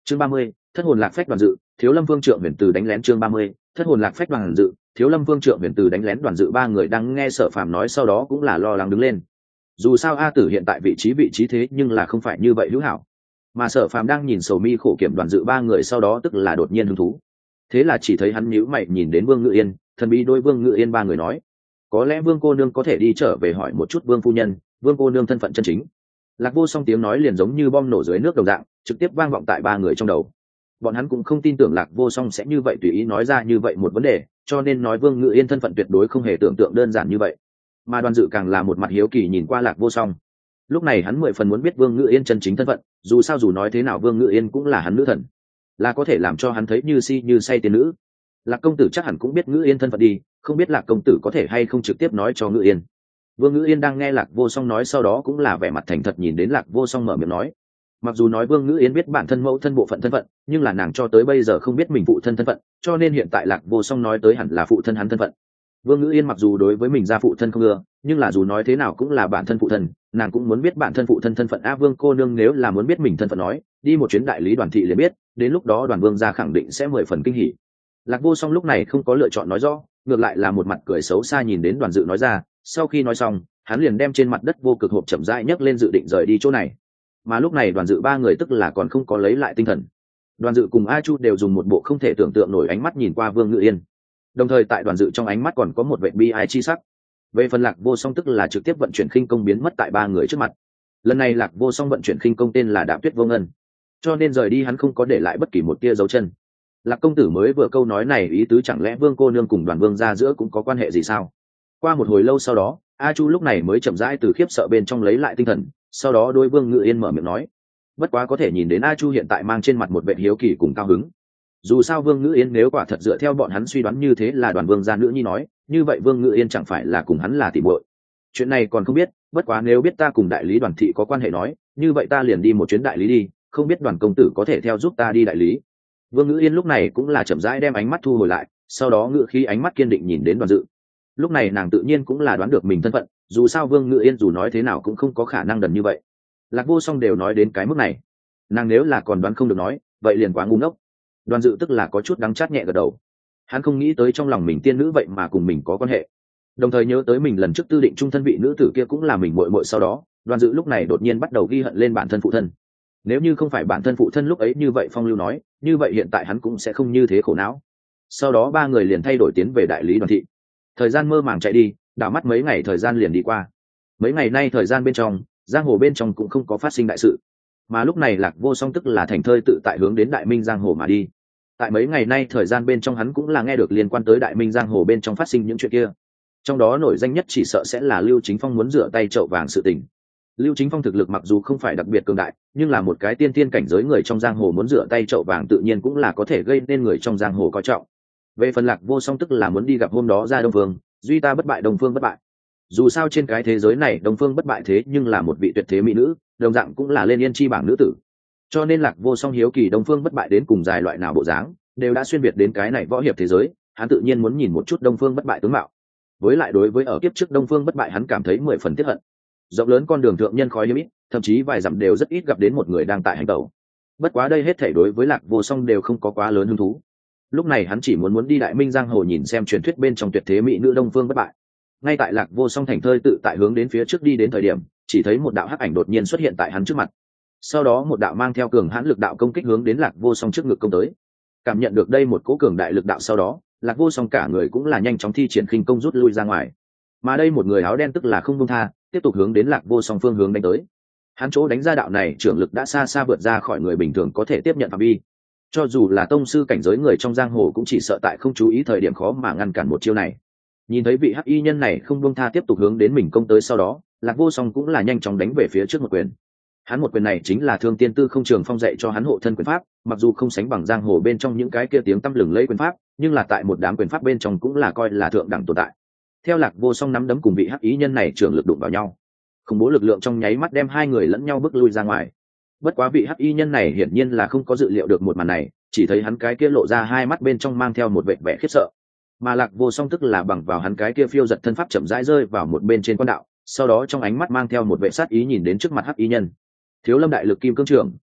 Chương 30, thất hồn lạc phách đoàn dự, Thiếu Lâm Vương Trượng Huyền Từ đánh lén. Chương 30, thất hồn lạc phách đoàn dự, Thiếu Lâm Vương Trượng Huyền Từ đánh lén. Đoàn dự ba người đang nghe Sở Phàm nói sau đó cũng là lo lắng đứng lên. Dù sao A Tử hiện tại vị trí thế nhưng là không phải như vậy hữu hảo. Mà Sở Phàm đang nhìn sầu mi khổ kiểm Đoàn dự ba người sau đó tức là đột nhiên hứng thú. Thế là chỉ thấy hắn nhíu mày nhìn đến Vương Ngự Yên, thần bí đôi Vương Ngự Yên ba người nói: "Có lẽ Vương cô nương có thể đi trở về hỏi một chút Vương phu nhân, Vương cô nương thân phận chân chính." Lạc Vô Song tiếng nói liền giống như bom nổ dưới nước đồng dạng, trực tiếp vang vọng tại ba người trong đầu. Bọn hắn cũng không tin tưởng Lạc Vô Song sẽ như vậy tùy ý nói ra như vậy một vấn đề, cho nên nói Vương Ngự Yên thân phận tuyệt đối không hề tưởng tượng đơn giản như vậy. Mà Đoàn Dự càng là một mặt hiếu kỳ nhìn qua Lạc Vô Song. Lúc này hắn 10 phần muốn biết Vương Ngự Yên chân chính thân phận, dù sao dù nói thế nào Vương Ngự Yên cũng là hắn nữ thần, là có thể làm cho hắn thấy như si như say tiên nữ. Lạc công tử chắc hẳn cũng biết Ngự Yên thân phận đi, không biết Lạc công tử có thể hay không trực tiếp nói cho Ngự Yên. Vương Ngự Yên đang nghe Lạc Vô Song nói sau đó cũng là vẻ mặt thành thật nhìn đến Lạc Vô Song mở miệng nói. Mặc dù nói Vương Ngự Yên biết bản thân mẫu thân bộ phận thân phận, nhưng là nàng cho tới bây giờ không biết mình phụ thân thân phận, cho nên hiện tại Lạc Vô Song nói tới hẳn là phụ thân hắn thân phận. Vương Ngự Yên mặc dù đối với mình gia phụ thân không ưa, nhưng là dù nói thế nào cũng là bản thân phụ thân, nàng cũng muốn biết bản thân phụ thân thân phận. Vương cô nương nếu là muốn biết mình thân phận nói, đi một chuyến đại lý Đoàn thị liền biết, đến lúc đó Đoàn Vương gia khẳng định sẽ 10 phần kinh hỉ. Lạc Vô Song lúc này không có lựa chọn nói rõ, ngược lại là một mặt cười xấu xa nhìn đến Đoàn Dự nói ra. Sau khi nói xong, hắn liền đem trên mặt đất vô cực hộp chậm rãi nhấc lên dự định rời đi chỗ này. Mà lúc này Đoàn Dự ba người tức là còn không có lấy lại tinh thần. Đoàn Dự cùng A Chu đều dùng một bộ không thể tưởng tượng nổi ánh mắt nhìn qua Vương Ngự Yên, đồng thời tại Đoàn Dự trong ánh mắt còn có một vẻ bi ai chi sắc. Về phần Lạc Vô Song tức là trực tiếp vận chuyển khinh công biến mất tại ba người trước mặt. Lần này Lạc Vô Song vận chuyển khinh công tên là Đạm Tuyết Vô Ngân, cho nên rời đi hắn không có để lại bất kỳ một tia dấu chân. Lạc công tử mới vừa câu nói này ý tứ chẳng lẽ Vương cô nương cùng Đoàn Vương gia giữa cũng có quan hệ gì sao? Qua một hồi lâu sau đó, A Chu lúc này mới chậm rãi từ khiếp sợ bên trong lấy lại tinh thần, sau đó đôi Vương Ngự Yên mở miệng nói. Bất quá có thể nhìn đến A Chu hiện tại mang trên mặt một vẻ hiếu kỳ cùng cao hứng. Dù sao Vương Ngự Yên nếu quả thật dựa theo bọn hắn suy đoán như thế là Đoàn Vương gia nữ nhi nói, như vậy Vương Ngự Yên chẳng phải là cùng hắn là tỉ muội. Chuyện này còn không biết, bất quá nếu biết ta cùng đại lý Đoàn thị có quan hệ nói, như vậy ta liền đi một chuyến đại lý đi, không biết Đoàn công tử có thể theo giúp ta đi đại lý. Vương Ngự Yên lúc này cũng là chậm rãi đem ánh mắt thu hồi lại, sau đó ngự khí ánh mắt kiên định nhìn đến Đoàn Dự. Lúc này nàng tự nhiên cũng là đoán được mình thân phận, dù sao Vương Ngự Yên dù nói thế nào cũng không có khả năng đần như vậy. Lạc Vô Song đều nói đến cái mức này, nàng nếu là còn đoán không được nói, vậy liền quá ngu ngốc. Đoàn Dự tức là có chút đắng chát nhẹ gật đầu. Hắn không nghĩ tới trong lòng mình tiên nữ vậy mà cùng mình có quan hệ, đồng thời nhớ tới mình lần trước tư định trung thân vị nữ tử kia cũng là mình muội muội. Sau đó Đoàn Dự lúc này đột nhiên bắt đầu ghi hận lên bản thân phụ thân. Nếu như không phải bản thân phụ thân lúc ấy như vậy phong lưu nói, như vậy hiện tại hắn cũng sẽ không như thế khổ não. Sau đó ba người liền thay đổi tiến về đại lý Đoàn thị. Thời gian mơ màng chạy đi, đảo mắt mấy ngày thời gian liền đi qua. Mấy ngày nay thời gian bên trong, giang hồ bên trong cũng không có phát sinh đại sự, mà lúc này Lạc Vô Song tức là thành thơi tự tại hướng đến Đại Minh giang hồ mà đi. Tại mấy ngày nay thời gian bên trong hắn cũng là nghe được liên quan tới Đại Minh giang hồ bên trong phát sinh những chuyện kia. Trong đó nổi danh nhất chỉ sợ sẽ là Lưu Chính Phong muốn rửa tay chậu vàng sự tình. Lưu Chính Phong thực lực mặc dù không phải đặc biệt cường đại, nhưng là một cái tiên tiên cảnh giới người trong giang hồ muốn rửa tay chậu vàng tự nhiên cũng là có thể gây nên người trong giang hồ coi trọng. Về phần Lạc Vô Song tức là muốn đi gặp hôm đó ra Đông Phương, duy ta bất bại Đông Phương bất bại. Dù sao trên cái thế giới này Đông Phương bất bại thế nhưng là một vị tuyệt thế mỹ nữ, đồng dạng cũng là lên yên chi bảng nữ tử. Cho nên Lạc Vô Song hiếu kỳ Đông Phương bất bại đến cùng dài loại nào bộ dáng, đều đã xuyên việt đến cái này võ hiệp thế giới, hắn tự nhiên muốn nhìn một chút Đông Phương bất bại tướng mạo. Với lại đối với ở kiếp trước Đông Phương bất bại hắn cảm thấy 10 phần tiếc hận. Rộng lớn con đường thượng nhân khói hiếm ít, thậm chí vài dặm đều rất ít gặp đến một người đang tại hành tẩu. Bất quá đây hết thảy đối với Lạc Vô Song đều không có quá lớn hứng thú. Lúc này hắn chỉ muốn đi Đại Minh giang hồ nhìn xem truyền thuyết bên trong tuyệt thế mỹ nữ Đông Phương bất bại. Ngay tại Lạc Vô Song thành thơi tự tại hướng đến phía trước đi đến thời điểm, chỉ thấy một đạo hắc ảnh đột nhiên xuất hiện tại hắn trước mặt. Sau đó một đạo mang theo cường hãn lực đạo công kích hướng đến Lạc Vô Song trước ngực công tới. Cảm nhận được đây một cỗ cường đại lực đạo sau đó, Lạc Vô Song cả người cũng là nhanh chóng thi triển khinh công rút lui ra ngoài. Mà đây một người áo đen tức là không buông tha, tiếp tục hướng đến Lạc Vô Song phương hướng đánh tới. Hắn chỗ đánh ra đạo này trưởng lực đã xa xa vượt ra khỏi người bình thường có thể tiếp nhận phạm vi. Cho dù là tông sư cảnh giới người trong giang hồ cũng chỉ sợ tại không chú ý thời điểm khó mà ngăn cản một chiêu này. Nhìn thấy vị hắc y nhân này không buông tha tiếp tục hướng đến mình công tới sau đó, Lạc Vô Song cũng là nhanh chóng đánh về phía trước một quyền. Hắn một quyền này chính là Thương Tiên Tư không trường phong dạy cho hắn hộ thân quyền pháp, mặc dù không sánh bằng giang hồ bên trong những cái kia tiếng tăm lừng lẫy quyền pháp, nhưng là tại một đám quyền pháp bên trong cũng là coi là thượng đẳng tồn tại. Theo Lạc Vô Song nắm đấm cùng vị hắc y nhân này trưởng lực đụng vào nhau, khủng bố lực lượng trong nháy mắt đem hai người lẫn nhau bước lui ra ngoài. Bất quá vị hắc y nhân này hiển nhiên là không có dự liệu được một màn này, chỉ thấy hắn cái kia lộ ra hai mắt bên trong mang theo một vẻ vẻ khiếp sợ. Mà Lạc Vô Song tức là bằng vào hắn cái kia phiêu giật thân pháp chậm rãi rơi vào một bên trên quan đạo, sau đó trong ánh mắt mang theo một vẻ sát ý nhìn đến trước mặt hắc y nhân. Thiếu Lâm đại lực kim cương trưởng,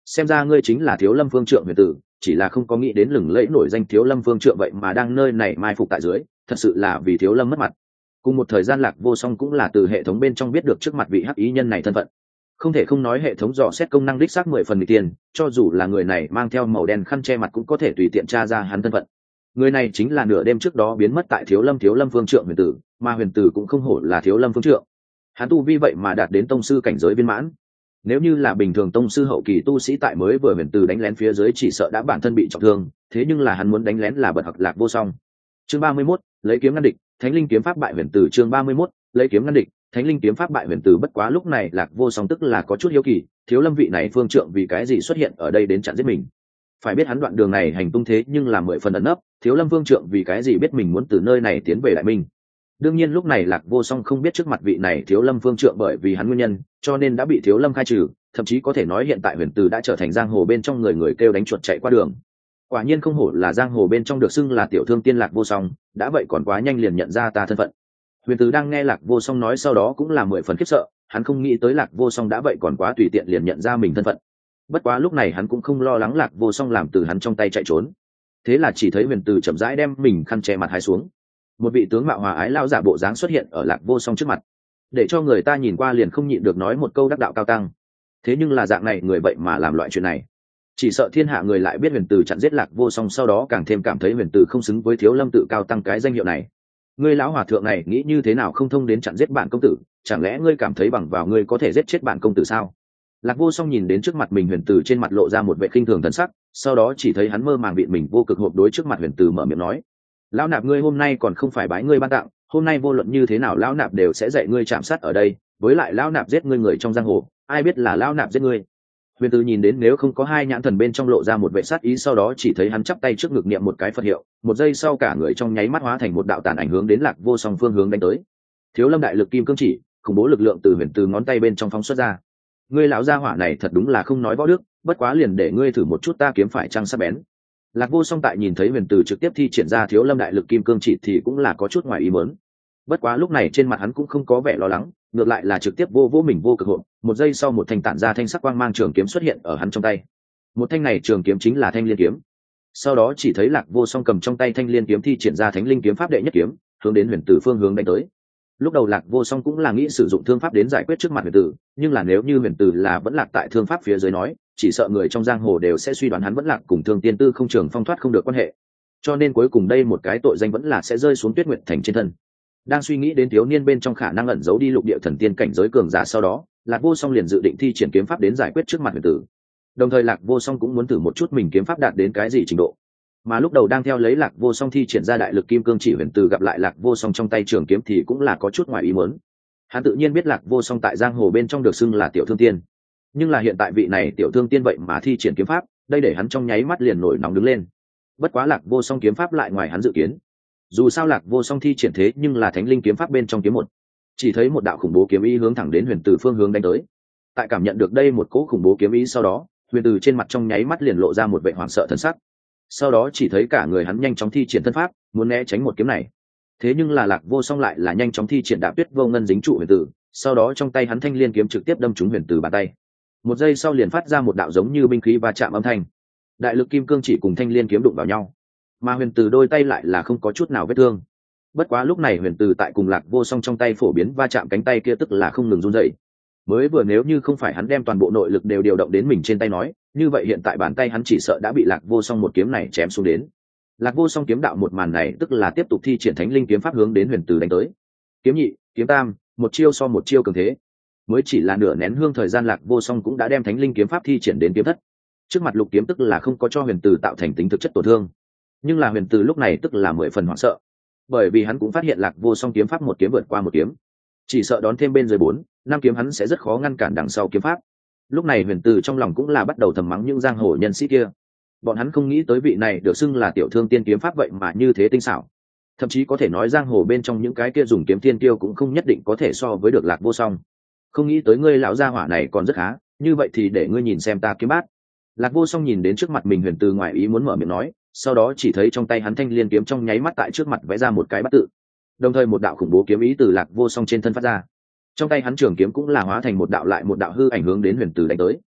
xem ra ngươi chính là Thiếu Lâm Phương Trượng huyền tử, chỉ là không có nghĩ đến lừng lẫy nổi danh Thiếu Lâm Phương Trượng vậy mà đang nơi này mai phục tại dưới, thật sự là vì Thiếu Lâm mất mặt. Cùng một thời gian Lạc Vô Song cũng là từ hệ thống bên trong biết được trước mặt vị hắc ý nhân này thân phận. Không thể không nói hệ thống dò xét công năng đích xác 10 phần nghịch tiền, cho dù là người này mang theo màu đen khăn che mặt cũng có thể tùy tiện tra ra hắn thân phận. Người này chính là nửa đêm trước đó biến mất tại Thiếu Lâm Phương Trượng huyền tử, mà huyền tử cũng không hổ là Thiếu Lâm Phương Trượng. Hắn tu vi vậy mà đạt đến tông sư cảnh giới viên mãn. Nếu như là bình thường tông sư hậu kỳ tu sĩ tại mới vừa huyền tử đánh lén phía dưới chỉ sợ đã bản thân bị trọng thương, thế nhưng là hắn muốn đánh lén là bật học Lạc Vô Song. Chương 31, lấy kiếm ngăn địch, Thánh linh kiếm pháp bại huyền tử. Chương 31, lấy kiếm ngăn địch, Thánh linh kiếm pháp bại huyền tử. Bất quá lúc này Lạc Vô Song tức là có chút hiếu kỳ, Thiếu Lâm vị này phương trượng vì cái gì xuất hiện ở đây đến chặn giết mình. Phải biết hắn đoạn đường này hành tung thế nhưng là 10 phần ẩn nấp, Thiếu Lâm phương trượng vì cái gì biết mình muốn từ nơi này tiến về Đại Minh. Đương nhiên lúc này Lạc Vô Song không biết trước mặt vị này Thiếu Lâm phương trượng bởi vì hắn nguyên nhân, cho nên đã bị Thiếu Lâm khai trừ, thậm chí có thể nói hiện tại huyền tử đã trở thành giang hồ bên trong người kêu đánh chuột chạy qua đường. Quả nhiên không hổ là giang hồ bên trong được xưng là tiểu thương tiên Lạc Vô Song, đã vậy còn quá nhanh liền nhận ra ta thân phận. Huyền tử đang nghe Lạc Vô Song nói sau đó cũng là 10 phần khiếp sợ, hắn không nghĩ tới Lạc Vô Song đã vậy còn quá tùy tiện liền nhận ra mình thân phận. Bất quá lúc này hắn cũng không lo lắng Lạc Vô Song làm từ hắn trong tay chạy trốn, thế là chỉ thấy huyền tử chậm rãi đem mình khăn che mặt hái xuống. Một vị tướng mạo hòa ái lao giả bộ dáng xuất hiện ở Lạc Vô Song trước mặt, để cho người ta nhìn qua liền không nhịn được nói một câu đắc đạo cao tăng. Thế nhưng là dạng này người vậy mà làm loại chuyện này, chỉ sợ thiên hạ người lại biết huyền tử chặn giết Lạc Vô Song, sau đó càng thêm cảm thấy huyền tử không xứng với Thiếu Lâm tự cao tăng cái danh hiệu này. Ngươi lão hòa thượng này nghĩ như thế nào không thông đến chặn giết bản công tử, chẳng lẽ ngươi cảm thấy bằng vào ngươi có thể giết chết bản công tử sao? Lạc Vô Song nhìn đến trước mặt mình huyền tử trên mặt lộ ra một vẻ khinh thường thần sắc, sau đó chỉ thấy hắn mơ màng bị mình vô cực hộp đối trước mặt huyền tử mở miệng nói: lão nạp ngươi hôm nay còn không phải bái ngươi ban tặng, hôm nay vô luận như thế nào lão nạp đều sẽ dạy ngươi chạm sát ở đây, với lại lão nạp giết ngươi người trong giang hồ, ai biết là lão nạp giết ngươi. Huyền tử nhìn đến nếu không có hai nhãn thần bên trong lộ ra một vẻ sát ý, sau đó chỉ thấy hắn chắp tay trước ngực niệm một cái Phật hiệu, một giây sau cả người trong nháy mắt hóa thành một đạo tàn ảnh hướng đến Lạc Vô Song phương hướng đánh tới. Thiếu Lâm đại lực kim cương chỉ, khủng bố lực lượng từ huyền tử ngón tay bên trong phóng xuất ra. Ngươi lão gia hỏa này thật đúng là không nói võ đức, bất quá liền để ngươi thử một chút ta kiếm phải trăng sắc bén. Lạc Vô Song tại nhìn thấy huyền tử trực tiếp thi triển ra Thiếu Lâm đại lực kim cương chỉ thì cũng là có chút ngoài ý muốn. Bất quá lúc này trên mặt hắn cũng không có vẻ lo lắng, ngược lại là trực tiếp vô mình vô cực hộp, một giây sau một thanh tản ra thanh sắc quang mang trường kiếm xuất hiện ở hắn trong tay. Một thanh này trường kiếm chính là Thanh Liên kiếm. Sau đó chỉ thấy Lạc Vô Song cầm trong tay Thanh Liên kiếm thi triển ra Thánh linh kiếm pháp đệ nhất kiếm, hướng đến huyền tử phương hướng đánh tới. Lúc đầu Lạc Vô Song cũng là nghĩ sử dụng thương pháp đến giải quyết trước mặt huyền tử, nhưng là nếu như huyền tử là vẫn lạc tại thương pháp phía dưới nói, chỉ sợ người trong giang hồ đều sẽ suy đoán hắn vẫn lạc cùng Thương Tiên Tư không trường phong thoát không được quan hệ. Cho nên cuối cùng đây một cái tội danh vẫn là sẽ rơi xuống Tuyết Nguyệt Thành trên thân. Đang suy nghĩ đến thiếu niên bên trong khả năng ẩn giấu đi lục địa thần tiên cảnh giới cường giả, sau đó Lạc Vô Song liền dự định thi triển kiếm pháp đến giải quyết trước mặt huyền tử. Đồng thời Lạc Vô Song cũng muốn thử một chút mình kiếm pháp đạt đến cái gì trình độ. Mà lúc đầu đang theo lấy Lạc Vô Song thi triển ra đại lực kim cương chỉ huyền tử gặp lại Lạc Vô Song trong tay trường kiếm thì cũng là có chút ngoài ý muốn. Hắn tự nhiên biết Lạc Vô Song tại giang hồ bên trong được xưng là tiểu thương tiên, nhưng là hiện tại vị này tiểu thương tiên vậy mà thi triển kiếm pháp, đây để hắn trong nháy mắt liền nổi nóng đứng lên. Bất quá Lạc Vô Song kiếm pháp lại ngoài hắn dự kiến. Dù sao Lạc Vô Song thi triển thế nhưng là Thánh linh kiếm pháp bên trong kiếm một, chỉ thấy một đạo khủng bố kiếm ý hướng thẳng đến huyền tử phương hướng đánh tới. Tại cảm nhận được đây một cỗ khủng bố kiếm ý sau đó, huyền tử trên mặt trong nháy mắt liền lộ ra một vẻ hoảng sợ thần sắc. Sau đó chỉ thấy cả người hắn nhanh chóng thi triển thân pháp, muốn né tránh một kiếm này. Thế nhưng là Lạc Vô Song lại là nhanh chóng thi triển Đạp Tuyết Vô Ngân dính trụ huyền tử, sau đó trong tay hắn Thanh Liên kiếm trực tiếp đâm trúng huyền tử bàn tay. Một giây sau liền phát ra một đạo giống như binh khí va chạm âm thanh. Đại lực kim cương chỉ cùng Thanh Liên kiếm đụng vào nhau, mà huyền tử đôi tay lại là không có chút nào vết thương. Bất quá lúc này huyền tử tại cùng Lạc Vô Song trong tay phổ biến va chạm cánh tay kia tức là không ngừng run rẩy. Mới vừa nếu như không phải hắn đem toàn bộ nội lực đều điều động đến mình trên tay nói, như vậy hiện tại bàn tay hắn chỉ sợ đã bị Lạc Vô Song một kiếm này chém xuống đến. Lạc Vô Song kiếm đạo một màn này tức là tiếp tục thi triển Thánh linh kiếm pháp hướng đến huyền tử đánh tới. Kiếm nhị, kiếm tam, một chiêu so một chiêu cường thế. Mới chỉ là nửa nén hương thời gian Lạc Vô Song cũng đã đem Thánh linh kiếm pháp thi triển đến kiếm thất. Trước mặt lục kiếm tức là không có cho huyền tử tạo thành tính thực chất tổn thương, nhưng là huyền tử lúc này tức là 10 phần hoảng sợ, bởi vì hắn cũng phát hiện Lạc Vô Song kiếm pháp một kiếm vượt qua một kiếm, chỉ sợ đón thêm bên dưới 4-5 kiếm hắn sẽ rất khó ngăn cản đằng sau kiếm pháp. Lúc này huyền tử trong lòng cũng là bắt đầu thầm mắng những giang hồ nhân sĩ kia, bọn hắn không nghĩ tới vị này được xưng là tiểu thương tiên kiếm pháp vậy mà như thế tinh xảo, thậm chí có thể nói giang hồ bên trong những cái kia dùng kiếm tiên tiêu cũng không nhất định có thể so với được Lạc Vô Song. Không nghĩ tới ngươi lão gia hỏa này còn rất khá, như vậy thì để ngươi nhìn xem ta kiếm bát. Lạc Vô Song nhìn đến trước mặt mình huyền tử ngoài ý muốn mở miệng nói, sau đó chỉ thấy trong tay hắn Thanh Liên kiếm trong nháy mắt tại trước mặt vẽ ra một cái bát tự, đồng thời một đạo khủng bố kiếm ý từ Lạc Vô Song trên thân phát ra. Trong tay hắn trường kiếm cũng là hóa thành một đạo lại một đạo hư ảnh hướng đến huyền tử đánh tới.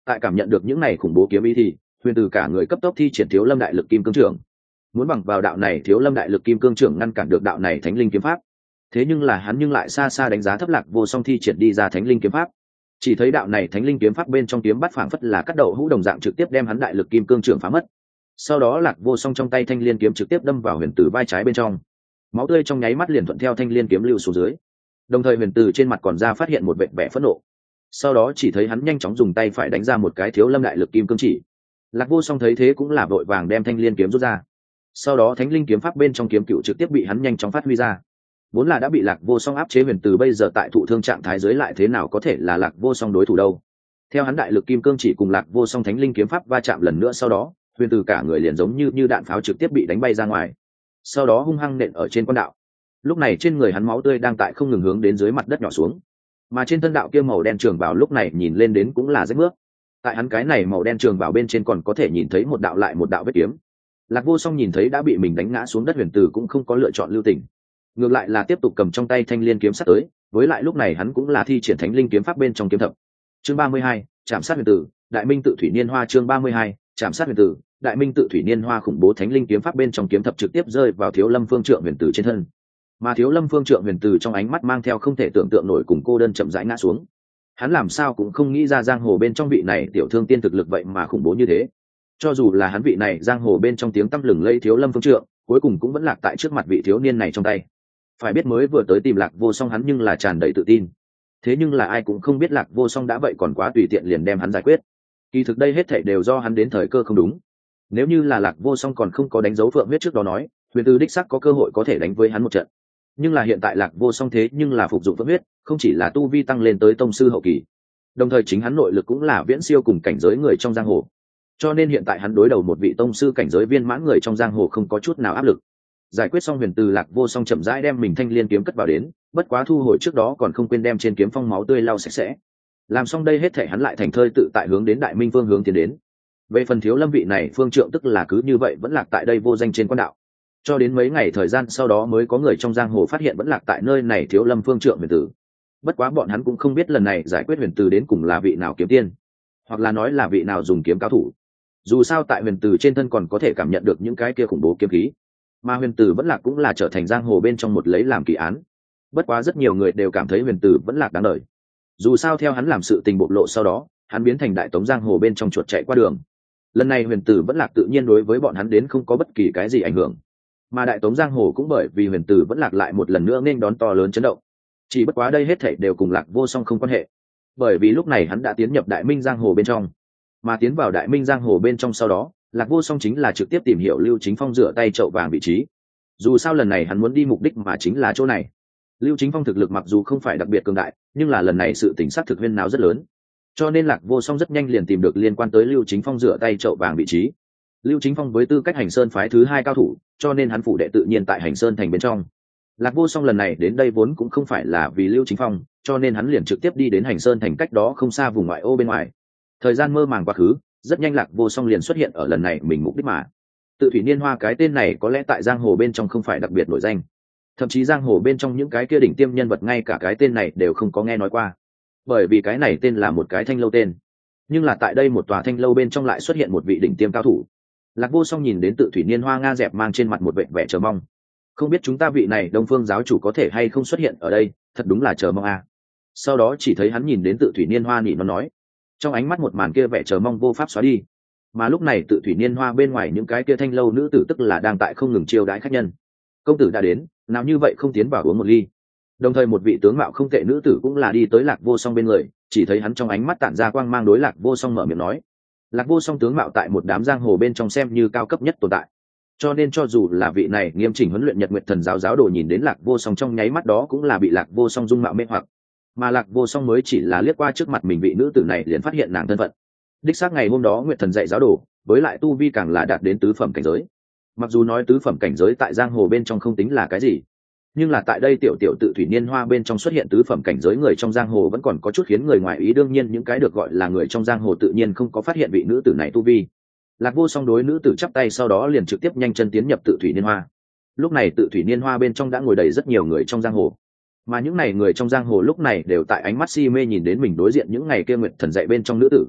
Tại cảm nhận được những này khủng bố kiếm ý thì huyền từ cả người cấp tốc thi triển thiếu lâm đại lực kim cương trưởng, muốn bằng vào đạo này thiếu lâm đại lực kim cương trưởng ngăn cản được đạo này thánh linh kiếm pháp. Thế nhưng là hắn nhưng lại xa xa đánh giá thấp Lạc Vô Song thi triển đi ra thánh linh kiếm pháp. Chỉ thấy đạo này thánh linh kiếm pháp bên trong kiếm bắt phảng phất là cắt đầu hũ đồng dạng trực tiếp đem hắn đại lực kim cương trưởng phá mất. Sau đó Lạc Vô Song trong tay thanh liên kiếm trực tiếp đâm vào huyền từ vai trái bên trong, máu tươi trong nháy mắt liền thuận theo thanh liên kiếm lưu xuống dưới. Đồng thời huyền từ trên mặt còn ra phát hiện một vệt vẻ phẫn nộ. Sau đó chỉ thấy hắn nhanh chóng dùng tay phải đánh ra một cái thiếu lâm đại lực kim cương chỉ. Lạc Vô Song thấy thế cũng là vội vàng đem thanh liên kiếm rút ra. Sau đó thánh linh kiếm pháp bên trong kiếm cựu trực tiếp bị hắn nhanh chóng phát huy ra. Vốn là đã bị Lạc Vô Song áp chế huyền từ bây giờ tại thụ thương trạng thái dưới lại thế nào có thể là Lạc Vô Song đối thủ đâu. Theo hắn đại lực kim cương chỉ cùng Lạc Vô Song thánh linh kiếm pháp va chạm lần nữa, sau đó huyền từ cả người liền giống như đạn pháo trực tiếp bị đánh bay ra ngoài, sau đó hung hăng nện ở trên quan đạo. Lúc này trên người hắn máu tươi đang tại không ngừng hướng đến dưới mặt đất nhỏ xuống, mà trên thân đạo kia màu đen trường bào lúc này nhìn lên đến cũng là rách mướp. Tại hắn cái này màu đen trường bào bên trên còn có thể nhìn thấy một đạo lại một đạo vết kiếm. Lạc Vô Song nhìn thấy đã bị mình đánh ngã xuống đất huyền từ cũng không có lựa chọn lưu tình, ngược lại là tiếp tục cầm trong tay thanh liên kiếm sắt tới. Với lại lúc này hắn cũng là thi triển thánh linh kiếm pháp bên trong kiếm thập. Chương 32, chạm sát huyền tử, đại minh tự thủy niên hoa. Chương 32, chạm sát huyền tử, đại minh tự thủy niên hoa. Khủng bố thánh linh kiếm pháp bên trong kiếm thập trực tiếp rơi vào thiếu lâm phương trượng huyền tử trên thân, mà thiếu lâm phương trượng huyền tử trong ánh mắt mang theo không thể tưởng tượng nổi cùng cô đơn chậm rãi ngã xuống. Hắn làm sao cũng không nghĩ ra giang hồ bên trong vị này tiểu thương tiên thực lực vậy mà khủng bố như thế. Cho dù là hắn vị này giang hồ bên trong tiếng tăm lừng lẫy thiếu lâm phương trượng, cuối cùng cũng vẫn lạc tại trước mặt vị thiếu niên này trong tay. Phải biết mới vừa tới tìm Lạc Vô Song hắn nhưng là tràn đầy tự tin, thế nhưng là ai cũng không biết Lạc Vô Song đã vậy còn quá tùy tiện liền đem hắn giải quyết. Kỳ thực đây hết thảy đều do hắn đến thời cơ không đúng. Nếu như là Lạc Vô Song còn không có đánh dấu phượng huyết trước đó nói, huyền từ đích sắc có cơ hội có thể đánh với hắn một trận. Nhưng là hiện tại Lạc Vô Song thế nhưng là phục dụng phượng huyết, không chỉ là tu vi tăng lên tới tông sư hậu kỳ, đồng thời chính hắn nội lực cũng là viễn siêu cùng cảnh giới người trong giang hồ. Cho nên hiện tại hắn đối đầu một vị tông sư cảnh giới viên mãn người trong giang hồ không có chút nào áp lực. Giải quyết xong huyền từ, Lạc Vô Song chậm rãi đem mình thanh liên kiếm cất vào đến, bất quá thu hồi trước đó còn không quên đem trên kiếm phong máu tươi lau sạch sẽ. Làm xong đây hết thể hắn lại thành thơi tự tại hướng đến đại minh phương hướng tiến đến. Về phần thiếu lâm vị này phương trượng tức là cứ như vậy vẫn lạc tại đây vô danh trên quan đạo, cho đến mấy ngày thời gian sau đó mới có người trong giang hồ phát hiện vẫn lạc tại nơi này thiếu lâm phương trượng huyền tử. Bất quá bọn hắn cũng không biết lần này giải quyết huyền từ đến cùng là vị nào kiếm tiên, hoặc là nói là vị nào dùng kiếm cao thủ. Dù sao tại huyền từ trên thân còn có thể cảm nhận được những cái kia khủng bố kiếm khí, mà huyền tử vẫn lạc cũng là trở thành giang hồ bên trong một lấy làm kỳ án. Bất quá rất nhiều người đều cảm thấy huyền tử vẫn lạc đáng đời. Dù sao theo hắn làm sự tình bộc lộ sau đó, hắn biến thành đại tống giang hồ bên trong chuột chạy qua đường. Lần này huyền tử vẫn lạc tự nhiên đối với bọn hắn đến không có bất kỳ cái gì ảnh hưởng, mà đại tống giang hồ cũng bởi vì huyền tử vẫn lạc lại một lần nữa nên đón to lớn chấn động. Chỉ bất quá đây hết thảy đều cùng Lạc Vô Song không quan hệ, bởi vì lúc này hắn đã tiến nhập đại minh giang hồ bên trong, mà tiến vào đại minh giang hồ bên trong sau đó Lạc Vô Song chính là trực tiếp tìm hiểu Lưu Chính Phong rửa tay chậu vàng vị trí. Dù sao lần này hắn muốn đi mục đích mà chính là chỗ này. Lưu Chính Phong thực lực mặc dù không phải đặc biệt cường đại, nhưng là lần này sự tình sát thực huyên náo rất lớn, cho nên Lạc Vô Song rất nhanh liền tìm được liên quan tới Lưu Chính Phong rửa tay chậu vàng vị trí. Lưu Chính Phong với tư cách Hành Sơn phái thứ 2 cao thủ, cho nên hắn phủ đệ tự nhiên tại Hành Sơn thành bên trong. Lạc Vô Song lần này đến đây vốn cũng không phải là vì Lưu Chính Phong, cho nên hắn liền trực tiếp đi đến Hành Sơn thành cách đó không xa vùng ngoại ô bên ngoài. Thời gian mơ màng quá khứ, rất nhanh Lạc Vô Song liền xuất hiện ở lần này mình mục đích mà. Tự thủy niên hoa cái tên này có lẽ tại giang hồ bên trong không phải đặc biệt nổi danh, thậm chí giang hồ bên trong những cái kia đỉnh tiêm nhân vật ngay cả cái tên này đều không có nghe nói qua, bởi vì cái này tên là một cái thanh lâu tên. Nhưng là tại đây một tòa thanh lâu bên trong lại xuất hiện một vị đỉnh tiêm cao thủ. Lạc Vô Song nhìn đến tự thủy niên hoa nga dẹp mang trên mặt một vẻ chờ mong. Không biết chúng ta vị này Đông Phương giáo chủ có thể hay không xuất hiện ở đây, thật đúng là chờ mong a. Sau đó chỉ thấy hắn nhìn đến tự thủy niên hoa nỉ nó nói, trong ánh mắt một màn kia vẻ chờ mong vô pháp xóa đi. Mà lúc này tự thủy niên hoa bên ngoài những cái kia thanh lâu nữ tử tức là đang tại không ngừng chiêu đãi khách nhân. Công tử đã đến, nào như vậy không tiến vào uống một ly. Đồng thời một vị tướng mạo không tệ nữ tử cũng là đi tới Lạc Vô Song bên người, chỉ thấy hắn trong ánh mắt tản ra quang mang đối Lạc Vô Song mở miệng nói. Lạc Vô Song tướng mạo tại một đám giang hồ bên trong xem như cao cấp nhất tồn tại, cho nên cho dù là vị này nghiêm chỉnh huấn luyện Nhật Nguyệt Thần giáo giáo đồ nhìn đến Lạc Vô Song trong nháy mắt đó cũng là bị Lạc Vô Song dung mạo mê hoặc. Mà Lạc Vô Song mới chỉ là liếc qua trước mặt mình vị nữ tử này liền phát hiện nàng thân phận. Đích xác ngày hôm đó Nguyệt Thần dạy giáo đồ, với lại tu vi càng là đạt đến tứ phẩm cảnh giới. Mặc dù nói tứ phẩm cảnh giới tại giang hồ bên trong không tính là cái gì, nhưng là tại đây tiểu tiểu tự thủy niên hoa bên trong xuất hiện tứ phẩm cảnh giới người trong giang hồ vẫn còn có chút khiến người ngoài ý. Đương nhiên những cái được gọi là người trong giang hồ tự nhiên không có phát hiện vị nữ tử này tu vi. Lạc Vô Song đối nữ tử chắp tay sau đó liền trực tiếp nhanh chân tiến nhập tự thủy niên hoa. Lúc này tự thủy niên hoa bên trong đã ngồi đầy rất nhiều người trong giang hồ, mà những này người trong giang hồ lúc này đều tại ánh mắt si mê nhìn đến mình đối diện những ngày kia Nguyệt Thần dạy bên trong nữ tử.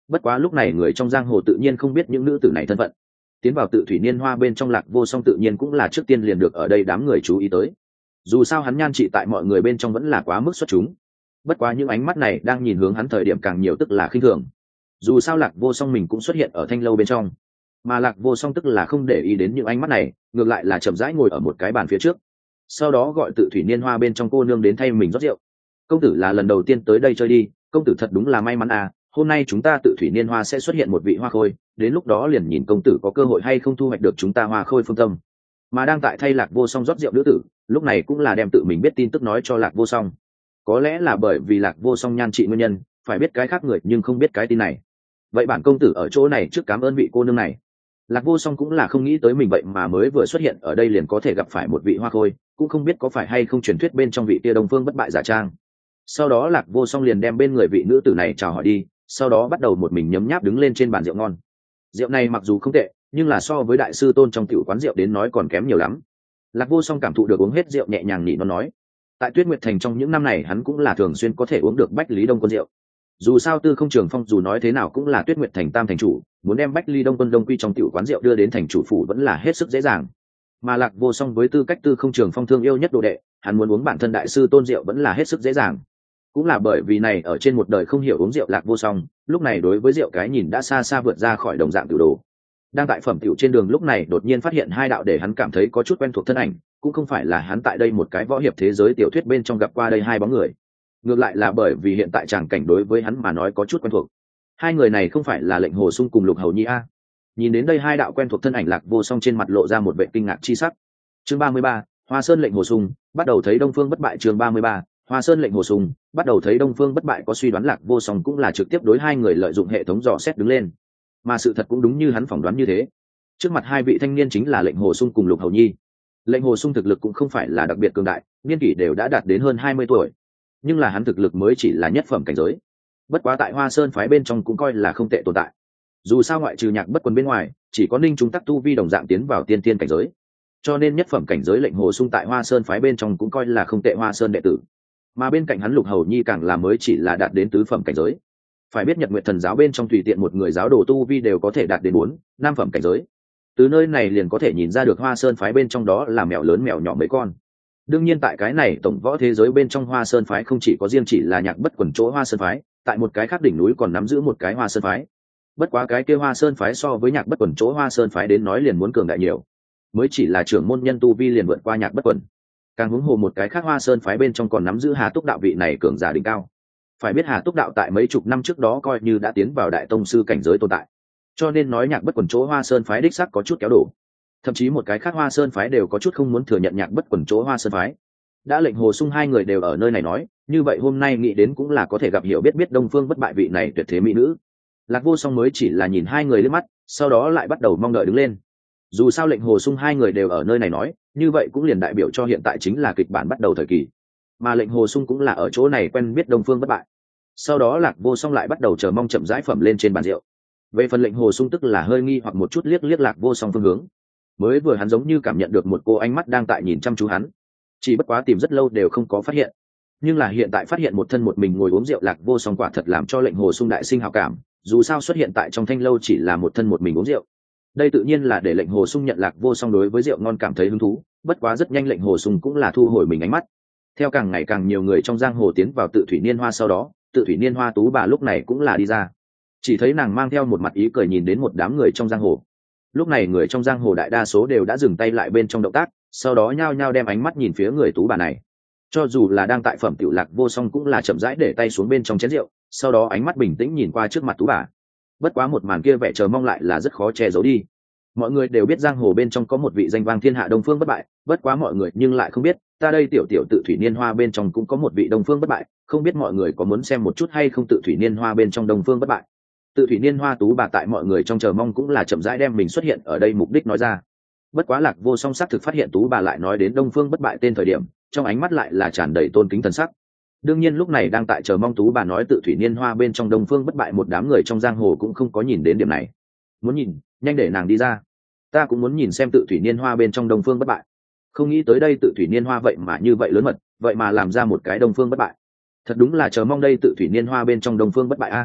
Bất quá lúc này người trong giang hồ tự nhiên không biết những nữ tử này thân phận, tiến vào tự thủy niên hoa bên trong Lạc Vô Song tự nhiên cũng là trước tiên liền được ở đây đám người chú ý tới. Dù sao hắn nhan trị tại mọi người bên trong vẫn là quá mức xuất chúng. Bất quá những ánh mắt này đang nhìn hướng hắn thời điểm càng nhiều tức là khinh thường. Dù sao Lạc Vô Song mình cũng xuất hiện ở thanh lâu bên trong, mà Lạc Vô Song tức là không để ý đến những ánh mắt này, ngược lại là chậm rãi ngồi ở một cái bàn phía trước, sau đó gọi tự thủy niên hoa bên trong cô nương đến thay mình rót rượu. Công tử là lần đầu tiên tới đây chơi đi, công tử thật đúng là may mắn à, hôm nay chúng ta tự thủy niên hoa sẽ xuất hiện một vị hoa khôi, đến lúc đó liền nhìn công tử có cơ hội hay không thu hoạch được chúng ta hoa khôi phương tâm. Mà đang tại thay Lạc Vô Song rót rượu nữ tử lúc này cũng là đem tự mình biết tin tức nói cho Lạc Vô Song. Có lẽ là bởi vì Lạc Vô Song nhan trị nguyên nhân, phải biết cái khác người nhưng không biết cái tin này. Vậy bản công tử ở chỗ này trước cảm ơn vị cô nương này. Lạc Vô Song cũng là không nghĩ tới mình vậy mà mới vừa xuất hiện ở đây liền có thể gặp phải một vị hoa khôi, cũng không biết có phải hay không truyền thuyết bên trong vị kia Đông Phương bất bại giả trang. Sau đó Lạc Vô Song liền đem bên người vị nữ tử này chào hỏi đi, sau đó bắt đầu một mình nhấm nháp đứng lên trên bàn rượu ngon. Rượu này mặc dù không tệ, nhưng là so với đại sư tôn trong tiểu quán rượu đến nói còn kém nhiều lắm. Lạc Vô Song cảm thụ được uống hết rượu nhẹ nhàng nhị nó nói. Tại Tuyết Nguyệt Thành trong những năm này hắn cũng là thường xuyên có thể uống được Bách Lý Đông Quân rượu. Dù sao Tư Không Trường Phong dù nói thế nào cũng là Tuyết Nguyệt Thành tam thành chủ, muốn đem Bách Ly Đông Quân Đông Quy trong tiểu quán rượu đưa đến thành chủ phủ vẫn là hết sức dễ dàng. Mà Lạc Vô Song với tư cách Tư Không Trường Phong thương yêu nhất đồ đệ, hắn muốn uống bản thân đại sư tôn rượu vẫn là hết sức dễ dàng. Cũng là bởi vì này ở trên một đời không hiểu uống rượu Lạc Vô Song, lúc này đối với rượu cái nhìn đã xa xa vượt ra khỏi đồng dạng tiểu đồ. Đang tại phẩm tiểu trên đường lúc này đột nhiên phát hiện hai đạo để hắn cảm thấy có chút quen thuộc thân ảnh, cũng không phải là hắn tại đây một cái võ hiệp thế giới tiểu thuyết bên trong gặp qua đây hai bóng người. Ngược lại là bởi vì hiện tại tràng cảnh đối với hắn mà nói có chút quen thuộc. Hai người này không phải là Lệnh Hồ Sung cùng Lục Hầu Nhi a? Nhìn đến đây hai đạo quen thuộc thân ảnh Lạc Vô Song trên mặt lộ ra một vẻ kinh ngạc chi sắc. Chương 33, Hoa Sơn Lệnh Hồ Sung, bắt đầu thấy Đông Phương bất bại. Chương 33, Hoa Sơn Lệnh Hồ Sung, bắt đầu thấy Đông Phương bất bại có suy đoán Lạc Vô Song cũng là trực tiếp đối hai người lợi dụng hệ thống dò xét đứng lên. Mà sự thật cũng đúng như hắn phỏng đoán như thế. Trước mặt hai vị thanh niên chính là Lệnh Hồ Sung cùng Lục Hầu Nhi. Lệnh Hồ Sung thực lực cũng không phải là đặc biệt cường đại, niên kỷ đều đã đạt đến hơn 20 tuổi. Nhưng là hắn thực lực mới chỉ là nhất phẩm cảnh giới. Bất quá tại Hoa Sơn phái bên trong cũng coi là không tệ tồn tại. Dù sao ngoại trừ Nhạc Bất Quần bên ngoài, chỉ có Ninh Trung Tắc tu vi đồng dạng tiến vào tiên tiên cảnh giới. Cho nên nhất phẩm cảnh giới Lệnh Hồ Sung tại Hoa Sơn phái bên trong cũng coi là không tệ Hoa Sơn đệ tử. Mà bên cạnh hắn Lục Hầu Nhi càng là mới chỉ là đạt đến tứ phẩm cảnh giới. Phải biết Nhật Nguyệt Thần giáo bên trong tùy tiện một người giáo đồ tu vi đều có thể đạt đến 4, 5 phẩm cảnh giới. Từ nơi này liền có thể nhìn ra được Hoa Sơn phái bên trong đó là mèo lớn mèo nhỏ mấy con. Đương nhiên tại cái này tổng võ thế giới bên trong Hoa Sơn phái không chỉ có riêng chỉ là Nhạc Bất Quần chỗ Hoa Sơn phái, tại một cái khác đỉnh núi còn nắm giữ một cái Hoa Sơn phái. Bất quá cái kia Hoa Sơn phái so với Nhạc Bất Quần chỗ Hoa Sơn phái đến nói liền muốn cường đại nhiều, mới chỉ là trưởng môn nhân tu vi liền vượt qua Nhạc Bất Quần. Càng huống hồ một cái khác Hoa Sơn phái bên trong còn nắm giữ Hà Túc đạo vị này cường giả đỉnh cao. Phải biết Hà Túc đạo tại mấy chục năm trước đó coi như đã tiến vào đại tông sư cảnh giới tồn tại, cho nên nói Nhạc Bất Quần chỗ Hoa Sơn phái đích xác có chút kéo đổ. Thậm chí một cái khác Hoa Sơn phái đều có chút không muốn thừa nhận Nhạc Bất Quần chỗ Hoa Sơn phái. Đã Lệnh Hồ Sung hai người đều ở nơi này nói, như vậy hôm nay nghĩ đến cũng là có thể gặp hiểu biết Đông Phương bất bại vị này tuyệt thế mỹ nữ. Lạc Vô Song mới chỉ là nhìn hai người liếc mắt, sau đó lại bắt đầu mong đợi đứng lên. Dù sao Lệnh Hồ Sung hai người đều ở nơi này nói, như vậy cũng liền đại biểu cho hiện tại chính là kịch bản bắt đầu thời kỳ. Mà Lệnh Hồ Sung cũng là ở chỗ này quen biết Đông Phương bất bại. Sau đó Lạc Vô Song lại bắt đầu chờ mong chậm rãi phẩm lên trên bàn rượu. Về phần Lệnh Hồ Sung tức là hơi nghi hoặc một chút liếc Lạc Vô Song phương hướng. Mới vừa hắn giống như cảm nhận được một cô ánh mắt đang tại nhìn chăm chú hắn. Chỉ bất quá tìm rất lâu đều không có phát hiện. Nhưng là hiện tại phát hiện một thân một mình ngồi uống rượu Lạc Vô Song quả thật làm cho Lệnh Hồ Sung đại sinh hảo cảm, dù sao xuất hiện tại trong thanh lâu chỉ là một thân một mình uống rượu. Đây tự nhiên là để Lệnh Hồ Sung nhận Lạc Vô Song đối với rượu ngon cảm thấy hứng thú, bất quá rất nhanh Lệnh Hồ Sung cũng là thu hồi mình ánh mắt. Theo càng ngày càng nhiều người trong giang hồ tiến vào Tự Thủy Niên Hoa sau đó, Tự Thủy Niên Hoa tú bà lúc này cũng là đi ra. Chỉ thấy nàng mang theo một mặt ý cười nhìn đến một đám người trong giang hồ. Lúc này người trong giang hồ đại đa số đều đã dừng tay lại bên trong động tác, sau đó nhao nhao đem ánh mắt nhìn phía người tú bà này. Cho dù là đang tại phẩm tiểu Lạc Vô Song cũng là chậm rãi để tay xuống bên trong chén rượu, sau đó ánh mắt bình tĩnh nhìn qua trước mặt tú bà. Bất quá một màn kia vẻ chờ mong lại là rất khó che giấu đi. Mọi người đều biết giang hồ bên trong có một vị danh vang thiên hạ Đông Phương bất bại, bất quá mọi người nhưng lại không biết, ta đây tiểu tiểu Tự Thủy Niên Hoa bên trong cũng có một vị Đông Phương bất bại, không biết mọi người có muốn xem một chút hay không Tự Thủy Niên Hoa bên trong Đông Phương bất bại. Tự Thủy Niên Hoa tú bà tại mọi người trong chờ mong cũng là chậm rãi đem mình xuất hiện ở đây mục đích nói ra. Bất quá Lạc Vô Song xác thực phát hiện tú bà lại nói đến Đông Phương bất bại tên thời điểm, trong ánh mắt lại là tràn đầy tôn kính thần sắc. Đương nhiên lúc này đang tại chờ mong tú bà nói Tự Thủy Niên Hoa bên trong Đông Phương bất bại một đám người trong giang hồ cũng không có nhìn đến điểm này. Muốn nhìn, nhanh để nàng đi ra. Ta cũng muốn nhìn xem Tự Thủy Niên Hoa bên trong Đông Phương bất bại. Không nghĩ tới đây Tự Thủy Niên Hoa vậy mà như vậy lớn mật, vậy mà làm ra một cái Đông Phương bất bại. Thật đúng là chờ mong đây Tự Thủy Niên Hoa bên trong Đông Phương bất bại a.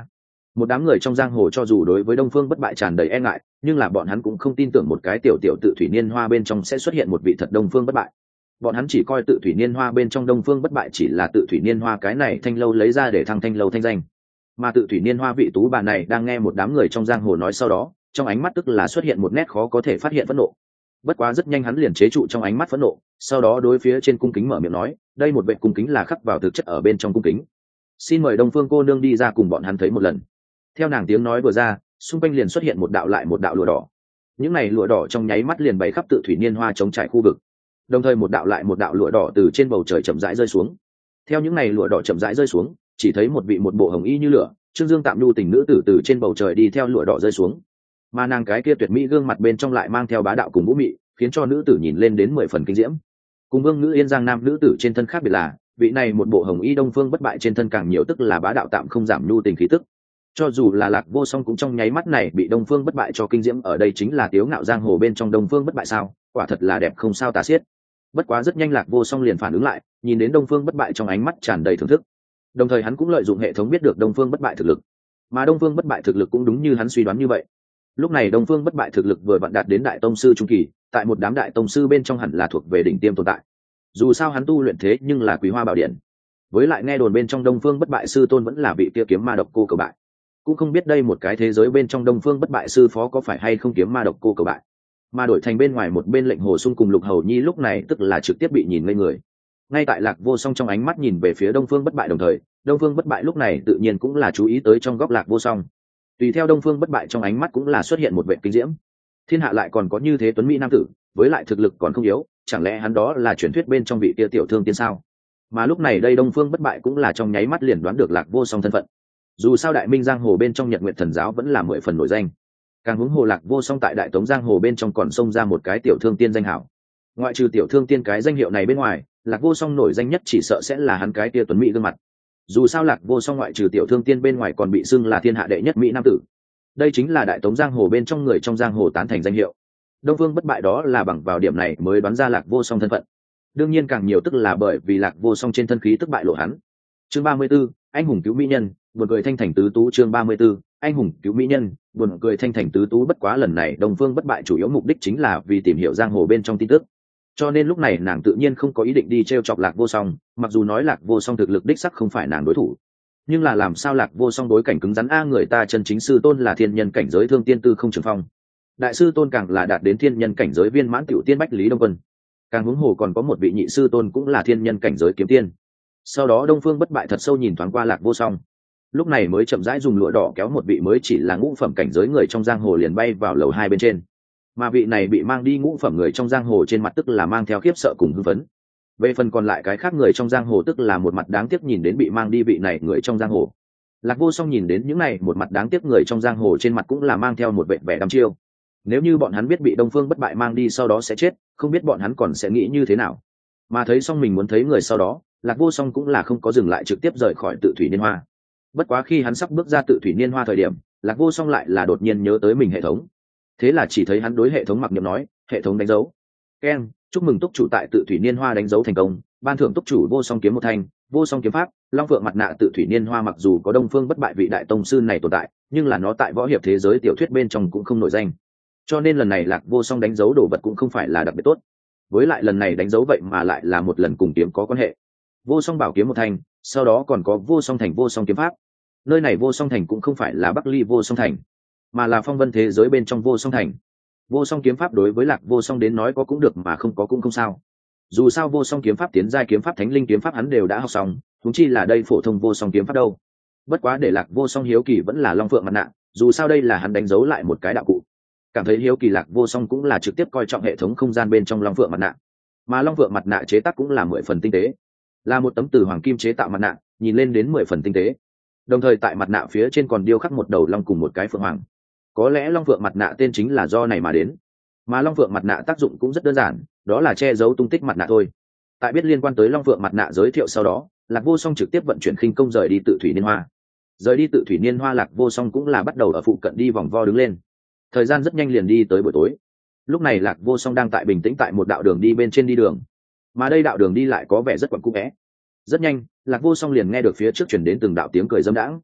Một đám người trong giang hồ cho dù đối với Đông Phương Bất Bại tràn đầy e ngại, nhưng là bọn hắn cũng không tin tưởng một cái tiểu tiểu tự thủy niên hoa bên trong sẽ xuất hiện một vị thật Đông Phương Bất Bại. Bọn hắn chỉ coi tự thủy niên hoa bên trong Đông Phương Bất Bại chỉ là tự thủy niên hoa cái này thanh lâu lấy ra để thăng thanh lâu thanh danh. Mà tự thủy niên hoa vị tú bà này đang nghe một đám người trong giang hồ nói sau đó, trong ánh mắt tức là xuất hiện một nét khó có thể phát hiện phẫn nộ. Bất quá rất nhanh hắn liền chế trụ trong ánh mắt phẫn nộ, sau đó đối phía trên cung kính mở miệng nói, đây một vệ cung kính là khắc vào thực chất ở bên trong cung kính. Xin mời Đông Phương cô nương đi ra cùng bọn hắn thấy một lần. Theo nàng tiếng nói vừa ra, xung quanh liền xuất hiện một đạo lại một đạo lụa đỏ. Những này lụa đỏ trong nháy mắt liền bày khắp tự thủy niên hoa chống trải khu vực. Đồng thời một đạo lại một đạo lụa đỏ từ trên bầu trời chậm rãi rơi xuống. Theo những này lụa đỏ chậm rãi rơi xuống, chỉ thấy một vị một bộ hồng y như lửa, Trương Dương tạm nhu tình nữ tử từ trên bầu trời đi theo lụa đỏ rơi xuống. Mà nàng cái kia tuyệt mỹ gương mặt bên trong lại mang theo bá đạo cùng vũ mị, khiến cho nữ tử nhìn lên đến 10 phần kinh diễm. Cùng Vương Ngữ Yên Giang Nam nữ tử trên thân khác biệt là, vị này một bộ hồng y Đông Phương Bất Bại trên thân càng nhiều tức là bá đạo tạm không giảm nhu tình khí tức. Cho dù là Lạc Vô Song cũng trong nháy mắt này bị Đông Phương Bất Bại cho kinh diễm, ở đây chính là tiếu ngạo giang hồ bên trong Đông Phương Bất Bại sao? Quả thật là đẹp không sao tả xiết. Bất quá rất nhanh Lạc Vô Song liền phản ứng lại, nhìn đến Đông Phương Bất Bại trong ánh mắt tràn đầy thưởng thức. Đồng thời hắn cũng lợi dụng hệ thống biết được Đông Phương Bất Bại thực lực. Mà Đông Phương Bất Bại thực lực cũng đúng như hắn suy đoán như vậy. Lúc này Đông Phương Bất Bại thực lực vừa vặn đạt đến đại tông sư trung kỳ, tại một đám đại tông sư bên trong hẳn là thuộc về đỉnh tiêm tồn tại. Dù sao hắn tu luyện thế nhưng là Quý Hoa Bảo Điện. Với lại nghe đồn bên trong Đông Phương Bất Bại sư tôn vẫn là vị kia kiếm ma độc cô cầu bại. Cũng không biết đây một cái thế giới bên trong Đông Phương Bất Bại sư phó có phải hay không kiếm ma độc cô cầu bại. Mà đổi thành bên ngoài một bên Lệnh Hồ Sung cùng Lục Hầu Nhi lúc này tức là trực tiếp bị nhìn ngây người. Ngay tại Lạc Vô Song trong ánh mắt nhìn về phía Đông Phương Bất Bại đồng thời, Đông Phương Bất Bại lúc này tự nhiên cũng là chú ý tới trong góc Lạc Vô Song. Tùy theo Đông Phương Bất Bại trong ánh mắt cũng là xuất hiện một vẻ kinh diễm. Thiên hạ lại còn có như thế tuấn mỹ nam tử, với lại thực lực còn không yếu, chẳng lẽ hắn đó là truyền thuyết bên trong vị kia tiểu thương tiên sao? Mà lúc này đây Đông Phương Bất Bại cũng là trong nháy mắt liền đoán được Lạc Vô Song thân phận. Dù sao Đại Minh giang hồ bên trong Nhật Nguyệt Thần giáo vẫn là 10 phần nổi danh. Càng huống hồ Lạc Vô Song tại Đại Tống giang hồ bên trong còn xông ra một cái tiểu thương tiên danh hảo. Ngoại trừ tiểu thương tiên cái danh hiệu này bên ngoài, Lạc Vô Song nổi danh nhất chỉ sợ sẽ là hắn cái tia tuấn mỹ gương mặt. Dù sao Lạc Vô Song ngoại trừ tiểu thương tiên bên ngoài còn bị xưng là thiên hạ đệ nhất mỹ nam tử. Đây chính là Đại Tống giang hồ bên trong người trong giang hồ tán thành danh hiệu. Đông Phương Bất Bại đó là bằng vào điểm này mới đoán ra Lạc Vô Song thân phận. Đương nhiên càng nhiều tức là bởi vì Lạc Vô Song trên thân khí tức bại lộ hắn. Chương 34, anh hùng cứu mỹ nhân, buồn cười thanh thành tứ tú. Chương 34, anh hùng cứu mỹ nhân, buồn cười thanh thành tứ tú. Bất quá lần này Đông Phương Bất Bại chủ yếu mục đích chính là vì tìm hiểu giang hồ bên trong tin tức. Cho nên lúc này nàng tự nhiên không có ý định đi trêu chọc Lạc Vô Song, mặc dù nói Lạc Vô Song thực lực đích sắc không phải nàng đối thủ. Nhưng là làm sao Lạc Vô Song đối cảnh cứng rắn người ta chân chính sư tôn là thiên nhân cảnh giới Thương Tiên Tư Không Trường Phong. Đại sư tôn càng là đạt đến thiên nhân cảnh giới Viên Mãn Tiểu Tiên Bách Lý Đông Vân. Càng huống hồ còn có một vị nhị sư tôn cũng là thiên nhân cảnh giới Kiếm Tiên. Sau đó Đông Phương Bất Bại thật sâu nhìn thoáng qua Lạc Vô Song, lúc này mới chậm rãi dùng lụa đỏ kéo một vị mới chỉ là ngũ phẩm cảnh giới người trong giang hồ liền bay vào lầu 2 bên trên. Mà vị này bị mang đi ngũ phẩm người trong giang hồ trên mặt tức là mang theo khiếp sợ cùng hưng phấn. Về phần còn lại cái khác người trong giang hồ tức là một mặt đáng tiếc nhìn đến bị mang đi vị này người trong giang hồ. Lạc Vô Song nhìn đến những này một mặt đáng tiếc người trong giang hồ trên mặt cũng là mang theo một vẻ vẻ đăm chiêu. Nếu như bọn hắn biết bị Đông Phương Bất Bại mang đi sau đó sẽ chết, không biết bọn hắn còn sẽ nghĩ như thế nào. Mà thấy xong mình muốn thấy người sau đó, Lạc Vô Song cũng là không có dừng lại trực tiếp rời khỏi tự thủy niên hoa. Bất quá khi hắn sắp bước ra tự thủy niên hoa thời điểm, Lạc Vô Song lại là đột nhiên nhớ tới mình hệ thống. Thế là chỉ thấy hắn đối hệ thống mặc niệm nói, hệ thống đánh dấu. Keng, chúc mừng túc chủ tại tự thủy niên hoa đánh dấu thành công, ban thưởng túc chủ Vô Song kiếm một thanh, Vô Song kiếm pháp, Long Phượng mặt nạ. Tự thủy niên hoa mặc dù có Đông Phương Bất Bại vị đại tông sư này tồn tại, nhưng là nó tại võ hiệp thế giới tiểu thuyết bên trong cũng không nổi danh. Cho nên lần này Lạc Vô Song đánh dấu đồ vật cũng không phải là đặc biệt tốt. Với lại lần này đánh dấu vậy mà lại là một lần cùng kiếm có quan hệ. Vô Song bảo kiếm một thanh, sau đó còn có Vô Song thành Vô Song kiếm pháp. Nơi này Vô Song thành cũng không phải là Bắc Ly Vô Song thành, mà là phong vân thế giới bên trong Vô Song thành. Vô Song kiếm pháp đối với Lạc Vô Song đến nói có cũng được mà không có cũng không sao. Dù sao Vô Song kiếm pháp tiến giai kiếm pháp thánh linh kiếm pháp hắn đều đã học xong, huống chi là đây phổ thông Vô Song kiếm pháp đâu. Bất quá để Lạc Vô Song hiếu kỳ vẫn là Long Phượng mặt nạ, dù sao đây là hắn đánh dấu lại một cái đạo cụ. Cảm thấy hiếu kỳ Lạc Vô Song cũng là trực tiếp coi trọng hệ thống không gian bên trong Long Phượng mặt nạ. Mà Long Phượng mặt nạ chế tác cũng là 10 phần tinh tế, là một tấm từ hoàng kim chế tạo mặt nạ, nhìn lên đến 10 phần tinh tế. Đồng thời tại mặt nạ phía trên còn điêu khắc một đầu long cùng một cái phượng hoàng. Có lẽ Long Phượng mặt nạ tên chính là do này mà đến. Mà Long Phượng mặt nạ tác dụng cũng rất đơn giản, đó là che giấu tung tích mặt nạ thôi. Tại biết liên quan tới Long Phượng mặt nạ giới thiệu sau đó, Lạc Vô Song trực tiếp vận chuyển khinh công rời đi tự thủy niên hoa. Rời đi tự thủy niên hoa, Lạc Vô Song cũng là bắt đầu ở phụ cận đi vòng vo đứng lên. Thời gian rất nhanh liền đi tới buổi tối. Lúc này Lạc Vô Song đang tại bình tĩnh tại một đạo đường đi bên trên đi đường. Mà đây đạo đường đi lại có vẻ rất quẩn cũ vẽ. Rất nhanh, Lạc Vô Song liền nghe được phía trước truyền đến từng đạo tiếng cười dâm đãng.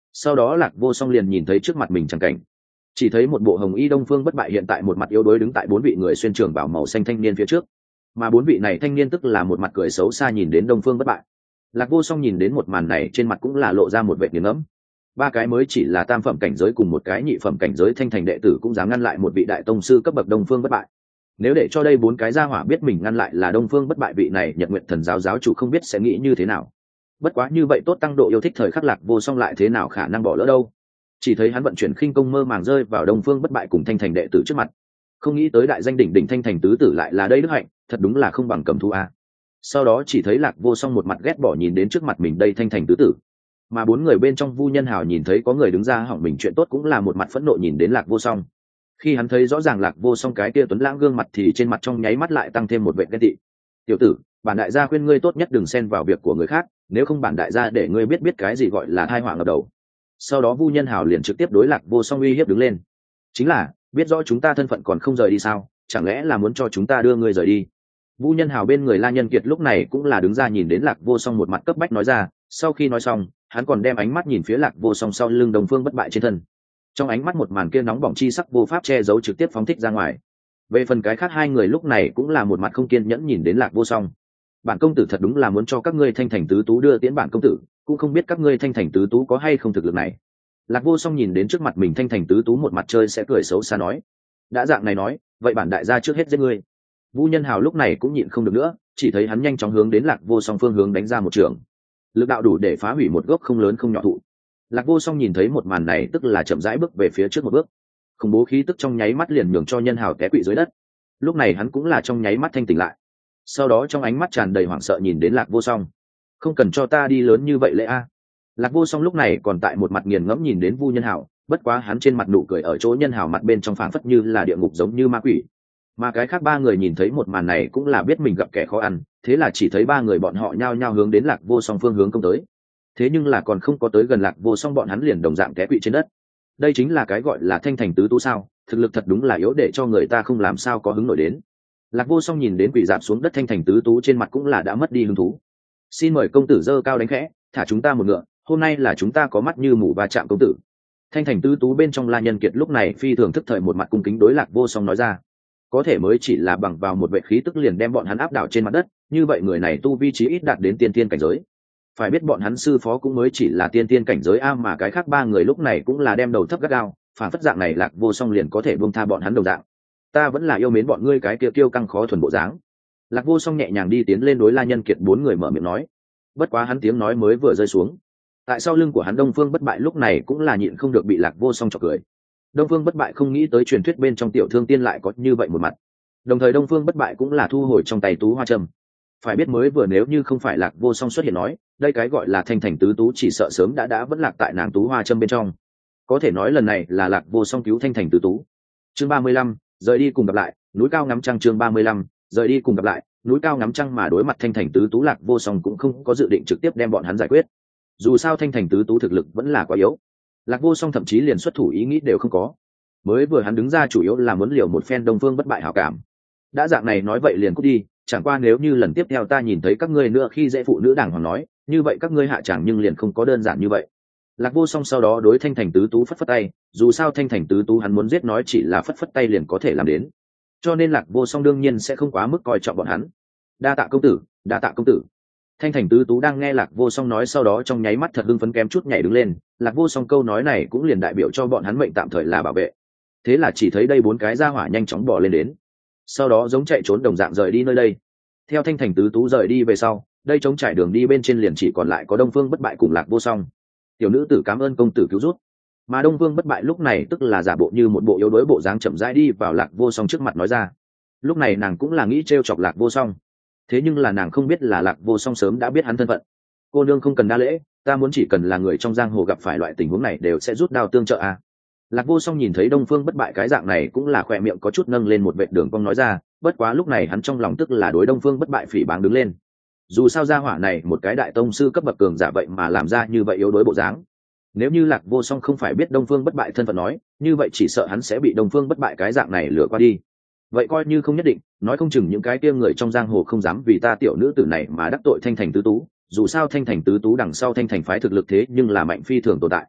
sau đó Lạc Vô Song liền nhìn thấy trước mặt mình chẳng cảnh, chỉ thấy một bộ hồng y Đông Phương Bất Bại hiện tại một mặt yếu đuối đứng tại bốn vị người xuyên trường bảo màu xanh thanh niên phía trước, mà bốn vị này thanh niên tức là một mặt cười xấu xa nhìn đến Đông Phương Bất Bại. Lạc Vô Song nhìn đến một màn này trên mặt cũng là lộ ra một vẻ nghiền ngẫm. Ba cái mới chỉ là tam phẩm cảnh giới cùng một cái nhị phẩm cảnh giới thanh thành đệ tử cũng dám ngăn lại một vị đại tông sư cấp bậc Đông Phương Bất Bại. Nếu để cho đây bốn cái gia hỏa biết mình ngăn lại là Đông Phương Bất Bại vị này Nhật Nguyện Thần giáo giáo chủ không biết sẽ nghĩ như thế nào. Bất quá như vậy tốt tăng độ yêu thích thời khắc Lạc Vô Song lại thế nào khả năng bỏ lỡ đâu. Chỉ thấy hắn vận chuyển khinh công mơ màng rơi vào Đông Phương Bất Bại cùng thanh thành đệ tử trước mặt. Không nghĩ tới đại danh đỉnh đỉnh thanh thành tứ tử lại là đây đức hạnh, thật đúng là không bằng cầm thú a. Sau đó chỉ thấy Lạc Vô Song một mặt ghét bỏ nhìn đến trước mặt mình đây thanh thành tứ tử, mà bốn người bên trong Vu Nhân Hào nhìn thấy có người đứng ra hỏng mình chuyện tốt cũng là một mặt phẫn nộ nhìn đến Lạc Vô Song. Khi hắn thấy rõ ràng Lạc Vô Song cái kia tuấn lãng gương mặt thì trên mặt trong nháy mắt lại tăng thêm một vẻ ghen tị. Tiểu tử, bản đại gia khuyên ngươi tốt nhất đừng xen vào việc của người khác, nếu không bản đại gia để ngươi biết cái gì gọi là tai họa ngập đầu. Sau đó Vu Nhân Hào liền trực tiếp đối Lạc Vô Song uy hiếp đứng lên. Chính là, biết rõ chúng ta thân phận còn không rời đi sao, chẳng lẽ là muốn cho chúng ta đưa ngươi rời đi? Vu Nhân Hào bên người La Nhân Kiệt lúc này cũng là đứng ra nhìn đến Lạc Vô Song một mặt cấp bách nói ra, sau khi nói xong, hắn còn đem ánh mắt nhìn phía Lạc Vô Song sau lưng Đông Phương Bất Bại trên thân. Trong ánh mắt một màn kia nóng bỏng chi sắc vô pháp che giấu trực tiếp phóng thích ra ngoài. Về phần cái khác hai người lúc này cũng là một mặt không kiên nhẫn nhìn đến Lạc Vô Song. Bản công tử thật đúng là muốn cho các ngươi thanh thành tứ tú đưa tiễn bản công tử, cũng không biết các ngươi thanh thành tứ tú có hay không thực lực này. Lạc Vô Song nhìn đến trước mặt mình thanh thành tứ tú một mặt chơi sẽ cười xấu xa nói, đã dạng này nói, vậy bản đại gia trước hết giết ngươi. Vu Nhân Hào lúc này cũng nhịn không được nữa, chỉ thấy hắn nhanh chóng hướng đến Lạc Vô Song phương hướng đánh ra một trường. Lực đạo đủ để phá hủy một gốc không lớn không nhỏ thụ. Lạc Vô Song nhìn thấy một màn này tức là chậm rãi bước về phía trước một bước. Khủng bố khí tức trong nháy mắt liền nhường cho Nhân Hào té quỵ dưới đất. Lúc này hắn cũng là trong nháy mắt thanh tỉnh lại. Sau đó trong ánh mắt tràn đầy hoảng sợ nhìn đến Lạc Vô Song. Không cần cho ta đi lớn như vậy lễ a. Lạc Vô Song lúc này còn tại một mặt nghiền ngẫm nhìn đến Vu Nhân Hào, bất quá hắn trên mặt nụ cười ở chỗ Nhân Hào mặt bên trong phảng phất như là địa ngục giống như ma quỷ. Mà cái khác ba người nhìn thấy một màn này cũng là biết mình gặp kẻ khó ăn, thế là chỉ thấy ba người bọn họ nhao nhao hướng đến Lạc Vô Song phương hướng công tới. Thế nhưng là còn không có tới gần Lạc Vô Song bọn hắn liền đồng dạng té quỵ trên đất. Đây chính là cái gọi là thanh thành tứ tú sao, thực lực thật đúng là yếu để cho người ta không làm sao có hứng nổi đến. Lạc Vô Song nhìn đến quỷ dạp xuống đất thanh thành tứ tú trên mặt cũng là đã mất đi hứng thú. Xin mời công tử dơ cao đánh khẽ, thả chúng ta một ngựa, hôm nay là chúng ta có mắt như mù va chạm công tử. Thanh thành tứ tú bên trong La Nhân Kiệt lúc này phi thường thức thời một mặt cung kính đối Lạc Vô Song nói ra. Có thể mới chỉ là bằng vào một vệ khí tức liền đem bọn hắn áp đảo trên mặt đất, như vậy người này tu vi chí ít đạt đến tiên tiên cảnh giới. Phải biết bọn hắn sư phó cũng mới chỉ là tiên tiên cảnh giới a, mà cái khác ba người lúc này cũng là đem đầu thấp gắt gao, phản phất dạng này Lạc Vô Song liền có thể buông tha bọn hắn đồng dạng. Ta vẫn là yêu mến bọn ngươi cái kia kiêu căng khó thuần bộ dáng. Lạc Vô Song nhẹ nhàng đi tiến lên đối La Nhân Kiệt bốn người mở miệng nói. Bất quá hắn tiếng nói mới vừa rơi xuống, tại sau lưng của hắn Đông Phương Bất Bại lúc này cũng là nhịn không được bị Lạc Vô Song chọc cười. Đông Phương Bất Bại không nghĩ tới truyền thuyết bên trong Tiểu Thương Tiên lại có như vậy một mặt. Đồng thời Đông Phương Bất Bại cũng là thu hồi trong tay tú hoa châm. Phải biết mới vừa nếu như không phải Lạc Vô Song xuất hiện nói, đây cái gọi là thanh thành tứ tú chỉ sợ sớm đã vẫn lạc tại nàng tú hoa châm bên trong. Có thể nói lần này là Lạc Vô Song cứu thanh thành tứ tú. Chương 35, rời đi cùng gặp lại, núi cao ngắm trăng. Chương 35, rời đi cùng gặp lại, núi cao ngắm trăng. Mà đối mặt thanh thành tứ tú Lạc Vô Song cũng không có dự định trực tiếp đem bọn hắn giải quyết. Dù sao thanh thành tứ tú thực lực vẫn là quá yếu. Lạc Vô Song thậm chí liền xuất thủ ý nghĩ đều không có. Mới vừa hắn đứng ra chủ yếu là muốn liều một phen Đông Phương Bất Bại hảo cảm. Đã dạng này nói vậy liền cút đi, chẳng qua nếu như lần tiếp theo ta nhìn thấy các ngươi nữa khi dễ phụ nữ đàng hoàng nói, như vậy các ngươi hạ tràng nhưng liền không có đơn giản như vậy. Lạc Vô Song sau đó đối thanh thành tứ tú phất phất tay, dù sao thanh thành tứ tú hắn muốn giết nói chỉ là phất phất tay liền có thể làm đến, cho nên Lạc Vô Song đương nhiên sẽ không quá mức coi trọng bọn hắn. Đa tạ công tử, đa tạ công tử. Thanh thành tứ tú đang nghe Lạc Vô Song nói sau đó trong nháy mắt thật hưng phấn kém chút nhảy đứng lên. Lạc Vô Song câu nói này cũng liền đại biểu cho bọn hắn mệnh tạm thời là bảo vệ. Thế là chỉ thấy đây bốn cái gia hỏa nhanh chóng bỏ lên đến, sau đó giống chạy trốn đồng dạng rời đi nơi đây. Theo thanh thành tứ tú rời đi về sau, đây trống trải đường đi bên trên liền chỉ còn lại có Đông Phương Bất Bại cùng Lạc Vô Song. Tiểu nữ tử cảm ơn công tử cứu rút. Mà Đông Phương Bất Bại lúc này tức là giả bộ như một bộ yếu đuối bộ dáng chậm rãi đi vào Lạc Vô Song trước mặt nói ra. Lúc này nàng cũng là nghĩ trêu chọc Lạc Vô Song, thế nhưng là nàng không biết là Lạc Vô Song sớm đã biết hắn thân phận. Cô nương không cần đa lễ, ta muốn chỉ cần là người trong giang hồ gặp phải loại tình huống này đều sẽ rút đao tương trợ à. Lạc Vô Song nhìn thấy Đông Phương Bất Bại cái dạng này cũng là khỏe miệng có chút nâng lên một vệt đường cong nói ra, bất quá lúc này hắn trong lòng tức là đối Đông Phương Bất Bại phỉ báng đứng lên. Dù sao gia hỏa này một cái đại tông sư cấp bậc cường giả vậy mà làm ra như vậy yếu đuối bộ dáng. Nếu như Lạc Vô Song không phải biết Đông Phương Bất Bại thân phận nói, như vậy chỉ sợ hắn sẽ bị Đông Phương Bất Bại cái dạng này lừa qua đi. Vậy coi như không nhất định, nói không chừng những cái kia người trong giang hồ không dám vì ta tiểu nữ tử này mà đắc tội thanh thành tứ tú, dù sao thanh thành tứ tú đằng sau thanh thành phái thực lực thế nhưng là mạnh phi thường tồn tại.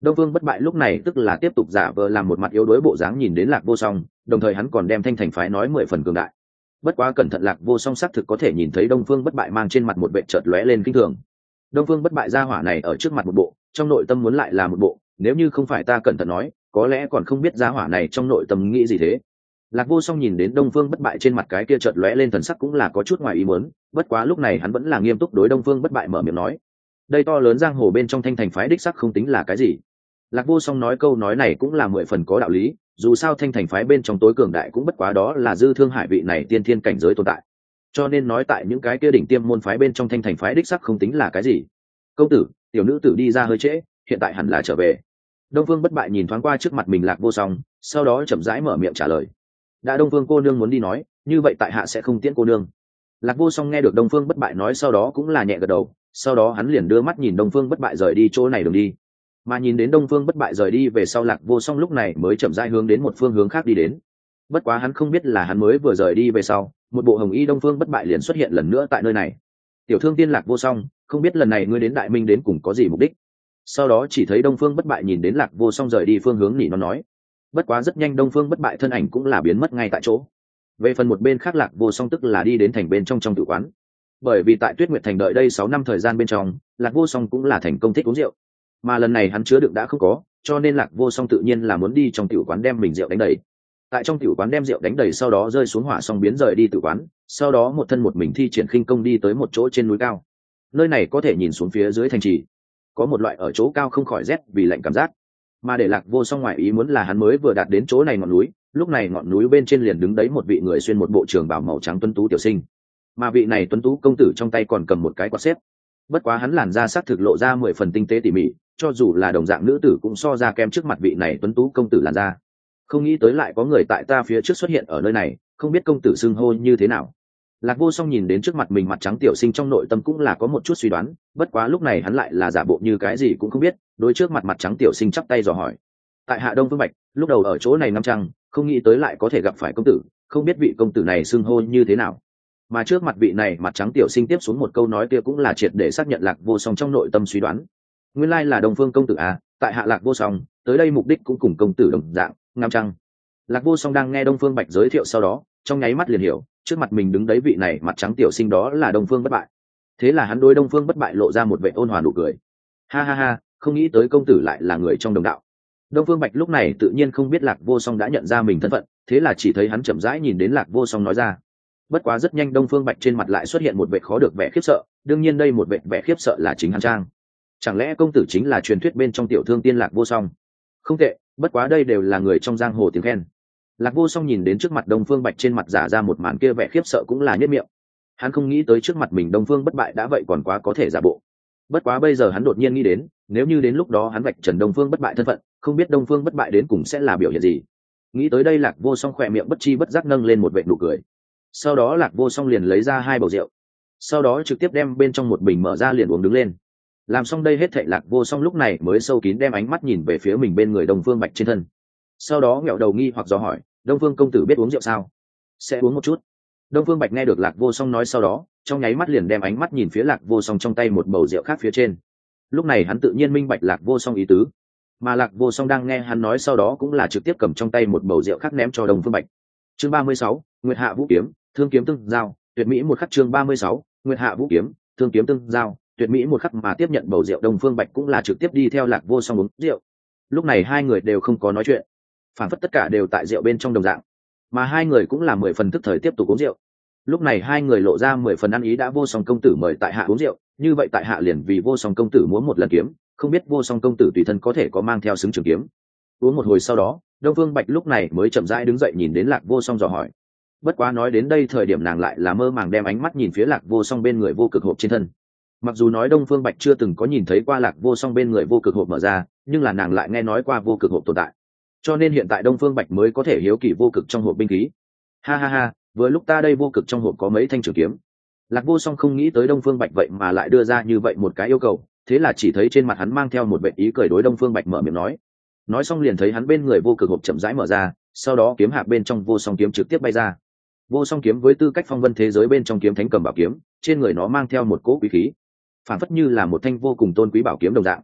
Đông Phương Bất Bại lúc này tức là tiếp tục giả vờ làm một mặt yếu đuối bộ dáng nhìn đến Lạc Vô Song, đồng thời hắn còn đem Thanh Thành phái nói 10 phần cường đại. Bất quá cẩn thận Lạc Vô Song xác thực có thể nhìn thấy Đông Phương Bất Bại mang trên mặt một vẻ chợt lóe lên kinh thường. Đông Phương Bất Bại gia hỏa này ở trước mặt một bộ, trong nội tâm muốn lại là một bộ, nếu như không phải ta cẩn thận nói, có lẽ còn không biết gia hỏa này trong nội tâm nghĩ gì thế. Lạc Vô Song nhìn đến Đông Phương Bất Bại trên mặt cái kia chợt lóe lên thần sắc cũng là có chút ngoài ý muốn, bất quá lúc này hắn vẫn là nghiêm túc đối Đông Phương Bất Bại mở miệng nói: "Đây to lớn giang hồ bên trong Thanh Thành phái đích sắc không tính là cái gì." Lạc Vô Song nói câu nói này cũng là 10 phần có đạo lý, dù sao Thanh Thành phái bên trong tối cường đại cũng bất quá đó là Dư Thương Hải vị này tiên thiên cảnh giới tồn tại. Cho nên nói tại những cái kia đỉnh tiêm môn phái bên trong Thanh Thành phái đích sắc không tính là cái gì. "Công tử, tiểu nữ tử đi ra hơi trễ, hiện tại hẳn là trở về." Đông Phương Bất Bại nhìn thoáng qua trước mặt mình Lạc Vô Song, sau đó chậm rãi mở miệng trả lời: "Đã Đông Phương cô nương muốn đi nói, như vậy tại hạ sẽ không tiễn cô nương." Lạc Vô Song nghe được Đông Phương Bất Bại nói sau đó cũng là nhẹ gật đầu, sau đó hắn liền đưa mắt nhìn Đông Phương Bất Bại rời đi chỗ này đường đi. Mà nhìn đến Đông Phương Bất Bại rời đi về sau, Lạc Vô Song lúc này mới chậm rãi hướng đến một phương hướng khác đi đến. Bất quá hắn không biết là hắn mới vừa rời đi về sau, một bộ hồng y Đông Phương Bất Bại liền xuất hiện lần nữa tại nơi này. "Tiểu Thương Tiên Lạc Vô Song, không biết lần này ngươi đến Đại Minh đến cùng có gì mục đích?" Sau đó chỉ thấy Đông Phương Bất Bại nhìn đến Lạc Vô Song rời đi phương hướng nỉ nó nói. Bất quá rất nhanh Đông Phương Bất Bại thân ảnh cũng là biến mất ngay tại chỗ. Về phần một bên khác, Lạc Vô Song tức là đi đến thành bên trong tử quán. Bởi vì tại Tuyết Nguyệt thành đợi đây 6 năm thời gian bên trong, Lạc Vô Song cũng là thành công thích uống rượu. Mà lần này hắn chứa đựng đã không có, cho nên Lạc Vô Song tự nhiên là muốn đi trong tiểu quán đem mình rượu đánh đầy. Tại trong tiểu quán đem rượu đánh đầy sau đó rơi xuống hỏa xong biến rời đi tiểu quán, sau đó một thân một mình thi triển khinh công đi tới một chỗ trên núi cao. Nơi này có thể nhìn xuống phía dưới thành trì, có một loại ở chỗ cao không khỏi rét vì lạnh cảm giác. Mà để Lạc Vô Song ngoại ý muốn là hắn mới vừa đạt đến chỗ này ngọn núi, lúc này ngọn núi bên trên liền đứng đấy một vị người xuyên một bộ trường bào màu trắng tuấn tú tiểu sinh. Mà vị này tuấn tú công tử trong tay còn cầm một cái quạt xếp. Bất quá hắn làn da sắc thực lộ ra 10 phần tinh tế tỉ mỉ, cho dù là đồng dạng nữ tử cũng so ra kém trước mặt vị này tuấn tú công tử làn da. Không nghĩ tới lại có người tại ta phía trước xuất hiện ở nơi này, không biết công tử xưng hô như thế nào. Lạc Vô Song nhìn đến trước mặt mình mặt trắng tiểu sinh trong nội tâm cũng là có một chút suy đoán, bất quá lúc này hắn lại là giả bộ như cái gì cũng không biết, đối trước mặt mặt trắng tiểu sinh chắp tay dò hỏi: "Tại hạ Đông Phương Bạch, lúc đầu ở chỗ này năm trăng, không nghĩ tới lại có thể gặp phải công tử, không biết vị công tử này xưng hô như thế nào." Mà trước mặt vị này mặt trắng tiểu sinh tiếp xuống một câu nói kia cũng là triệt để xác nhận Lạc Vô Song trong nội tâm suy đoán. Nguyên lai là Đông Phương công tử à, tại hạ Lạc Vô Song, tới đây mục đích cũng cùng công tử đồng dạng, ngắm trăng. Lạc Vô Song đang nghe Đông Phương Bạch giới thiệu sau đó, trong nháy mắt liền hiểu, trước mặt mình đứng đấy vị này mặt trắng tiểu sinh đó là Đông Phương Bất Bại. Thế là hắn đối Đông Phương Bất Bại lộ ra một vẻ ôn hòa nụ cười. "Ha ha ha, không nghĩ tới công tử lại là người trong đồng đạo." Đông Phương Bạch lúc này tự nhiên không biết Lạc Vô Song đã nhận ra mình thân phận, thế là chỉ thấy hắn chậm rãi nhìn đến Lạc Vô Song nói ra. Bất quá rất nhanh Đông Phương Bạch trên mặt lại xuất hiện một vẻ khó được vẻ khiếp sợ, đương nhiên đây một vẻ khiếp sợ là chính hắn trang. Chẳng lẽ công tử chính là truyền thuyết bên trong Tiểu Thương Tiên Lạc Vô Song? Không tệ, bất quá đây đều là người trong giang hồ tiếng khen. Lạc Vô Song nhìn đến trước mặt Đông Phương Bạch trên mặt giả ra một màn kia vẻ khiếp sợ cũng là nhếch miệng. Hắn không nghĩ tới trước mặt mình Đông Phương Bất Bại đã vậy còn quá có thể giả bộ. Bất quá bây giờ hắn đột nhiên nghĩ đến, nếu như đến lúc đó hắn vạch trần Đông Phương Bất Bại thân phận, không biết Đông Phương Bất Bại đến cùng sẽ là biểu hiện gì. Nghĩ tới đây Lạc Vô Song khỏe miệng bất chi bất giác nâng lên một vệt nụ cười. Sau đó Lạc Vô Song liền lấy ra 2 bầu rượu, sau đó trực tiếp đem bên trong một bình mở ra liền uống đứng lên. Làm xong đây hết thảy Lạc Vô Song lúc này mới sâu kín đem ánh mắt nhìn về phía mình bên người Đông Phương Bạch trên thân. Sau đó ngẹo đầu nghi hoặc dò hỏi: "Đông Phương công tử biết uống rượu sao?" "Sẽ uống một chút." Đông Phương Bạch nghe được Lạc Vô Song nói sau đó, trong nháy mắt liền đem ánh mắt nhìn phía Lạc Vô Song trong tay một bầu rượu khác phía trên. Lúc này hắn tự nhiên minh bạch Lạc Vô Song ý tứ, mà Lạc Vô Song đang nghe hắn nói sau đó cũng là trực tiếp cầm trong tay một bầu rượu khác ném cho Đông Phương Bạch. Chương 36, Nguyệt Hạ Vũ Kiếm, Thương Kiếm Tương Giao, tuyệt mỹ một khắc. Chương 36, Nguyệt Hạ Vũ Kiếm, Thương Kiếm Tương Giao, tuyệt mỹ một khắc. Mà tiếp nhận bầu rượu Đông Phương Bạch cũng là trực tiếp đi theo Lạc Vô Song uống rượu. Lúc này hai người đều không có nói chuyện, phản phất tất cả đều tại rượu bên trong đồng dạng, mà hai người cũng là 10 phần tức thời tiếp tục uống rượu. Lúc này hai người lộ ra 10 phần ăn ý, đã Vô Song công tử mời tại hạ uống rượu, như vậy tại hạ liền vì Vô Song công tử múa một lần kiếm, không biết Vô Song công tử tùy thân có thể có mang theo xứng trường kiếm. Uống một hồi sau đó, Đông Phương Bạch lúc này mới chậm rãi đứng dậy nhìn đến Lạc Vô Song dò hỏi. Bất quá nói đến đây thời điểm nàng lại là mơ màng đem ánh mắt nhìn phía Lạc Vô Song bên người vô cực hộp trên thân. Mặc dù nói Đông Phương Bạch chưa từng có nhìn thấy qua Lạc Vô Song bên người vô cực hộp mở ra, nhưng là nàng lại nghe nói qua vô cực hộp tồn tại, cho nên hiện tại Đông Phương Bạch mới có thể hiếu kỳ vô cực trong hộp binh khí. Ha ha ha, vừa lúc ta đây vô cực trong hộp có mấy thanh trường kiếm. Lạc Vô Song không nghĩ tới Đông Phương Bạch vậy mà lại đưa ra như vậy một cái yêu cầu, thế là chỉ thấy trên mặt hắn mang theo một vẻ ý cười đối Đông Phương Bạch mở miệng nói. Nói xong liền thấy hắn bên người vô cực hộp chậm rãi mở ra, sau đó kiếm hạp bên trong vô song kiếm trực tiếp bay ra. Vô song kiếm với tư cách phong vân thế giới bên trong kiếm thánh cầm bảo kiếm, trên người nó mang theo một cỗ quý khí, phản phất như là một thanh vô cùng tôn quý bảo kiếm đồng dạng.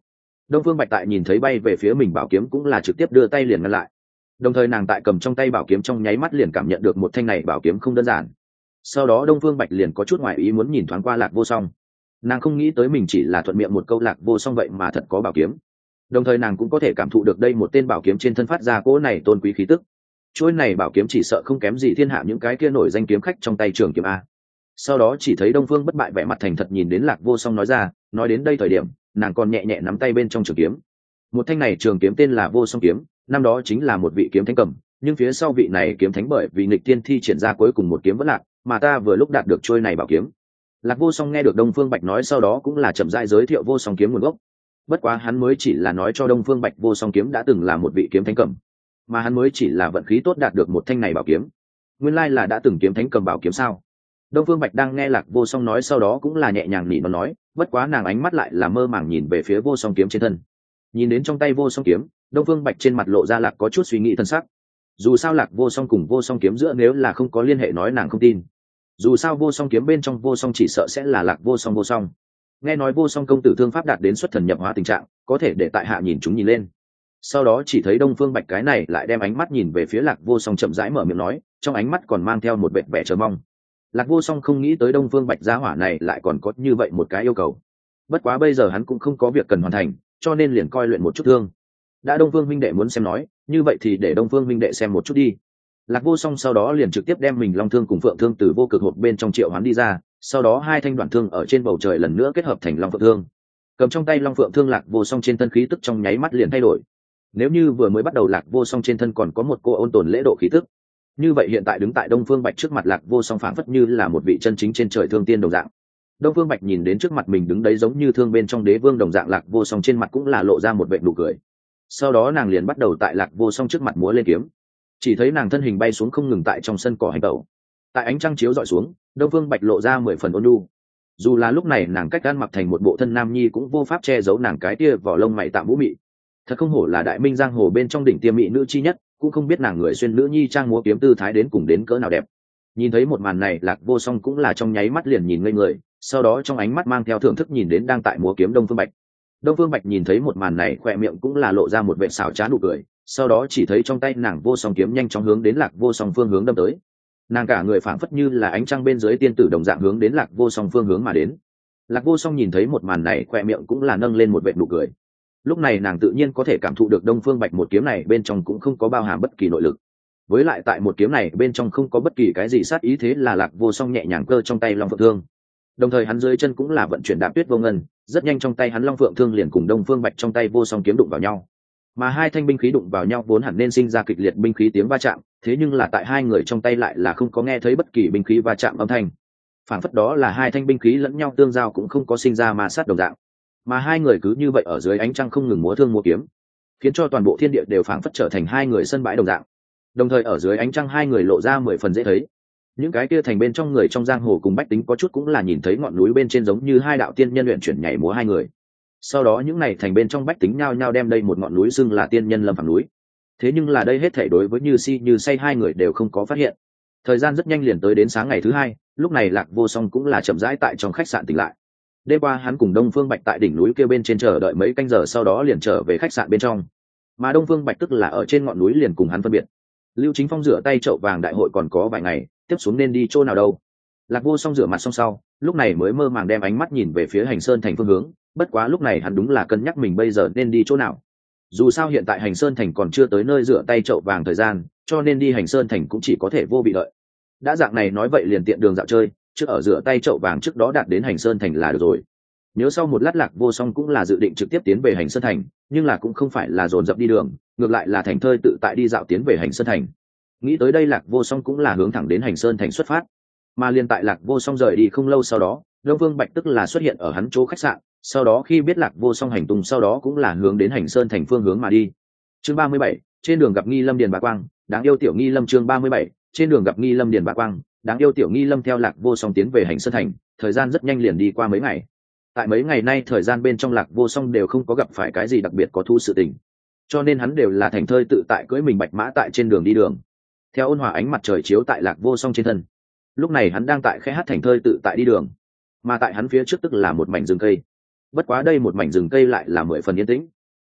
Đông Phương Bạch tại nhìn thấy bay về phía mình bảo kiếm cũng là trực tiếp đưa tay liền ngăn lại, đồng thời nàng tại cầm trong tay bảo kiếm trong nháy mắt liền cảm nhận được một thanh này bảo kiếm không đơn giản. Sau đó Đông Phương Bạch liền có chút ngoài ý muốn nhìn thoáng qua Lạc Vô Song, nàng không nghĩ tới mình chỉ là thuận miệng một câu Lạc Vô Song vậy mà thật có bảo kiếm, đồng thời nàng cũng có thể cảm thụ được đây một tên bảo kiếm trên thân phát ra cỗ này tôn quý khí tức. Chuôi này bảo kiếm chỉ sợ không kém gì thiên hạ những cái kia nổi danh kiếm khách trong tay Trường Kiếm a. Sau đó chỉ thấy Đông Phương Bất Bại vẻ mặt thành thật nhìn đến Lạc Vô Song nói ra, nói đến đây thời điểm nàng còn nhẹ nhẹ nắm tay bên trong trường kiếm. Một thanh này trường kiếm tên là Vô Song kiếm, năm đó chính là một vị kiếm thánh cầm, nhưng phía sau vị này kiếm thánh bởi vì nghịch tiên thi triển ra cuối cùng một kiếm vẫn lạc, mà ta vừa lúc đạt được trôi này bảo kiếm. Lạc Vô Song nghe được Đông Phương Bạch nói sau đó cũng là chậm rãi giới thiệu Vô Song kiếm nguồn gốc. Bất quá hắn mới chỉ là nói cho Đông Phương Bạch Vô Song kiếm đã từng là một vị kiếm thánh cầm, mà hắn mới chỉ là vận khí tốt đạt được một thanh này bảo kiếm. Nguyên lai là đã từng kiếm thánh cầm bảo kiếm sao? Đông Phương Bạch đang nghe Lạc Vô Song nói sau đó cũng là nhẹ nhàng nỉ nó nói, bất quá nàng ánh mắt lại là mơ màng nhìn về phía Vô Song kiếm trên thân. Nhìn đến trong tay Vô Song kiếm, Đông Phương Bạch trên mặt lộ ra Lạc có chút suy nghĩ thân sắc. Dù sao Lạc Vô Song cùng Vô Song kiếm giữa nếu là không có liên hệ nói nàng không tin. Dù sao Vô Song kiếm bên trong Vô Song chỉ sợ sẽ là Lạc Vô Song Vô Song. Nghe nói Vô Song công tử thương pháp đạt đến xuất thần nhập hóa tình trạng, có thể để tại hạ nhìn chúng nhìn lên. Sau đó chỉ thấy Đông Phương Bạch cái này lại đem ánh mắt nhìn về phía Lạc Vô Song chậm rãi mở miệng nói, trong ánh mắt còn mang theo một vẻ vẻ chờ mong. Lạc Vô Song không nghĩ tới Đông Phương Bạch gia hỏa này lại còn có như vậy một cái yêu cầu. Bất quá bây giờ hắn cũng không có việc cần hoàn thành, cho nên liền coi luyện một chút thương. Đã Đông Phương minh đệ muốn xem nói, như vậy thì để Đông Phương minh đệ xem một chút đi. Lạc Vô Song sau đó liền trực tiếp đem mình long thương cùng phượng thương từ vô cực hộp bên trong triệu hoán đi ra, sau đó hai thanh đoạn thương ở trên bầu trời lần nữa kết hợp thành long phượng thương. Cầm trong tay long phượng thương, Lạc Vô Song trên thân khí tức trong nháy mắt liền thay đổi. Nếu như vừa mới bắt đầu Lạc Vô Song trên thân còn có một cô ôn tồn lễ độ khí tức, như vậy hiện tại đứng tại Đông Phương Bạch trước mặt Lạc Vô Song phảng phất như là một vị chân chính trên trời thương tiên đồng dạng. Đông Phương Bạch nhìn đến trước mặt mình đứng đấy giống như thương bên trong đế vương đồng dạng Lạc Vô Song, trên mặt cũng là lộ ra một vệt nụ cười. Sau đó nàng liền bắt đầu tại Lạc Vô Song trước mặt múa lên kiếm. Chỉ thấy nàng thân hình bay xuống không ngừng tại trong sân cỏ hành tẩu. Tại ánh trăng chiếu rọi xuống, Đông Phương Bạch lộ ra 10 phần ôn nhu. Dù là lúc này nàng cách gan mặc thành một bộ thân nam nhi cũng vô pháp che giấu nàng cái kia vỏ lông mày tạm vũ mị. Thật không hổ là đại minh giang hồ bên trong đỉnh tiêm mỹ nữ chi nhất, cũng không biết nàng người xuyên nữ nhi trang múa kiếm tư thái đến cùng đến cỡ nào đẹp. Nhìn thấy một màn này Lạc Vô Song cũng là trong nháy mắt liền nhìn ngây người, sau đó trong ánh mắt mang theo thưởng thức nhìn đến đang tại múa kiếm Đông Phương Bạch. Đông Phương Bạch nhìn thấy một màn này khỏe miệng cũng là lộ ra một vẻ xảo trá nụ cười, sau đó chỉ thấy trong tay nàng Vô Song kiếm nhanh chóng hướng đến Lạc Vô Song phương hướng đâm tới. Nàng cả người phảng phất như là ánh trăng bên dưới tiên tử đồng dạng hướng đến Lạc Vô Song phương hướng mà đến. Lạc Vô Song nhìn thấy một màn này khỏe miệng cũng là nâng lên một vẻ nụ cười. Lúc này nàng tự nhiên có thể cảm thụ được Đông Phương Bạch một kiếm này bên trong cũng không có bao hàm bất kỳ nội lực. Với lại tại một kiếm này bên trong không có bất kỳ cái gì sát ý, thế là Lạc Vô Song nhẹ nhàng cơ trong tay long phượng thương. Đồng thời hắn dưới chân cũng là vận chuyển đạp tuyết vô ngân, rất nhanh trong tay hắn long phượng thương liền cùng Đông Phương Bạch trong tay Vô Song kiếm đụng vào nhau. Mà hai thanh binh khí đụng vào nhau vốn hẳn nên sinh ra kịch liệt binh khí tiếng va chạm, thế nhưng là tại hai người trong tay lại là không có nghe thấy bất kỳ binh khí va chạm âm thanh. Phản phất đó là hai thanh binh khí lẫn nhau tương giao cũng không có sinh ra ma sát đồng dạng. Mà hai người cứ như vậy ở dưới ánh trăng không ngừng múa thương múa kiếm, khiến cho toàn bộ thiên địa đều phảng phất trở thành hai người sân bãi đồng dạng. Đồng thời ở dưới ánh trăng hai người lộ ra 10 phần dễ thấy. Những cái kia thành bên trong người trong giang hồ cùng bách tính có chút cũng là nhìn thấy ngọn núi bên trên giống như hai đạo tiên nhân luyện chuyển nhảy múa hai người. Sau đó những này thành bên trong bách tính nhao nhao đem đây một ngọn núi xưng là tiên nhân lâm phàm núi. Thế nhưng là đây hết thảy đối với Như Si Như Say hai người đều không có phát hiện. Thời gian rất nhanh liền tới đến sáng ngày thứ hai, lúc này Lạc Vô Song cũng là chậm rãi tại trong khách sạn tỉnh lại. Đêm qua hắn cùng Đông Phương Bạch tại đỉnh núi kia bên trên chờ đợi mấy canh giờ, sau đó liền trở về khách sạn bên trong. Mà Đông Phương Bạch tức là ở trên ngọn núi liền cùng hắn phân biệt. Lưu Chính Phong rửa tay chậu vàng đại hội còn có vài ngày, tiếp xuống nên đi chỗ nào đâu? Lạc Vô Song rửa mặt xong sau, lúc này mới mơ màng đem ánh mắt nhìn về phía Hành Sơn thành phương hướng, bất quá lúc này hắn đúng là cân nhắc mình bây giờ nên đi chỗ nào. Dù sao hiện tại Hành Sơn thành còn chưa tới nơi rửa tay chậu vàng thời gian, cho nên đi Hành Sơn thành cũng chỉ có thể vô bị đợi. Đã dạng này nói vậy liền tiện đường dạo chơi, trước ở rửa tay chậu vàng trước đó đạt đến Hành Sơn thành là được rồi. Nhớ sau một lát Lạc Vô Song cũng là dự định trực tiếp tiến về Hành Sơn thành, nhưng là cũng không phải là dồn dập đi đường, ngược lại là thành thơi tự tại đi dạo tiến về Hành Sơn thành. Nghĩ tới đây Lạc Vô Song cũng là hướng thẳng đến Hành Sơn thành xuất phát. Mà liên tại Lạc Vô Song rời đi không lâu sau đó, Đông Phương Bạch tức là xuất hiện ở hắn chỗ khách sạn, sau đó khi biết Lạc Vô Song hành tung sau đó cũng là hướng đến Hành Sơn thành phương hướng mà đi. Chương 37, trên đường gặp Nghi Lâm Điền Bá Quang, đáng yêu tiểu Nghi Lâm. Chương 37, trên đường gặp Nghi Lâm Điền Bá Quang, đáng yêu tiểu Nghi Lâm. Theo Lạc Vô Song tiến về Hành Sơn thành, thời gian rất nhanh liền đi qua mấy ngày. Tại mấy ngày nay thời gian bên trong Lạc Vô Song đều không có gặp phải cái gì đặc biệt có thú sự tình, cho nên hắn đều là thành thơi tự tại cưỡi mình bạch mã tại trên đường đi đường. Theo ôn hòa ánh mặt trời chiếu tại Lạc Vô Song trên thân, lúc này hắn đang tại khẽ hát thành thơi tự tại đi đường, mà tại hắn phía trước tức là một mảnh rừng cây. Bất quá đây một mảnh rừng cây lại là 10 phần yên tĩnh,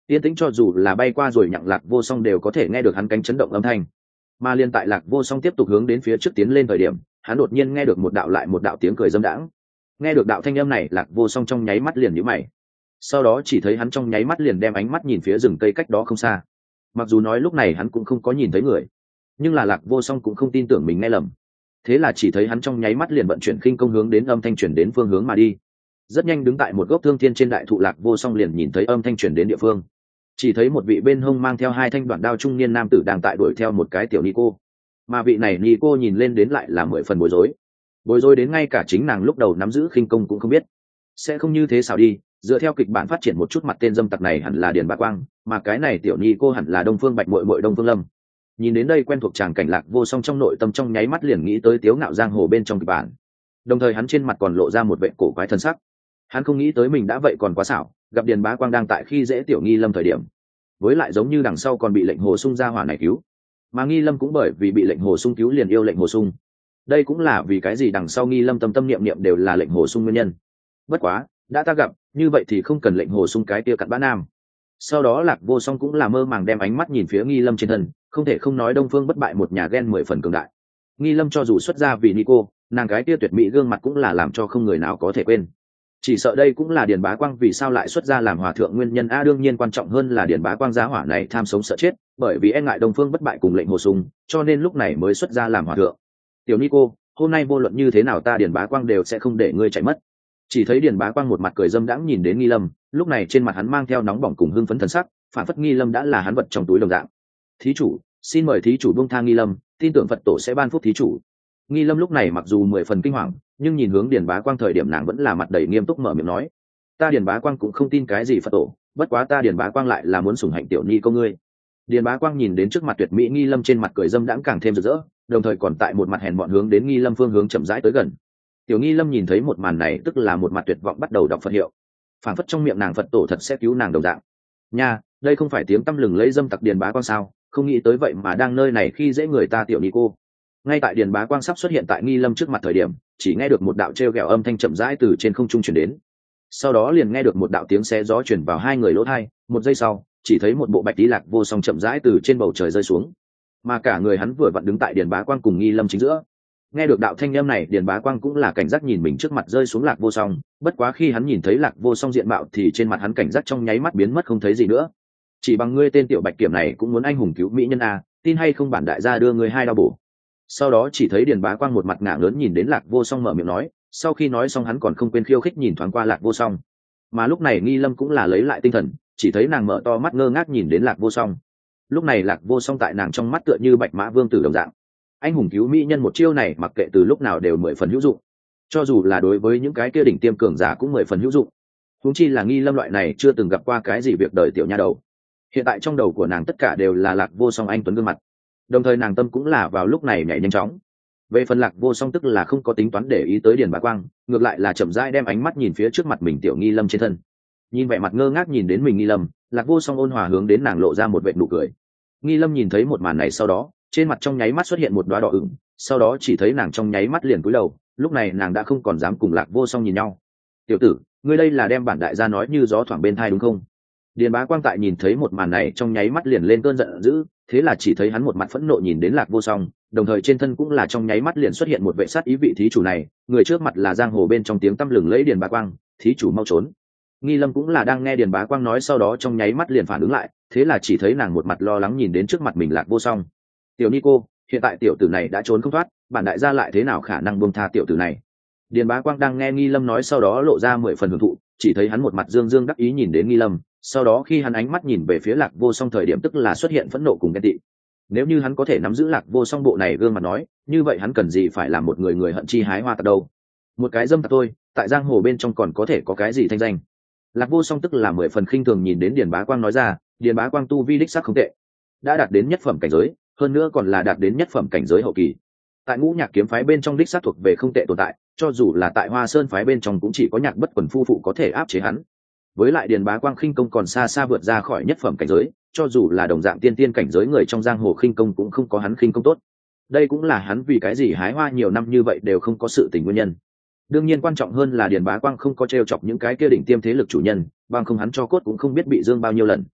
yên tĩnh cho dù là bay qua rồi nhặng Lạc Vô Song đều có thể nghe được hắn cánh chấn động âm thanh. Mà liên tại Lạc Vô Song tiếp tục hướng đến phía trước tiến lên thời điểm, hắn đột nhiên nghe được một đạo lại một đạo tiếng cười dâm đãng. Nghe được đạo thanh âm này, Lạc Vô Song trong nháy mắt liền nhíu mày. Sau đó chỉ thấy hắn trong nháy mắt liền đem ánh mắt nhìn phía rừng cây cách đó không xa. Mặc dù nói lúc này hắn cũng không có nhìn thấy người, nhưng là Lạc Vô Song cũng không tin tưởng mình nghe lầm. Thế là chỉ thấy hắn trong nháy mắt liền vận chuyển khinh công hướng đến âm thanh chuyển đến phương hướng mà đi. Rất nhanh đứng tại một gốc thương thiên trên đại thụ, Lạc Vô Song liền nhìn thấy âm thanh chuyển đến địa phương. Chỉ thấy một vị bên hông mang theo hai thanh đoạn đao trung niên nam tử đang tại đuổi theo một cái tiểu ni cô. Mà vị này ni cô nhìn lên đến lại là 10 phần bối rối đến ngay cả chính nàng lúc đầu nắm giữ khinh công cũng không biết. Sẽ không như thế sao đi, dựa theo kịch bản phát triển một chút, mặt tên dâm tặc này hẳn là Điền Bá Quang, mà cái này tiểu ni cô hẳn là Đông Phương Bạch muội muội Đông Phương Lâm. Nhìn đến đây quen thuộc tràng cảnh, Lạc Vô Song trong nội tâm trong nháy mắt liền nghĩ tới Tiếu Ngạo giang hồ bên trong kịch bản. Đồng thời hắn trên mặt còn lộ ra một vẻ cổ quái thân sắc. Hắn không nghĩ tới mình đã vậy còn quá xảo, gặp Điền Bá Quang đang tại khi dễ tiểu Nghi Lâm thời điểm, với lại giống như đằng sau còn bị lệnh Hồ Sung ra hỏa này cứu, mà Nghi Lâm cũng bởi vì bị lệnh Hồ Sung cứu liền yêu lệnh Hồ Sung. Đây cũng là vì cái gì đằng sau Nghi Lâm tâm tâm niệm niệm đều là lệnh Hồ Sung nguyên nhân. Bất quá, đã ta gặp, như vậy thì không cần lệnh Hồ Sung cái kia cặn bã nam. Sau đó Lạc Vô Song cũng là mơ màng đem ánh mắt nhìn phía Nghi Lâm trên thân, không thể không nói Đông Phương Bất Bại một nhà ghen 10 phần cường đại. Nghi Lâm cho dù xuất ra vì Nico, nàng cái kia tuyệt mỹ gương mặt cũng là làm cho không người nào có thể quên. Chỉ sợ đây cũng là Điền Bá Quang vì sao lại xuất ra làm hòa thượng nguyên nhân a. Đương nhiên quan trọng hơn là Điền Bá Quang giá hỏa này tham sống sợ chết, bởi vì e ngại Đông Phương Bất Bại cùng lệnh Hồ Sung, cho nên lúc này mới xuất ra làm hòa thượng. Tiểu Nico, hôm nay vô luận như thế nào ta Điền Bá Quang đều sẽ không để ngươi chạy mất. Chỉ thấy Điền Bá Quang một mặt cười dâm đãng nhìn đến Nghi Lâm, lúc này trên mặt hắn mang theo nóng bỏng cùng hưng phấn thần sắc, phản phất Nghi Lâm đã là hắn vật trong túi đồng dạng. Thí chủ, xin mời thí chủ buông tha Nghi Lâm, tin tưởng Phật tổ sẽ ban phúc thí chủ. Nghi Lâm lúc này mặc dù 10 phần kinh hoàng, nhưng nhìn hướng Điền Bá Quang thời điểm nàng vẫn là mặt đầy nghiêm túc mở miệng nói: ta Điền Bá Quang cũng không tin cái gì Phật tổ, bất quá ta Điền Bá Quang lại là muốn sủng hạnh tiểu nhi cô ngươi. Điền Bá Quang nhìn đến trước mặt tuyệt mỹ Nghi Lâm, trên mặt cười dâm đãng càng thêm rực rỡ, đồng thời còn tại một mặt hèn mọn hướng đến Nghi Lâm phương hướng chậm rãi tới gần. Tiểu Nghi Lâm nhìn thấy một màn này tức là một mặt tuyệt vọng, bắt đầu đọc Phật hiệu, phảng phất trong miệng nàng Phật tổ thật sẽ cứu nàng đồng dạng. Nha, đây không phải tiếng tăm lừng lẫy dâm tặc Điền Bá Quang sao, không nghĩ tới vậy mà đang nơi này khi dễ người ta tiểu ni cô. Ngay tại Điền Bá Quang sắp xuất hiện tại Nghi Lâm trước mặt thời điểm, chỉ nghe được một đạo trêu ghẹo âm thanh chậm rãi từ trên không trung truyền đến. Sau đó liền nghe được một đạo tiếng xé gió truyền vào hai người lỗ tai, một giây sau, chỉ thấy một bộ bạch tí Lạc Vô Song chậm rãi từ trên bầu trời rơi xuống, mà cả người hắn vừa vặn đứng tại Điền Bá Quang cùng Nghi Lâm chính giữa. Nghe được đạo thanh âm này, Điền Bá Quang cũng là cảnh giác nhìn mình trước mặt rơi xuống Lạc Vô Song, bất quá khi hắn nhìn thấy Lạc Vô Song diện mạo thì trên mặt hắn cảnh giác trong nháy mắt biến mất không thấy gì nữa. Chỉ bằng ngươi tên tiểu bạch kiểm này cũng muốn anh hùng cứu mỹ nhân a, tin hay không bản đại gia đưa ngươi 2 đao bổ. Sau đó chỉ thấy Điền Bá Quang một mặt ngả lớn nhìn đến Lạc Vô Song mở miệng nói, sau khi nói xong hắn còn không quên khiêu khích nhìn thoáng qua Lạc Vô Song. Mà lúc này Nghi Lâm cũng là lấy lại tinh thần, chỉ thấy nàng mở to mắt ngơ ngác nhìn đến Lạc Vô Song. Lúc này Lạc Vô Song tại nàng trong mắt tựa như bạch mã vương tử đồng dạng. Anh hùng cứu mỹ nhân một chiêu này mặc kệ từ lúc nào đều 10 phần hữu dụng, cho dù là đối với những cái kia đỉnh tiêm cường giả cũng 10 phần hữu dụng. Huống chi là Nghi Lâm loại này chưa từng gặp qua cái gì việc đời tiểu nha đầu. Hiện tại trong đầu của nàng tất cả đều là Lạc Vô Song anh tuấn gương mặt, đồng thời nàng tâm cũng là vào lúc này nhảy nhanh chóng. Về phần Lạc Vô Song tức là không có tính toán để ý tới Điền Bá Quang, ngược lại là chậm rãi đem ánh mắt nhìn phía trước mặt mình tiểu Nghi Lâm trên thân. Nhìn vẻ mặt ngơ ngác nhìn đến mình Nghi Lâm, Lạc Vô Song ôn hòa hướng đến nàng lộ ra một vệt nụ cười. Nghi Lâm nhìn thấy một màn này sau đó, trên mặt trong nháy mắt xuất hiện một đóa đỏ ửng, sau đó chỉ thấy nàng trong nháy mắt liền cúi đầu, lúc này nàng đã không còn dám cùng Lạc Vô Song nhìn nhau. Tiểu tử, ngươi đây là đem bản đại gia nói như gió thoảng bên tai đúng không? Điền Bá Quang tại nhìn thấy một màn này trong nháy mắt liền lên cơn giận dữ, thế là chỉ thấy hắn một mặt phẫn nộ nhìn đến Lạc Vô Song, đồng thời trên thân cũng là trong nháy mắt liền xuất hiện một vệ sát ý vị thí chủ này, người trước mặt là giang hồ bên trong tiếng tăm lừng lẫy Điền Bá Quang, thí chủ mau trốn. Nghi Lâm cũng là đang nghe Điền Bá Quang nói sau đó trong nháy mắt liền phản ứng lại, thế là chỉ thấy nàng một mặt lo lắng nhìn đến trước mặt mình Lạc Vô Song. Tiểu Nico, hiện tại tiểu tử này đã trốn không thoát, bản đại gia lại thế nào khả năng buông tha tiểu tử này? Điền Bá Quang đang nghe Nghi Lâm nói sau đó lộ ra 10 phần hưởng thụ, chỉ thấy hắn một mặt dương dương đắc ý nhìn đến Nghi Lâm, sau đó khi hắn ánh mắt nhìn về phía Lạc Vô Song thời điểm tức là xuất hiện phẫn nộ cùng ghen tị. Nếu như hắn có thể nắm giữ Lạc Vô Song bộ này gương mặt nói, như vậy hắn cần gì phải làm một người hận chi hái hoa tật đâu? Một cái dâm tặc thôi, tại giang hồ bên trong còn có thể có cái gì thanh danh? Lạc Vô Song tức là 10 phần khinh thường nhìn đến Điền Bá Quang nói ra, Điền Bá Quang tu vi đích xác không tệ, đã đạt đến nhất phẩm cảnh giới, hơn nữa còn là đạt đến nhất phẩm cảnh giới hậu kỳ. Tại Ngũ Nhạc kiếm phái bên trong đích xác thuộc về không tệ tồn tại, cho dù là tại Hoa Sơn phái bên trong cũng chỉ có Nhạc Bất Quần phu phụ có thể áp chế hắn. Với lại Điền Bá Quang khinh công còn xa xa vượt ra khỏi nhất phẩm cảnh giới, cho dù là đồng dạng tiên cảnh giới người trong giang hồ khinh công cũng không có hắn khinh công tốt. Đây cũng là hắn vì cái gì hái hoa nhiều năm như vậy đều không có sự tình nguyên nhân. Đương nhiên quan trọng hơn là Điền Bá Quang không có trêu chọc những cái kia đỉnh tiêm thế lực chủ nhân, bằng không hắn cho cốt cũng không biết bị dương bao nhiêu lần.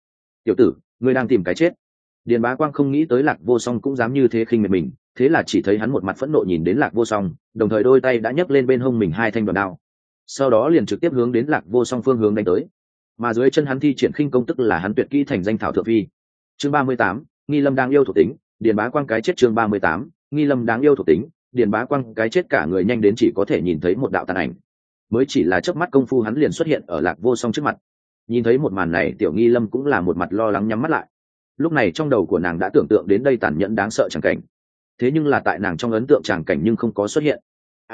tiểu tử, ngươi đang tìm cái chết. Điền Bá Quang không nghĩ tới Lạc Vô Song cũng dám như thế khinh miệt mình, thế là chỉ thấy hắn một mặt phẫn nộ nhìn đến Lạc Vô Song, đồng thời đôi tay đã nhấc lên bên hông mình hai thanh đoàn đao, sau đó liền trực tiếp hướng đến Lạc Vô Song phương hướng đánh tới. Mà dưới chân hắn thi triển khinh công tức là hắn tuyệt kỹ thành danh thảo thượng phi. Chương 38, Nghi Lâm đang yêu thuộc tính, Điền Bá Quang cái chết. Chương 38, Nghi Lâm đáng yêu thuộc tính, Điền Bá Quang cái chết cả người nhanh đến chỉ có thể nhìn thấy một đạo tàn ảnh. Mới chỉ là chớp mắt công phu hắn liền xuất hiện ở Lạc Vô Song trước mặt. Nhìn thấy một màn này, tiểu Nghi Lâm cũng là một mặt lo lắng nhắm mắt lại. Lúc này trong đầu của nàng đã tưởng tượng đến đây tàn nhẫn đáng sợ chẳng cảnh. Thế nhưng là tại nàng trong ấn tượng chẳng cảnh nhưng không có xuất hiện.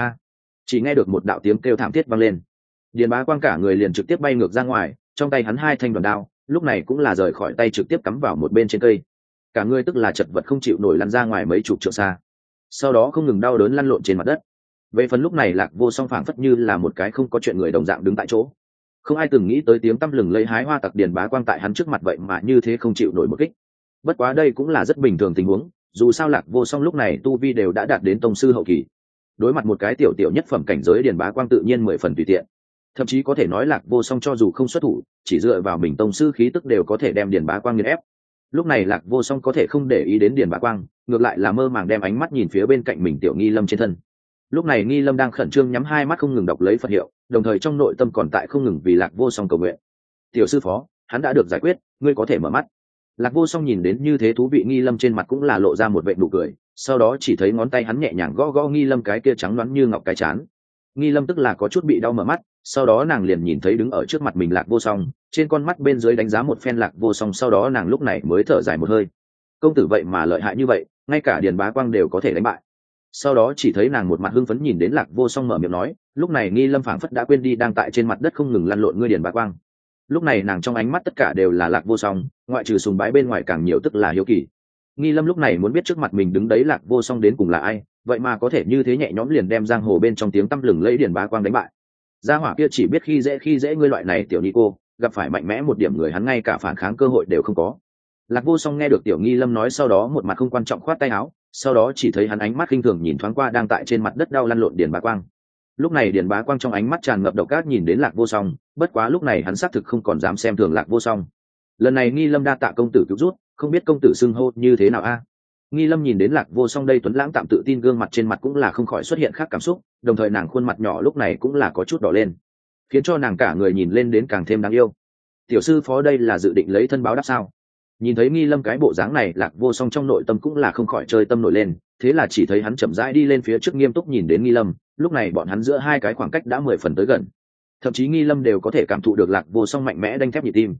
Chỉ nghe được một đạo tiếng kêu thảm thiết vang lên. Điền Bá Quang cả người liền trực tiếp bay ngược ra ngoài, trong tay hắn hai thanh đoàn đao, lúc này cũng là rời khỏi tay trực tiếp cắm vào một bên trên cây. Cả người tức là chật vật không chịu nổi lăn ra ngoài mấy chục trượng xa. Sau đó không ngừng đau đớn lăn lộn trên mặt đất. Về phần lúc này Lạc Vô Song phảng phất như là một cái không có chuyện người đồng dạng đứng tại chỗ. Không ai từng nghĩ tới tiếng tăm lừng lấy hái hoa tặc Điền Bá Quang tại hắn trước mặt vậy mà như thế không chịu nổi một kích. Bất quá đây cũng là rất bình thường tình huống, dù sao Lạc Vô Song lúc này tu vi đều đã đạt đến tông sư hậu kỳ. Đối mặt một cái tiểu tiểu nhất phẩm cảnh giới, Điền Bá Quang tự nhiên 10 phần tùy tiện. Thậm chí có thể nói Lạc Vô Song cho dù không xuất thủ, chỉ dựa vào mình tông sư khí tức đều có thể đem Điền Bá Quang nghiền ép. Lúc này Lạc Vô Song có thể không để ý đến Điền Bá Quang, ngược lại là mơ màng đem ánh mắt nhìn phía bên cạnh mình tiểu Nghi Lâm trên thân. Lúc này Nghi Lâm đang khẩn trương nhắm hai mắt không ngừng đọc lấy Phật hiệu, đồng thời trong nội tâm còn tại không ngừng vì Lạc Vô Song cầu nguyện. Tiểu sư phó, hắn đã được giải quyết, ngươi có thể mở mắt. Lạc Vô Song nhìn đến như thế thú vị, Nghi Lâm trên mặt cũng là lộ ra một vệt nụ cười, sau đó chỉ thấy ngón tay hắn nhẹ nhàng gõ gõ Nghi Lâm cái kia trắng nõn như ngọc cái trán. Nghi Lâm tức là có chút bị đau mở mắt, sau đó nàng liền nhìn thấy đứng ở trước mặt mình Lạc Vô Song, trên con mắt bên dưới đánh giá một phen Lạc Vô Song, sau đó nàng lúc này mới thở dài một hơi. Công tử vậy mà lợi hại như vậy, ngay cả Điền Bá Quang đều có thể đánh bại. Sau đó chỉ thấy nàng một mặt hưng phấn nhìn đến Lạc Vô Song mở miệng nói, lúc này Nghi Lâm phảng phất đã quên đi đang tại trên mặt đất không ngừng lăn lộn ngươi Điền Bá Quang. Lúc này nàng trong ánh mắt tất cả đều là Lạc Vô Song, ngoại trừ sùng bái bên ngoài càng nhiều tức là hiếu kỳ. Nghi Lâm lúc này muốn biết trước mặt mình đứng đấy Lạc Vô Song đến cùng là ai, vậy mà có thể như thế nhẹ nhõm liền đem giang hồ bên trong tiếng tăm lừng lẫy Điền Bá Quang đánh bại. Gia hỏa kia chỉ biết khi dễ ngươi loại này tiểu ni cô, gặp phải mạnh mẽ một điểm người hắn ngay cả phản kháng cơ hội đều không có. Lạc Vô Song nghe được tiểu Nghi Lâm nói, sau đó một mặt không quan trọng khoát tay áo, sau đó chỉ thấy hắn ánh mắt khinh thường nhìn thoáng qua đang tại trên mặt đất đau lăn lộn Điền Bá Quang. Lúc này Điền Bá Quang trong ánh mắt tràn ngập độc ác nhìn đến Lạc Vô Song, bất quá lúc này hắn xác thực không còn dám xem thường Lạc Vô Song. Lần này Nghi Lâm đa tạ công tử cứu rút, không biết công tử xưng hô như thế nào a? Nghi Lâm nhìn đến Lạc Vô Song đây tuấn lãng tạm tự tin gương mặt, trên mặt cũng là không khỏi xuất hiện khác cảm xúc, đồng thời nàng khuôn mặt nhỏ lúc này cũng là có chút đỏ lên, khiến cho nàng cả người nhìn lên đến càng thêm đáng yêu. Tiểu sư phó đây là dự định lấy thân báo đáp sao? Nhìn thấy Nghi Lâm cái bộ dáng này, Lạc Vô Song trong nội tâm cũng là không khỏi chơi tâm nổi lên, thế là chỉ thấy hắn chậm rãi đi lên phía trước nghiêm túc nhìn đến Nghi Lâm, lúc này bọn hắn giữa hai cái khoảng cách đã 10 phần tới gần. Thậm chí Nghi Lâm đều có thể cảm thụ được Lạc Vô Song mạnh mẽ đanh thép nhịp tim.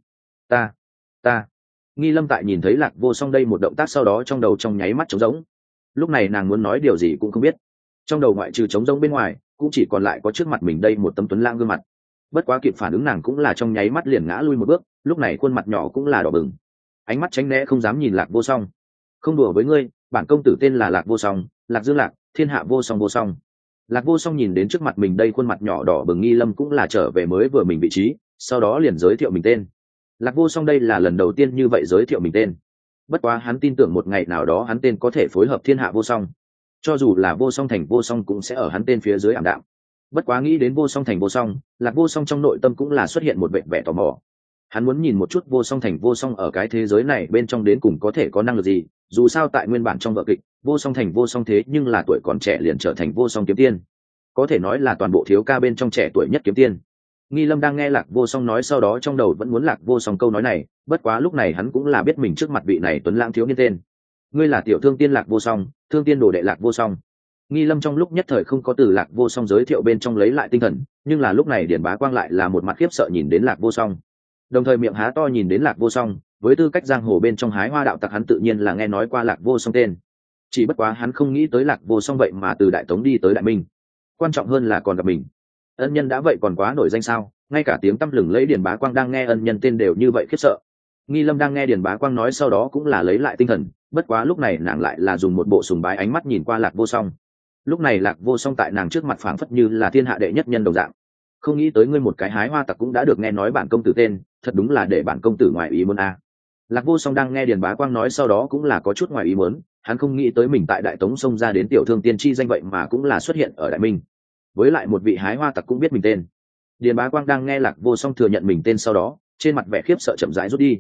Ta. Nghi Lâm tại nhìn thấy Lạc Vô Song đây một động tác sau đó trong đầu trong nháy mắt trống rỗng. Lúc này nàng muốn nói điều gì cũng không biết. Trong đầu ngoại trừ trống rỗng bên ngoài, cũng chỉ còn lại có trước mặt mình đây một tấm tuấn lãng gương mặt. Bất quá kịp phản ứng nàng cũng là trong nháy mắt liền ngã lui một bước, lúc này khuôn mặt nhỏ cũng là đỏ bừng. Ánh mắt tránh né không dám nhìn Lạc Vô Song. Không đùa với ngươi, bản công tử tên là Lạc Vô Song, Lạc Dương Lạc, thiên hạ vô song vô song. Lạc Vô Song nhìn đến trước mặt mình đây khuôn mặt nhỏ đỏ bừng Nghi Lâm cũng là trở về mới vừa mình vị trí, sau đó liền giới thiệu mình tên. Lạc Vô Song đây là lần đầu tiên như vậy giới thiệu mình tên. Bất quá hắn tin tưởng một ngày nào đó hắn tên có thể phối hợp thiên hạ vô song. Cho dù là vô song thành vô song cũng sẽ ở hắn tên phía dưới ảm đạm. Bất quá nghĩ đến vô song thành vô song, Lạc Vô Song trong nội tâm cũng là xuất hiện một vẻ tò mò. Hắn muốn nhìn một chút vô song thành vô song ở cái thế giới này bên trong đến cùng có thể có năng lực gì, dù sao tại nguyên bản trong vở kịch, vô song thành vô song thế nhưng là tuổi còn trẻ liền trở thành vô song kiếm tiên. Có thể nói là toàn bộ thiếu ca bên trong trẻ tuổi nhất kiếm tiên. Nghi Lâm đang nghe Lạc Vô Song nói, sau đó trong đầu vẫn muốn Lạc Vô Song câu nói này, bất quá lúc này hắn cũng là biết mình trước mặt vị này tuấn lãng thiếu niên tên. Ngươi là tiểu thương tiên Lạc Vô Song, thương tiên đồ đệ Lạc Vô Song. Nghi Lâm trong lúc nhất thời không có từ Lạc Vô Song giới thiệu bên trong lấy lại tinh thần, nhưng là lúc này Điền Bá Quang lại là một mặt khiếp sợ nhìn đến Lạc Vô Song, đồng thời miệng há to nhìn đến Lạc Vô Song. Với tư cách giang hồ bên trong hái hoa đạo tặc, hắn tự nhiên là nghe nói qua Lạc Vô Song tên, chỉ bất quá hắn không nghĩ tới Lạc Vô Song vậy mà từ Đại Tống đi tới Đại Minh, quan trọng hơn là còn gặp mình. Ân nhân đã vậy còn quá nổi danh sao? Ngay cả tiếng tăm lừng lẫy Điền Bá Quang đang nghe ân nhân tên đều như vậy khiếp sợ. Nghi Lâm đang nghe Điền Bá Quang nói sau đó cũng là lấy lại tinh thần, bất quá lúc này nàng lại là dùng một bộ sùng bái ánh mắt nhìn qua Lạc Vô Song. Lúc này Lạc Vô Song tại nàng trước mặt phảng phất như là thiên hạ đệ nhất nhân đồng dạng. Không nghĩ tới ngươi một cái hái hoa tặc cũng đã được nghe nói bản công tử tên, thật đúng là để bản công tử ngoài ý muốn a. Lạc Vô Song đang nghe Điền Bá Quang nói sau đó cũng là có chút ngoài ý muốn, hắn không nghĩ tới mình tại Đại Tống xông ra đến tiểu thương tiên chi danh vậy mà cũng là xuất hiện ở Đại Minh, với lại một vị hái hoa tặc cũng biết mình tên. Điền Bá Quang đang nghe Lạc Vô Song thừa nhận mình tên sau đó, trên mặt vẻ khiếp sợ chậm rãi rút đi.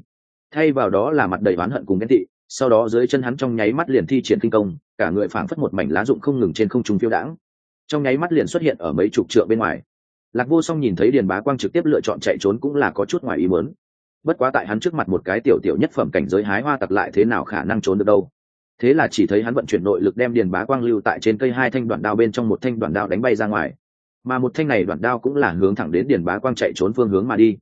thay vào đó là mặt đầy oán hận cùng ghen tị. Sau đó dưới chân hắn trong nháy mắt liền thi triển kinh công, cả người phảng phất một mảnh lá rụng không ngừng trên không trung phiêu đãng, trong nháy mắt liền xuất hiện ở mấy chục trượng bên ngoài. Lạc Vô Song nhìn thấy Điền Bá Quang trực tiếp lựa chọn chạy trốn cũng là có chút ngoài ý muốn. Bất quá tại hắn trước mặt một cái tiểu tiểu nhất phẩm cảnh giới hái hoa tặc lại thế nào khả năng trốn được đâu. Thế là chỉ thấy hắn vận chuyển nội lực đem Điền Bá Quang lưu tại trên cây hai thanh đoạn đao bên trong một thanh đoạn đao đánh bay ra ngoài, mà một thanh này đoạn đao cũng là hướng thẳng đến Điền Bá Quang chạy trốn phương hướng mà đi.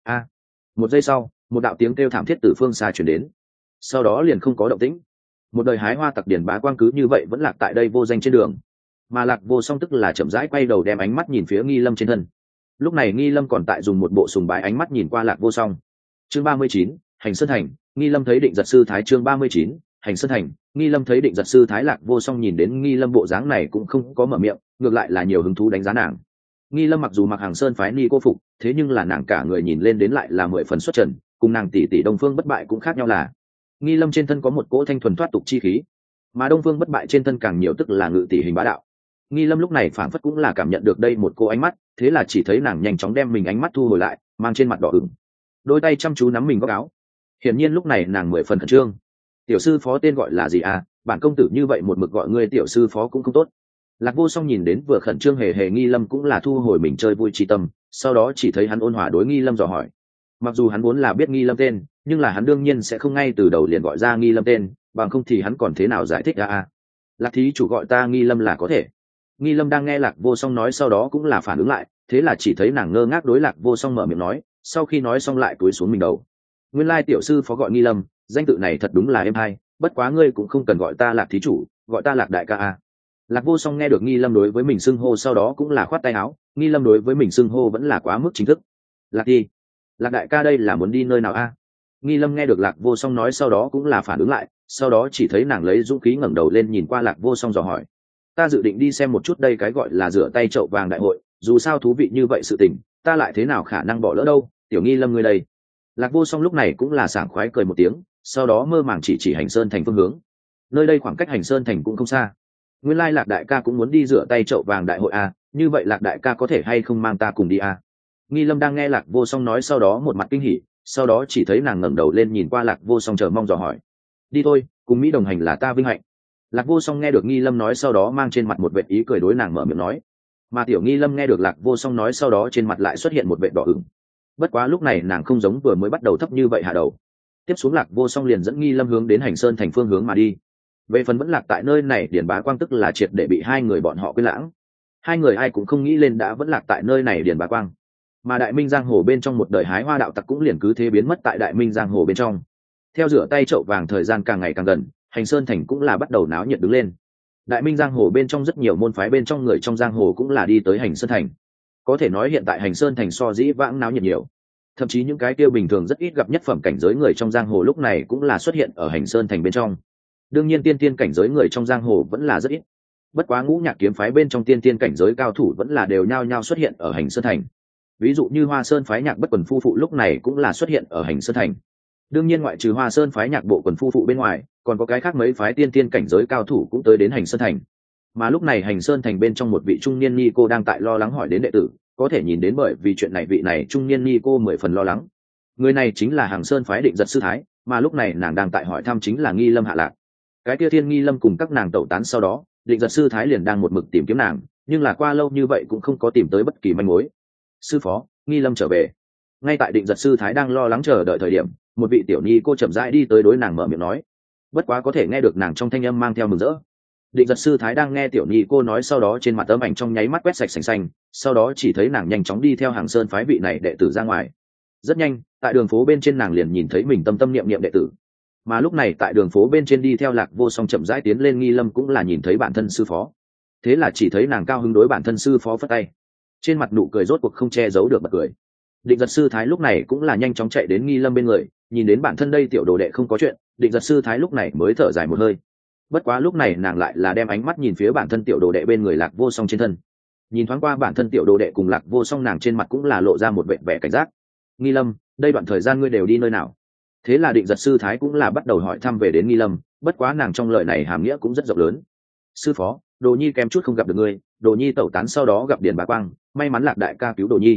Một giây sau, một đạo tiếng kêu thảm thiết từ phương xa truyền đến, sau đó liền không có động tĩnh. Một đời hái hoa tặc Điền Bá Quang cứ như vậy vẫn lạc tại đây vô danh trên đường. Mà Lạc Vô Song tức là chậm rãi quay đầu đem ánh mắt nhìn phía Nghi Lâm trên thân. Lúc này Nghi Lâm còn tại dùng một bộ sùng bái ánh mắt nhìn qua Lạc Vô Song. Chương 39, Hành Sơn Thành. Nghi Lâm thấy Định Giật Sư Thái. Chương 39, Hành Sơn Thành. Nghi Lâm thấy Định Giật Sư Thái. Lạc Vô Song nhìn đến Nghi Lâm bộ dáng này cũng không có mở miệng, ngược lại là nhiều hứng thú đánh giá nàng. Nghi Lâm mặc dù mặc Hàng Sơn phái ni cô phục, thế nhưng là nàng cả người nhìn lên đến lại là 10 phần xuất trần, cùng nàng tỷ tỷ Đông Phương Bất Bại cũng khác nhau là, Nghi Lâm trên thân có một cỗ thanh thuần thoát tục chi khí, mà Đông Phương Bất Bại trên thân càng nhiều tức là ngự tỷ hình bá đạo. Nghi Lâm lúc này phảng phất cũng là cảm nhận được đây một cô ánh mắt, thế là chỉ thấy nàng nhanh chóng đem mình ánh mắt thu hồi lại, mang trên mặt đỏ ửng, đôi tay chăm chú nắm mình góc áo. Hiển nhiên lúc này nàng 10 phần khẩn trương. Tiểu sư phó tên gọi là gì à? Bản công tử như vậy một mực gọi ngươi tiểu sư phó cũng không tốt. Lạc Vô Song nhìn đến vừa khẩn trương hề hề Nghi Lâm cũng là thu hồi mình chơi vui chi tâm, sau đó chỉ thấy hắn ôn hòa đối Nghi Lâm dò hỏi. Mặc dù hắn vốn là biết Nghi Lâm tên, nhưng là hắn đương nhiên sẽ không ngay từ đầu liền gọi ra Nghi Lâm tên, bằng không thì hắn còn thế nào giải thích à? Lạc thí chủ gọi ta Nghi Lâm là có thể. Nghi Lâm đang nghe Lạc Vô Song nói sau đó cũng là phản ứng lại, thế là chỉ thấy nàng ngơ ngác đối Lạc Vô Song mở miệng nói, sau khi nói xong lại cúi xuống mình đầu. Nguyên lai tiểu sư phó gọi Nghi Lâm, danh tự này thật đúng là êm hay, bất quá ngươi cũng không cần gọi ta Lạc thí chủ, gọi ta Lạc đại ca a. Lạc Vô Song nghe được Nghi Lâm đối với mình xưng hô sau đó cũng là khoát tay áo, Nghi Lâm đối với mình xưng hô vẫn là quá mức chính thức. Lạc đi, Lạc đại ca đây là muốn đi nơi nào a? Nghi Lâm nghe được Lạc Vô Song nói sau đó cũng là phản ứng lại, sau đó chỉ thấy nàng lấy dũng khí ngẩng đầu lên nhìn qua Lạc Vô Song dò hỏi. Ta dự định đi xem một chút đây cái gọi là rửa tay chậu vàng đại hội, dù sao thú vị như vậy sự tình, ta lại thế nào khả năng bỏ lỡ đâu, tiểu Nghi Lâm ngươi đây. Lạc Vô Song lúc này cũng là sảng khoái cười một tiếng, sau đó mơ màng chỉ Hành Sơn Thành phương hướng. Nơi đây khoảng cách Hành Sơn Thành cũng không xa. Nguyên lai Lạc đại ca cũng muốn đi rửa tay chậu vàng đại hội à, như vậy Lạc đại ca có thể hay không mang ta cùng đi à? Nghi Lâm đang nghe Lạc Vô Song nói sau đó một mặt kinh hỉ, sau đó chỉ thấy nàng ngẩng đầu lên nhìn qua Lạc Vô Song chờ mong dò hỏi. Đi thôi, cùng Mỹ đồng hành là ta vinh hạnh. Lạc Vô Song nghe được Nghi Lâm nói sau đó mang trên mặt một vệt ý cười đối nàng mở miệng nói, mà tiểu Nghi Lâm nghe được Lạc Vô Song nói sau đó trên mặt lại xuất hiện một vệt đỏ ửng. Bất quá lúc này nàng không giống vừa mới bắt đầu thấp như vậy hạ đầu. Tiếp xuống Lạc Vô Song liền dẫn Nghi Lâm hướng đến Hành Sơn Thành phương hướng mà đi. Về phần vẫn lạc tại nơi này Điền Bá Quang tức là triệt để bị hai người bọn họ quên lãng. Hai người ai cũng không nghĩ lên đã vẫn lạc tại nơi này Điền Bá Quang. Mà Đại Minh Giang Hồ bên trong một đời hái hoa đạo tặc cũng liền cứ thế biến mất tại Đại Minh Giang Hồ bên trong. Theo rửa tay chậu vàng thời gian càng ngày càng gần, Hành Sơn Thành cũng là bắt đầu náo nhiệt đứng lên. Đại Minh Giang Hồ bên trong rất nhiều môn phái bên trong người trong giang hồ cũng là đi tới Hành Sơn Thành. Có thể nói hiện tại Hành Sơn Thành so dĩ vãng náo nhiệt nhiều. Thậm chí những cái tiêu bình thường rất ít gặp nhất phẩm cảnh giới người trong giang hồ lúc này cũng là xuất hiện ở Hành Sơn Thành bên trong. Đương nhiên tiên tiên cảnh giới người trong giang hồ vẫn là rất ít. Bất quá ngũ nhạc kiếm phái bên trong tiên tiên cảnh giới cao thủ vẫn là đều nhao nhao xuất hiện ở Hành Sơn Thành. Ví dụ như Hoa Sơn phái Nhạc Bất Quần phu phụ lúc này cũng là xuất hiện ở Hành Sơn Thành. Đương nhiên ngoại trừ Hoa Sơn phái Nhạc Bộ Quần phu phụ bên ngoài, còn có cái khác mấy phái tiên tiên cảnh giới cao thủ cũng tới đến Hành Sơn Thành. Mà lúc này Hành Sơn Thành bên trong một vị trung niên ni cô đang tại lo lắng hỏi đến đệ tử, có thể nhìn đến bởi vì chuyện này vị này trung niên ni cô 10 phần lo lắng. Người này chính là Hàng Sơn phái Định Giật Sư Thái, mà lúc này nàng đang tại hỏi thăm chính là Nghi Lâm hạ lạc. Cái kia Thiên Nghi Lâm cùng các nàng tẩu tán sau đó, Định Giật Sư Thái liền đang một mực tìm kiếm nàng, nhưng là qua lâu như vậy cũng không có tìm tới bất kỳ manh mối. Sư phó, Nghi Lâm trở về. Ngay tại Định Giật Sư Thái đang lo lắng chờ đợi thời điểm, một vị tiểu nhi cô chậm rãi đi tới đối nàng mở miệng nói. Bất quá có thể nghe được nàng trong thanh âm mang theo mừng rỡ. Định Giật Sư Thái đang nghe tiểu nhi cô nói sau đó trên mặt tấm ảnh trong nháy mắt quét sạch sành xanh, sau đó chỉ thấy nàng nhanh chóng đi theo Hàng Sơn phái vị này đệ tử ra ngoài. Rất nhanh, tại đường phố bên trên nàng liền nhìn thấy mình tâm tâm niệm niệm đệ tử. Mà lúc này tại đường phố bên trên đi theo Lạc Vô Song chậm rãi tiến lên Nghi Lâm cũng là nhìn thấy bản thân sư phó. Thế là chỉ thấy nàng cao hứng đối bản thân sư phó phất tay. Trên mặt nụ cười rốt cuộc không che giấu được bật cười. Định Giật Sư Thái lúc này cũng là nhanh chóng chạy đến Nghi Lâm bên người, nhìn đến bản thân đây tiểu đồ đệ không có chuyện, Định Giật Sư Thái lúc này mới thở dài một hơi. Bất quá lúc này nàng lại là đem ánh mắt nhìn phía bản thân tiểu đồ đệ bên người Lạc Vô Song trên thân. Nhìn thoáng qua bản thân tiểu đồ đệ cùng Lạc Vô Song nàng trên mặt cũng là lộ ra một vẻ vẻ cảnh giác. Nghi Lâm, đây đoạn thời gian ngươi đều đi nơi nào? Thế là Định Giật Sư Thái cũng là bắt đầu hỏi thăm về đến Nghi Lâm, bất quá nàng trong lời này hàm nghĩa cũng rất rộng lớn. Sư phó, Đồ Nhi kém chút không gặp được ngươi, Đồ Nhi tẩu tán sau đó gặp Điền Bá Quang, may mắn Lạc đại ca cứu Đồ Nhi.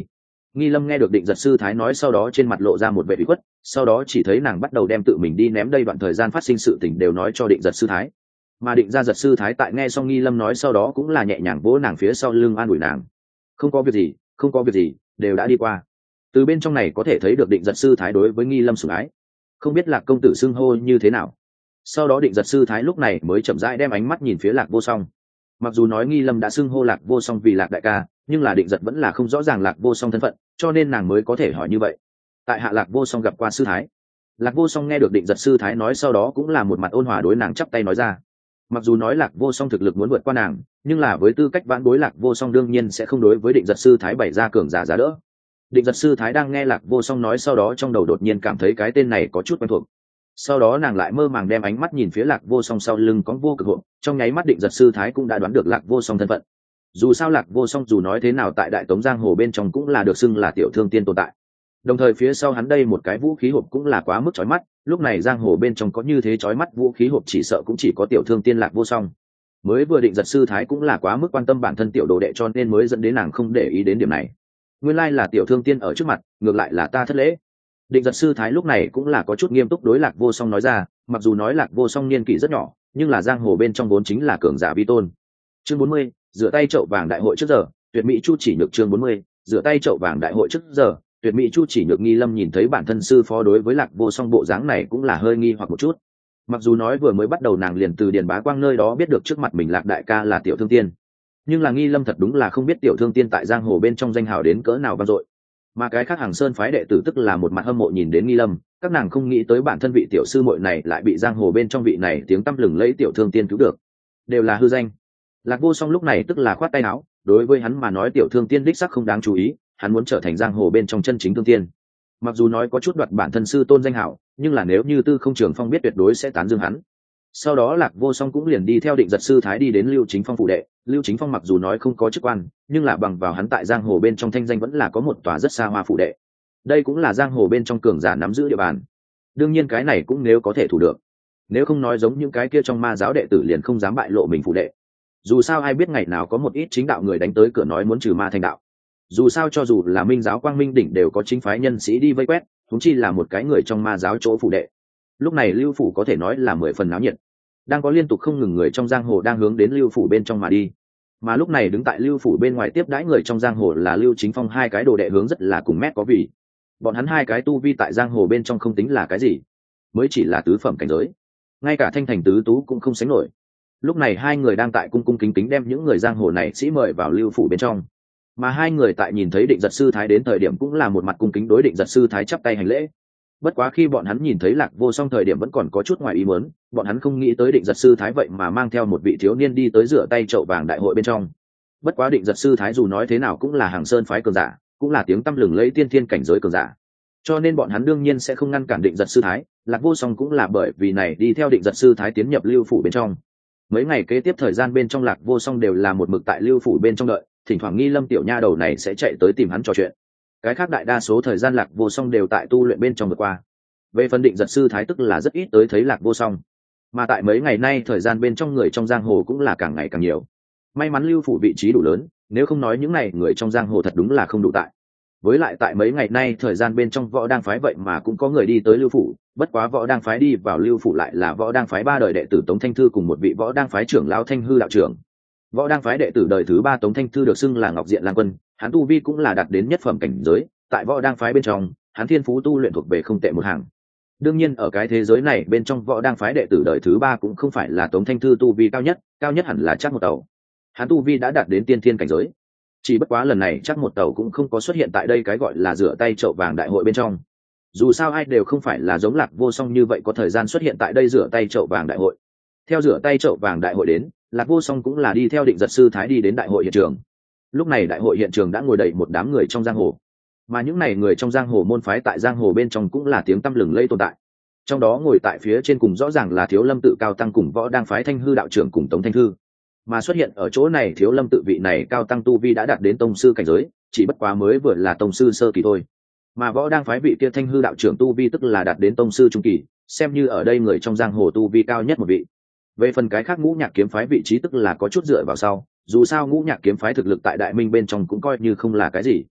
Nghi Lâm nghe được Định Giật sư thái nói sau đó trên mặt lộ ra một vẻ ủy khuất, sau đó chỉ thấy nàng bắt đầu đem tự mình đi ném đây đoạn thời gian phát sinh sự tình đều nói cho Định Giật sư thái. Mà Định Gia Giật sư thái tại nghe xong Nghi Lâm nói sau đó cũng là nhẹ nhàng vỗ nàng phía sau lưng an ủi nàng. Không có việc gì, không có việc gì, đều đã đi qua. Từ bên trong này có thể thấy được Định Giật sư thái đối với Nghi Lâm sủng ái. Không biết Lạc công tử xưng hô như thế nào. Sau đó Định Giật sư thái lúc này mới chậm rãi đem ánh mắt nhìn phía Lạc Vô Song. Mặc dù nói Nghi Lâm đã xưng hô Lạc Vô Song vì Lạc đại ca, nhưng là Định Giật vẫn là không rõ ràng Lạc Vô Song thân phận, cho nên nàng mới có thể hỏi như vậy. Tại hạ Lạc Vô Song gặp qua sư thái. Lạc Vô Song nghe được Định Giật sư thái nói sau đó cũng là một mặt ôn hòa đối nàng chắp tay nói ra. Mặc dù nói Lạc Vô Song thực lực muốn vượt qua nàng, nhưng là với tư cách vãn bối Lạc Vô Song đương nhiên sẽ không đối với Định Giật sư thái bày ra cường giả giá đỡ. Định Giật sư thái đang nghe Lạc Vô Song nói sau đó trong đầu đột nhiên cảm thấy cái tên này có chút quen thuộc. Sau đó nàng lại mơ màng đem ánh mắt nhìn phía Lạc Vô Song sau lưng có vô cực hộ, trong nháy mắt Định Giật sư thái cũng đã đoán được Lạc Vô Song thân phận. Dù sao Lạc Vô Song dù nói thế nào tại Đại Tống giang hồ bên trong cũng là được xưng là tiểu thương tiên tồn tại. Đồng thời phía sau hắn đây một cái vũ khí hộp cũng là quá mức chói mắt, lúc này giang hồ bên trong có như thế chói mắt vũ khí hộp chỉ sợ cũng chỉ có tiểu thương tiên Lạc Vô Song. Mới vừa Định Giật sư thái cũng là quá mức quan tâm bản thân tiểu đồ đệ cho nên mới dẫn đến nàng không để ý đến điểm này. Nguyên lai là tiểu thương tiên ở trước mặt, ngược lại là ta thất lễ. Định Giật sư thái lúc này cũng là có chút nghiêm túc đối Lạc Vô Song nói ra, mặc dù nói Lạc Vô Song niên kỷ rất nhỏ, nhưng là giang hồ bên trong vốn chính là cường giả vi tôn. Chương 40, rửa tay chậu vàng đại hội trước giờ, tuyệt mỹ chu chỉ nhược. Chương 40, rửa tay chậu vàng đại hội trước giờ, tuyệt mỹ chu chỉ nhược. Nghi Lâm nhìn thấy bản thân sư phó đối với Lạc Vô Song bộ dáng này cũng là hơi nghi hoặc một chút. Mặc dù nói vừa mới bắt đầu nàng liền từ Điền Bá Quang nơi đó biết được trước mặt mình Lạc đại ca là tiểu thương tiên, nhưng là Nghi Lâm thật đúng là không biết tiểu thương tiên tại giang hồ bên trong danh hào đến cỡ nào vang dội. Mà cái khác Hàng Sơn phái đệ tử tức là một mặt hâm mộ nhìn đến Nghi Lâm, các nàng không nghĩ tới bản thân vị tiểu sư muội này lại bị giang hồ bên trong vị này tiếng tăm lừng lẫy tiểu thương tiên cứu được, đều là hư danh. Lạc Vô Song lúc này tức là khoát tay áo, đối với hắn mà nói tiểu thương tiên đích sắc không đáng chú ý, hắn muốn trở thành giang hồ bên trong chân chính thương tiên. Mặc dù nói có chút đoạt bản thân sư tôn danh hào, nhưng là nếu như Tư Không Trường Phong biết tuyệt đối sẽ tán dương hắn. Sau đó Lạc Vô Song cũng liền đi theo Định Giật sư thái đi đến Lưu Chính Phong phủ đệ. Lưu Chính Phong mặc dù nói không có chức quan, nhưng là bằng vào hắn tại giang hồ bên trong thanh danh vẫn là có một tòa rất xa hoa phủ đệ. Đây cũng là giang hồ bên trong cường giả nắm giữ địa bàn. Đương nhiên cái này cũng nếu có thể thủ được. Nếu không nói giống những cái kia trong ma giáo đệ tử liền không dám bại lộ mình phủ đệ. Dù sao ai biết ngày nào có một ít chính đạo người đánh tới cửa nói muốn trừ ma thành đạo. Dù sao cho dù là Minh giáo Quang Minh đỉnh đều có chính phái nhân sĩ đi vây quét, huống chi là một cái người trong ma giáo chỗ phủ đệ. Lúc này Lưu phủ có thể nói là 10 phần náo nhiệt. Đang có liên tục không ngừng người trong giang hồ đang hướng đến Lưu phủ bên trong mà đi. Mà lúc này đứng tại Lưu phủ bên ngoài tiếp đãi người trong giang hồ là Lưu Chính Phong hai cái đồ đệ hướng rất là cùng mét có vị. Bọn hắn hai cái tu vi tại giang hồ bên trong không tính là cái gì, mới chỉ là tứ phẩm cảnh giới. Ngay cả thanh thành tứ tú cũng không sánh nổi. Lúc này hai người đang tại cung cung kính kính đem những người giang hồ này sĩ mời vào Lưu phủ bên trong. Mà hai người tại nhìn thấy Định Giật sư thái đến thời điểm cũng là một mặt cung kính đối Định Giật sư thái chắp tay hành lễ. Bất quá khi bọn hắn nhìn thấy Lạc Vô Song thời điểm vẫn còn có chút ngoài ý muốn, bọn hắn không nghĩ tới Định Giật sư thái vậy mà mang theo một vị thiếu niên đi tới rửa tay chậu vàng đại hội bên trong. Bất quá Định Giật sư thái dù nói thế nào cũng là Hàng Sơn phái cường giả, cũng là tiếng tăm lừng lẫy tiên thiên cảnh giới cường giả, cho nên bọn hắn đương nhiên sẽ không ngăn cản Định Giật sư thái. Lạc Vô Song cũng là bởi vì này đi theo Định Giật sư thái tiến nhập Lưu phủ bên trong. Mấy ngày kế tiếp thời gian bên trong Lạc Vô Song đều là một mực tại Lưu phủ bên trong đợi, thỉnh thoảng Nghi Lâm tiểu nha đầu này sẽ chạy tới tìm hắn trò chuyện. Cái khác đại đa số thời gian Lạc Vô Song đều tại tu luyện bên trong vượt qua. Về phần Định Giật sư thái tức là rất ít tới thấy Lạc Vô Song, mà tại mấy ngày nay thời gian bên trong người trong giang hồ cũng là càng ngày càng nhiều. May mắn Lưu phủ vị trí đủ lớn, nếu không nói những ngày người trong giang hồ thật đúng là không đủ tại. Với lại tại mấy ngày nay thời gian bên trong Võ Đang phái vậy mà cũng có người đi tới Lưu phủ, bất quá Võ Đang phái đi vào Lưu phủ lại là Võ Đang phái 3 đời đệ tử Tống Thanh Thư cùng một vị Võ Đang phái trưởng lão Thanh Hư đạo trưởng. Võ Đang phái đệ tử đời thứ 3 Tống Thanh Thư được xưng là Ngọc Diện Lang Quân, hắn tu vi cũng là đạt đến nhất phẩm cảnh giới, tại Võ Đang phái bên trong, hắn thiên phú tu luyện thuộc về không tệ một hàng. Đương nhiên ở cái thế giới này bên trong Võ Đang phái đệ tử đời thứ 3 cũng không phải là Tống Thanh Thư tu vi cao nhất hẳn là Trác Một Tẩu. Hắn tu vi đã đạt đến tiên thiên cảnh giới. Chỉ bất quá lần này Trác Một Tẩu cũng không có xuất hiện tại đây cái gọi là rửa tay chậu vàng đại hội bên trong. Dù sao ai đều không phải là giống Lạc Vô Song như vậy có thời gian xuất hiện tại đây rửa tay chậu vàng đại hội. Theo rửa tay chậu vàng đại hội đến, Lạc Vô Song cũng là đi theo Định Giật sư thái đi đến đại hội hiện trường. Lúc này đại hội hiện trường đã ngồi đầy một đám người trong giang hồ, mà những này người trong giang hồ môn phái tại giang hồ bên trong cũng là tiếng tăm lừng lẫy tồn tại. Trong đó ngồi tại phía trên cùng rõ ràng là Thiếu Lâm tự cao tăng cùng Võ Đang phái Thanh Hư đạo trưởng cùng Tống Thanh Thư. Mà xuất hiện ở chỗ này Thiếu Lâm tự vị này cao tăng tu vi đã đạt đến tông sư cảnh giới, chỉ bất quá mới vừa là tông sư sơ kỳ thôi. Mà Võ Đang phái vị kia Thanh Hư đạo trưởng tu vi tức là đạt đến tông sư trung kỳ, xem như ở đây người trong giang hồ tu vi cao nhất một vị. Về phần cái khác Ngũ Nhạc kiếm phái vị trí tức là có chút dựa vào sau, dù sao Ngũ Nhạc kiếm phái thực lực tại Đại Minh bên trong cũng coi như không là cái gì.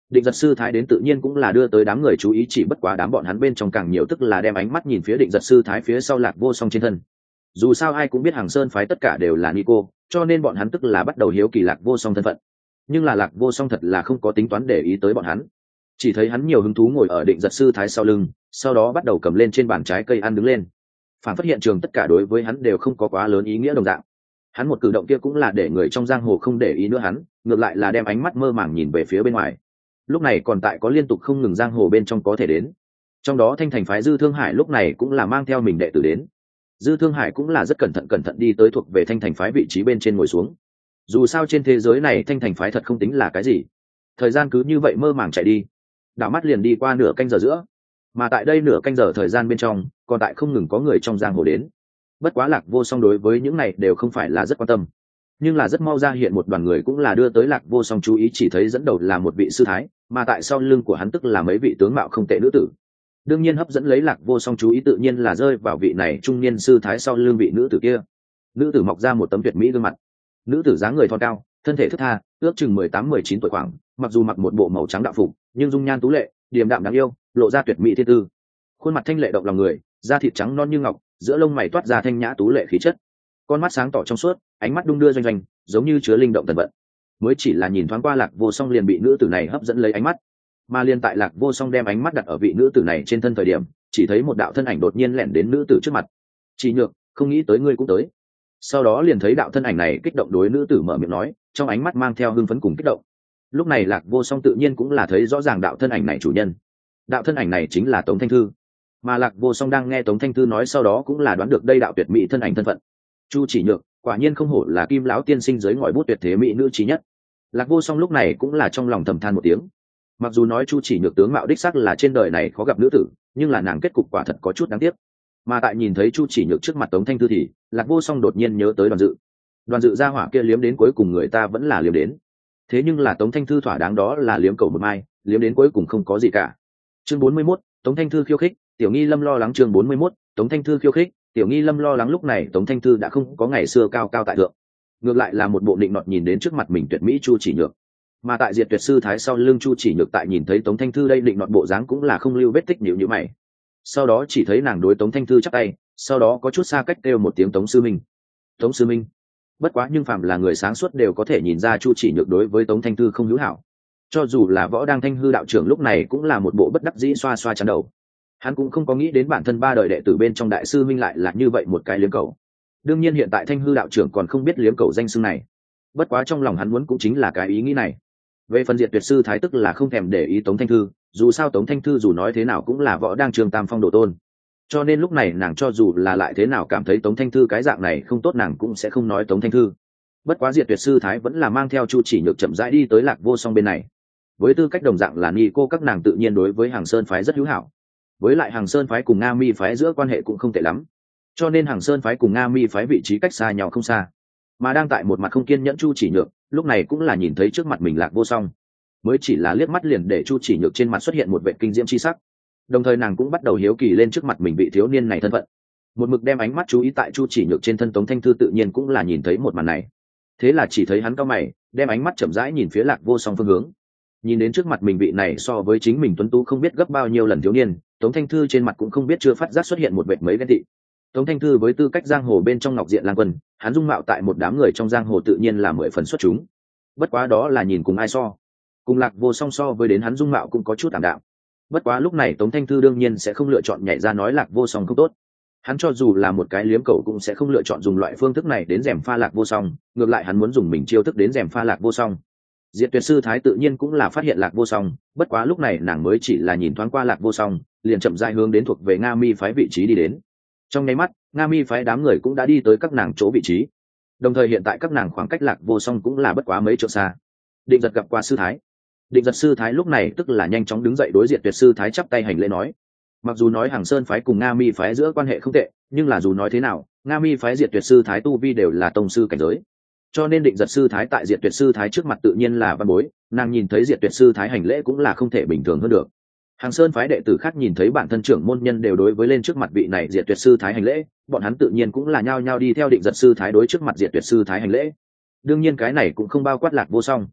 Định giật sư thái đến tự nhiên cũng là đưa tới đám người chú ý, chỉ bất quá đám bọn hắn bên trong càng nhiều tức là đem ánh mắt nhìn phía định giật sư thái phía sau Lạc Vô Song trên thân. Dù sao ai cũng biết Hàng Sơn phái tất cả đều là Nico, cho nên bọn hắn tức là bắt đầu hiếu kỳ Lạc Vô Song thân phận. Nhưng là Lạc Vô Song thật là không có tính toán để ý tới bọn hắn, chỉ thấy hắn nhiều hứng thú ngồi ở định giật sư thái sau lưng, sau đó bắt đầu cầm lên trên bàn trái cây ăn đứng lên. Phản phát hiện trường tất cả đối với hắn đều không có quá lớn ý nghĩa đồng dạng. Hắn một cử động kia cũng là để người trong giang hồ không để ý nữa hắn, ngược lại là đem ánh mắt mơ màng nhìn về phía bên ngoài. Lúc này còn tại có liên tục không ngừng giang hồ bên trong có thể đến, trong đó Thanh Thành phái Dư Thương Hải lúc này cũng là mang theo mình đệ tử đến. Dư Thương Hải cũng là rất cẩn thận đi tới thuộc về Thanh Thành phái vị trí bên trên ngồi xuống. Dù sao trên thế giới này Thanh Thành phái thật không tính là cái gì. Thời gian cứ như vậy mơ màng chạy đi, đảo mắt liền đi qua nửa canh giờ giữa, mà tại đây nửa canh giờ thời gian bên trong còn tại không ngừng có người trong giang hồ đến. Bất quá Lạc Vô Song đối với những này đều không phải là rất quan tâm, nhưng là rất mau ra hiện một đoàn người cũng là đưa tới Lạc Vô Song chú ý, chỉ thấy dẫn đầu là một vị sư thái, mà tại sau lưng của hắn tức là mấy vị tướng mạo không tệ nữ tử. Đương nhiên hấp dẫn lấy Lạc Vô Song chú ý tự nhiên là rơi vào vị này trung niên sư thái sau lưng vị nữ tử kia. Nữ tử mọc ra một tấm tuyệt mỹ gương mặt, nữ tử dáng người thon cao, thân thể thướt tha, ước chừng 18-19 tuổi khoảng, mặc dù mặc một bộ màu trắng đạo phục, nhưng dung nhan tú lệ, điềm đạm đáng yêu, lộ ra tuyệt mỹ thiên tư. Khuôn mặt thanh lệ động lòng người, da thịt trắng non như ngọc, giữa lông mày toát ra thanh nhã tú lệ khí chất. Con mắt sáng tỏ trong suốt, ánh mắt đung đưa doanh doanh, giống như chứa linh động thần vận. Mới chỉ là nhìn thoáng qua Lạc Vô Song liền bị nữ tử này hấp dẫn lấy ánh mắt. Mà liên tại Lạc Vô Song đem ánh mắt đặt ở vị nữ tử này trên thân thời điểm, chỉ thấy một đạo thân ảnh đột nhiên lẻn đến nữ tử trước mặt. "Chỉ Nhược, không nghĩ tới ngươi cũng tới." Sau đó liền thấy đạo thân ảnh này kích động đối nữ tử mở miệng nói, trong ánh mắt mang theo hưng phấn cùng kích động. Lúc này Lạc Vô Song tự nhiên cũng là thấy rõ ràng đạo thân ảnh này chủ nhân. Đạo thân ảnh này chính là Tống Thanh Thư. Mà Lạc Vô Song đang nghe Tống Thanh Thư nói sau đó cũng là đoán được đây đạo tuyệt mỹ thân ảnh thân phận. Chu Chỉ Nhược, quả nhiên không hổ là Kim lão tiên sinh giới ngòi bút tuyệt thế mỹ nữ trí nhất. Lạc Vô Song lúc này cũng là trong lòng thầm than một tiếng. Mặc dù nói Chu Chỉ Nhược tướng mạo đích sắc là trên đời này khó gặp nữ tử, nhưng là nàng kết cục quả thật có chút đáng tiếc. Mà tại nhìn thấy Chu Chỉ Nhược trước mặt Tống Thanh Thư thì Lạc Vô Song đột nhiên nhớ tới Đoàn Dự. Đoàn Dự ra hỏa kia liếm đến cuối cùng người ta vẫn là liếm đến, thế nhưng là Tống Thanh Thư thỏa đáng đó là liếm cầu một mai, liếm đến cuối cùng không có gì cả. Chương 41, Tống Thanh Thư khiêu khích, Tiểu Nghi Lâm lo lắng. Chương 41, Tống Thanh Thư khiêu khích, Tiểu Nghi Lâm lo lắng. Lúc này Tống Thanh Thư đã không có ngày xưa cao cao tại thượng, ngược lại là một bộ định nọt nhìn đến trước mặt mình tuyệt mỹ Chu Chỉ Nhược. Mà tại Diệt Tuyệt sư thái sau lưng Chu Chỉ Nhược tại nhìn thấy Tống Thanh Thư đây định nọt bộ dáng cũng là không lưu vết tích, nhíu nhíu mày. Sau đó chỉ thấy nàng đối Tống Thanh Thư chắp tay, sau đó có chút xa cách kêu một tiếng Tống sư minh. Tống sư minh. Bất quá nhưng phàm là người sáng suốt đều có thể nhìn ra Chu Chỉ Nhược đối với Tống Thanh Thư không hữu hảo. Cho dù là Võ Đang Thanh hư đạo trưởng lúc này cũng là một bộ bất đắc dĩ xoa xoa chán đầu. Hắn cũng không có nghĩ đến bản thân ba đời đệ tử bên trong đại sư minh lại là như vậy một cái liếm cầu. Đương nhiên hiện tại Thanh hư đạo trưởng còn không biết liếm cầu danh xưng này. Bất quá trong lòng hắn muốn cũng chính là cái ý nghĩ này. Về phần Diệt Tuyệt sư thái tức là không thèm để ý Tống Thanh Thư, dù sao Tống Thanh Thư dù nói thế nào cũng là Võ Đang Trường Tam Phong đồ tôn. Cho nên lúc này nàng cho dù là lại thế nào cảm thấy Tống Thanh Thư cái dạng này không tốt nàng cũng sẽ không nói Tống Thanh Thư. Bất quá Diệt Tuyệt sư thái vẫn là mang theo Chu Chỉ Nhược chậm rãi đi tới Lạc Vô Song bên này. Với tư cách đồng dạng là ni cô các nàng tự nhiên đối với Hàng Sơn phái rất hữu hảo. Với lại Hàng Sơn phái cùng Nga Mi phái giữa quan hệ cũng không tệ lắm. Cho nên Hàng Sơn phái cùng Nga Mi phái vị trí cách xa nhau không xa. Mà đang tại một mặt không kiên nhẫn Chu Chỉ Nhược, lúc này cũng là nhìn thấy trước mặt mình Lạc Vô Song. Mới chỉ là liếc mắt liền để Chu Chỉ Nhược trên mặt xuất hiện một vẻ kinh diễm chi sắc. Đồng thời nàng cũng bắt đầu hiếu kỳ lên trước mặt mình vị thiếu niên này thân phận. Một mực đem ánh mắt chú ý tại Chu Chỉ Nhược trên thân Tống Thanh Thư tự nhiên cũng là nhìn thấy một màn này. Thế là chỉ thấy hắn cau mày, đem ánh mắt chậm rãi nhìn phía Lạc Vô Song phương hướng. Nhìn đến trước mặt mình vị này so với chính mình tuấn tú không biết gấp bao nhiêu lần thiếu niên, Tống Thanh Thư trên mặt cũng không biết chưa phát giác xuất hiện một vệt mấy ghen tị. Tống Thanh Thư với tư cách giang hồ bên trong Ngọc Diện Lang Quân, hắn dung mạo tại một đám người trong giang hồ tự nhiên là 10 phần xuất chúng. Bất quá đó là nhìn cùng ai so. Cùng Lạc Vô Song so với đến hắn dung mạo cũng có chút tạm đạm. Bất quá lúc này Tống Thanh Thư đương nhiên sẽ không lựa chọn nhảy ra nói Lạc Vô Song không tốt. Hắn cho dù là một cái liếm cầu cũng sẽ không lựa chọn dùng loại phương thức này đến rèm pha Lạc Vô Song, ngược lại hắn muốn dùng mình chiêu thức đến rèm pha Lạc Vô Song. Diệt Tuyệt sư thái tự nhiên cũng là phát hiện Lạc Vô Song, bất quá lúc này nàng mới chỉ là nhìn thoáng qua Lạc Vô Song, liền chậm rãi hướng đến thuộc về Nga Mi phái vị trí đi đến. Trong nháy mắt, Nga Mi phái đám người cũng đã đi tới các nàng chỗ vị trí. Đồng thời hiện tại các nàng khoảng cách Lạc Vô Song cũng là bất quá mấy trượng xa. Định Giật gặp qua sư thái. Định Giật sư thái lúc này tức là nhanh chóng đứng dậy đối Diệt Tuyệt sư thái chắp tay hành lễ nói. Mặc dù nói Hàng Sơn phái cùng Nga Mi phái giữa quan hệ không tệ, nhưng là dù nói thế nào, Nga Mi phái Diệt Tuyệt sư thái tu vi đều là tông sư cảnh giới. Cho nên Định Giật sư thái tại Diệt Tuyệt sư thái trước mặt tự nhiên là văn bối, nàng nhìn thấy Diệt Tuyệt sư thái hành lễ cũng là không thể bình thường hơn được. Hàng Sơn phái đệ tử khác nhìn thấy bản thân trưởng môn nhân đều đối với lên trước mặt vị này Diệt Tuyệt sư thái hành lễ, bọn hắn tự nhiên cũng là nhao nhao đi theo Định Giật sư thái đối trước mặt Diệt Tuyệt sư thái hành lễ. Đương nhiên cái này cũng không bao quát Lạc Vô Song.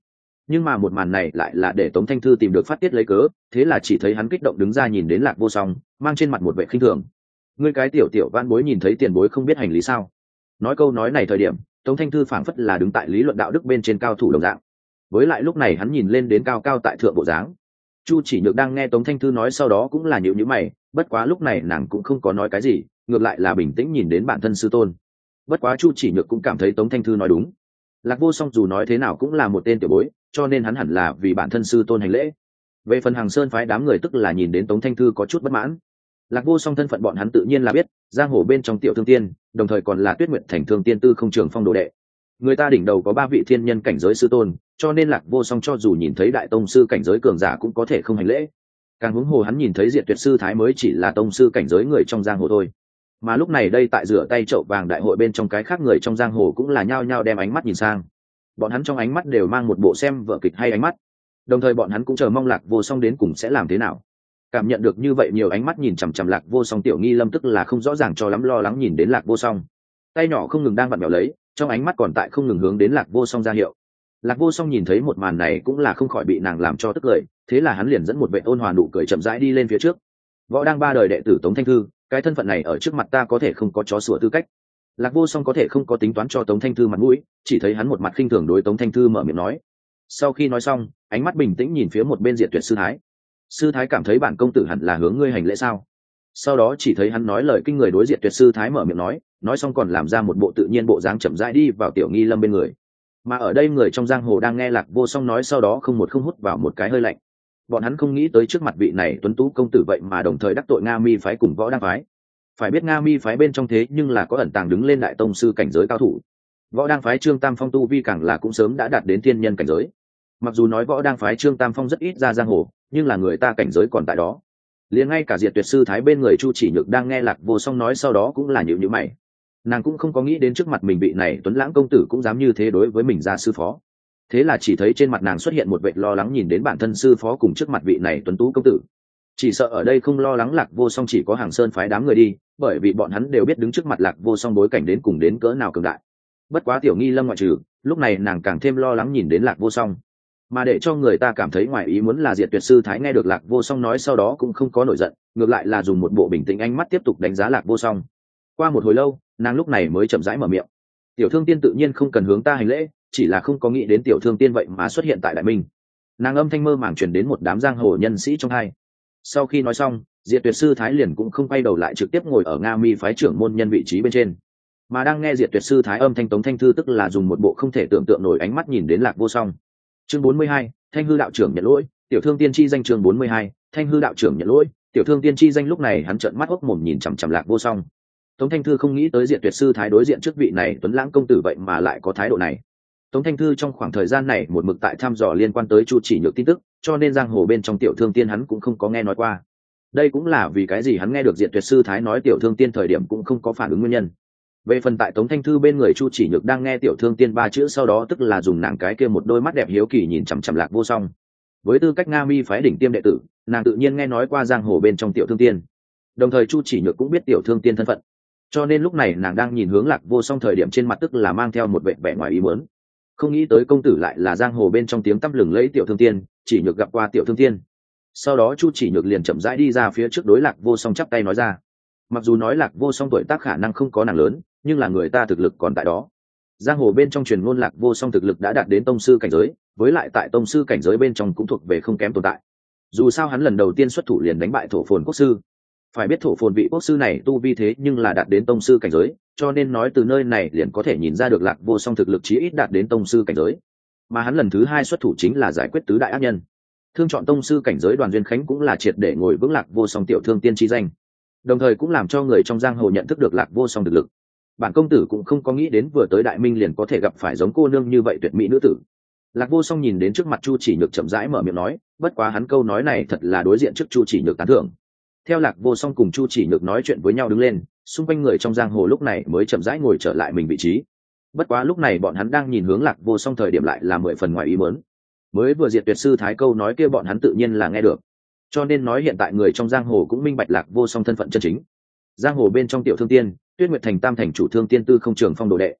Nhưng mà một màn này lại là để Tống Thanh Thư tìm được phát tiết lấy cớ, thế là chỉ thấy hắn kích động đứng ra nhìn đến Lạc Vô Song, mang trên mặt một vẻ khinh thường. Ngươi cái tiểu tiểu vãn bối nhìn thấy tiền bối không biết hành lý sao? Nói câu nói này thời điểm, Tống Thanh Thư phảng phất là đứng tại lý luận đạo đức bên trên cao thủ đồng dạng. Với lại lúc này hắn nhìn lên đến cao cao tại thượng bộ dáng. Chu Chỉ Nhược đang nghe Tống Thanh Thư nói sau đó cũng là nhíu nhíu mày, bất quá lúc này nàng cũng không có nói cái gì, ngược lại là bình tĩnh nhìn đến bản thân sư tôn. Bất quá Chu Chỉ Nhược cũng cảm thấy Tống Thanh Thư nói đúng. Lạc Vô Song dù nói thế nào cũng là một tên tiểu bối, cho nên hắn hẳn là vì bản thân sư tôn hành lễ. Về phần Hàng Sơn phái đám người tức là nhìn đến Tống Thanh Thư có chút bất mãn. Lạc Vô Song thân phận bọn hắn tự nhiên là biết, giang hồ bên trong tiểu thương tiên, đồng thời còn là Tuyết Nguyệt Thành thương tiên tư không trường phong đồ đệ. Người ta đỉnh đầu có 3 vị thiên nhân cảnh giới sư tôn, cho nên Lạc Vô Song cho dù nhìn thấy đại tông sư cảnh giới cường giả cũng có thể không hành lễ. Càng huống hồ hắn nhìn thấy Diệt Tuyệt sư thái mới chỉ là tông sư cảnh giới người trong giang hồ thôi. Mà lúc này đây tại rửa tay chậu vàng đại hội bên trong cái khác người trong giang hồ cũng là nhao nhao đem ánh mắt nhìn sang. Bọn hắn trong ánh mắt đều mang một bộ xem vở kịch hay ánh mắt. Đồng thời bọn hắn cũng chờ mong Lạc Vô Song đến cùng sẽ làm thế nào. Cảm nhận được như vậy nhiều ánh mắt nhìn chằm chằm Lạc Vô Song, Tiểu Nghi Lâm tức là không rõ ràng cho lắm lo lắng nhìn đến Lạc Vô Song. Tay nhỏ không ngừng đang vặn vẹo lấy, trong ánh mắt còn tại không ngừng hướng đến Lạc Vô Song ra hiệu. Lạc Vô Song nhìn thấy một màn này cũng là không khỏi bị nàng làm cho tức cười, thế là hắn liền dẫn một vệ ôn hòa nụ cười chậm rãi đi lên phía trước. Võ đang 3 đời đệ tử Tống Thanh Thư, cái thân phận này ở trước mặt ta có thể không có chó sủa tư cách. Lạc Vô Song có thể không có tính toán cho Tống Thanh Thư mặt mũi, chỉ thấy hắn một mặt khinh thường đối Tống Thanh Thư mở miệng nói. Sau khi nói xong, ánh mắt bình tĩnh nhìn phía một bên Diệt Tuyệt sư thái. Sư thái cảm thấy bản công tử hẳn là hướng ngươi hành lễ sao? Sau đó chỉ thấy hắn nói lời kinh người đối Diệt Tuyệt sư thái mở miệng nói xong còn làm ra một bộ tự nhiên bộ dáng chậm rãi đi vào Tiểu Nghi Lâm bên người. Mà ở đây người trong giang hồ đang nghe Lạc Vô Song nói sau đó không hút vào một cái hơi lạnh. Bọn hắn không nghĩ tới trước mặt vị này tuấn tú công tử vậy mà đồng thời đắc tội Nga Mi phái cùng Võ Đăng phái. Phải biết Nga Mi phái bên trong thế nhưng là có ẩn tàng đứng lên đại tông sư cảnh giới cao thủ. Võ Đăng phái Trương Tam Phong tu vi càng là cũng sớm đã đạt đến thiên nhân cảnh giới. Mặc dù nói Võ Đăng phái Trương Tam Phong rất ít ra giang hồ, nhưng là người ta cảnh giới còn tại đó. Liền ngay cả Diệt Tuyệt sư thái bên người Chu Chỉ Nhược đang nghe Lạc Vô Song nói sau đó cũng là nhíu nhíu mày. Nàng cũng không có nghĩ đến trước mặt mình vị này tuấn lãng công tử cũng dám như thế đối với mình gia sư phó. Thế là chỉ thấy trên mặt nàng xuất hiện một vẻ lo lắng nhìn đến bản thân sư phó cùng trước mặt vị này tuấn tú công tử. Chỉ sợ ở đây không lo lắng Lạc Vô Song chỉ có Hàng Sơn phái đám người đi, bởi vì bọn hắn đều biết đứng trước mặt Lạc Vô Song bối cảnh đến cùng đến cỡ nào cường đại. Bất quá Tiểu Nghi Lâm ngoại trừ, lúc này nàng càng thêm lo lắng nhìn đến Lạc Vô Song. Mà để cho người ta cảm thấy ngoài ý muốn là Diệt Tuyệt sư thái nghe được Lạc Vô Song nói sau đó cũng không có nổi giận, ngược lại là dùng một bộ bình tĩnh ánh mắt tiếp tục đánh giá Lạc Vô Song. Qua một hồi lâu, nàng lúc này mới chậm rãi mở miệng. Tiểu Thương Tiên tự nhiên không cần hướng ta hành lễ, chỉ là không có nghĩ đến Tiểu Thương Tiên vậy mà xuất hiện tại Đại Minh. Nàng âm thanh mơ màng truyền đến một đám giang hồ nhân sĩ trong hai. Sau khi nói xong, Diệt Tuyệt sư thái liền cũng không quay đầu lại trực tiếp ngồi ở Nga Mi phái trưởng môn nhân vị trí bên trên. Mà đang nghe Diệt Tuyệt sư thái âm thanh Tống Thanh Thư tức là dùng một bộ không thể tưởng tượng nổi ánh mắt nhìn đến Lạc Vô Song. Chương 42, Thanh hư đạo trưởng nhận lỗi, Tiểu Thương Tiên chi danh. Chương 42, Thanh hư đạo trưởng nhận lỗi, Tiểu Thương Tiên chi danh. Lúc này hắn trợn mắt ốc mồm nhìn chằm chằm Lạc Vô Song. Tống Thanh Thư không nghĩ tới Diệt Tuyệt sư thái đối diện trước vị này tuấn lãng công tử vậy mà lại có thái độ này. Tống Thanh Thư trong khoảng thời gian này một mực tại thăm dò liên quan tới Chu Chỉ Nhược tin tức, cho nên giang hồ bên trong Tiểu Thương Tiên hắn cũng không có nghe nói qua. Đây cũng là vì cái gì hắn nghe được Diệt Tuyệt sư thái nói Tiểu Thương Tiên thời điểm cũng không có phản ứng nguyên nhân. Về phần tại Tống Thanh Thư bên người Chu Chỉ Nhược đang nghe Tiểu Thương Tiên 3 chữ sau đó tức là dùng nàng cái kia một đôi mắt đẹp hiếu kỳ nhìn chằm chằm Lạc Vô Song. Với tư cách Nga Mi phái đỉnh tiêm đệ tử, nàng tự nhiên nghe nói qua giang hồ bên trong Tiểu Thương Tiên. Đồng thời Chu Chỉ Nhược cũng biết Tiểu Thương Tiên thân phận. Cho nên lúc này nàng đang nhìn hướng Lạc Vô Song thời điểm trên mặt tức là mang theo một vẻ ngoài ý muốn. Không nghĩ tới công tử lại là giang hồ bên trong tiếng tăm lừng lẫy Tiểu Thương Tiên, Chỉ Nhược gặp qua Tiểu Thương Tiên. Sau đó Chu Chỉ Nhược liền chậm rãi đi ra phía trước đối Lạc Vô Song chắp tay nói ra. Mặc dù nói Lạc Vô Song tuổi tác khả năng không có nàng lớn, nhưng là người ta thực lực còn tại đó. Giang hồ bên trong truyền ngôn Lạc Vô Song thực lực đã đạt đến tông sư cảnh giới, với lại tại tông sư cảnh giới bên trong cũng thuộc về không kém tồn tại. Dù sao hắn lần đầu tiên xuất thủ liền đánh bại Thổ Phồn quốc sư. Phải biết Thổ Phồn vị quốc sư này tu vi thế nhưng là đạt đến tông sư cảnh giới, cho nên nói từ nơi này liền có thể nhìn ra được Lạc Vô Song thực lực chí ít đạt đến tông sư cảnh giới. Mà hắn lần thứ 2 xuất thủ chính là giải quyết tứ đại ác nhân. Thương chọn tông sư cảnh giới Đoàn Duyên Khánh cũng là triệt để ngồi vững Lạc Vô Song Tiểu Thương Tiên chi danh. Đồng thời cũng làm cho người trong giang hồ nhận thức được Lạc Vô Song thực lực. Bản công tử cũng không có nghĩ đến vừa tới Đại Minh liền có thể gặp phải giống cô nương như vậy tuyệt mỹ nữ tử. Lạc Vô Song nhìn đến trước mặt Chu Chỉ Nhược chậm rãi mở miệng nói, bất quá hắn câu nói này thật là đối diện trước Chu Chỉ Nhược tán thưởng. Theo Lạc Vô Song cùng Chu Chỉ Nhược nói chuyện với nhau đứng lên, xung quanh người trong giang hồ lúc này mới chậm rãi ngồi trở lại mình vị trí. Bất quá lúc này bọn hắn đang nhìn hướng Lạc Vô Song thời điểm lại là 10 phần ngoài ý muốn. Mới vừa Diệt Tuyệt sư thái câu nói kia bọn hắn tự nhiên là nghe được. Cho nên nói hiện tại người trong giang hồ cũng minh bạch Lạc Vô Song thân phận chân chính. Giang hồ bên trong Tiểu Thương Tiên, Tuyết Nguyệt Thành Tam thành chủ Thương Tiên tư không trường phong đồ đệ.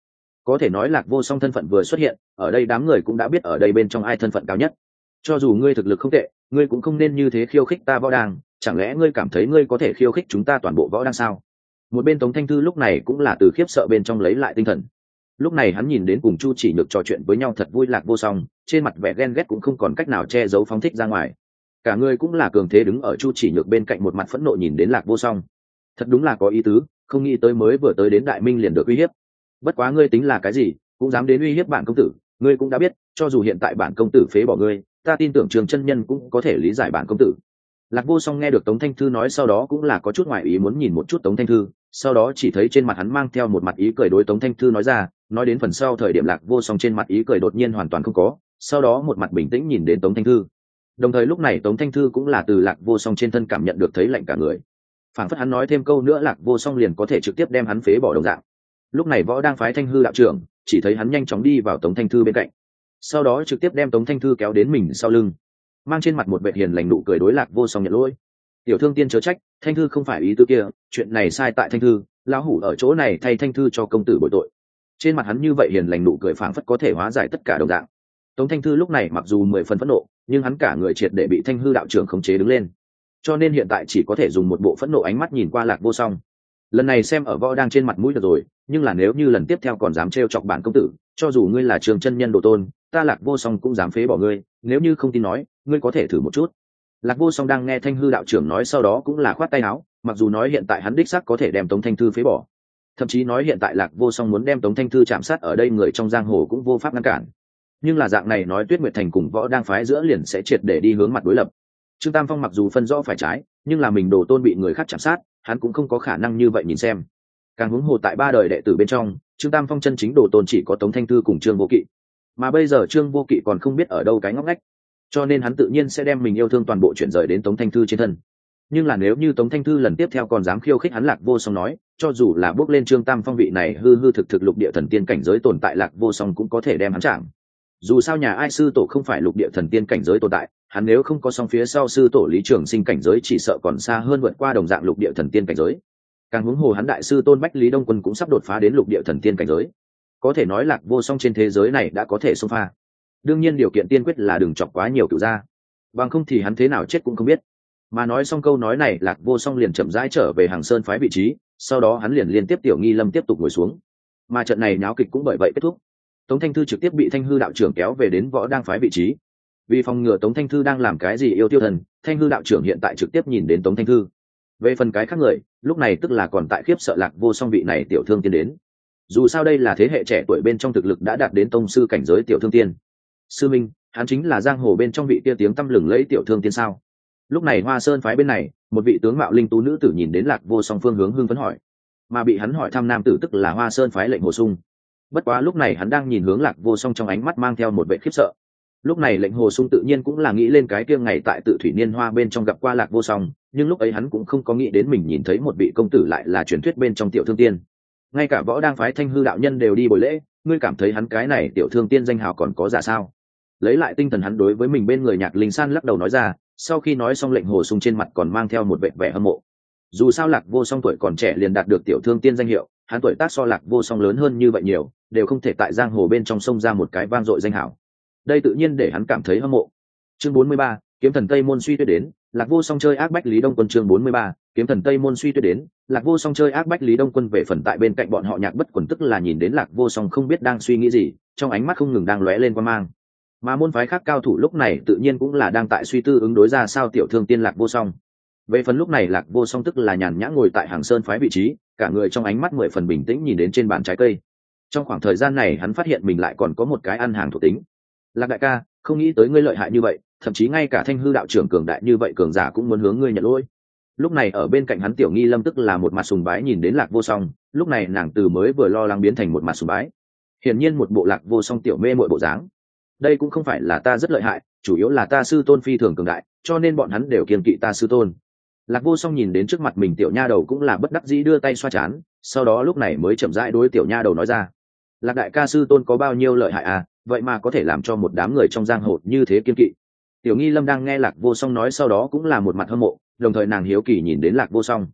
Có thể nói Lạc Vô Song thân phận vừa xuất hiện, ở đây đám người cũng đã biết ở đây bên trong ai thân phận cao nhất. Cho dù ngươi thực lực không tệ, ngươi cũng không nên như thế khiêu khích ta võ đang, chẳng lẽ ngươi cảm thấy ngươi có thể khiêu khích chúng ta toàn bộ võ đang sao? Một bên Tống Thanh Thư lúc này cũng là từ khiếp sợ bên trong lấy lại tinh thần. Lúc này hắn nhìn đến cùng Chu Chỉ Nhược trò chuyện với nhau thật vui Lạc Vô Song, trên mặt vẻ ghen ghét cũng không còn cách nào che giấu phóng thích ra ngoài. Cả người cũng là cường thế đứng ở Chu Chỉ Nhược bên cạnh, một mặt phẫn nộ nhìn đến Lạc Vô Song. Thật đúng là có ý tứ, không nghĩ tới mới vừa tới đến Đại Minh liền được uy hiếp. Bất quá ngươi tính là cái gì, cũng dám đến uy hiếp bản công tử, ngươi cũng đã biết, cho dù hiện tại bản công tử phế bỏ ngươi, ta tin tưởng Trường chân nhân cũng có thể lý giải bản công tử. Lạc Vô Song nghe được Tống Thanh Thư nói sau đó cũng là có chút ngoại ý muốn nhìn một chút Tống Thanh Thư, sau đó chỉ thấy trên mặt hắn mang theo một mặt ý cười đối Tống Thanh Thư nói ra, nói đến phần sau thời điểm Lạc Vô Song trên mặt ý cười đột nhiên hoàn toàn không có, sau đó một mặt bình tĩnh nhìn đến Tống Thanh Thư. Đồng thời lúc này Tống Thanh Thư cũng là từ Lạc Vô Song trên thân cảm nhận được thấy lạnh cả người. Phảng phất hắn nói thêm câu nữa Lạc Vô Song liền có thể trực tiếp đem hắn phế bỏ đồng dạng. Lúc này võ đang phái Thanh Hư đạo trưởng, chỉ thấy hắn nhanh chóng đi vào Tống Thanh Thư bên cạnh, sau đó trực tiếp đem Tống Thanh Thư kéo đến mình sau lưng, mang trên mặt một vẻ hiền lành nụ cười đối Lạc Vô Song nhận lỗi. Tiểu thương tiên chớ trách, Thanh Thư không phải ý tứ kia, chuyện này sai tại Thanh Thư, lão hủ ở chỗ này thay Thanh Thư cho công tử bồi tội. Trên mặt hắn như vậy hiền lành nụ cười phảng phất có thể hóa giải tất cả đồng dạng. Tống Thanh Thư lúc này mặc dù 10 phần phẫn nộ, nhưng hắn cả người triệt để bị Thanh Hư đạo trưởng khống chế đứng lên, cho nên hiện tại chỉ có thể dùng một bộ phẫn nộ ánh mắt nhìn qua Lạc Vô Song. Lần này xem ở võ đang trên mặt mũi được rồi, nhưng là nếu như lần tiếp theo còn dám trêu chọc bản công tử, cho dù ngươi là Trường chân nhân độ tôn, ta Lạc Vô Song cũng dám phế bỏ ngươi, nếu như không tin nói, ngươi có thể thử một chút. Lạc Vô Song đang nghe Thanh Hư đạo trưởng nói sau đó cũng là khoát tay áo, mặc dù nói hiện tại hắn đích xác có thể đem Tống Thanh Thư phế bỏ, thậm chí nói hiện tại Lạc Vô Song muốn đem Tống Thanh Thư chạm sát ở đây người trong giang hồ cũng vô pháp ngăn cản, nhưng là dạng này nói Tuyết Nguyệt Thành cùng võ đang phái giữa liền sẽ triệt để đi hướng mặt đối lập. Trương Tam Phong mặc dù phân rõ phải trái, nhưng là mình đồ tôn bị người khác chạm sát, hắn cũng không có khả năng như vậy nhìn xem. Càng huống hồ tại 3 đời đệ tử bên trong, Trương Tam Phong chân chính đồ tôn chỉ có Tống Thanh Thư cùng Trương Vô Kỵ, mà bây giờ Trương Vô Kỵ còn không biết ở đâu cái ngóc ngách, cho nên hắn tự nhiên sẽ đem mình yêu thương toàn bộ chuyển rời đến Tống Thanh Thư trên thân. Nhưng là nếu như Tống Thanh Thư lần tiếp theo còn dám khiêu khích hắn, Lạc Vô Song nói, cho dù là bước lên Trương Tam Phong vị này hư thực thực lục địa thần tiên cảnh giới tồn tại, Lạc Vô Song cũng có thể đem hắn chạm. Dù sao nhà ai sư tổ không phải lục địa thần tiên cảnh giới tồn tại, hắn nếu không có song phía sau sư tổ Lý Trường Sinh cảnh giới chỉ sợ còn xa hơn vượt qua đồng dạng lục địa thần tiên cảnh giới. Càng huống hồ hắn đại sư tôn Bách Lý Đông Quân cũng sắp đột phá đến lục địa thần tiên cảnh giới, có thể nói Lạc Vô Song trên thế giới này đã có thể xông pha. Đương nhiên điều kiện tiên quyết là đừng chọc quá nhiều cửu gia, bằng không thì hắn thế nào chết cũng không biết. Mà nói xong câu nói này, Lạc Vô Song liền chậm rãi trở về Hàng Sơn phái vị trí, sau đó hắn liền liên tiếp Tiểu Nghi Lâm tiếp tục ngồi xuống, mà trận này náo kịch cũng bởi vậy kết thúc. Tống Thanh Thư trực tiếp bị Thanh Hư đạo trưởng kéo về đến võ đang phái vị trí. Vì phòng ngừa Tống Thanh Thư đang làm cái gì yêu tiêu thần, Thanh Hư đạo trưởng hiện tại trực tiếp nhìn đến Tống Thanh Thư. Về phần cái khác người, lúc này tức là còn tại khiếp sợ Lạc Vô Song vị này tiểu thương tiên đến. Dù sao đây là thế hệ trẻ tuổi bên trong thực lực đã đạt đến tông sư cảnh giới tiểu thương tiên. Sư minh, hắn chính là giang hồ bên trong vị kia tiếng tăm lừng lẫy tiểu thương tiên sao? Lúc này Hoa Sơn phái bên này, một vị tướng mạo linh tú nữ tử nhìn đến Lạc Vô Song phương hướng hưng phấn hỏi, mà bị hắn hỏi thăm nam tử tức là Hoa Sơn phái Lệnh Hồ Sung. Bất quá lúc này hắn đang nhìn hướng Lạc Vô Song trong ánh mắt mang theo một vẻ khiếp sợ. Lúc này Lệnh Hồ Sung tự nhiên cũng là nghĩ lên cái kia ngày tại Tự Thủy Niên Hoa bên trong gặp qua Lạc Vô Song, nhưng lúc ấy hắn cũng không có nghĩ đến mình nhìn thấy một vị công tử lại là truyền thuyết bên trong tiểu thương tiên. Ngay cả võ đang phái Thanh Hư đạo nhân đều đi buổi lễ, ngươi cảm thấy hắn cái này tiểu thương tiên danh hào còn có giả sao? Lấy lại tinh thần hắn đối với mình bên người Nhạc Linh San lắc đầu nói ra, sau khi nói xong Lệnh Hồ Sung trên mặt còn mang theo một vẻ hâm mộ. Dù sao Lạc Vô Song tuổi còn trẻ liền đạt được tiểu thương tiên danh hiệu, hắn tuổi tác so Lạc Vô Song lớn hơn như vậy nhiều, đều không thể tại giang hồ bên trong sông ra một cái vang dội danh hảo. Đây tự nhiên để hắn cảm thấy hâm mộ. Chương 43, Kiếm Thần Tây Môn suy tuyết đến, Lạc Vô Song chơi ác Bách Lý Đông Quân. Chương 43, Kiếm Thần Tây Môn suy tuyết đến, Lạc Vô Song chơi ác Bách Lý Đông Quân. Về phần tại bên cạnh bọn họ Nhạc Bất Quần tức là nhìn đến Lạc Vô Song không biết đang suy nghĩ gì, trong ánh mắt không ngừng đang lóe lên quan mang. Mà môn phái khác cao thủ lúc này tự nhiên cũng là đang tại suy tư ứng đối ra sao tiểu thương tiên Lạc Vô Song. Về phần lúc này Lạc Vô Song tức là nhàn nhã ngồi tại Hàng Sơn phái vị trí, cả người trong ánh mắt 10 phần bình tĩnh nhìn đến trên bàn trái cây. Trong khoảng thời gian này hắn phát hiện mình lại còn có một cái ăn hàng thuộc tính. Lạc đại ca, không nghĩ tới ngươi lợi hại như vậy, thậm chí ngay cả Thanh Hư đạo trưởng cường đại như vậy cường giả cũng muốn hướng ngươi nhận lỗi. Lúc này ở bên cạnh hắn Tiểu Nghi Lâm tức là một mặt sùng bái nhìn đến Lạc Vô Song, lúc này nàng từ mới vừa lo lắng biến thành một mặt sùng bái. Hiển nhiên một bộ Lạc Vô Song tiểu mê muội bộ dáng. Đây cũng không phải là ta rất lợi hại, chủ yếu là ta sư tôn phi thường cường đại, cho nên bọn hắn đều kiêng kỵ ta sư tôn. Lạc Vô Song nhìn đến trước mặt mình tiểu nha đầu cũng là bất đắc dĩ đưa tay xoa trán, sau đó lúc này mới chậm rãi đối tiểu nha đầu nói ra, Lạc đại ca sư tôn có bao nhiêu lợi hại à, vậy mà có thể làm cho một đám người trong giang hồ như thế kiêng kỵ. Tiểu Nghi Lâm đang nghe Lạc Vô Song nói sau đó cũng là một mặt hâm mộ, đồng thời nàng hiếu kỳ nhìn đến Lạc Vô Song.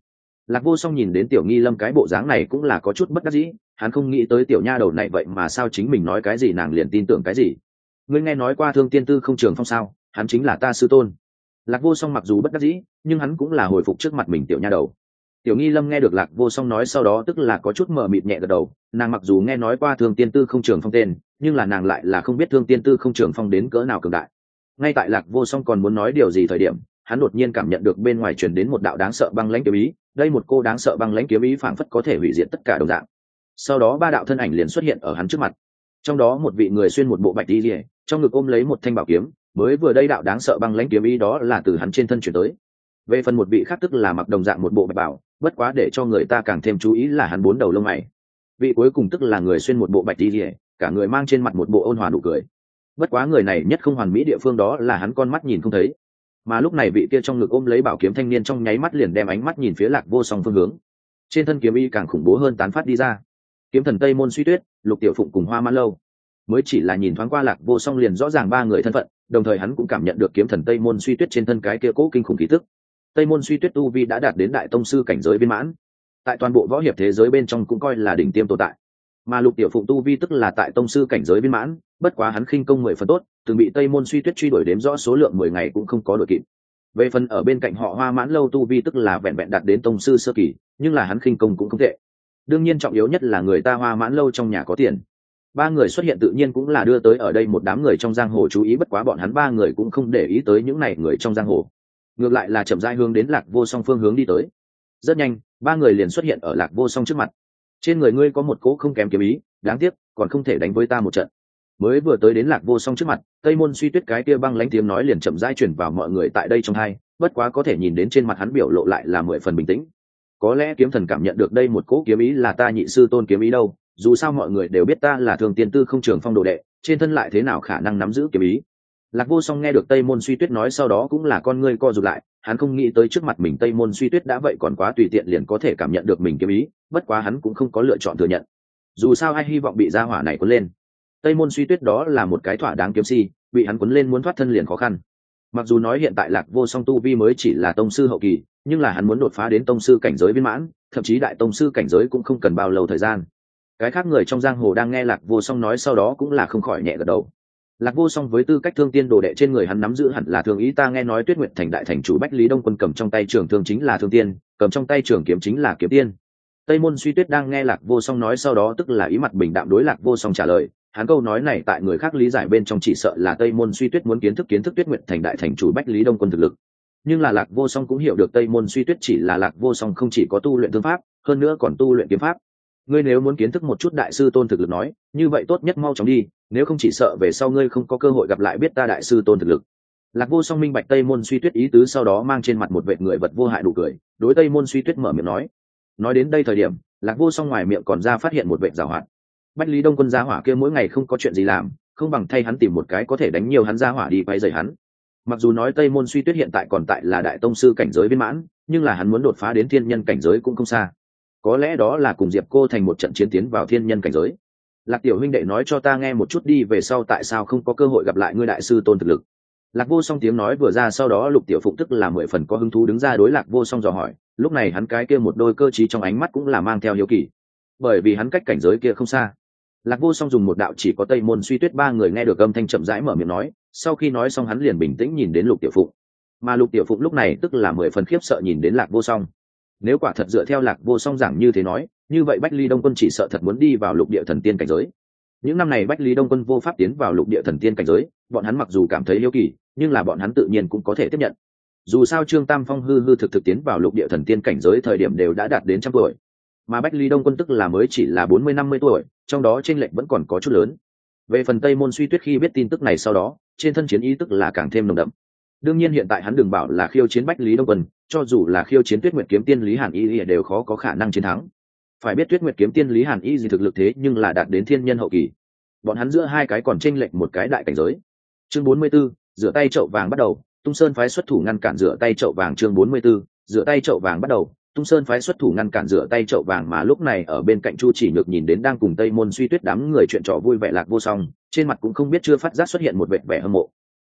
Lạc Vô Song nhìn đến Tiểu Nghi Lâm cái bộ dáng này cũng là có chút bất đắc dĩ, hắn không nghĩ tới tiểu nha đầu này vậy mà sao chính mình nói cái gì nàng liền tin tưởng cái gì. Ngươi nghe nói qua Thương Tiên Tư Không Trường Phong sao? Hắn chính là ta sư tôn. Lạc Vô Song mặc dù bất đắc dĩ, nhưng hắn cũng là hồi phục trước mặt mình tiểu nha đầu. Tiểu Nghi Lâm nghe được Lạc Vô Song nói sau đó tức là có chút mờ mịt nhẹ gật đầu, nàng mặc dù nghe nói qua Thương Tiên Tư Không Trường Phong tên, nhưng là nàng lại là không biết Thương Tiên Tư Không Trường Phong đến cỡ nào cường đại. Ngay tại Lạc Vô Song còn muốn nói điều gì thời điểm, hắn đột nhiên cảm nhận được bên ngoài truyền đến một đạo đáng sợ băng lãnh kiếm ý, đây một cô đáng sợ băng lãnh kiếm ý phảng phất có thể hủy diệt tất cả đồng dạng. Sau đó ba đạo thân ảnh liền xuất hiện ở hắn trước mặt. Trong đó một vị người xuyên một bộ bạch y liễu, trong ngực ôm lấy một thanh bảo kiếm, mới vừa đây đạo đáng sợ băng lãnh kiếm ý đó là từ hắn trên thân chuyển tới. Về phần một vị khác tức là mặc đồng dạng một bộ bạch bảo, bất quá để cho người ta càng thêm chú ý là hắn bốn đầu lông mày. Vị cuối cùng tức là người xuyên một bộ bạch y liễu, cả người mang trên mặt một bộ ôn hòa nụ cười. Bất quá người này nhất không hoàn mỹ địa phương đó là hắn con mắt nhìn không thấy. Mà lúc này vị kia trong ngực ôm lấy bảo kiếm thanh niên trong nháy mắt liền đem ánh mắt nhìn phía Lạc Vô Song phương hướng. Trên thân kiếm ý càng khủng bố hơn tán phát đi ra. Kiếm thần Tây Môn Suy Tuyết, Lục Tiểu Phụng cùng Hoa Mãn Lâu. Mới chỉ là nhìn thoáng qua Lạc Vô Song liền rõ ràng ba người thân phận, đồng thời hắn cũng cảm nhận được kiếm thần Tây Môn Suy Tuyết trên thân cái kia cố kinh khủng khí tức. Tây Môn Suy Tuyết tu vi đã đạt đến đại tông sư cảnh giới viên mãn, tại toàn bộ võ hiệp thế giới bên trong cũng coi là đỉnh tiêm tồn tại. Mà Lục Tiểu Phụng tu vi tức là tại tông sư cảnh giới viên mãn, bất quá hắn khinh công 10 phần tốt, từng bị Tây Môn Suy Tuyết truy đuổi đếm rõ số lượng 10 ngày cũng không có đuổi kịp. Về phần ở bên cạnh họ Hoa Mãn Lâu tu vi tức là vẹn vẹn đạt đến tông sư sơ kỳ, nhưng là hắn khinh công cũng không tệ. Đương nhiên trọng yếu nhất là người ta Hoa Mãn Lâu trong nhà có tiền. Ba người xuất hiện tự nhiên cũng là đưa tới ở đây một đám người trong giang hồ chú ý, bất quá bọn hắn ba người cũng không để ý tới những này người trong giang hồ, ngược lại là chậm rãi hướng đến Lạc Vô Song phương hướng đi tới. Rất nhanh ba người liền xuất hiện ở Lạc Vô Song trước mặt. Trên người ngươi có một cỗ không kém kiếm ý, đáng tiếc còn không thể đánh với ta một trận. Mới vừa tới đến Lạc Vô Song trước mặt, Tây Môn Suy Tuyết cái kia băng lãnh tiếng nói liền chậm rãi truyền vào mọi người tại đây trong hai, bất quá có thể nhìn đến trên mặt hắn biểu lộ lại là 10 phần bình tĩnh. Có lẽ kiếm thần cảm nhận được đây một cỗ kiếm ý là ta nhị sư tôn kiếm ý đâu, dù sao mọi người đều biết ta là Thường Tiên Tư Không Trường Phong đồ đệ, trên thân lại thế nào khả năng nắm giữ kiếm ý. Lạc Vô Song nghe được Tây Môn Suy Tuyết nói sau đó cũng là con ngươi co rụt lại, hắn không nghĩ tới trước mặt mình Tây Môn Suy Tuyết đã vậy còn quá tùy tiện liền có thể cảm nhận được mình kiếm ý, bất quá hắn cũng không có lựa chọn thừa nhận. Dù sao ai hy vọng bị gia hỏa này cuốn lên. Tây Môn Suy Tuyết đó là một cái thỏa đáng kiếm si, bị hắn cuốn lên muốn thoát thân liền khó khăn. Mặc dù nói hiện tại Lạc Vô Song tu vi mới chỉ là tông sư hậu kỳ, nhưng là hắn muốn đột phá đến tông sư cảnh giới viên mãn, thậm chí đại tông sư cảnh giới cũng không cần bao lâu thời gian. Cái khác người trong giang hồ đang nghe Lạc Vô Song nói sau đó cũng là không khỏi nhẹ gật đầu. Lạc Vô Song với tư cách thương tiên đồ đệ trên người hắn nắm giữ hẳn là thường ý, ta nghe nói Tuyết Nguyệt Thành đại thành chủ Bách Lý Đông Quân cầm trong tay trường thương chính là thương tiên, cầm trong tay trường kiếm chính là kiếm tiên. Tây Môn Suy Tuyết đang nghe Lạc Vô Song nói sau đó tức là ý mặt bình đạm đối Lạc Vô Song trả lời, hắn câu nói này tại người khác lý giải bên trong chỉ sợ là Tây Môn Suy Tuyết muốn kiến thức Tuyết Nguyệt Thành đại thành chủ Bách Lý Đông Quân thực lực. Nhưng là Lạc Vô Song cũng hiểu được Tây Môn Suy Tuyết chỉ là Lạc Vô Song không chỉ có tu luyện thương pháp, hơn nữa còn tu luyện kiếm pháp. Ngươi nếu muốn kiến thức một chút đại sư tôn thực lực nói, như vậy tốt nhất mau chóng đi, nếu không chỉ sợ về sau ngươi không có cơ hội gặp lại biết ta đại sư tôn thực lực. Lạc Vô Song minh bạch Tây Môn Suy Tuyết ý tứ sau đó mang trên mặt một vệt người vật vô hại nụ cười, đối Tây Môn Suy Tuyết mở miệng nói. Nói đến đây thời điểm, Lạc Vô Song ngoài miệng còn ra phát hiện một vệt giảo hoạt. Bách Lý Đông Quân gia hỏa kia mỗi ngày không có chuyện gì làm, không bằng thay hắn tìm một cái có thể đánh nhiều hắn gia hỏa đi quay rời hắn. Mặc dù nói Tây Môn Suy Tuyết hiện tại còn tại là đại tông sư cảnh giới viên mãn, nhưng là hắn muốn đột phá đến thiên nhân cảnh giới cũng không xa. Có lẽ đó là cùng Diệp Cô thành một trận chiến tiến vào thiên nhân cảnh giới. Lạc tiểu huynh đệ nói cho ta nghe một chút đi, về sau tại sao không có cơ hội gặp lại ngươi đại sư tôn thực lực. Lạc Vô Song tiếng nói vừa ra sau đó Lục Tiểu Phụng tức là 10 phần có hứng thú đứng ra đối Lạc Vô Song dò hỏi, lúc này hắn cái kia một đôi cơ trí trong ánh mắt cũng là mang theo hiếu kỳ, bởi vì hắn cách cảnh giới kia không xa. Lạc Vô Song dùng một đạo chỉ có Tây Môn Suy Tuyết ba người nghe được âm thanh chậm rãi mở miệng nói, sau khi nói xong hắn liền bình tĩnh nhìn đến Lục Tiểu Phụng, mà Lục Tiểu Phụng lúc này tức là 10 phần khiếp sợ nhìn đến Lạc Vô Song. Nếu quả thật dựa theo Lạc Vô Song giảng như thế nói, như vậy Bách Lý Đông Quân chỉ sợ thật muốn đi vào lục địa thần tiên cảnh giới. Những năm này Bách Lý Đông Quân vô pháp tiến vào lục địa thần tiên cảnh giới, bọn hắn mặc dù cảm thấy hiếu kỳ, nhưng là bọn hắn tự nhiên cũng có thể tiếp nhận. Dù sao Trương Tam Phong hư hư thực thực tiến vào lục địa thần tiên cảnh giới thời điểm đều đã đạt đến 100 tuổi, mà Bách Lý Đông Quân tức là mới chỉ là 40-50 tuổi, trong đó chênh lệch vẫn còn có chút lớn. Về phần Tây Môn Suy Tuyết khi biết tin tức này sau đó, trên thân chiến ý tức là càng thêm nồng đậm. Đương nhiên hiện tại hắn đừng bảo là khiêu chiến Bách Lý Đông Quân, cho dù là khiêu chiến Tuyết Nguyệt kiếm tiên Lý Hàn Y đều khó có khả năng chiến thắng. Phải biết Tuyết Nguyệt kiếm tiên Lý Hàn Y gì thực lực thế nhưng là đạt đến thiên nhân hậu kỳ. Bọn hắn giữa hai cái còn chênh lệch một cái đại cảnh giới. Chương 44, rửa tay chậu vàng bắt đầu, Tung Sơn phái xuất thủ ngăn cản rửa tay chậu vàng. Chương 44, rửa tay chậu vàng bắt đầu, Tung Sơn phái xuất thủ ngăn cản rửa tay chậu vàng. Mà lúc này ở bên cạnh Chu Chỉ Nhược nhìn đến đang cùng Tây Môn Suy Tuyết đám người chuyện trò vui vẻ Lạc Vô Song, trên mặt cũng không biết chưa phát giác xuất hiện một vệt vẻ hâm mộ.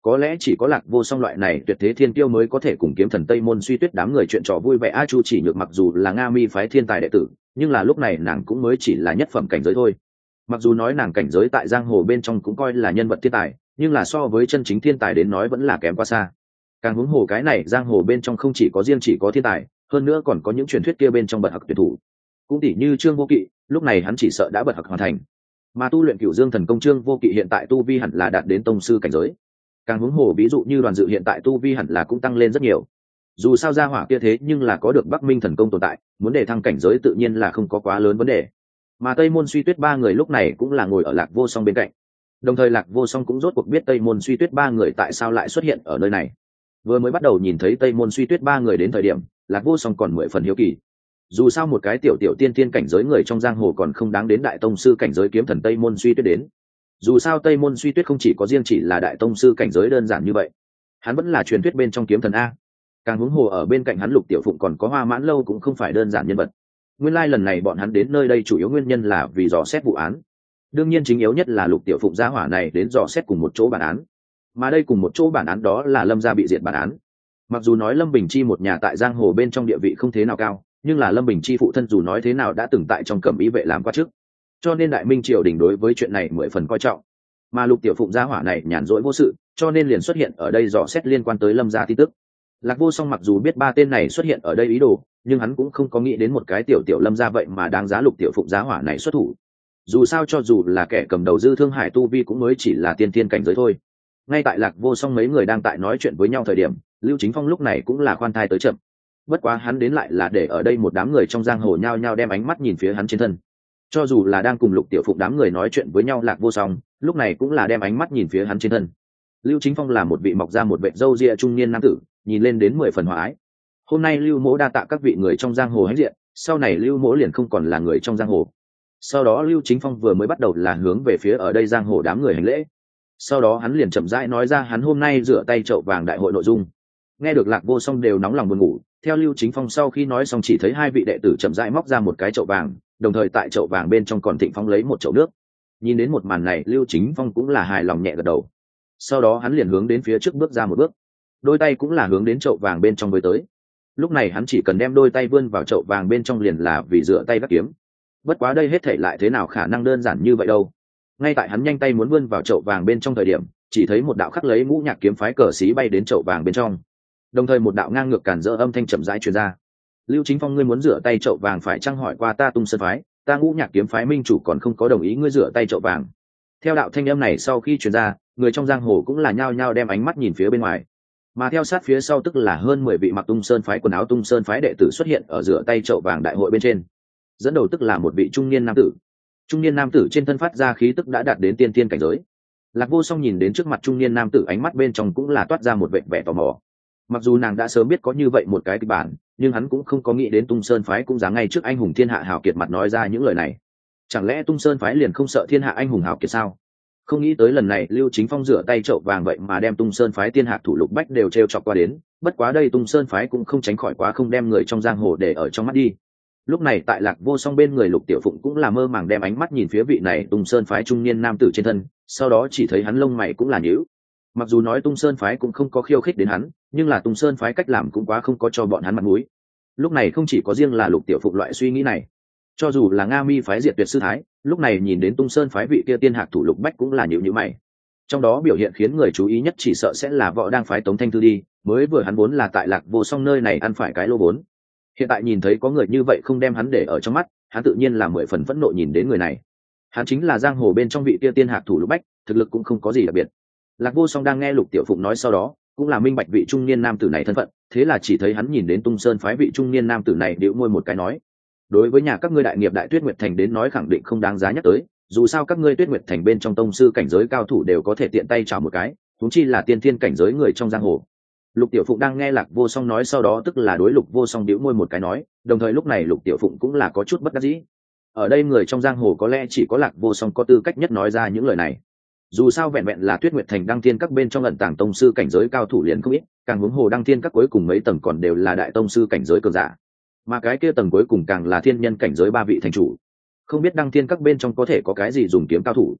có lẽ chỉ có Lạc Vô Song loại này tuyệt thế thiên kiêu mới có thể cùng kiếm thần Tây Môn Suy Tuyết đám người chuyện trò vui vẻ. A Chu Chỉ Nhược mặc dù là Nga Mi phái thiên tài đệ tử, nhưng là lúc này nàng cũng mới chỉ là nhất phẩm cảnh giới thôi. Mặc dù nói nàng cảnh giới tại giang hồ bên trong cũng coi là nhân vật thiên tài, nhưng là so với chân chính thiên tài đến nói vẫn là kém quá xa. Càng huống hồ cái này giang hồ bên trong không chỉ có thiên tài, hơn nữa còn có những truyền thuyết kia bên trong bậc hặc tuyệt thủ. Cũng tỷ như Trương Vô Kỵ, lúc này hắn chỉ sợ đã bậc hặc hoàn thành. Mà tu luyện Cửu Dương Thần Công Trương Vô Kỵ hiện tại tu vi hẳn là đạt đến tông sư cảnh giới. Càng huống hồ ví dụ như Đoàn Dự hiện tại tu vi hẳn là cũng tăng lên rất nhiều. Dù sao gia hỏa kia thế nhưng là có được Bắc Minh Thần Công tồn tại, muốn để thăng cảnh giới tự nhiên là không có quá lớn vấn đề. Mà Tây Môn Suy Tuyết ba người lúc này cũng là ngồi ở Lạc Vô Song bên cạnh. Đồng thời Lạc Vô Song cũng rốt cuộc biết Tây Môn Suy Tuyết ba người tại sao lại xuất hiện ở nơi này. Vừa mới bắt đầu nhìn thấy Tây Môn Suy Tuyết ba người đến thời điểm, Lạc Vô Song còn 10 phần hiếu kỳ. Dù sao một cái tiểu tiên thiên cảnh giới người trong giang hồ còn không đáng đến đại tông sư cảnh giới kiếm thần Tây Môn Suy Tuyết đến. Dù sao Tây Môn Suy Tuyết không chỉ có riêng chỉ là đại tông sư cảnh giới đơn giản như vậy, hắn vẫn là truyền thuyết bên trong kiếm thần a. Càng huống hồ ở bên cạnh hắn Lục Tiểu Phụng còn có Hoa Mãn Lâu cũng không phải đơn giản nhân vật. Nguyên lai lần này bọn hắn đến nơi đây chủ yếu nguyên nhân là vì dò xét vụ án. Đương nhiên chính yếu nhất là Lục Tiểu Phụng gia hỏa này đến dò xét cùng một chỗ bản án. Mà đây cùng một chỗ bản án đó là Lâm gia bị diệt bản án. Mặc dù nói Lâm Bình Chi một nhà tại giang hồ bên trong địa vị không thế nào cao, nhưng là Lâm Bình Chi phụ thân dù nói thế nào đã từng tại trong Cẩm Ý vệ làm qua trước, cho nên Đại Minh triều đình đối với chuyện này 10 phần coi trọng. Mà Lục Tiểu Phụng gia hỏa này nhàn rỗi vô sự, cho nên liền xuất hiện ở đây dò xét liên quan tới Lâm gia tin tức. Lạc Vô Song mặc dù biết ba tên này xuất hiện ở đây ý đồ, nhưng hắn cũng không có nghĩ đến một cái tiểu Lâm gia vậy mà đáng giá Lục Tiểu Phụng gia hỏa này xuất thủ. Dù sao cho dù là kẻ cầm đầu Dư Thương Hải tu vi cũng mới chỉ là tiên thiên cảnh giới thôi. Ngay tại Lạc Vô Song mấy người đang tại nói chuyện với nhau thời điểm, Lưu Chính Phong lúc này cũng là khoan thai tới chậm. Bất quá hắn đến lại là để ở đây một đám người trong giang hồ nhao nhao đem ánh mắt nhìn phía hắn trên thân. Cho dù là đang cùng Lục Tiểu Phụng đám người nói chuyện với nhau, Lạc Vô Song lúc này cũng là đem ánh mắt nhìn phía hắn trên thân. Lưu Chính Phong là một vị mọc ra một vệt râu ria trung niên nam tử, nhìn lên đến 10 phần hòa ái. Hôm nay Lưu Mỗ đa tạ các vị người trong giang hồ hãnh diện, sau này Lưu Mỗ liền không còn là người trong giang hồ. Sau đó Lưu Chính Phong vừa mới bắt đầu là hướng về phía ở đây giang hồ đám người hành lễ. Sau đó hắn liền chậm rãi nói ra hắn hôm nay rửa tay chậu vàng đại hội nội dung. Nghe được Lạc Vô Song đều nóng lòng buồn ngủ, theo Lưu Chính Phong sau khi nói xong chỉ thấy hai vị đệ tử chậm rãi móc ra một cái chậu vàng, đồng thời tại chậu vàng bên trong còn Thịnh Phong lấy một chậu nước. Nhìn đến một màn này, Lưu Chính Phong cũng là hài lòng nhẹ gật đầu. Sau đó hắn liền hướng đến phía trước bước ra một bước, đôi tay cũng là hướng đến chậu vàng bên trong với tới. Lúc này hắn chỉ cần đem đôi tay vươn vào chậu vàng bên trong liền là vì rửa tay gác kiếm. Bất quá đây hết thảy lại thế nào khả năng đơn giản như vậy đâu. Ngay tại hắn nhanh tay muốn vươn vào chậu vàng bên trong thời điểm, chỉ thấy một đạo khắc lấy Ngũ Nhạc kiếm phái cờ xí bay đến chậu vàng bên trong. Đồng thời một đạo ngang ngược cản rỡ âm thanh chậm rãi truyền ra. Lưu Chính Phong, ngươi muốn rửa tay chậu vàng phải chăng hỏi qua ta Tung Sơn phái, ta Ngũ Nhạc kiếm phái minh chủ còn không có đồng ý ngươi rửa tay chậu vàng. Theo đạo thanh âm này sau khi truyền ra, người trong giang hồ cũng là nhao nhao đem ánh mắt nhìn phía bên ngoài. Mà theo sát phía sau tức là hơn 10 vị mặc Tung Sơn phái quần áo Tung Sơn phái đệ tử xuất hiện ở rửa tay chậu vàng đại hội bên trên. Dẫn đầu tức là một vị trung niên nam tử. Trung niên nam tử trên thân phát ra khí tức đã đạt đến tiên tiên cảnh giới. Lạc Vô Song nhìn đến trước mặt trung niên nam tử, ánh mắt bên trong cũng là toát ra một vẻ tò mò. Mặc dù nàng đã sớm biết có như vậy một cái kịch bản, nhưng hắn cũng không có nghĩ đến Tung Sơn phái cũng dám ngay trước anh hùng thiên hạ hào kiệt mặt nói ra những lời này. Chẳng lẽ Tung Sơn phái liền không sợ thiên hạ anh hùng hào kiệt sao? Không nghĩ tới lần này Lưu Chính Phong rửa tay chậu vàng vậy mà đem Tung Sơn phái tiên hạc thủ Lục Bách đều trêu chọc qua đến. Bất quá đây Tung Sơn phái cũng không tránh khỏi quá không đem người trong giang hồ để ở trong mắt đi. Lúc này tại Lạc Vô Song bên người Lục Tiểu Phụng cũng là mơ màng đem ánh mắt nhìn phía vị này Tung Sơn phái trung niên nam tử trên thân, sau đó chỉ thấy hắn lông mày cũng là nhíu. Mặc dù nói Tung Sơn phái cũng không có khiêu khích đến hắn, nhưng là Tung Sơn phái cách làm cũng quá không có cho bọn hắn mặt mũi. Lúc này không chỉ có riêng là Lục Tiểu Phụng loại suy nghĩ này, cho dù là Nga Mi phái Diệt Tuyệt sư thái, lúc này nhìn đến Tung Sơn phái vị kia tiên hạc thủ Lục Bách cũng là nhíu nhíu mày. Trong đó biểu hiện khiến người chú ý nhất chỉ sợ sẽ là Võ Đang phái Tống Thanh Thư đi, mới vừa hắn vốn là tại Lạc Vô Song nơi này ăn phải cái lô vốn. Hiện tại nhìn thấy có người như vậy không đem hắn để ở trong mắt, hắn tự nhiên là 10 phần phẫn nộ nhìn đến người này. Hắn chính là giang hồ bên trong vị kia tiên hạc thủ Lục Bách, thực lực cũng không có gì đặc biệt. Lạc Vô Song đang nghe Lục Tiểu Phụng nói sau đó, cũng là minh bạch vị trung niên nam tử này thân phận, thế là chỉ thấy hắn nhìn đến Tung Sơn phái vị trung niên nam tử này điệu môi một cái nói: đối với nhà các ngươi đại nghiệp Đại Tuyết Nguyệt Thành đến nói khẳng định không đáng giá nhắc tới, dù sao các ngươi Tuyết Nguyệt Thành bên trong tông sư cảnh giới cao thủ đều có thể tiện tay chào một cái, huống chi là tiên thiên cảnh giới người trong giang hồ. Lục Tiểu Phụng đang nghe Lạc Vô Song nói sau đó tức là đối Lục Vô Song điệu môi một cái nói, đồng thời lúc này Lục Tiểu Phụng cũng là có chút bất đắc dĩ. Ở đây người trong giang hồ có lẽ chỉ có Lạc Vô Song có tư cách nhất nói ra những lời này. Dù sao vẹn vẹn là Tuyết Nguyệt Thành Đăng Thiên các bên trong ẩn tàng tông sư cảnh giới cao thủ liền không ít, càng huống hồ Đăng Thiên các cuối cùng mấy tầng còn đều là đại tông sư cảnh giới cường giả, mà cái kia tầng cuối cùng càng là thiên nhân cảnh giới 3 vị thành chủ. Không biết Đăng Thiên các bên trong có thể có cái gì dùng kiếm cao thủ.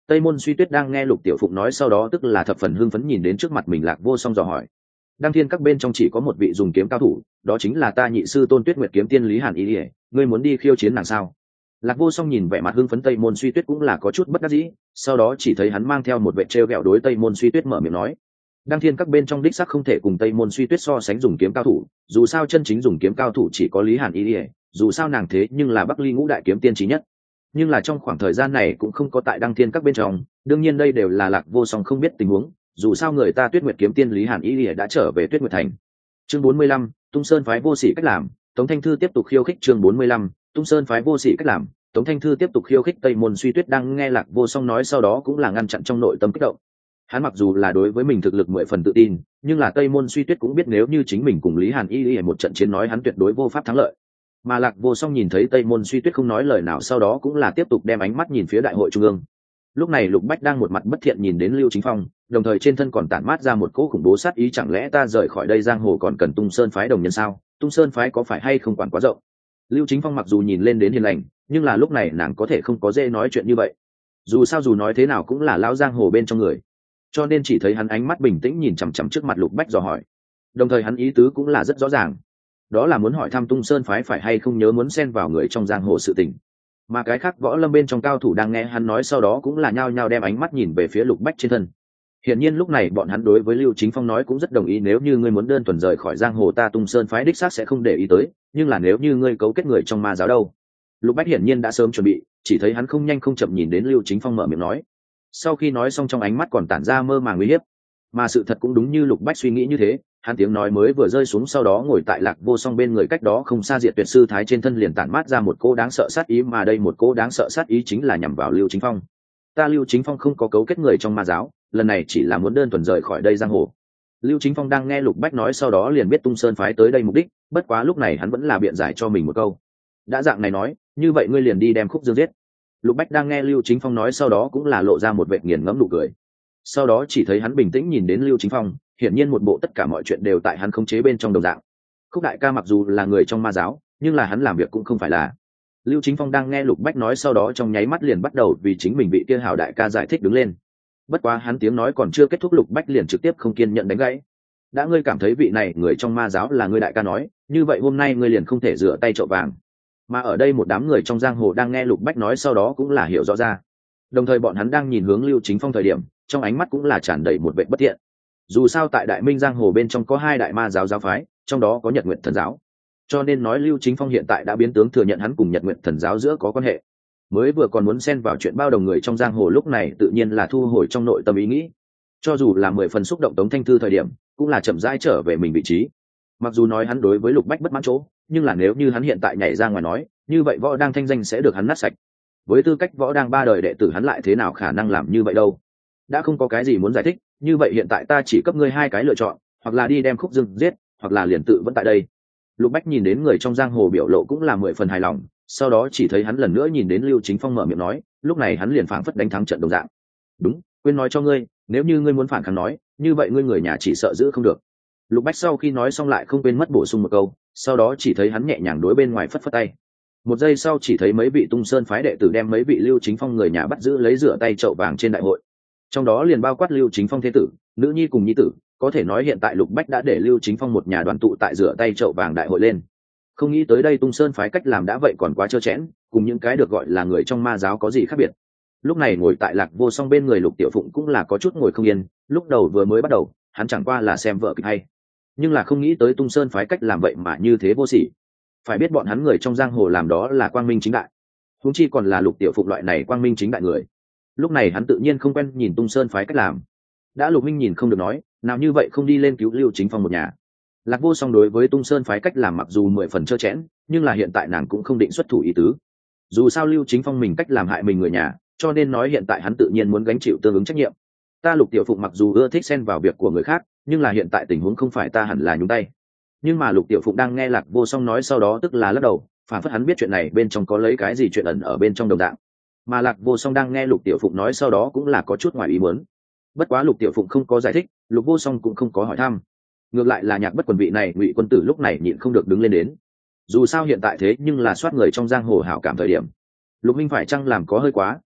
Tây Môn Suy Tuyết đang nghe Lục Tiểu Phụng nói sau đó tức là thập phần hưng phấn nhìn đến trước mặt mình Lạc Vô Song dò hỏi. Đăng Thiên các bên trong chỉ có một vị dùng kiếm cao thủ, đó chính là ta nhị sư Tôn Tuyết Nguyệt kiếm tiên Lý Hàn Ý. Ngươi muốn đi khiêu chiến nàng sao? Lạc Vô Song nhìn vẻ mặt hưng phấn Tây Môn Suy Tuyết cũng là có chút bất đắc dĩ, sau đó chỉ thấy hắn mang theo một vệ trêu ghẹo đối Tây Môn Suy Tuyết mở miệng nói. Đăng Thiên các bên trong đích xác không thể cùng Tây Môn Suy Tuyết so sánh dùng kiếm cao thủ, dù sao chân chính dùng kiếm cao thủ chỉ có Lý Hàn Ý, dù sao nàng thế nhưng là Bắc Ly ngũ đại kiếm tiên chí nhất. Nhưng là trong khoảng thời gian này cũng không có tại Đăng Thiên các bên trong, đương nhiên đây đều là Lạc Vô Song không biết tình huống, dù sao người ta Tuyết Nguyệt kiếm tiên Lý Hàn Ý đã trở về Tuyết Nguyệt thành. Chương 45, Tung Sơn phái vô sỉ cách làm, Tống Thanh Thư tiếp tục khiêu khích. Chương 45, Tung Sơn phái vô sỉ cách làm, Tống Thanh Thư tiếp tục khiêu khích. Tây Môn Suy Tuyết đang nghe Lạc Vô Song nói sau đó cũng là ngăn chặn trong nội tâm kích động. Hắn mặc dù là đối với mình thực lực 10 phần tự tin, nhưng là Tây Môn Suy Tuyết cũng biết nếu như chính mình cùng Lý Hàn Y một trận chiến nói hắn tuyệt đối vô pháp thắng lợi. Mà Lạc Vô Song nhìn thấy Tây Môn Suy Tuyết không nói lời nào sau đó cũng là tiếp tục đem ánh mắt nhìn phía đại hội trung ương. Lúc này Lục Bách đang một mặt bất thiện nhìn đến Lưu Chính Phong, đồng thời trên thân còn tản mát ra một cỗ khủng bố sát ý, chẳng lẽ ta rời khỏi đây giang hồ còn cần Tung Sơn phái đồng nhân sao? Tung Sơn phái có phải hay không quản quá rộng? Lưu Chính Phong mặc dù nhìn lên đến hiền lành, nhưng là lúc này nàng có thể không có dễ nói chuyện như vậy. Dù sao dù nói thế nào cũng là lão giang hồ bên trong người, cho nên chỉ thấy hắn ánh mắt bình tĩnh nhìn chằm chằm trước mặt Lục Bách dò hỏi, đồng thời hắn ý tứ cũng là rất rõ ràng, đó là muốn hỏi thăm Tung Sơn phái phải hay không nhớ muốn xen vào người trong giang hồ sự tình. Mà cái khác võ lâm bên trong cao thủ đang nghe hắn nói sau đó cũng là nhao nhao đem ánh mắt nhìn về phía Lục Bách trên thân. Hiển nhiên lúc này bọn hắn đối với Lưu Chính Phong nói cũng rất đồng ý, nếu như ngươi muốn đơn thuần rời khỏi giang hồ ta Tung Sơn phái đích xác sẽ không để ý tới, nhưng là nếu như ngươi cấu kết người trong ma giáo đâu? Lục Bách hiển nhiên đã sớm chuẩn bị, chỉ thấy hắn không nhanh không chậm nhìn đến Lưu Chính Phong mở miệng nói. Sau khi nói xong trong ánh mắt còn tản ra mơ màng uy hiếp, mà sự thật cũng đúng như Lục Bách suy nghĩ như thế, hắn tiếng nói mới vừa rơi xuống sau đó ngồi tại Lạc Vô Song bên người cách đó không xa Diệt Tuyệt sư thái trên thân liền tản mát ra một cô đáng sợ sát ý, mà đây một cô đáng sợ sát ý chính là nhằm vào Lưu Chính Phong. Ta Lưu Chính Phong không có cấu kết người trong ma giáo, lần này chỉ là muốn đơn thuần rời khỏi đây giang hồ. Lưu Chính Phong đang nghe Lục Bách nói sau đó liền biết Tung Sơn phái tới đây mục đích, bất quá lúc này hắn vẫn là biện giải cho mình một câu. Đã dạng này nói, như vậy ngươi liền đi đem Khúc Dương giết. Lục Bách đang nghe Lưu Chính Phong nói sau đó cũng là lộ ra một vệt nghiền ngẫm nụ cười. Sau đó chỉ thấy hắn bình tĩnh nhìn đến Lưu Chính Phong, hiển nhiên một bộ tất cả mọi chuyện đều tại hắn khống chế bên trong đồng dạng. Khúc đại ca mặc dù là người trong ma giáo, nhưng là hắn làm việc cũng không phải là. Lưu Chính Phong đang nghe Lục Bách nói sau đó trong nháy mắt liền bắt đầu vì chính mình bị kia hảo đại ca giải thích đứng lên. Bất quá hắn tiếng nói còn chưa kết thúc Lục Bách liền trực tiếp không kiên nhẫn đánh gãy. Đã ngươi cảm thấy vị này người trong ma giáo là ngươi đại ca nói, như vậy hôm nay ngươi liền không thể rửa tay chậu vàng. Mà ở đây một đám người trong giang hồ đang nghe Lục Bách nói sau đó cũng là hiểu rõ ra. Đồng thời bọn hắn đang nhìn hướng Lưu Chính Phong thời điểm, trong ánh mắt cũng là tràn đầy một vẻ bất thiện. Dù sao tại Đại Minh giang hồ bên trong có hai đại ma giáo giáo phái, trong đó có Nhật Nguyệt Thần giáo. Cho nên nói Lưu Chính Phong hiện tại đã biến tướng thừa nhận hắn cùng Nhật Nguyệt Thần giáo giữa có quan hệ. Mới vừa còn muốn xen vào chuyện bao đồng người trong giang hồ lúc này tự nhiên là thu hồi trong nội tâm ý nghĩ. Cho dù là 10 phần xúc động Tống Thanh Thư thời điểm, cũng là chậm rãi trở về mình vị trí. Mặc dù nói hắn đối với Lục Bách bất mãn chỗ, nhưng là nếu như hắn hiện tại nhảy ra ngoài nói, như vậy Võ Đang thanh danh sẽ được hắn nát sạch. Với tư cách Võ Đang 3 đời đệ tử hắn lại thế nào khả năng làm như vậy đâu? Đã không có cái gì muốn giải thích, như vậy hiện tại ta chỉ cấp ngươi hai cái lựa chọn, hoặc là đi đem Khúc Dương giết, hoặc là liền tự vẫn tại đây. Lục Bách nhìn đến người trong giang hồ biểu lộ cũng là 10 phần hài lòng, sau đó chỉ thấy hắn lần nữa nhìn đến Lưu Chính Phong mở miệng nói, lúc này hắn liền phảng phất đánh thắng trận đồng dạng. Đúng, quên nói cho ngươi, nếu như ngươi muốn phản kháng nói, như vậy ngươi người nhà chỉ sợ giữ không được. Lục Bách sau khi nói xong lại không quên mất bổ sung một câu, sau đó chỉ thấy hắn nhẹ nhàng đối bên ngoài phất phất tay. Một giây sau chỉ thấy mấy vị Tung Sơn phái đệ tử đem mấy vị Lưu Chính Phong người nhà bắt giữ lấy rửa tay chậu vàng trên đại hội. Trong đó liền bao quát Lưu Chính Phong thế tử, nữ nhi cùng nhi tử, có thể nói hiện tại Lục Bách đã để Lưu Chính Phong một nhà đoàn tụ tại rửa tay chậu vàng đại hội lên. Không nghĩ tới đây Tung Sơn phái cách làm đã vậy còn quá trơ trẽn, cùng những cái được gọi là người trong ma giáo có gì khác biệt. Lúc này ngồi tại Lạc Vô Song bên người Lục Tiểu Phụng cũng là có chút ngồi không yên, lúc đầu vừa mới bắt đầu, hắn chẳng qua là xem vợ kịch hay, nhưng là không nghĩ tới Tung Sơn phái cách làm vậy mà như thế vô sỉ. Phải biết bọn hắn người trong giang hồ làm đó là quang minh chính đại, huống chi còn là Lục Tiểu Phụng loại này quang minh chính đại người. Lúc này hắn tự nhiên không quen nhìn Tung Sơn phái cách làm. Đã Lục Minh nhìn không được nói, nào như vậy không đi lên cứu Lưu Chính Phong một nhà. Lạc Vô Song đối với Tung Sơn phái cách làm mặc dù 10 phần trơ trẽn, nhưng là hiện tại nàng cũng không định xuất thủ ý tứ. Dù sao Lưu Chính Phong mình cách làm hại mình người nhà, cho nên nói hiện tại hắn tự nhiên muốn gánh chịu tương ứng trách nhiệm. Ta Lục Tiểu Phụng mặc dù ưa thích xen vào việc của người khác, nhưng là hiện tại tình huống không phải ta hẳn là nhúng tay. Nhưng mà Lục Tiểu Phụng đang nghe Lạc Vô Song nói sau đó tức là lắc đầu, phản phất hắn biết chuyện này bên trong có lấy cái gì chuyện ẩn ở bên trong đồng dạng. Mà Lạc Vô Song đang nghe Lục Tiểu Phụng nói sau đó cũng là có chút ngoài ý muốn. Bất quá Lục Tiểu Phụng không có giải thích, Lục Vô Song cũng không có hỏi thăm. Ngược lại là Nhạc Bất Quần vị này Ngụy quân tử lúc này nhịn không được đứng lên đến. Dù sao hiện tại thế nhưng là soát người trong giang hồ hảo cảm thời điểm. Lục Minh phải chăng làm có hơi quá,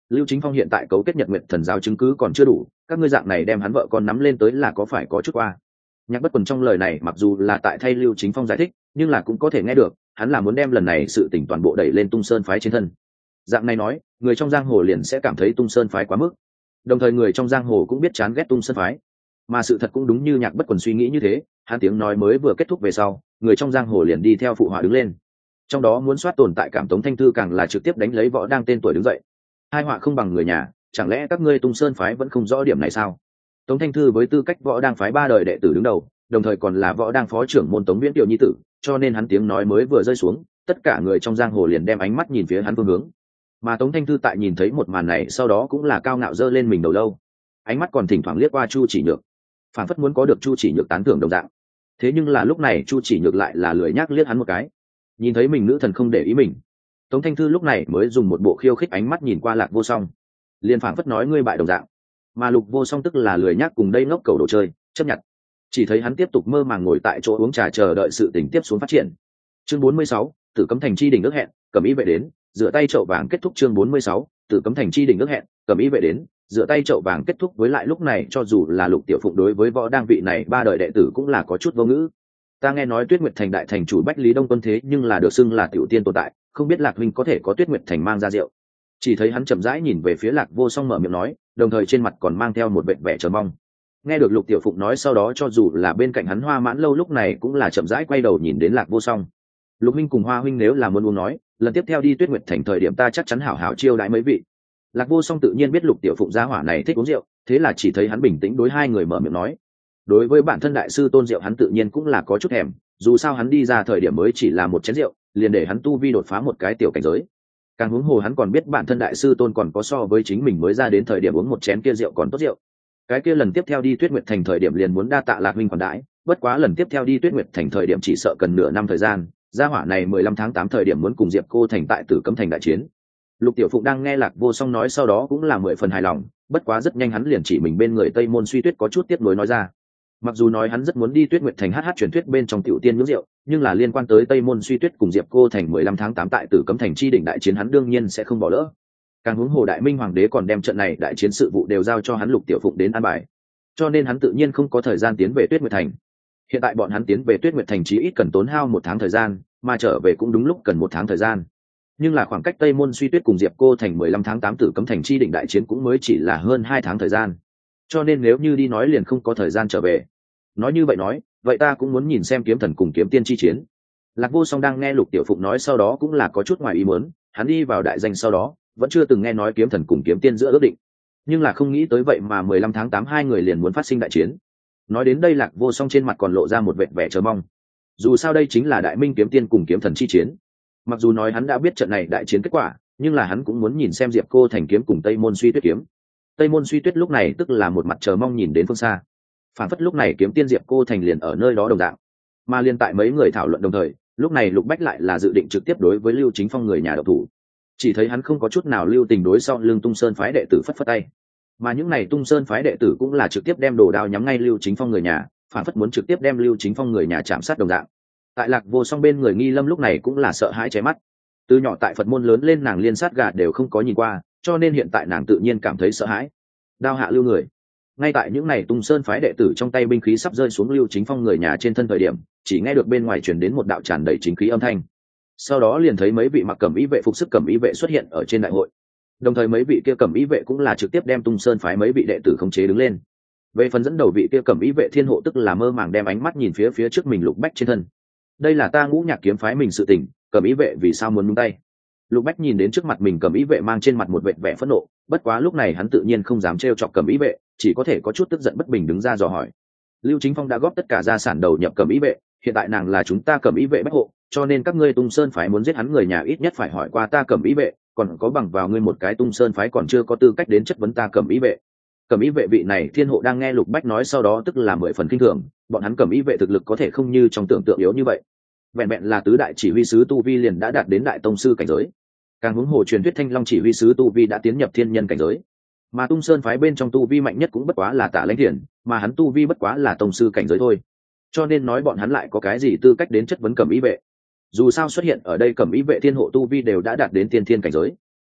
Lưu Chính Phong hiện tại cấu kết Nhật Nguyệt Thần giáo chứng cứ còn chưa đủ, các ngươi dạng này đem hắn vợ con nắm lên tới là có phải có chút qua. Nhạc Bất Quần trong lời này mặc dù là tại thay Lưu Chính Phong giải thích, nhưng là cũng có thể nghe được hắn là muốn đem lần này sự tình toàn bộ đẩy lên Tung Sơn phái trên thân. Dạng này nói, người trong giang hồ liền sẽ cảm thấy Tung Sơn phái quá mức, đồng thời người trong giang hồ cũng biết chán ghét Tung Sơn phái. Mà sự thật cũng đúng như Nhạc Bất Quần suy nghĩ như thế, hắn tiếng nói mới vừa kết thúc về sau, người trong giang hồ liền đi theo phụ họa đứng lên. Trong đó muốn soát tồn tại cảm Tống Thanh Thư càng là trực tiếp đánh lấy Võ Đang tên tuổi đứng dậy. Hai họa không bằng người nhà, chẳng lẽ các ngươi Tung Sơn phái vẫn không rõ điểm này sao? Tống Thanh Thư với tư cách Võ Đang phái 3 đời đệ tử đứng đầu, đồng thời còn là Võ Đang phó trưởng môn Tống Viễn Tiểu nhi tử, cho nên hắn tiếng nói mới vừa rơi xuống, tất cả người trong giang hồ liền đem ánh mắt nhìn phía hắn phương hướng. Mà Tống Thanh Thư tại nhìn thấy một màn này sau đó cũng là cao ngạo giơ lên mình đầu lâu, ánh mắt còn thỉnh thoảng liếc qua Chu Chỉ Nhược, phản phất muốn có được Chu Chỉ Nhược tán thưởng đồng dạng. Thế nhưng là lúc này Chu Chỉ Nhược lại là lười nhác liếc hắn một cái, nhìn thấy mình nữ thần không để ý mình, Tống Thanh Thư lúc này mới dùng một bộ khiêu khích ánh mắt nhìn qua Lạc Vô Song, liền phảng phất nói ngươi bại đồng dạng. Mà Lục Vô Song tức là lười nhác cùng đây ngốc cầu đồ chơi chấp nhận, chỉ thấy hắn tiếp tục mơ màng ngồi tại chỗ uống trà chờ đợi sự tình tiếp xuống phát triển. Chương 46, Tử Cấm Thành chi đỉnh ước hẹn, Cẩm Ý vệ đến, rửa tay chậu vàng kết thúc. Chương 46, Tử Cấm Thành chi đỉnh ước hẹn, Cẩm Ý vệ đến, rửa tay chậu vàng kết thúc. Với lại lúc này cho dù là Lục Tiểu Phụng đối với Võ Đang vị này 3 đời đệ tử cũng là có chút vô ngữ. Ta nghe nói Tuyết Nguyệt Thành đại thành chủ Bách Lý Đông Quân thế nhưng là được xưng là tiểu tiên tồn tại, không biết Lạc huynh có thể có Tuyết Nguyệt Thành mang ra rượu. Chỉ thấy hắn chậm rãi nhìn về phía Lạc Vô Song mở miệng nói, đồng thời trên mặt còn mang theo một vẻ chờ mong. Nghe được Lục Tiểu Phụng nói sau đó cho dù là bên cạnh hắn Hoa Mãn Lâu lúc này cũng là chậm rãi quay đầu nhìn đến Lạc Vô Song. Lục huynh cùng Hoa huynh nếu là muốn uống nói, lần tiếp theo đi Tuyết Nguyệt Thành thời điểm ta chắc chắn hảo hảo chiêu đãi mấy vị. Lạc Vô Song tự nhiên biết Lục Tiểu Phụng gia hỏa này thích uống rượu, thế là chỉ thấy hắn bình tĩnh đối hai người mở miệng nói. Đối với bản thân đại sư Tôn Diệu hắn tự nhiên cũng là có chút thèm, dù sao hắn đi ra thời điểm mới chỉ là một chén rượu, liền để hắn tu vi đột phá một cái tiểu cảnh giới. Càng huống hồ hắn còn biết bản thân đại sư Tôn còn có so với chính mình mới ra đến thời điểm uống một chén kia rượu còn tốt rượu. Cái kia lần tiếp theo đi Tuyết Nguyệt Thành thời điểm liền muốn đa tạ Lạc huynh khoản đãi, bất quá lần tiếp theo đi Tuyết Nguyệt Thành thời điểm chỉ sợ cần nửa năm thời gian, gia hỏa này 15 tháng 8 thời điểm muốn cùng Diệp Cô Thành tại Tử Cấm Thành đại chiến. Lục Tiểu Phụng đang nghe Lạc Vô Song nói sau đó cũng là 10 phần hài lòng, bất quá rất nhanh hắn liền chỉ mình bên người Tây Môn Suy Tuyết có chút tiếc nuối nói ra. Mặc dù nói hắn rất muốn đi Tuyết Nguyệt Thành hát truyền thuyết bên trong tiểu tiên nướng rượu, nhưng là liên quan tới Tây Môn Suy Tuyết cùng Diệp Cô Thành 15 tháng 8 tại Tử Cấm Thành chi đỉnh đại chiến hắn đương nhiên sẽ không bỏ lỡ. Càng huống hồ Đại Minh Hoàng đế còn đem trận này đại chiến sự vụ đều giao cho hắn Lục Tiểu Phụng đến an bài, cho nên hắn tự nhiên không có thời gian tiến về Tuyết Nguyệt Thành. Hiện tại bọn hắn tiến về Tuyết Nguyệt Thành chí ít cần tốn hao 1 tháng thời gian, mà trở về cũng đúng lúc cần 1 tháng thời gian. Nhưng là khoảng cách Tây Môn Suy Tuyết cùng Diệp Cô Thành 15 tháng 8 Tử Cấm Thành chi đỉnh đại chiến cũng mới chỉ là hơn 2 tháng thời gian. Cho nên nếu như đi nói liền không có thời gian trở về. Nói như vậy nói, vậy ta cũng muốn nhìn xem Kiếm Thần cùng Kiếm Tiên chi chiến. Lạc Vô Song đang nghe Lục Tiểu Phụng nói sau đó cũng là có chút ngoài ý muốn, hắn đi vào đại danh sau đó, vẫn chưa từng nghe nói Kiếm Thần cùng Kiếm Tiên giữa ước định. Nhưng là không nghĩ tới vậy mà 15 tháng 8 hai người liền muốn phát sinh đại chiến. Nói đến đây Lạc Vô Song trên mặt còn lộ ra một vẻ chờ mong. Dù sao đây chính là Đại Minh Kiếm Tiên cùng Kiếm Thần chi chiến. Mặc dù nói hắn đã biết trận này đại chiến kết quả, nhưng là hắn cũng muốn nhìn xem Diệp Cô Thành kiếm cùng Tây Môn Suy Tuyết kiếm. Tây Môn Suy Tuyết lúc này tức là một mặt chờ mong nhìn đến phương xa. Phản phất lúc này Kiếm Tiên Diệp Cô Thành liền ở nơi đó đồng dạng. Mà liên tại mấy người thảo luận đồng thời, lúc này Lục Bách lại là dự định trực tiếp đối với Lưu Chính Phong người nhà độc thủ. Chỉ thấy hắn không có chút nào lưu tình đối sau lưng Tung Sơn phái đệ tử phất phất tay. Mà những này Tung Sơn phái đệ tử cũng là trực tiếp đem đồ đao nhắm ngay Lưu Chính Phong người nhà, phản phất muốn trực tiếp đem Lưu Chính Phong người nhà chạm sát đồng dạng. Tại Lạc Vô Song bên người Nghi Lâm lúc này cũng là sợ hãi che mắt. Từ nhỏ tại Phật môn lớn lên nàng liên sát gà đều không có nhìn qua, cho nên hiện tại nàng tự nhiên cảm thấy sợ hãi. Đao hạ lưu người. Ngay tại những này Tung Sơn phái đệ tử trong tay binh khí sắp rơi xuống Lưu Chính Phong người nhà trên thân thời điểm, chỉ nghe được bên ngoài truyền đến một đạo tràn đầy chính khí âm thanh. Sau đó liền thấy mấy vị mặc cẩm y vệ phục sức cẩm y vệ xuất hiện ở trên đại hội. Đồng thời mấy vị kia cẩm y vệ cũng là trực tiếp đem Tung Sơn phái mấy vị đệ tử khống chế đứng lên. Về phần dẫn đầu vị kia cẩm y vệ Thiên Hộ tức là mơ màng đem ánh mắt nhìn phía trước mình Lục Bách trên thân. Đây là ta Ngũ Nhạc kiếm phái mình sự tình, cẩm y vệ vì sao muốn nhúng tay? Lục Bách nhìn đến trước mặt mình cẩm y vệ mang trên mặt một vẻ phẫn nộ, bất quá lúc này hắn tự nhiên không dám trêu chọc cẩm y vệ, chỉ có thể có chút tức giận bất bình đứng ra dò hỏi. Lưu Chính Phong đã góp tất cả gia sản đầu nhập cẩm y vệ, hiện tại nàng là chúng ta cẩm y vệ bách hộ, cho nên các ngươi Tung Sơn phái muốn giết hắn người nhà ít nhất phải hỏi qua ta cẩm y vệ, còn có bằng vào ngươi một cái Tung Sơn phái còn chưa có tư cách đến chất vấn ta cẩm y vệ. Cẩm y vệ vị này Thiên Hộ đang nghe Lục Bách nói sau đó tức là 10 phần kinh thường, bọn hắn cẩm y vệ thực lực có thể không như trong tưởng tượng yếu như vậy. Vẹn vẹn là tứ đại chỉ huy sứ tu vi liền đã đạt đến đại tông sư cảnh giới. Càng huống hồ truyền thuyết Thanh Long chỉ huy sứ tu vi đã tiến nhập thiên nhân cảnh giới. Mà Tung Sơn phái bên trong tu vi mạnh nhất cũng bất quá là Tả Lãnh Thiền, mà hắn tu vi bất quá là tông sư cảnh giới thôi. Cho nên nói bọn hắn lại có cái gì tư cách đến chất vấn cẩm y vệ? Dù sao xuất hiện ở đây cẩm y vệ Thiên Hộ tu vi đều đã đạt đến tiên thiên cảnh giới.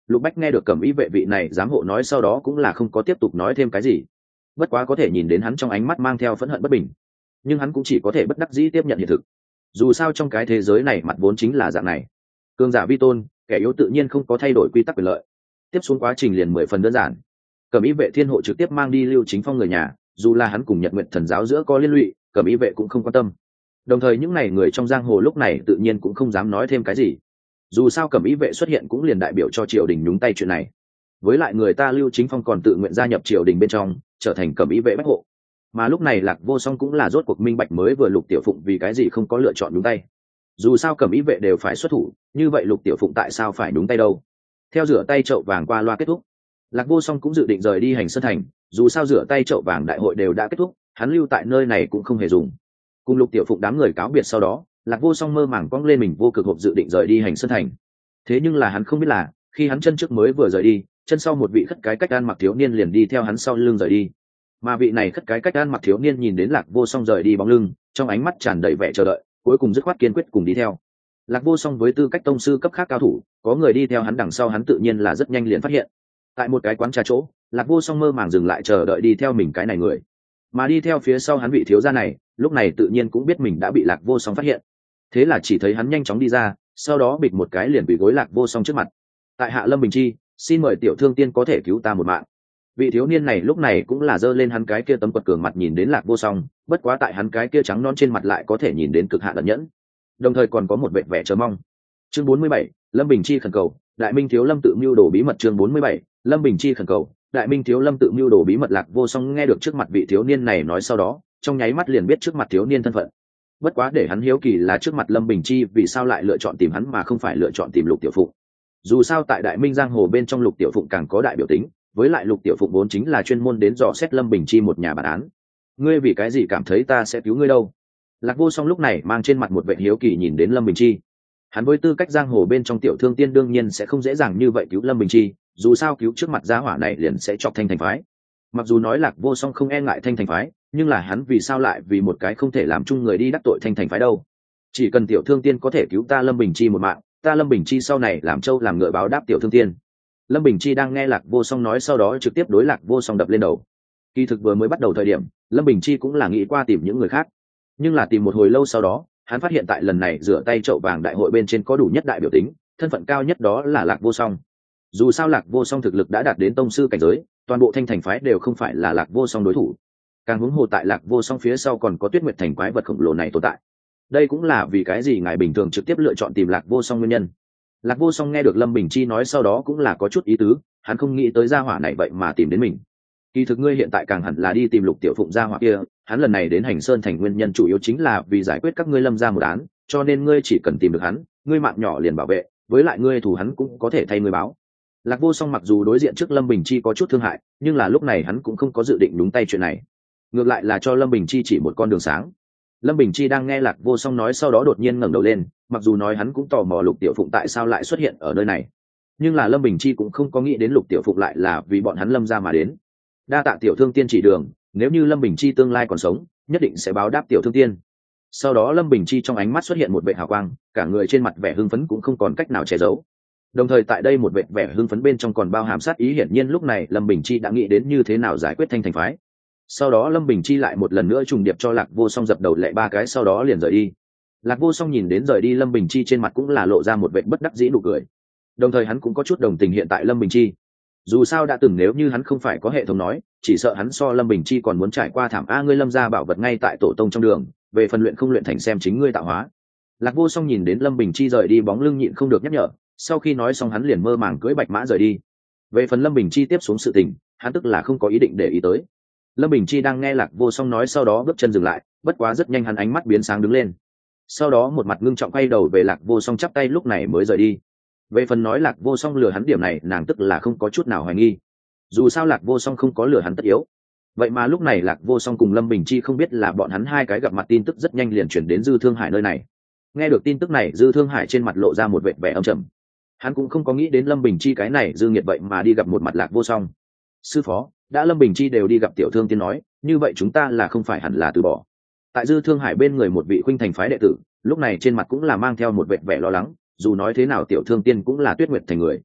Lục Bách nghe được Cẩm Ý vệ vị này giám hộ nói sau đó cũng là không có tiếp tục nói thêm cái gì, bất quá có thể nhìn đến hắn trong ánh mắt mang theo phẫn hận bất bình, nhưng hắn cũng chỉ có thể bất đắc dĩ tiếp nhận hiện thực. Dù sao trong cái thế giới này mặt vốn chính là dạng này, cường giả vi tôn, kẻ yếu tự nhiên không có thay đổi quy tắc quyền lợi. Tiếp xuống quá trình liền 10 phần đơn giản. Cẩm Ý vệ thiên hộ trực tiếp mang đi Lưu Chính Phong người nhà, dù là hắn cùng Nhật Nguyện Thần giáo giữa có liên lụy, Cẩm Ý vệ cũng không quan tâm. Đồng thời những này người trong giang hồ lúc này tự nhiên cũng không dám nói thêm cái gì. Dù sao Cẩm Ý vệ xuất hiện cũng liền đại biểu cho triều đình nhúng tay chuyện này. Với lại người ta Lưu Chính Phong còn tự nguyện gia nhập triều đình bên trong, trở thành Cẩm Ý vệ bách hộ. Mà lúc này Lạc Vô Song cũng là rốt cuộc minh bạch mới vừa Lục Tiểu Phụng vì cái gì không có lựa chọn nhúng tay. Dù sao Cẩm Ý vệ đều phải xuất thủ, như vậy Lục Tiểu Phụng tại sao phải nhúng tay đâu? Theo rửa tay chậu vàng qua loa kết thúc, Lạc Vô Song cũng dự định rời đi Hành Sơn thành, dù sao rửa tay chậu vàng đại hội đều đã kết thúc, hắn lưu tại nơi này cũng không hề dùng. Cùng Lục Tiểu Phụng đám người cáo biệt sau đó, Lạc Vô Song mơ màng cong lên mình vô cực hộp dự định rời đi Hành Sơn thành. Thế nhưng là hắn không biết là, khi hắn chân trước mới vừa rời đi, chân sau một vị khất cái cách ăn mặc thiếu niên liền đi theo hắn sau lưng rời đi. Mà vị này khất cái cách ăn mặc thiếu niên nhìn đến Lạc Vô Song rời đi bóng lưng, trong ánh mắt tràn đầy vẻ chờ đợi, cuối cùng dứt khoát kiên quyết cùng đi theo. Lạc Vô Song với tư cách tông sư cấp khác cao thủ, có người đi theo hắn đằng sau hắn tự nhiên là rất nhanh liền phát hiện. Tại một cái quán trà chỗ, Lạc Vô Song mơ màng dừng lại chờ đợi đi theo mình cái này người. Mà đi theo phía sau hắn vị thiếu gia này, lúc này tự nhiên cũng biết mình đã bị Lạc Vô Song phát hiện. Thế là chỉ thấy hắn nhanh chóng đi ra, sau đó bịch một cái liền bị gối Lạc Vô Song trước mặt. Tại hạ Lâm Bình Chi, xin mời tiểu thương tiên có thể cứu ta một mạng. Vị thiếu niên này lúc này cũng là giơ lên hắn cái kia tấm quật cường mặt nhìn đến Lạc Vô Song, bất quá tại hắn cái kia trắng non trên mặt lại có thể nhìn đến cực hạn ẩn nhẫn, đồng thời còn có một vẻ vẻ chờ mong. Chương 47, Lâm Bình Chi khẩn cầu, Đại Minh thiếu Lâm tự mưu đồ bí mật. Chương 47, Lâm Bình Chi khẩn cầu, Đại Minh thiếu Lâm tự mưu đồ bí mật. Lạc Vô Song nghe được trước mặt vị thiếu niên này nói sau đó, trong nháy mắt liền biết trước mặt thiếu niên thân phận. Bất quá để hắn hiếu kỳ là trước mặt Lâm Bình Chi vì sao lại lựa chọn tìm hắn mà không phải lựa chọn tìm Lục Tiểu Phụng. Dù sao tại Đại Minh giang hồ bên trong Lục Tiểu Phụng càng có đại biểu tính, với lại Lục Tiểu Phụng vốn chính là chuyên môn đến dò xét Lâm Bình Chi một nhà bản án. Ngươi vì cái gì cảm thấy ta sẽ cứu ngươi đâu? Lạc Vô Song lúc này mang trên mặt một vẻ hiếu kỳ nhìn đến Lâm Bình Chi. Hắn với tư cách giang hồ bên trong tiểu thương tiên đương nhiên sẽ không dễ dàng như vậy cứu Lâm Bình Chi, dù sao cứu trước mặt gia hỏa này liền sẽ chọc Thanh Thành phái. Mặc dù nói Lạc Vô Song không e ngại Thanh Thành phái, nhưng là hắn vì sao lại vì một cái không thể làm chung người đi đắc tội Thanh Thành phái đâu? Chỉ cần tiểu thương tiên có thể cứu ta Lâm Bình Chi một mạng, ta Lâm Bình Chi sau này làm trâu làm ngựa báo đáp tiểu thương tiên. Lâm Bình Chi đang nghe Lạc Vô Song nói sau đó trực tiếp đối Lạc Vô Song đập lên đầu. Kỳ thực vừa mới bắt đầu thời điểm, Lâm Bình Chi cũng là nghĩ qua tìm những người khác, nhưng là tìm một hồi lâu sau đó, hắn phát hiện tại lần này rửa tay chậu vàng đại hội bên trên có đủ nhất đại biểu tính, thân phận cao nhất đó là Lạc Vô Song. Dù sao Lạc Vô Song thực lực đã đạt đến tông sư cảnh giới, toàn bộ Thanh Thành phái đều không phải là Lạc Vô Song đối thủ. Càng huống hồ tại Lạc Vô Song phía sau còn có Tuyết Nguyệt Thành quái vật khổng lồ này tồn tại. Đây cũng là vì cái gì ngài bình thường trực tiếp lựa chọn tìm Lạc Vô Song nguyên nhân. Lạc Vô Song nghe được Lâm Bình Chi nói sau đó cũng là có chút ý tứ, hắn không nghĩ tới gia hỏa này vậy mà tìm đến mình. Kỳ thực ngươi hiện tại càng hẳn là đi tìm Lục Tiểu Phụng gia hỏa kia, hắn lần này đến Hành Sơn thành nguyên nhân chủ yếu chính là vì giải quyết các ngươi Lâm gia một án, cho nên ngươi chỉ cần tìm được hắn, ngươi mạng nhỏ liền bảo vệ, với lại ngươi thù hắn cũng có thể thay ngươi báo. Lạc Vô Song mặc dù đối diện trước Lâm Bình Chi có chút thương hại, nhưng là lúc này hắn cũng không có dự định đúng tay chuyện này, ngược lại là cho Lâm Bình Chi chỉ một con đường sáng. Lâm Bình Chi đang nghe Lạc Vô Song nói sau đó đột nhiên ngẩng đầu lên, mặc dù nói hắn cũng tò mò Lục Tiểu Phụng tại sao lại xuất hiện ở nơi này, nhưng là Lâm Bình Chi cũng không có nghĩ đến Lục Tiểu Phụng lại là vì bọn hắn Lâm gia mà đến. Đa tạ tiểu thương tiên chỉ đường, nếu như Lâm Bình Chi tương lai còn sống, nhất định sẽ báo đáp tiểu thương tiên. Sau đó Lâm Bình Chi trong ánh mắt xuất hiện một vẻ hào quang, cả người trên mặt vẻ hưng phấn cũng không còn cách nào che giấu. Đồng thời tại đây một vẻ hưng phấn bên trong còn bao hàm sát ý, hiển nhiên lúc này Lâm Bình Chi đã nghĩ đến như thế nào giải quyết Thanh Thành phái. Sau đó Lâm Bình Chi lại một lần nữa trùng điệp cho Lạc Vô Song dập đầu lệ 3 cái sau đó liền rời đi. Lạc Vô Song nhìn đến rời đi Lâm Bình Chi trên mặt cũng là lộ ra một vẻ bất đắc dĩ nụ cười. Đồng thời hắn cũng có chút đồng tình hiện tại Lâm Bình Chi. Dù sao đã từng nếu như hắn không phải có hệ thống nói, chỉ sợ hắn so Lâm Bình Chi còn muốn trải qua thảm a ngươi Lâm gia bảo vật ngay tại tổ tông trong đường, về phần luyện không luyện thành xem chính ngươi tạo hóa. Lạc Vô Song nhìn đến Lâm Bình Chi rời đi bóng lưng nhịn không được nhắc nhở, sau khi nói xong hắn liền mơ màng cưỡi bạch mã rời đi. Về phần Lâm Bình Chi tiếp xuống sự tình, hắn tức là không có ý định để ý tới. Lâm Bình Chi đang nghe Lạc Vô Song nói sau đó bước chân dừng lại, bất quá rất nhanh hắn ánh mắt biến sáng đứng lên. Sau đó một mặt ngưng trọng quay đầu về Lạc Vô Song chắp tay lúc này mới rời đi. Về phần nói Lạc Vô Song lừa hắn điểm này nàng tức là không có chút nào hoài nghi. Dù sao Lạc Vô Song không có lừa hắn tất yếu. Vậy mà lúc này Lạc Vô Song cùng Lâm Bình Chi không biết là bọn hắn hai cái gặp mặt tin tức rất nhanh liền chuyển đến Dư Thương Hải nơi này. Nghe được tin tức này Dư Thương Hải trên mặt lộ ra một vẻ âm trầm. Hắn cũng không có nghĩ đến Lâm Bình Chi cái này dư nghiệt vậy mà đi gặp một mặt Lạc Vô Song. Sư phó, đã Lâm Bình Chi đều đi gặp tiểu thương tiên nói, như vậy chúng ta là không phải hẳn là từ bỏ. Tại Dư Thương Hải bên người một vị Khuynh Thành phái đệ tử, lúc này trên mặt cũng là mang theo một vẻ lo lắng, dù nói thế nào tiểu thương tiên cũng là Tuyết Nguyệt Thành người.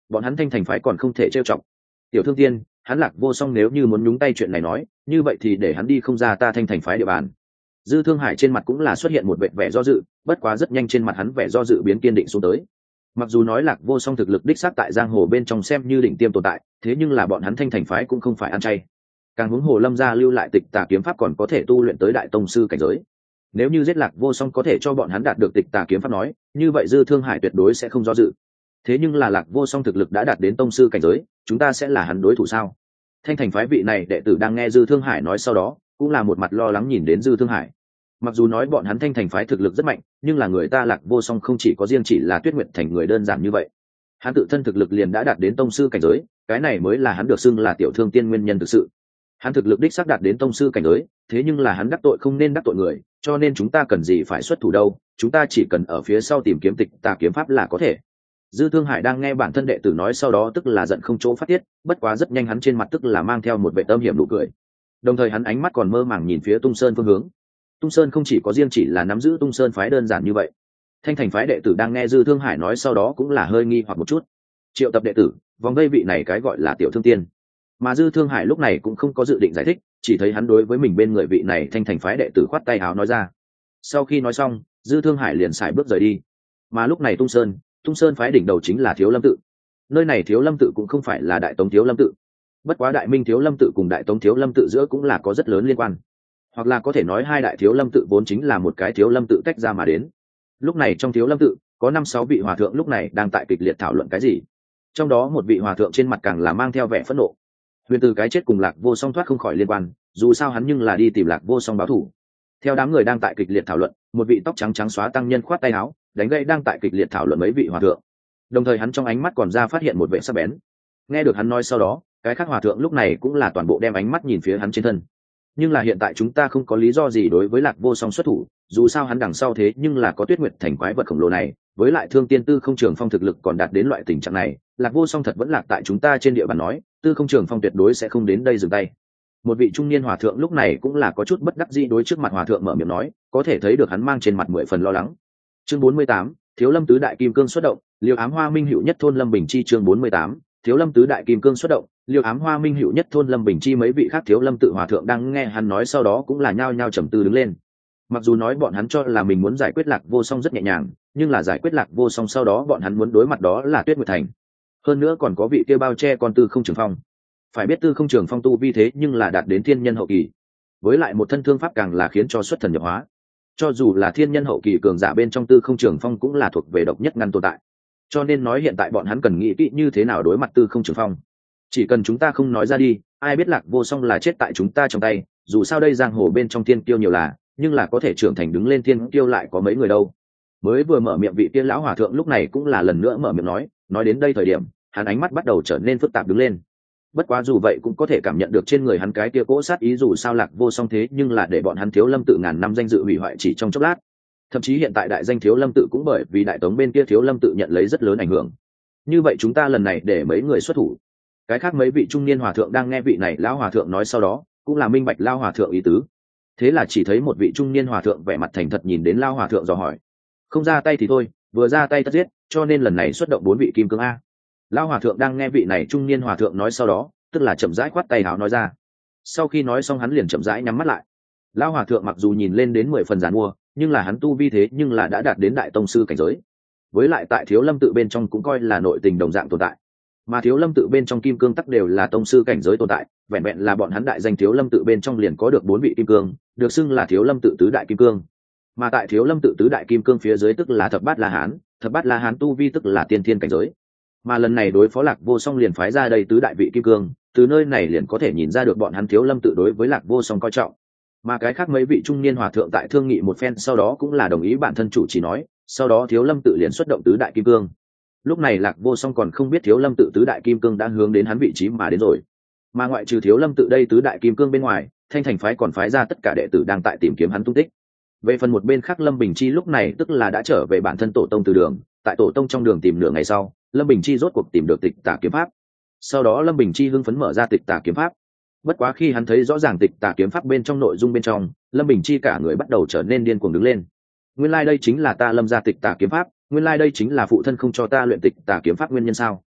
bọn hắn thanh thành phái còn không thể trêu chọc. Tiểu Thương Tiên, hắn Lạc Vô Song nếu như muốn nhúng tay chuyện này nói, như vậy thì để hắn đi không ra ta thanh thành phái địa bàn. Dư Thương Hải trên mặt cũng là xuất hiện một vẻ do dự, bất quá rất nhanh trên mặt hắn vẻ do dự biến kiên định xuống tới. Mặc dù nói Lạc Vô Song thực lực đích xác tại giang hồ bên trong xem như đỉnh tiêm tồn tại, thế nhưng là bọn hắn thanh thành phái cũng không phải ăn chay. Càng huống hồ Lâm gia lưu lại Tịch Tà kiếm pháp còn có thể tu luyện tới đại tông sư cảnh giới. Nếu như giết Lạc Vô Song có thể cho bọn hắn đạt được Tịch Tà kiếm pháp nói, như vậy Dư Thương Hải tuyệt đối sẽ không do dự. Thế nhưng là Lạc Vô Song thực lực đã đạt đến tông sư cảnh giới, chúng ta sẽ là hắn đối thủ sao? Thanh thành phái vị này đệ tử đang nghe Dư Thương Hải nói sau đó, cũng là một mặt lo lắng nhìn đến Dư Thương Hải. Mặc dù nói bọn hắn thanh thành phái thực lực rất mạnh, nhưng là người ta Lạc Vô Song không chỉ có riêng chỉ là Tuyết Nguyệt thành người đơn giản như vậy. Hắn tự thân thực lực liền đã đạt đến tông sư cảnh giới, cái này mới là hắn được xưng là Tiểu Thương Tiên nguyên nhân thực sự. Hắn thực lực đích xác đạt đến tông sư cảnh giới, thế nhưng là hắn đắc tội không nên đắc tội người, cho nên chúng ta cần gì phải xuất thủ đâu, chúng ta chỉ cần ở phía sau tìm kiếm Tịch Tà kiếm pháp là có thể. Dư Thương Hải đang nghe bản thân đệ tử nói sau đó tức là giận không chỗ phát tiết, bất quá rất nhanh hắn trên mặt tức là mang theo một vẻ âm hiểm nụ cười. Đồng thời hắn ánh mắt còn mơ màng nhìn phía Tung Sơn phương hướng. Tung Sơn không chỉ có riêng chỉ là nắm giữ Tung Sơn phái đơn giản như vậy. Thanh thành phái đệ tử đang nghe Dư Thương Hải nói sau đó cũng là hơi nghi hoặc một chút. Triệu tập đệ tử, vòng vây vị này cái gọi là Tiểu Thương Tiên. Mà Dư Thương Hải lúc này cũng không có dự định giải thích, chỉ thấy hắn đối với mình bên người vị này thanh thành phái đệ tử khoát tay áo nói ra. Sau khi nói xong, Dư Thương Hải liền xài bước rời đi. Mà lúc này Tung Sơn phái đỉnh đầu chính là Thiếu Lâm tự. Nơi này Thiếu Lâm tự cũng không phải là Đại Tống Thiếu Lâm tự. Bất quá Đại Minh Thiếu Lâm tự cùng Đại Tống Thiếu Lâm tự giữa cũng là có rất lớn liên quan. Hoặc là có thể nói hai đại Thiếu Lâm tự vốn chính là một cái Thiếu Lâm tự tách ra mà đến. Lúc này trong Thiếu Lâm tự có 5-6 vị hòa thượng lúc này đang tại kịch liệt thảo luận cái gì. Trong đó một vị hòa thượng trên mặt càng là mang theo vẻ phẫn nộ. Huyền từ cái chết cùng Lạc Vô Song thoát không khỏi liên quan, dù sao hắn nhưng là đi tìm Lạc Vô Song báo thù. Theo đám người đang tại kịch liệt thảo luận, một vị tóc trắng trắng xóa tăng nhân khoát tay áo, đánh gãy đang tại kịch liệt thảo luận mấy vị hòa thượng. Đồng thời hắn trong ánh mắt còn ra phát hiện một vẻ sắc bén. Nghe được hắn nói sau đó, cái khác hòa thượng lúc này cũng là toàn bộ đem ánh mắt nhìn phía hắn trên thân. Nhưng là hiện tại chúng ta không có lý do gì đối với Lạc Vô Song xuất thủ, dù sao hắn đằng sau thế nhưng là có Tuyết Nguyệt thành quái vật khổng lồ này, với lại Thương Tiên Tư Không Trường Phong thực lực còn đạt đến loại tình trạng này, Lạc Vô Song thật vẫn lạc tại chúng ta trên địa bàn nói, Tư Không Trường Phong tuyệt đối sẽ không đến đây dừng tay. Một vị trung niên hòa thượng lúc này cũng là có chút bất đắc dĩ đối trước mặt hòa thượng mở miệng nói, có thể thấy được hắn mang trên mặt 10 phần lo lắng. Chương 48, Thiếu Lâm tứ đại kim cương xuất động, Liêu Ám Hoa Minh Hữu Nhất thôn Lâm Bình Chi. Chương 48, Thiếu Lâm tứ đại kim cương xuất động, Liêu Ám Hoa Minh Hữu Nhất thôn Lâm Bình Chi. Mấy vị khác Thiếu Lâm tự hòa thượng đang nghe hắn nói sau đó cũng là nhao nhao trầm tư đứng lên. Mặc dù nói bọn hắn cho là mình muốn giải quyết Lạc Vô Song rất nhẹ nhàng, nhưng là giải quyết Lạc Vô Song sau đó bọn hắn muốn đối mặt đó là Tuyết Nguyệt thành. Hơn nữa còn có vị kia bao che con Tư Không Trường Phong. Phải biết Tư Không Trường Phong tu vi thế nhưng là đạt đến thiên nhân hậu kỳ, với lại một thân thương pháp càng là khiến cho xuất thần nhập hóa. Cho dù là thiên nhân hậu kỳ cường giả bên trong Tư Không Trường Phong cũng là thuộc về độc nhất ngăn tồn tại. Cho nên nói hiện tại bọn hắn cần nghĩ kỹ như thế nào đối mặt Tư Không Trường Phong. Chỉ cần chúng ta không nói ra đi, ai biết Lạc Vô Song là chết tại chúng ta trong tay, dù sao đây giang hồ bên trong thiên kiêu nhiều là, nhưng là có thể trưởng thành đứng lên thiên kiêu lại có mấy người đâu. Mới vừa mở miệng vị kia lão hòa thượng lúc này cũng là lần nữa mở miệng nói đến đây thời điểm, hắn ánh mắt bắt đầu trở nên phức tạp đứng lên. Bất quá dù vậy cũng có thể cảm nhận được trên người hắn cái kia cỗ sát ý, dù sao Lạc Vô Song thế nhưng là để bọn hắn Thiếu Lâm tự ngàn năm danh dự hủy hoại chỉ trong chốc lát. Thậm chí hiện tại đại danh Thiếu Lâm tự cũng bởi vì Đại Tống bên kia Thiếu Lâm tự nhận lấy rất lớn ảnh hưởng. Như vậy chúng ta lần này để mấy người xuất thủ. Cái khác mấy vị trung niên hòa thượng đang nghe vị này lão hòa thượng nói sau đó, cũng là minh bạch lão hòa thượng ý tứ. Thế là chỉ thấy một vị trung niên hòa thượng vẻ mặt thành thật nhìn đến lão hòa thượng dò hỏi: "Không ra tay thì thôi, vừa ra tay tất giết, cho nên lần này xuất động 4 vị kim cương a." Lão hòa thượng đang nghe vị này trung niên hòa thượng nói sau đó, tức là chậm rãi khoát tay áo nói ra. Sau khi nói xong hắn liền chậm rãi nhắm mắt lại. Lão hòa thượng mặc dù nhìn lên đến 10 phần giàn mua, nhưng là hắn tu vi thế nhưng là đã đạt đến đại tông sư cảnh giới. Với lại tại Thiếu Lâm tự bên trong cũng coi là nội tình đồng dạng tồn tại. Mà Thiếu Lâm tự bên trong kim cương tắc đều là tông sư cảnh giới tồn tại, vẹn vẹn là bọn hắn đại danh Thiếu Lâm tự bên trong liền có được 4 vị kim cương, được xưng là Thiếu Lâm tự tứ đại kim cương. Mà tại Thiếu Lâm tự tứ đại kim cương phía dưới tức là Thập Bát La Hán tu vi tức là tiên thiên cảnh giới. Mà lần này đối phó Lạc Vô Song liền phái ra đây tứ đại vị kim cương, từ nơi này liền có thể nhìn ra được bọn hắn Thiếu Lâm tự đối với Lạc Vô Song coi trọng. Mà cái khác mấy vị trung niên hòa thượng tại thương nghị một phen sau đó cũng là đồng ý bản thân chủ chỉ nói, sau đó Thiếu Lâm tự liền xuất động tứ đại kim cương. Lúc này Lạc Vô Song còn không biết Thiếu Lâm tự tứ đại kim cương đã hướng đến hắn vị trí mà đến rồi. Mà ngoại trừ Thiếu Lâm tự đây tứ đại kim cương bên ngoài, Thanh Thành phái còn phái ra tất cả đệ tử đang tại tìm kiếm hắn tung tích. Về phần một bên khác Lâm Bình Chi lúc này tức là đã trở về bản thân tổ tông từ đường, tại tổ tông trong đường tìm nửa ngày sau, Lâm Bình Chi rốt cuộc tìm được Tịch Tà kiếm pháp. Sau đó Lâm Bình Chi hưng phấn mở ra Tịch Tà kiếm pháp. Bất quá khi hắn thấy rõ ràng Tịch Tà kiếm pháp bên trong nội dung bên trong, Lâm Bình Chi cả người bắt đầu trở nên điên cuồng đứng lên. Nguyên lai đây chính là ta Lâm gia Tịch Tà kiếm pháp, nguyên lai đây chính là phụ thân không cho ta luyện Tịch Tà kiếm pháp nguyên nhân sao?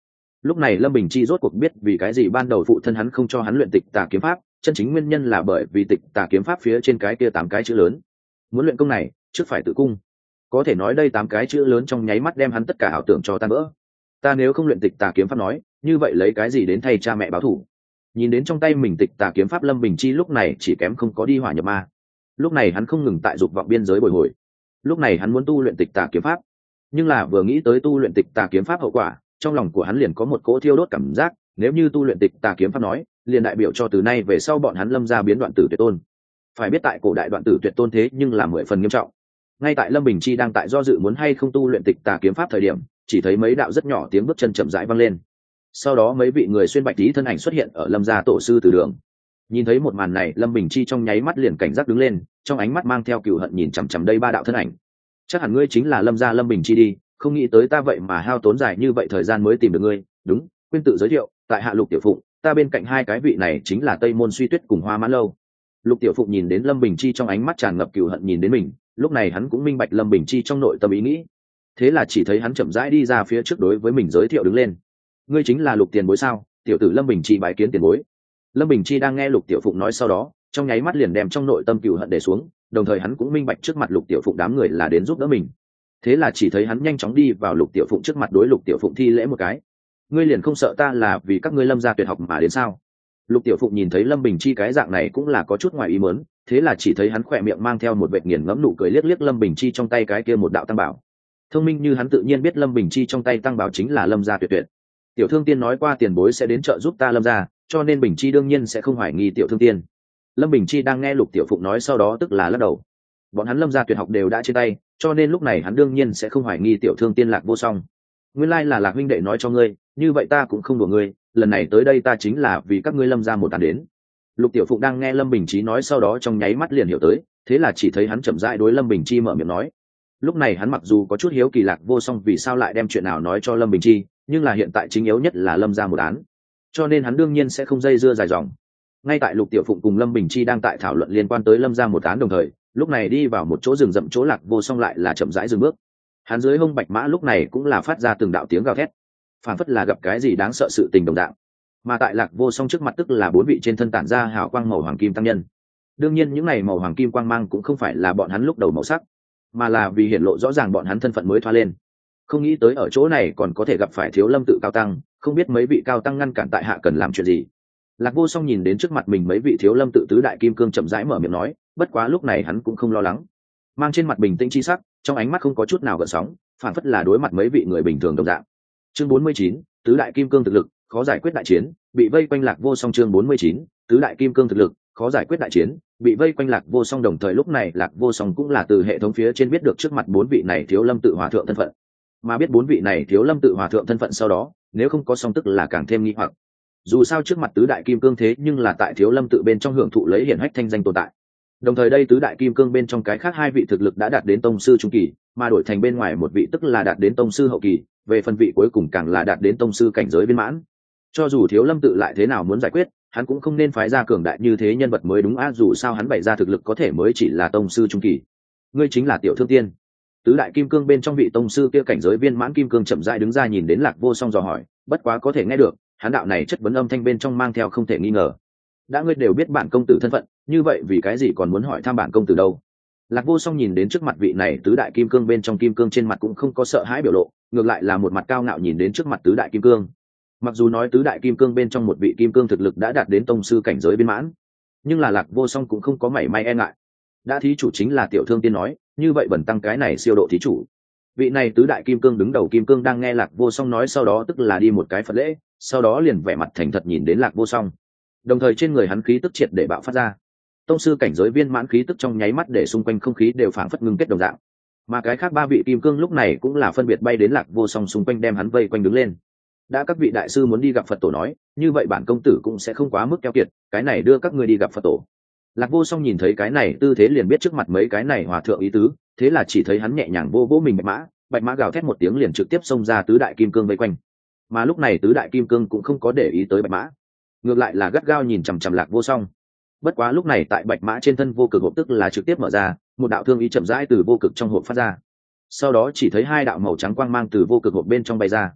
Lúc này Lâm Bình Chi rốt cuộc biết vì cái gì ban đầu phụ thân hắn không cho hắn luyện tịch tà kiếm pháp, chân chính nguyên nhân là bởi vì tịch tà kiếm pháp phía trên cái kia 8 cái chữ lớn. Muốn luyện công này, trước phải tự cung. Có thể nói đây 8 cái chữ lớn trong nháy mắt đem hắn tất cả ảo tưởng cho tan vỡ. Ta nếu không luyện tịch tà kiếm pháp nói, như vậy lấy cái gì đến thay cha mẹ báo thù? Nhìn đến trong tay mình tịch tà kiếm pháp, Lâm Bình Chi lúc này chỉ kém không có đi hỏa nhập ma. Lúc này hắn không ngừng tại dục vọng biên giới bồi hồi. Lúc này hắn muốn tu luyện tịch tà kiếm pháp, nhưng là vừa nghĩ tới tu luyện tịch tà kiếm pháp hậu quả, trong lòng của hắn liền có một cỗ thiêu đốt cảm giác, nếu như tu luyện tịch tà kiếm pháp nói, liền đại biểu cho từ nay về sau bọn hắn Lâm gia biến đoạn tử tuyệt tôn. Phải biết tại cổ đại đoạn tử tuyệt tôn thế nhưng là 10 phần nghiêm trọng. Ngay tại Lâm Bình Chi đang tại do dự muốn hay không tu luyện tịch tà kiếm pháp thời điểm, chỉ thấy mấy đạo rất nhỏ tiếng bước chân chậm rãi vang lên. Sau đó mấy vị người xuyên bạch tí thân ảnh xuất hiện ở Lâm gia tổ sư từ đường. Nhìn thấy một màn này, Lâm Bình Chi trong nháy mắt liền cảnh giác đứng lên, trong ánh mắt mang theo cừu hận nhìn chằm chằm đây ba đạo thân ảnh. Chắc hẳn ngươi chính là Lâm gia Lâm Bình Chi đi, không nghĩ tới ta vậy mà hao tốn dài như vậy thời gian mới tìm được ngươi. Đúng, quên tự giới thiệu, tại hạ Lục Tiểu Phụng, ta bên cạnh hai cái vị này chính là Tây Môn Suy Tuyết cùng Hoa Mãn Lâu. Lục Tiểu Phụng nhìn đến Lâm Bình Chi trong ánh mắt tràn ngập cừu hận nhìn đến mình, lúc này hắn cũng minh bạch Lâm Bình Chi trong nội tâm ý nghĩ. Thế là chỉ thấy hắn chậm rãi đi ra phía trước đối với mình giới thiệu đứng lên. Ngươi chính là Lục tiền bối sao? Tiểu tử Lâm Bình Chi bái kiến tiền bối. Lâm Bình Chi đang nghe Lục Tiểu Phụng nói sau đó, trong nháy mắt liền đem trong nội tâm cừu hận để xuống, đồng thời hắn cũng minh bạch trước mặt Lục Tiểu Phụng đám người là đến giúp đỡ mình. Thế là chỉ thấy hắn nhanh chóng đi vào Lục Tiểu Phụng trước mặt đối Lục Tiểu Phụng thi lễ một cái. Ngươi liền không sợ ta là vì các ngươi Lâm gia tuyệt học mà đến sao? Lục Tiểu Phụng nhìn thấy Lâm Bình Chi cái dạng này cũng là có chút ngoài ý muốn, thế là chỉ thấy hắn khỏe miệng mang theo một vệt nghiền ngẫm nụ cười, liếc liếc Lâm Bình Chi trong tay cái kia một đạo tăng bảo. Thông minh như hắn tự nhiên biết Lâm Bình Chi trong tay tăng bảo chính là Lâm gia tuyệt tuyệt. Tiểu Thương Tiên nói qua tiền bối sẽ đến trợ giúp ta Lâm gia, cho nên Bình Chi đương nhiên sẽ không hoài nghi Tiểu Thương Tiên. Lâm Bình Chi đang nghe Lục Tiểu Phụng nói sau đó tức là lắc đầu. Bọn hắn Lâm gia tuyệt học đều đã trên tay, cho nên lúc này hắn đương nhiên sẽ không hoài nghi Tiểu Thương Tiên Lạc Vô Song. Nguyên lai là Lạc huynh đệ nói cho ngươi, như vậy ta cũng không đùa ngươi, lần này tới đây ta chính là vì các ngươi Lâm gia một tàn đến. Lục Tiểu Phụng đang nghe Lâm Bình Chi nói sau đó trong nháy mắt liền hiểu tới, thế là chỉ thấy hắn chậm rãi đối Lâm Bình Chi mở miệng nói. Lúc này hắn mặc dù có chút hiếu kỳ Lạc Vô Song vì sao lại đem chuyện nào nói cho Lâm Bình Chi, nhưng là hiện tại chính yếu nhất là Lâm gia một án, cho nên hắn đương nhiên sẽ không dây dưa dài dòng. Ngay tại Lục Tiểu Phụng cùng Lâm Bình Chi đang tại thảo luận liên quan tới Lâm gia một án đồng thời, lúc này đi vào một chỗ rừng rậm, chỗ Lạc Vô Song lại là chậm rãi dừng bước. Hắn dưới hông bạch mã lúc này cũng là phát ra từng đạo tiếng gào thét, phản phất là gặp cái gì đáng sợ sự tình đồng dạng. Mà tại Lạc Vô Song trước mặt tức là 4 vị trên thân tản ra hào quang màu hoàng kim tăng nhân. Đương nhiên những này màu hoàng kim quang mang cũng không phải là bọn hắn lúc đầu màu sắc, mà là vì hiển lộ rõ ràng bọn hắn thân phận mới thoa lên. Không nghĩ tới ở chỗ này còn có thể gặp phải Thiếu Lâm tự cao tăng, không biết mấy vị cao tăng ngăn cản tại hạ cần làm chuyện gì. Lạc Vô Song nhìn đến trước mặt mình mấy vị Thiếu Lâm tự tứ đại kim cương chậm rãi mở miệng nói, bất quá lúc này hắn cũng không lo lắng, mang trên mặt bình tĩnh chi sắc, trong ánh mắt không có chút nào gợn sóng, phản phất là đối mặt mấy vị người bình thường đồng dạng. Chương 49, tứ đại kim cương thực lực, khó giải quyết đại chiến, bị vây quanh Lạc Vô Song. Chương 49, tứ đại kim cương thực lực, khó giải quyết đại chiến, bị vây quanh Lạc Vô Song. Đồng thời lúc này Lạc Vô Song cũng là từ hệ thống phía trên biết được trước mặt 4 vị này Thiếu Lâm tự hòa thượng thân phận. Mà biết 4 vị này Thiếu Lâm tự hòa thượng thân phận sau đó, nếu không có song tức là càng thêm nghi hoặc. Dù sao trước mặt tứ đại kim cương thế nhưng là tại Thiếu Lâm tự bên trong hưởng thụ lấy hiển hách thanh danh tồn tại. Đồng thời đây tứ đại kim cương bên trong cái khác 2 vị thực lực đã đạt đến tông sư trung kỳ, mà đổi thành bên ngoài một vị tức là đạt đến tông sư hậu kỳ, về phần vị cuối cùng càng là đạt đến tông sư cảnh giới viên mãn. Cho dù Thiếu Lâm tự lại thế nào muốn giải quyết, hắn cũng không nên phái ra cường đại như thế nhân vật mới đúng. Dù sao hắn bày ra thực lực có thể mới chỉ là tông sư trung kỳ. Ngươi chính là Tiểu Thương Tiên. Tứ đại kim cương bên trong vị tông sư kia cảnh giới viên mãn kim cương chậm rãi đứng ra nhìn đến Lạc Vô Song dò hỏi, bất quá có thể nghe được hắn đạo này chất vấn âm thanh bên trong mang theo không thể nghi ngờ. Đã ngươi đều biết bản công tử thân phận, như vậy vì cái gì còn muốn hỏi thăm bản công tử đâu? Lạc Vô Song nhìn đến trước mặt vị này tứ đại kim cương bên trong kim cương trên mặt cũng không có sợ hãi biểu lộ, ngược lại là một mặt cao ngạo nhìn đến trước mặt tứ đại kim cương. Mặc dù nói tứ đại kim cương bên trong một vị kim cương thực lực đã đạt đến tông sư cảnh giới viên mãn, nhưng là Lạc Vô Song cũng không có mảy may e ngại. Đã thí chủ chính là Tiểu Thương Tiên nói, như vậy bẩn tăng cái này siêu độ thí chủ. Vị này tứ đại kim cương đứng đầu kim cương đang nghe Lạc Vô Song nói sau đó tức là đi một cái Phật lễ, sau đó liền vẻ mặt thành thật nhìn đến Lạc Vô Song. Đồng thời trên người hắn khí tức triệt để bạo phát ra. Tông sư cảnh giới viên mãn khí tức trong nháy mắt để xung quanh không khí đều phảng phất ngưng kết đồng dạng. Mà cái khác 3 vị kim cương lúc này cũng là phân biệt bay đến Lạc Vô Song xung quanh đem hắn vây quanh đứng lên. Đã các vị đại sư muốn đi gặp Phật tổ nói, như vậy bản công tử cũng sẽ không quá mức keo kiệt, cái này đưa các ngươi đi gặp Phật tổ. Lạc Vô Song nhìn thấy cái này tư thế liền biết trước mặt mấy cái này hòa thượng ý tứ, thế là chỉ thấy hắn nhẹ nhàng vô vỗ mình bạch mã gào thét một tiếng liền trực tiếp xông ra tứ đại kim cương vây quanh. Mà lúc này tứ đại kim cương cũng không có để ý tới bạch mã, ngược lại là gắt gao nhìn chằm chằm Lạc Vô Song. Bất quá lúc này tại bạch mã trên thân vô cực hộp tức là trực tiếp mở ra, một đạo thương ý chậm rãi từ vô cực trong hộp phát ra. Sau đó chỉ thấy 2 đạo màu trắng quang mang từ vô cực hộp bên trong bay ra.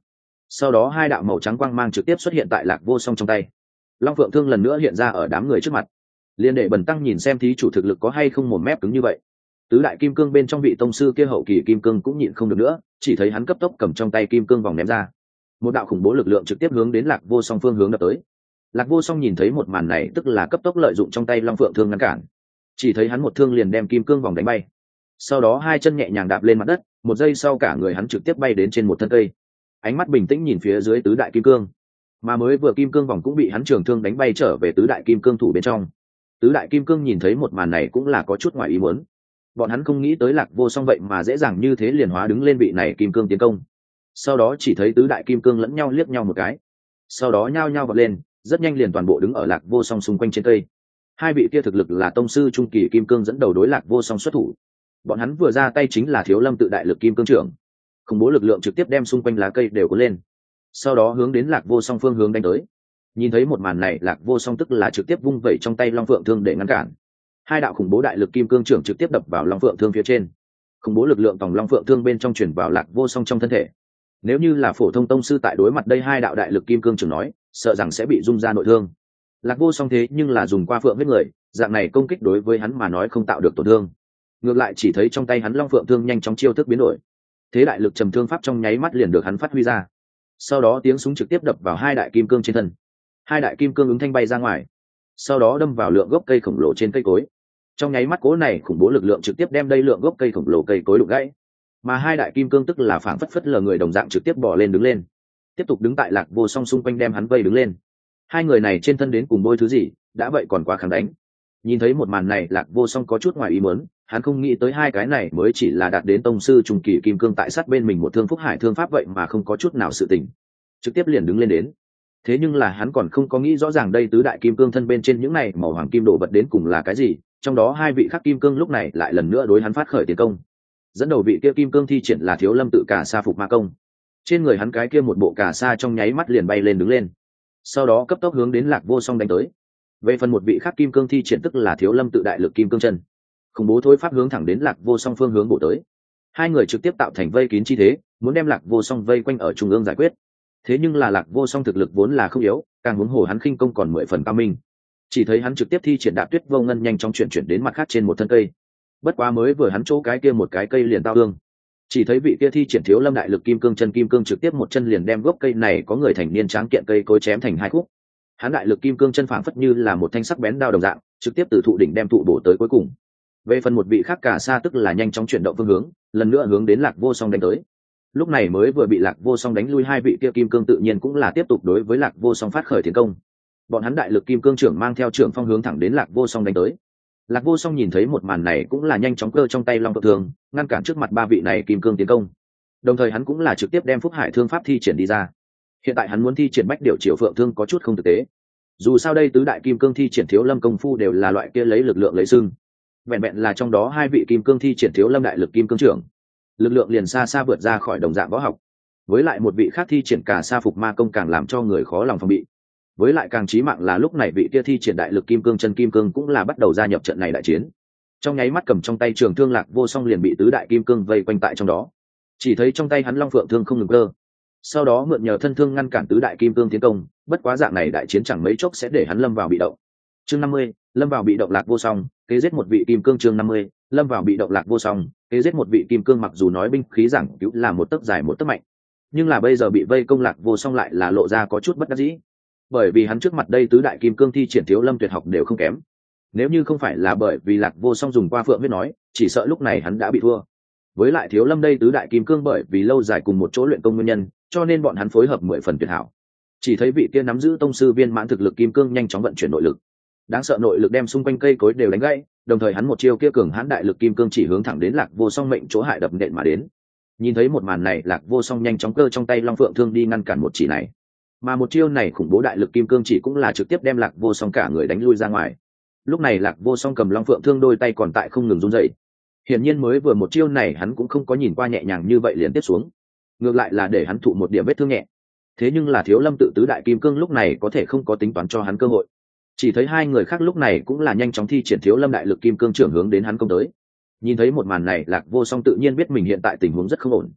sau đó hai đạo màu trắng quang mang trực tiếp xuất hiện tại lạc vô song trong tay. Long phượng thương lần nữa hiện ra ở đám người trước mặt. Liên đệ bần tăng nhìn xem thí chủ thực lực có hay không một mép cứng như vậy. Tứ đại kim cương bên trong vị tông sư kia hậu kỳ kim cương cũng nhịn không được nữa, chỉ thấy hắn cấp tốc cầm trong tay kim cương vòng ném ra. Một đạo khủng bố lực lượng trực tiếp hướng đến lạc vô song phương hướng đập tới. Lạc vô song nhìn thấy một màn này tức là cấp tốc lợi dụng trong tay long phượng thương ngăn cản, chỉ thấy hắn một thương liền đem kim cương vòng đánh bay, sau đó hai chân nhẹ nhàng đạp lên mặt đất, một giây sau cả người hắn trực tiếp bay đến trên một thân cây. Ánh mắt bình tĩnh nhìn phía dưới tứ đại kim cương, mà mới vừa kim cương vòng cũng bị hắn trường thương đánh bay trở về tứ đại kim cương thủ bên trong. Tứ đại kim cương nhìn thấy một màn này cũng là có chút ngoài ý muốn, bọn hắn không nghĩ tới lạc vô song vậy mà dễ dàng như thế liền hóa đứng lên vị này kim cương tiến công. Sau đó chỉ thấy tứ đại kim cương lẫn nhau liếc nhau một cái, sau đó nhao nhao vọt lên, rất nhanh liền toàn bộ đứng ở lạc vô song xung quanh trên cây. Hai vị kia thực lực là tông sư trung kỳ kim cương dẫn đầu đối lạc vô song xuất thủ. Bọn hắn vừa ra tay chính là Thiếu Lâm tự đại lực kim cương trưởng, khủng bố lực lượng trực tiếp đem xung quanh lá cây đều cuốn lên, sau đó hướng đến lạc vô song phương hướng đánh tới. Nhìn thấy một màn này, lạc vô song tức là trực tiếp vung vẩy trong tay long phượng thương để ngăn cản. Hai đạo khủng bố đại lực kim cương trưởng trực tiếp đập vào long phượng thương phía trên, khủng bố lực lượng tòng long phượng thương bên trong chuyển vào lạc vô song trong thân thể. Nếu như là phổ thông tông sư tại đối mặt đây hai đạo đại lực kim cương trưởng nói, sợ rằng sẽ bị rung ra nội thương. Lạc vô song thế nhưng là dùng qua phượng huyết người, dạng này công kích đối với hắn mà nói không tạo được tổn thương, ngược lại chỉ thấy trong tay hắn long phượng thương nhanh chóng chiêu thức biến đổi, thế đại lực trầm thương pháp trong nháy mắt liền được hắn phát huy ra. Sau đó tiếng súng trực tiếp đập vào hai đại kim cương trên thân, hai đại kim cương ứng thanh bay ra ngoài, sau đó đâm vào lượng gốc cây khổng lồ trên cây cối. Trong nháy mắt cố này khủng bố lực lượng trực tiếp đem đây lượng gốc cây khổng lồ cây cối đụng gãy, mà hai đại kim cương tức là phảng phất phất lờ người đồng dạng trực tiếp bỏ lên đứng lên, tiếp tục đứng tại lạc vô song xung quanh đem hắn vây đứng lên. Hai người này trên thân đến cùng bôi thứ gì, đã vậy còn quá kháng đánh. Nhìn thấy một màn này, lạc vô song có chút ngoài ý muốn, hắn không nghĩ tới hai cái này mới chỉ là đạt đến tông sư trung kỳ kim cương tại sát bên mình một thương phúc hải thương pháp vậy mà không có chút nào sự tình, trực tiếp liền đứng lên đến. Thế nhưng là hắn còn không có nghĩ rõ ràng đây tứ đại kim cương thân bên trên những này màu hoàng kim đồ vật đến cùng là cái gì, trong đó hai vị khắc kim cương lúc này lại lần nữa đối hắn phát khởi tiến công. Dẫn đầu vị kia kim cương thi triển là Thiếu Lâm tự cả sa phục ma công, trên người hắn cái kia một bộ cả sa trong nháy mắt liền bay lên đứng lên, sau đó cấp tốc hướng đến lạc vô song đánh tới. Về phần một vị khác kim cương thi triển tức là Thiếu Lâm tự đại lực kim cương chân, khủng bố thối pháp hướng thẳng đến lạc vô song phương hướng bổ tới. Hai người trực tiếp tạo thành vây kín chi thế, muốn đem lạc vô song vây quanh ở trung ương giải quyết. Thế nhưng là lạc vô song thực lực vốn là không yếu, càng huống hồ hắn khinh công còn 10 phần cao minh, chỉ thấy hắn trực tiếp thi triển đạp tuyết vô ngân nhanh chóng chuyển đến mặt khác trên một thân cây. Bất quá mới vừa hắn chỗ cái kia một cái cây liền tao thương, chỉ thấy vị kia thi triển Thiếu Lâm đại lực kim cương chân kim cương trực tiếp một chân liền đem gốc cây này có người thành niên tráng kiện cây cối chém thành hai khúc. Hắn đại lực kim cương chân phảng phất như là một thanh sắc bén đao đồng dạng, trực tiếp từ thụ đỉnh đem thụ bổ tới cuối cùng. Về phần một vị khác cả xa tức là nhanh chóng chuyển động phương hướng, lần nữa hướng đến lạc vô song đánh tới. Lúc này mới vừa bị lạc vô song đánh lui hai vị kia kim cương tự nhiên cũng là tiếp tục đối với lạc vô song phát khởi tiến công. Bọn hắn đại lực kim cương trưởng mang theo trưởng phong hướng thẳng đến lạc vô song đánh tới. Lạc vô song nhìn thấy một màn này cũng là nhanh chóng cơ trong tay long phượng thương ngăn cản trước mặt ba vị này kim cương tiến công, đồng thời hắn cũng là trực tiếp đem phúc hải thương pháp thi triển đi ra. Hiện tại hắn muốn thi triển bách điệu triều phượng thương có chút không thực tế, dù sao đây tứ đại kim cương thi triển Thiếu Lâm công phu đều là loại kia lấy lực lượng lấy xưng, vẹn vẹn là trong đó hai vị kim cương thi triển Thiếu Lâm đại lực kim cương trưởng, lực lượng liền xa xa vượt ra khỏi đồng dạng võ học. Với lại một vị khác thi triển cả sa phục ma công càng làm cho người khó lòng phòng bị. Với lại càng chí mạng là lúc này vị kia thi triển đại lực kim cương chân kim cương cũng là bắt đầu gia nhập trận này đại chiến. Trong nháy mắt cầm trong tay trường thương lạc vô song liền bị tứ đại kim cương vây quanh tại trong đó. Chỉ thấy trong tay hắn long phượng thương không ngừng cơ, sau đó mượn nhờ thân thương ngăn cản tứ đại kim cương tiến công. Bất quá dạng này đại chiến chẳng mấy chốc sẽ để hắn lâm vào bị động. Chương 50, lâm vào bị động lạc vô song, kế giết một vị kim cương. Chương 50, lâm vào bị động lạc vô song, kế giết một vị kim cương. Mặc dù nói binh khí giảng cứu là một tấc dài một tấc mạnh, nhưng là bây giờ bị vây công lạc vô song lại là lộ ra có chút bất đắc dĩ, bởi vì hắn trước mặt đây tứ đại kim cương thi triển Thiếu Lâm tuyệt học đều không kém. Nếu như không phải là bởi vì lạc vô song dùng qua phượng huyết nói, chỉ sợ lúc này hắn đã bị thua. Với lại Thiếu Lâm đây tứ đại kim cương bởi vì lâu dài cùng một chỗ luyện công nguyên nhân, cho nên bọn hắn phối hợp 10 phần tuyệt hảo. Chỉ thấy vị kia nắm giữ tông sư viên mãn thực lực kim cương nhanh chóng vận chuyển nội lực, đáng sợ nội lực đem xung quanh cây cối đều đánh gãy, đồng thời hắn một chiêu kia cường hãn đại lực kim cương chỉ hướng thẳng đến lạc vô song mệnh chỗ hại đập nện mà đến. Nhìn thấy một màn này, lạc vô song nhanh chóng cơ trong tay long phượng thương đi ngăn cản một chỉ này, mà một chiêu này khủng bố đại lực kim cương chỉ cũng là trực tiếp đem lạc vô song cả người đánh lui ra ngoài. Lúc này lạc vô song cầm long phượng thương đôi tay còn tại không ngừng run rẩy, hiển nhiên mới vừa một chiêu này hắn cũng không có nhìn qua nhẹ nhàng như vậy liền tiếp xuống, ngược lại là để hắn thụ một điểm vết thương nhẹ. Thế nhưng là Thiếu Lâm tự tứ đại kim cương lúc này có thể không có tính toán cho hắn cơ hội, chỉ thấy hai người khác lúc này cũng là nhanh chóng thi triển Thiếu Lâm đại lực kim cương trưởng hướng đến hắn công tới. Nhìn thấy một màn này, lạc vô song tự nhiên biết mình hiện tại tình huống rất không ổn,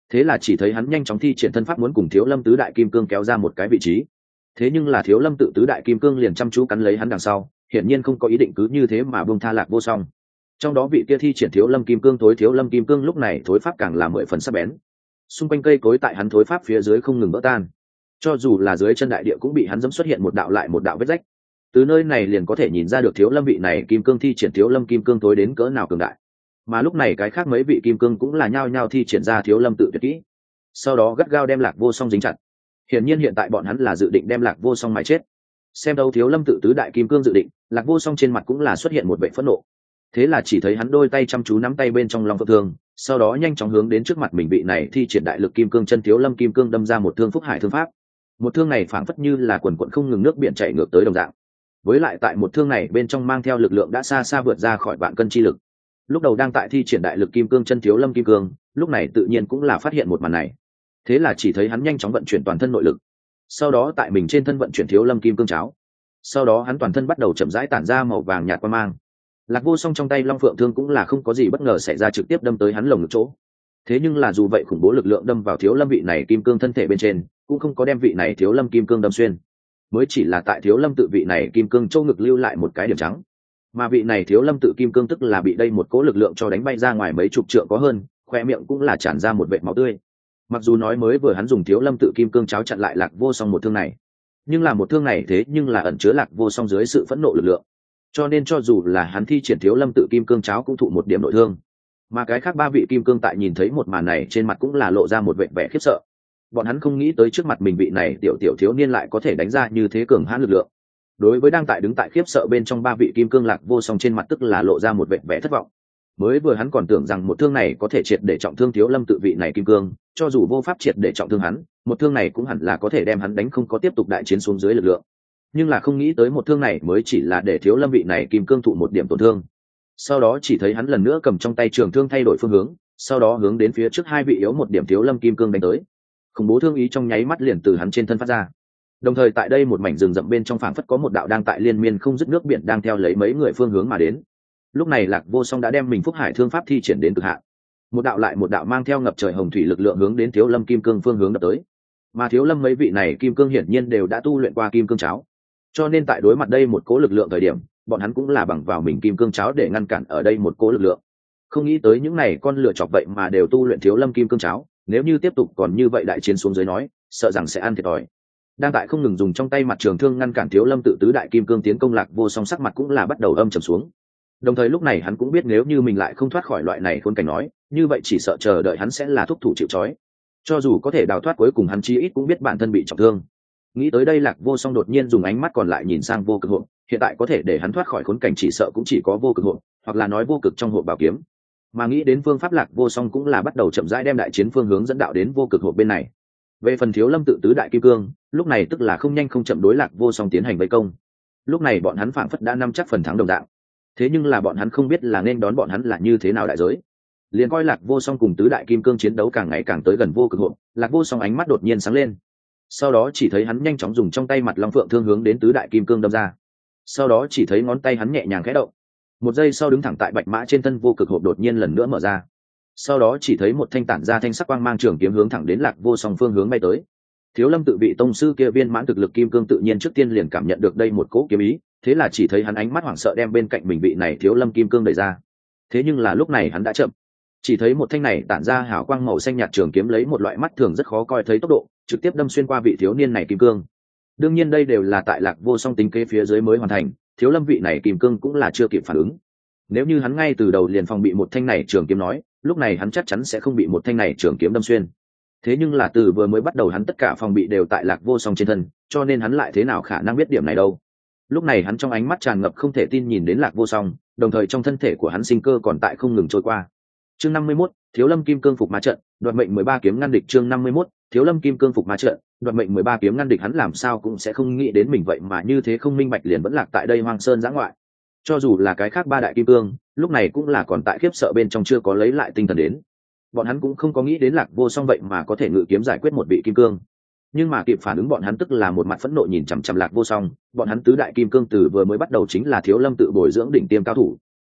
thế là chỉ thấy hắn nhanh chóng thi triển thân pháp muốn cùng thiếu lâm tứ đại kim cương kéo ra một cái vị trí. Thế nhưng là thiếu lâm tự tứ đại kim cương liền chăm chú cắn lấy hắn đằng sau, hiển nhiên không có ý định cứ như thế mà buông tha Lạc Vô Song. Trong đó vị kia thi triển thiếu lâm kim cương thiếu lâm kim cương lúc này thối pháp càng là 10 phần sắc bén, xung quanh cây cối tại hắn thối pháp phía dưới không ngừng vỡ tan, cho dù là dưới chân đại địa cũng bị hắn giẫm xuất hiện một đạo lại một đạo vết rách. Từ nơi này liền có thể nhìn ra được thiếu lâm vị này kim cương thi triển thiếu lâm kim cương tối đến cỡ nào cường đại. Mà lúc này cái khác mấy vị kim cương cũng là nhao nhao thi triển ra thiếu lâm tự tuyệt kỹ, sau đó gắt gao đem Lạc Vô Song dính chặt. Hiển nhiên hiện tại bọn hắn là dự định đem Lạc Vô Song mài chết. Xem đâu thiếu lâm tự tứ đại kim cương dự định, Lạc Vô Song trên mặt cũng là xuất hiện một vẻ phẫn nộ. Thế là chỉ thấy hắn đôi tay chăm chú nắm tay bên trong long phượng thương, sau đó nhanh chóng hướng đến trước mặt mình vị này thi triển đại lực kim cương chân thiếu lâm kim cương đâm ra một thương phúc hải thương pháp. Một thương này phảng phất như là quần quần không ngừng nước biển chảy ngược tới đồng dạng. Với lại tại một thương này bên trong mang theo lực lượng đã xa xa vượt ra khỏi vạn cân chi lực. Lúc đầu đang tại thi triển đại lực kim cương chân thiếu lâm kim cương, lúc này tự nhiên cũng là phát hiện một màn này. Thế là chỉ thấy hắn nhanh chóng vận chuyển toàn thân nội lực, sau đó tại mình trên thân vận chuyển thiếu lâm kim cương cháo, sau đó hắn toàn thân bắt đầu chậm rãi tản ra màu vàng nhạt quang mang. Lạc Vô Song trong tay long phượng thương cũng là không có gì bất ngờ xảy ra, trực tiếp đâm tới hắn lồng ngực chỗ. Thế nhưng là dù vậy khủng bố lực lượng đâm vào thiếu lâm vị này kim cương thân thể bên trên, cũng không có đem vị này thiếu lâm kim cương đâm xuyên, mới chỉ là tại thiếu lâm tự vị này kim cương châu ngực lưu lại một cái điểm trắng. Mà vị này thiếu lâm tự kim cương tức là bị đây một cỗ lực lượng cho đánh bay ra ngoài mấy chục trượng có hơn, khoe miệng cũng là tràn ra một vệt máu tươi. Mặc dù nói mới vừa hắn dùng thiếu lâm tự kim cương cháo chặn lại Lạc Vô Song một thương này, nhưng là một thương này thế nhưng là ẩn chứa Lạc Vô Song dưới sự phẫn nộ lực lượng, cho nên cho dù là hắn thi triển thiếu lâm tự kim cương cháo cũng thụ một điểm nội thương. Mà cái khác ba vị kim cương tại nhìn thấy một màn này trên mặt cũng là lộ ra một vẻ khiếp sợ. Bọn hắn không nghĩ tới trước mặt mình vị này tiểu thiếu niên lại có thể đánh ra như thế cường hãn lực lượng. Đối với đang đứng tại khiếp sợ bên trong ba vị kim cương, Lạc Vô Song trên mặt tức là lộ ra một vẻ thất vọng. Mới vừa hắn còn tưởng rằng một thương này có thể triệt để trọng thương thiếu lâm tự vị này kim cương, cho dù vô pháp triệt để trọng thương hắn, một thương này cũng hẳn là có thể đem hắn đánh không có tiếp tục đại chiến xuống dưới lực lượng. Nhưng là không nghĩ tới một thương này mới chỉ là để thiếu lâm vị này kim cương thụ một điểm tổn thương. Sau đó chỉ thấy hắn lần nữa cầm trong tay trường thương thay đổi phương hướng, sau đó hướng đến phía trước hai vị yếu một điểm thiếu lâm kim cương đánh tới. Khủng bố thương ý trong nháy mắt liền từ hắn trên thân phát ra. Đồng thời tại đây một mảnh rừng rậm bên trong phảng phất có một đạo đang tại liên miên không dứt nước biển đang theo lấy mấy người phương hướng mà đến. Lúc này Lạc Vô Song đã đem mình phúc hải thương pháp thi triển đến cực hạn, một đạo lại một đạo mang theo ngập trời hồng thủy lực lượng hướng đến thiếu lâm kim cương phương hướng đập tới. Mà thiếu lâm mấy vị này kim cương hiển nhiên đều đã tu luyện qua kim cương cháo, cho nên tại đối mặt đây một cố lực lượng thời điểm, bọn hắn cũng là bằng vào mình kim cương cháo để ngăn cản ở đây một cố lực lượng. Không nghĩ tới những này con lừa chọc vậy mà đều tu luyện thiếu lâm kim cương cháo, nếu như tiếp tục còn như vậy đại chiến xuống dưới nói, sợ rằng sẽ ăn thiệt thòi. Đang tại không ngừng dùng trong tay mặt trường thương ngăn cản thiếu lâm tự tứ đại kim cương tiến công, Lạc Vô Song sắc mặt cũng là bắt đầu âm trầm xuống. Đồng thời lúc này hắn cũng biết nếu như mình lại không thoát khỏi loại này khốn cảnh nói, như vậy chỉ sợ chờ đợi hắn sẽ là thúc thủ chịu trói. Cho dù có thể đào thoát, cuối cùng hắn chí ít cũng biết bản thân bị trọng thương. Nghĩ tới đây, Lạc Vô Song đột nhiên dùng ánh mắt còn lại nhìn sang vô cực hộp, hiện tại có thể để hắn thoát khỏi khốn cảnh chỉ sợ cũng chỉ có vô cực hộp, hoặc là nói vô cực trong hộp bảo kiếm. Mà nghĩ đến phương pháp, Lạc Vô Song cũng là bắt đầu chậm rãi đem đại chiến phương hướng dẫn đạo đến vô cực hộp bên này. Về phần thiếu lâm tự tứ đại kim cương, lúc này tức là không nhanh không chậm đối Lạc Vô Song tiến hành vây công. Lúc này bọn hắn phảng phất đã nắm chắc phần thắng đồng dạng. Thế nhưng là bọn hắn không biết là nên đón bọn hắn là như thế nào đại giới. Liền coi Lạc Vô Song cùng tứ đại kim cương chiến đấu càng ngày càng tới gần vô cực hộp, Lạc Vô Song ánh mắt đột nhiên sáng lên. Sau đó chỉ thấy hắn nhanh chóng dùng trong tay mặt long phượng thương hướng đến tứ đại kim cương đâm ra. Sau đó chỉ thấy ngón tay hắn nhẹ nhàng khẽ động, một giây sau đứng thẳng tại bạch mã trên thân vô cực hộp đột nhiên lần nữa mở ra. Sau đó chỉ thấy một thanh tản ra thanh sắc quang mang trường kiếm hướng thẳng đến Lạc Vô Song phương hướng bay tới. Thiếu lâm tự vị tông sư kia viên mãn thực lực kim cương tự nhiên trước tiên liền cảm nhận được đây một cỗ kiếm ý, thế là chỉ thấy hắn ánh mắt hoảng sợ đem bên cạnh mình vị này thiếu lâm kim cương đẩy ra. Thế nhưng là lúc này hắn đã chậm, chỉ thấy một thanh này tản ra hào quang màu xanh nhạt trường kiếm lấy một loại mắt thường rất khó coi thấy tốc độ trực tiếp đâm xuyên qua vị thiếu niên này kim cương. Đương nhiên đây đều là tại Lạc Vô Song tính kế phía dưới mới hoàn thành, thiếu lâm vị này kim cương cũng là chưa kịp phản ứng. Nếu như hắn ngay từ đầu liền phòng bị một thanh này trường kiếm nói, lúc này hắn chắc chắn sẽ không bị một thanh này trường kiếm đâm xuyên. Thế nhưng là từ vừa mới bắt đầu hắn tất cả phòng bị đều tại Lạc Vô Song trên thân, cho nên hắn lại thế nào khả năng biết điểm này đâu. Lúc này hắn trong ánh mắt tràn ngập không thể tin nhìn đến Lạc Vô Song, đồng thời trong thân thể của hắn sinh cơ còn tại không ngừng trôi qua. Chương 51, Thiếu Lâm Kim Cương phục ma trận, đoạt mệnh 13 kiếm ngăn địch. Chương 51, Thiếu Lâm Kim Cương phục ma trận, đoạt mệnh 13 kiếm ngăn địch. Hắn làm sao cũng sẽ không nghĩ đến mình vậy mà như thế không minh bạch liền vẫn lạc tại đây Hoang Sơn giã ngoại. Cho dù là cái khác ba đại kim cương, lúc này cũng là còn tại khiếp sợ bên trong chưa có lấy lại tinh thần đến. Bọn hắn cũng không có nghĩ đến Lạc Vô Song vậy mà có thể ngự kiếm giải quyết một vị kim cương. Nhưng mà kịp phản ứng bọn hắn tức là một mặt phẫn nộ nhìn chằm chằm Lạc Vô Song, bọn hắn tứ đại kim cương từ vừa mới bắt đầu chính là Thiếu Lâm tự bồi dưỡng đỉnh tiêm cao thủ.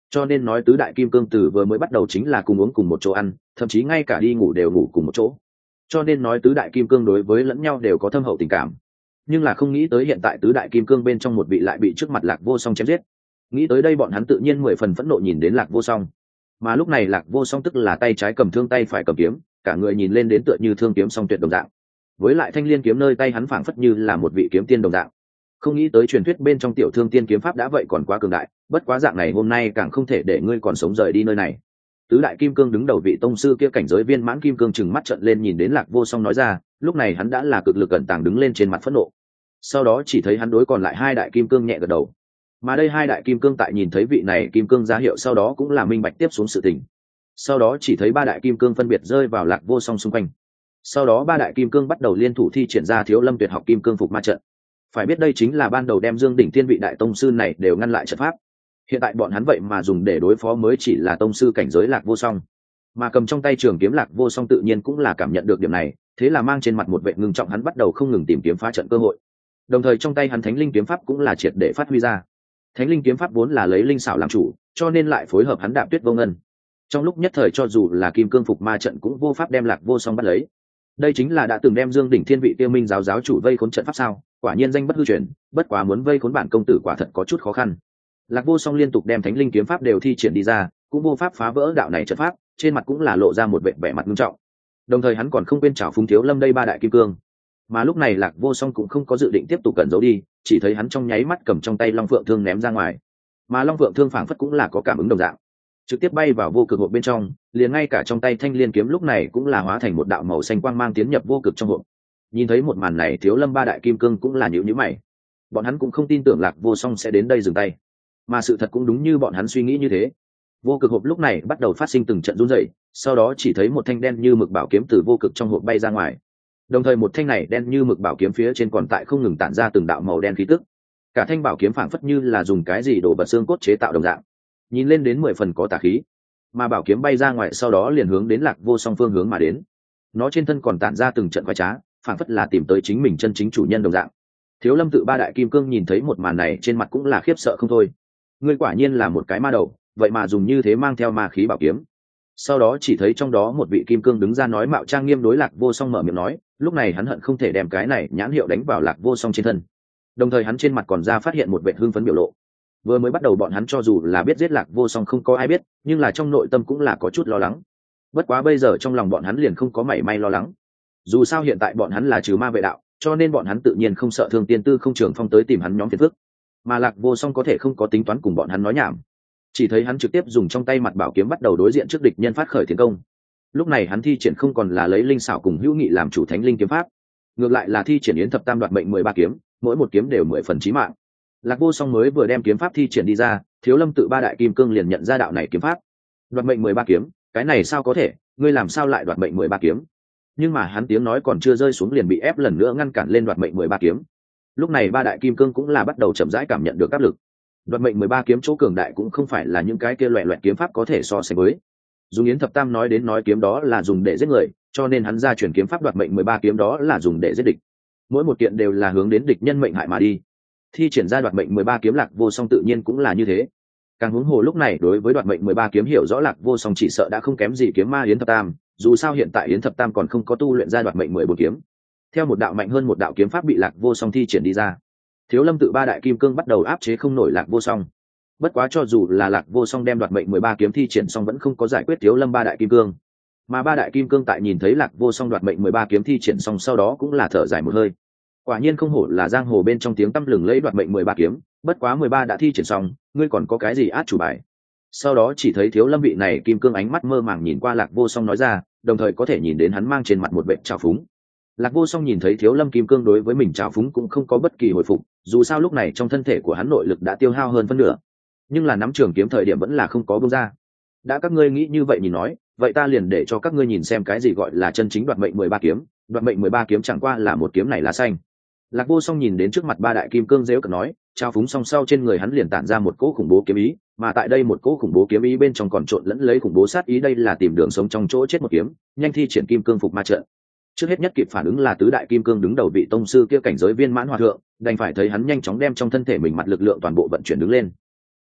cho nên nói tứ đại kim cương từ vừa mới bắt đầu chính là cùng uống cùng một chỗ ăn, thậm chí ngay cả đi ngủ đều ngủ cùng một chỗ, cho nên nói tứ đại kim cương đối với lẫn nhau đều có thâm hậu tình cảm. Nhưng là không nghĩ tới hiện tại tứ đại kim cương bên trong một vị lại bị trước mặt Lạc Vô Song chém giết. Nghĩ tới đây bọn hắn tự nhiên 10 phần phẫn nộ nhìn đến Lạc Vô Song. Mà lúc này Lạc Vô Song tức là tay trái cầm thương tay phải cầm kiếm, cả người nhìn lên đến tựa như thương kiếm song tuyệt đồng dạng. Với lại thanh liên kiếm nơi tay hắn phảng phất như là một vị kiếm tiên đồng dạng. Không nghĩ tới truyền thuyết bên trong tiểu thương tiên kiếm pháp đã vậy còn quá cường đại, bất quá dạng này hôm nay càng không thể để ngươi còn sống rời đi nơi này. Tứ đại kim cương đứng đầu vị tông sư kia cảnh giới viên mãn kim cương chừng mắt trợn lên nhìn đến Lạc Vô Song nói ra, lúc này hắn đã là cực lực cẩn tàng đứng lên trên mặt phẫn nộ. Sau đó chỉ thấy hắn đối còn lại hai đại kim cương nhẹ gật đầu. Mà đây hai đại kim cương tại nhìn thấy vị này kim cương ra hiệu sau đó cũng là minh bạch tiếp xuống sự tình. Sau đó chỉ thấy ba đại kim cương phân biệt rơi vào Lạc Vô Song xung quanh. Sau đó ba đại kim cương bắt đầu liên thủ thi triển ra Thiếu Lâm tuyệt học kim cương phục ma trận. Phải biết đây chính là ban đầu đem Dương Đỉnh Thiên vị đại tông sư này đều ngăn lại trận pháp. Hiện tại bọn hắn vậy mà dùng để đối phó mới chỉ là tông sư cảnh giới Lạc Vô Song. Mà cầm trong tay trường kiếm Lạc Vô Song tự nhiên cũng là cảm nhận được điểm này, thế là mang trên mặt một vẻ ngưng trọng, hắn bắt đầu không ngừng tìm kiếm phá trận cơ hội. Đồng thời trong tay hắn Thánh Linh kiếm pháp cũng là triệt để phát huy ra. Thánh Linh kiếm pháp vốn là lấy linh xảo làm chủ, cho nên lại phối hợp hắn Đạp Tuyết Vô Ngân. Trong lúc nhất thời cho dù là kim cương phục ma trận cũng vô pháp đem Lạc Vô Song bắt lấy. Đây chính là đã từng đem Dương Đỉnh Thiên vị Tiêu Minh giáo giáo chủ vây khốn trận pháp sao? Quả nhiên danh bất hư truyền, bất quá muốn vây khốn bản công tử quả thật có chút khó khăn. Lạc Vô Song liên tục đem Thánh Linh kiếm pháp đều thi triển đi ra, cũng vô pháp phá vỡ đạo này trận pháp, trên mặt cũng là lộ ra một vẻ mặt nghiêm trọng. Đồng thời hắn còn không quên trảo phúng Thiếu Lâm đây ba đại kim cương. Mà lúc này Lạc Vô Song cũng không có dự định tiếp tục cẩn giấu đi, chỉ thấy hắn trong nháy mắt cầm trong tay Long Phượng thương ném ra ngoài. Mà Long Phượng thương phảng phất cũng là có cảm ứng đồng dạng, trực tiếp bay vào vô cực hộp bên trong, liền ngay cả trong tay Thanh Liên kiếm lúc này cũng là hóa thành một đạo màu xanh quang mang tiến nhập vô cực trong hộp. Nhìn thấy một màn này Thiếu Lâm ba đại kim cương cũng là nhíu nhíu mày. Bọn hắn cũng không tin tưởng Lạc Vô Song sẽ đến đây dừng tay, mà sự thật cũng đúng như bọn hắn suy nghĩ như thế. Vô cực hộp lúc này bắt đầu phát sinh từng trận run rẩy, sau đó chỉ thấy một thanh đen như mực bảo kiếm từ vô cực trong hộp bay ra ngoài. Đồng thời một thanh này đen như mực bảo kiếm phía trên còn tại không ngừng tản ra từng đạo màu đen khí tức. Cả thanh bảo kiếm phảng phất như là dùng cái gì đổ vật xương cốt chế tạo đồng dạng, nhìn lên đến 10 phần có tà khí. Mà bảo kiếm bay ra ngoài sau đó liền hướng đến Lạc Vô Song phương hướng mà đến. Nó trên thân còn tản ra từng trận quái trá, phảng phất là tìm tới chính mình chân chính chủ nhân đồng dạng. Thiếu Lâm tự ba đại kim cương nhìn thấy một màn này trên mặt cũng là khiếp sợ không thôi. Ngươi quả nhiên là một cái ma đầu, vậy mà dùng như thế mang theo ma khí bảo kiếm. Sau đó chỉ thấy trong đó một vị kim cương đứng ra nói mạo trang nghiêm đối Lạc Vô Song mở miệng nói, lúc này hắn hận không thể đem cái này nhãn hiệu đánh vào Lạc Vô Song trên thân. Đồng thời hắn trên mặt còn ra phát hiện một vẻ hưng phấn biểu lộ. Vừa mới bắt đầu bọn hắn cho dù là biết giết Lạc Vô Song không có ai biết, nhưng là trong nội tâm cũng là có chút lo lắng. Bất quá bây giờ trong lòng bọn hắn liền không có mảy may lo lắng. Dù sao hiện tại bọn hắn là trừ ma vệ đạo, cho nên bọn hắn tự nhiên không sợ Thương Tiên Tư không Trường Phong tới tìm hắn nhóm phiền phức. Mà Lạc Vô Song có thể không có tính toán cùng bọn hắn nói nhảm, chỉ thấy hắn trực tiếp dùng trong tay mặt bảo kiếm bắt đầu đối diện trước địch nhân phát khởi tiến công. Lúc này hắn thi triển không còn là lấy linh xảo cùng hữu nghị làm chủ Thánh Linh kiếm pháp, ngược lại là thi triển Yến Thập Tam đoạt mệnh 13 kiếm, mỗi một kiếm đều 10 phần chí mạng. Lạc Vô Song mới vừa đem kiếm pháp thi triển đi ra, Thiếu Lâm tự ba đại kim cương liền nhận ra đạo này kiếm pháp. Đoạt mệnh 13 kiếm, cái này sao có thể, ngươi làm sao lại đoạt mệnh 13 kiếm? Nhưng mà hắn tiếng nói còn chưa rơi xuống liền bị ép lần nữa ngăn cản lên đoạt mệnh 13 kiếm. Lúc này ba đại kim cương cũng là bắt đầu chậm rãi cảm nhận được áp lực. Đoạt mệnh 13 kiếm chỗ cường đại cũng không phải là những cái kia loẻ loẹt kiếm pháp có thể so sánh với. Dùng Yến Thập Tam nói đến nói kiếm đó là dùng để giết người, cho nên hắn ra truyền kiếm pháp đoạt mệnh 13 kiếm đó là dùng để giết địch. Mỗi một kiện đều là hướng đến địch nhân mệnh hại mà đi. Thi triển ra đoạt mệnh 13 kiếm Lạc Vô Song tự nhiên cũng là như thế. Càng huống hồ lúc này đối với đoạt mệnh 13 kiếm hiểu rõ Lạc Vô Song chỉ sợ đã không kém gì kiếm ma Yến Thập Tam, dù sao hiện tại Yến Thập Tam còn không có tu luyện ra đoạt mệnh 14 kiếm. Theo một đạo mạnh hơn một đạo kiếm pháp bị Lạc Vô Song thi triển đi ra, Thiếu Lâm tự ba đại kim cương bắt đầu áp chế không nổi Lạc Vô Song. Bất quá cho dù là Lạc Vô Song đem đoạt mệnh 13 kiếm thi triển xong vẫn không có giải quyết Thiếu Lâm ba đại kim cương. Mà ba đại kim cương tại nhìn thấy Lạc Vô Song đoạt mệnh 13 kiếm thi triển xong sau đó cũng là thở dài một hơi. Quả nhiên không hổ là giang hồ bên trong tiếng tăm lừng lẫy đoạt mệnh 13 kiếm, bất quá 13 đã thi triển xong, ngươi còn có cái gì át chủ bài? Sau đó chỉ thấy Thiếu Lâm vị này kim cương ánh mắt mơ màng nhìn qua Lạc Vô Song nói ra, đồng thời có thể nhìn đến hắn mang trên mặt một vẻ trào phúng. Lạc Vô Song nhìn thấy Thiếu Lâm kim cương đối với mình trào phúng cũng không có bất kỳ hồi phục, dù sao lúc này trong thân thể của hắn nội lực đã tiêu hao hơn phân nửa, nhưng là nắm trường kiếm thời điểm vẫn là không có buông ra. Đã các ngươi nghĩ như vậy nhìn nói, vậy ta liền để cho các ngươi nhìn xem cái gì gọi là chân chính đoạt mệnh 13 kiếm, đoạt mệnh 13 kiếm chẳng qua là một kiếm này lá xanh. Lạc Vô Song nhìn đến trước mặt ba đại kim cương giễu cợt nói, trao phúng song sau trên người hắn liền tản ra một cỗ khủng bố kiếm ý, mà tại đây một cỗ khủng bố kiếm ý bên trong còn trộn lẫn lấy khủng bố sát ý, đây là tìm đường sống trong chỗ chết một kiếm, nhanh thi triển kim cương phục ma trận. Trước hết nhất kịp phản ứng là tứ đại kim cương đứng đầu vị tông sư kia cảnh giới viên mãn hòa thượng, đành phải thấy hắn nhanh chóng đem trong thân thể mình mặt lực lượng toàn bộ vận chuyển đứng lên.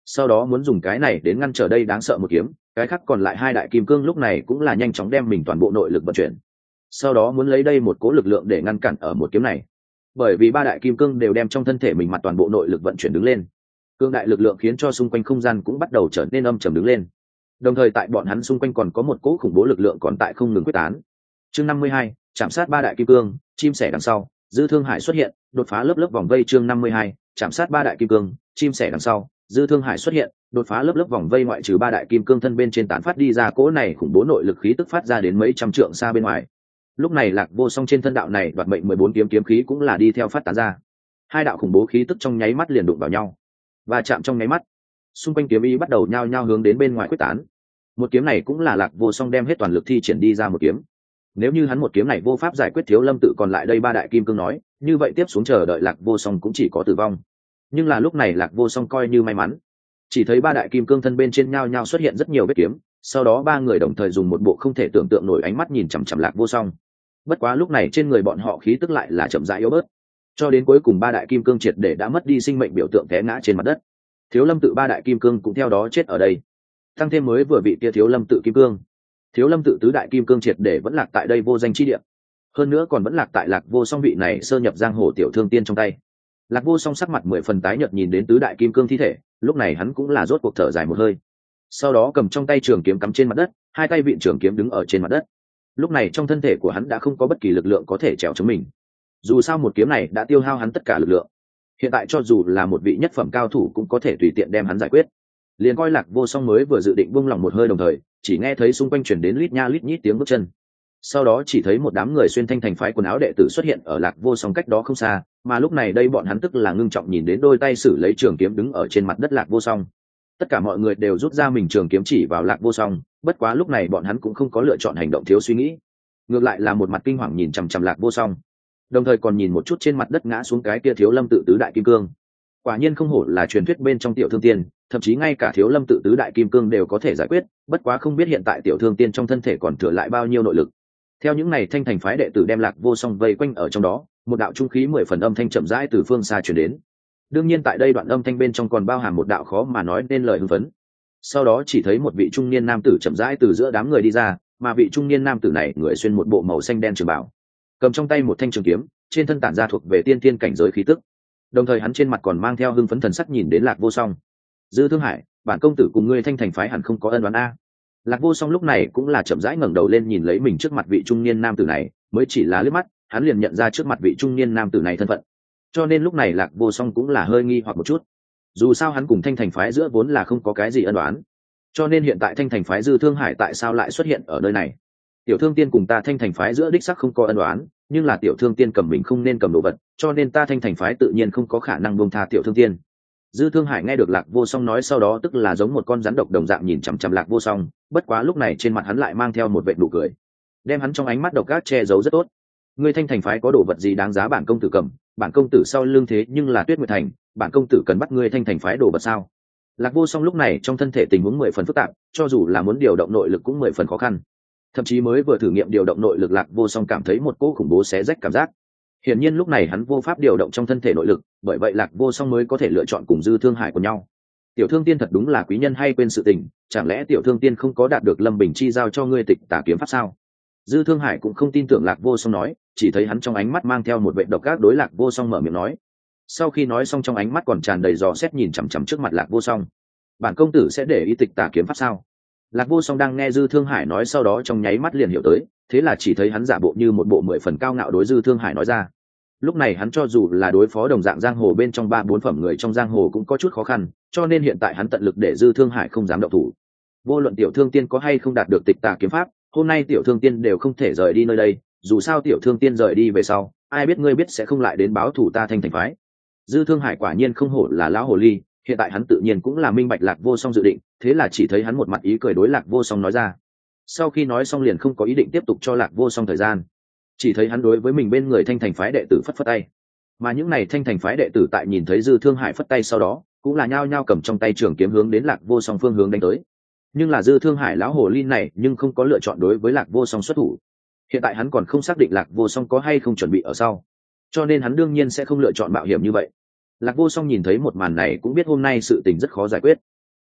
sau đó muốn dùng cái này đến ngăn trở đây đáng sợ một kiếm. Cái khác còn lại hai đại kim cương lúc này cũng là nhanh chóng đem mình toàn bộ nội lực vận chuyển, sau đó muốn lấy đây một cố lực lượng để ngăn cản ở một kiếm này. Bởi vì ba đại kim cương đều đem trong thân thể mình mặt toàn bộ nội lực vận chuyển đứng lên, cương đại lực lượng khiến cho xung quanh không gian cũng bắt đầu trở nên âm trầm đứng lên. Đồng thời tại bọn hắn xung quanh còn có một cỗ khủng bố lực lượng còn tại không ngừng quyết tán. Chương 52, chạm sát ba đại kim cương, chim sẻ đằng sau, Dư Thương Hải xuất hiện, đột phá lớp vòng vây. Chương 52, chạm sát ba đại kim cương, chim sẻ đằng sau, Dư Thương Hải xuất hiện, đột phá lớp vòng vây. Ngoại trừ ba đại kim cương thân bên trên tán phát đi ra cỗ này khủng bố nội lực khí tức phát ra đến mấy trăm trượng xa bên ngoài. Lúc này Lạc Vô Song trên thân đạo này đoạt mệnh 14 kiếm khí cũng là đi theo phát tán ra. Hai đạo khủng bố khí tức trong nháy mắt liền đụng vào nhau, và chạm trong nháy mắt, xung quanh kiếm ý bắt đầu nhao nhao hướng đến bên ngoài quyết tán. Một kiếm này cũng là Lạc Vô Song đem hết toàn lực thi triển đi ra một kiếm. Nếu như hắn một kiếm này vô pháp giải quyết Thiếu Lâm tự còn lại đây ba đại kim cương nói, như vậy tiếp xuống chờ đợi Lạc Vô Song cũng chỉ có tử vong. Nhưng là lúc này Lạc Vô Song coi như may mắn, chỉ thấy ba đại kim cương thân bên trên nhao nhao xuất hiện rất nhiều vết kiếm, sau đó ba người đồng thời dùng một bộ không thể tưởng tượng nổi ánh mắt nhìn chằm chằm Lạc Vô Song. Bất quá lúc này trên người bọn họ khí tức lại là chậm rãi yếu bớt, cho đến cuối cùng ba đại kim cương triệt để đã mất đi sinh mệnh, biểu tượng té ngã trên mặt đất. Thiếu Lâm tự ba đại kim cương cũng theo đó chết ở đây, tăng thêm mới vừa bị kia Thiếu Lâm tự kim cương. Thiếu Lâm tự tứ đại kim cương triệt để vẫn lạc tại đây vô danh chi địa, hơn nữa còn vẫn lạc tại Lạc Vô Song vị này sơ nhập giang hồ tiểu thương tiên trong tay. Lạc Vô Song sắc mặt 10 phần tái nhợt nhìn đến tứ đại kim cương thi thể, lúc này hắn cũng là rốt cuộc thở dài một hơi, sau đó cầm trong tay trường kiếm cắm trên mặt đất, hai tay vịn trường kiếm đứng ở trên mặt đất. Lúc này trong thân thể của hắn đã không có bất kỳ lực lượng có thể trèo chống mình, dù sao một kiếm này đã tiêu hao hắn tất cả lực lượng. Hiện tại cho dù là một vị nhất phẩm cao thủ cũng có thể tùy tiện đem hắn giải quyết. Liền coi Lạc Vô Song mới vừa dự định buông lòng một hơi, đồng thời chỉ nghe thấy xung quanh truyền đến lít nha lít nhít tiếng bước chân. Sau đó chỉ thấy một đám người xuyên thanh thành phái quần áo đệ tử xuất hiện ở Lạc Vô Song cách đó không xa, mà lúc này đây bọn hắn tức là ngưng trọng nhìn đến đôi tay sử lấy trường kiếm đứng ở trên mặt đất Lạc Vô Song. Tất cả mọi người đều rút ra mình trường kiếm chỉ vào Lạc Vô Song, bất quá lúc này bọn hắn cũng không có lựa chọn hành động thiếu suy nghĩ, ngược lại là một mặt kinh hoàng nhìn chằm chằm Lạc Vô Song, đồng thời còn nhìn một chút trên mặt đất ngã xuống cái kia Thiếu Lâm tự tứ đại kim cương. Quả nhiên không hổ là truyền thuyết bên trong tiểu thương tiên, thậm chí ngay cả Thiếu Lâm tự tứ đại kim cương đều có thể giải quyết, bất quá không biết hiện tại tiểu thương tiên trong thân thể còn thừa lại bao nhiêu nội lực. Theo những này thanh thành phái đệ tử đem Lạc Vô Song vây quanh ở trong đó, một đạo trung khí 10 phần âm thanh chậm rãi từ phương xa truyền đến. Đương nhiên tại đây đoạn âm thanh bên trong còn bao hàm một đạo khó mà nói nên lời hưng phấn. Sau đó chỉ thấy một vị trung niên nam tử chậm rãi từ giữa đám người đi ra, mà vị trung niên nam tử này người xuyên một bộ màu xanh đen trường bào, cầm trong tay một thanh trường kiếm, trên thân tản ra thuộc về tiên thiên cảnh giới khí tức. Đồng thời hắn trên mặt còn mang theo hưng phấn thần sắc nhìn đến Lạc Vô Song. Dư Thương Hải, bản công tử cùng ngươi thanh thành phái hẳn không có ân oán a. Lạc Vô Song lúc này cũng là chậm rãi ngẩng đầu lên nhìn lấy mình trước mặt vị trung niên nam tử này, mới chỉ là liếc mắt, hắn liền nhận ra trước mặt vị trung niên nam tử này thân phận. Cho nên lúc này Lạc Vô Song cũng là hơi nghi hoặc một chút. Dù sao hắn cùng thanh thành phái giữa vốn là không có cái gì ân oán, cho nên hiện tại thanh thành phái Dư Thương Hải tại sao lại xuất hiện ở nơi này? Tiểu thương tiên cùng ta thanh thành phái giữa đích sắc không có ân oán, nhưng là tiểu thương tiên cầm mình không nên cầm đồ vật, cho nên ta thanh thành phái tự nhiên không có khả năng buông tha tiểu thương tiên. Dư Thương Hải nghe được Lạc Vô Song nói sau đó tức là giống một con rắn độc đồng dạng nhìn chằm chằm Lạc Vô Song, bất quá lúc này trên mặt hắn lại mang theo một vệt nụ cười, đem hắn trong ánh mắt độc ác che giấu rất tốt. Ngươi thanh thành phái có đồ vật gì đáng giá bản công tử cầm? Bản công tử sau lưng thế nhưng là Tuyết Nguyệt Thành, bản công tử cần bắt ngươi thanh thành phái đồ vật sao? Lạc Vô Song lúc này trong thân thể tình huống 10 phần phức tạp, cho dù là muốn điều động nội lực cũng 10 phần khó khăn. Thậm chí mới vừa thử nghiệm điều động nội lực, Lạc Vô Song cảm thấy một cỗ khủng bố xé rách cảm giác. Hiển nhiên lúc này hắn vô pháp điều động trong thân thể nội lực, bởi vậy Lạc Vô Song mới có thể lựa chọn cùng Dư Thương Hải của nhau. Tiểu thương tiên thật đúng là quý nhân hay quên sự tình, chẳng lẽ tiểu thương tiên không có đạt được Lâm Bình chi giao cho ngươi Tịch Tà kiếm pháp sao? Dư Thương Hải cũng không tin tưởng Lạc Vô Song nói, chỉ thấy hắn trong ánh mắt mang theo một vẻ độc ác đối Lạc Vô Song mở miệng nói. Sau khi nói xong trong ánh mắt còn tràn đầy dò xét nhìn chằm chằm trước mặt Lạc Vô Song. Bản công tử sẽ để ý Tịch Tà kiếm pháp sao? Lạc Vô Song đang nghe Dư Thương Hải nói sau đó trong nháy mắt liền hiểu tới, thế là chỉ thấy hắn giả bộ như một bộ 10 phần cao ngạo đối Dư Thương Hải nói ra. Lúc này hắn cho dù là đối phó đồng dạng giang hồ bên trong 3-4 phẩm người trong giang hồ cũng có chút khó khăn, cho nên hiện tại hắn tận lực để Dư Thương Hải không dám động thủ. Vô luận tiểu thương tiên có hay không đạt được Tịch Tà kiếm pháp, hôm nay tiểu thương tiên đều không thể rời đi nơi đây, dù sao tiểu thương tiên rời đi về sau, ai biết ngươi biết sẽ không lại đến báo thù ta thanh thành phái. Dư Thương Hải quả nhiên không hổ là lão hồ ly, hiện tại hắn tự nhiên cũng là minh bạch Lạc Vô Song dự định, thế là chỉ thấy hắn một mặt ý cười đối Lạc Vô Song nói ra. Sau khi nói xong liền không có ý định tiếp tục cho Lạc Vô Song thời gian, chỉ thấy hắn đối với mình bên người thanh thành phái đệ tử phất phất tay, mà những này thanh thành phái đệ tử tại nhìn thấy Dư Thương Hải phất tay sau đó cũng là nhao nhao cầm trong tay trường kiếm hướng đến Lạc Vô Song phương hướng đánh tới. Nhưng là Dư Thương Hải lão hồ ly này nhưng không có lựa chọn đối với Lạc Vô Song xuất thủ, hiện tại hắn còn không xác định Lạc Vô Song có hay không chuẩn bị ở sau, cho nên hắn đương nhiên sẽ không lựa chọn mạo hiểm như vậy. Lạc Vô Song nhìn thấy một màn này cũng biết hôm nay sự tình rất khó giải quyết,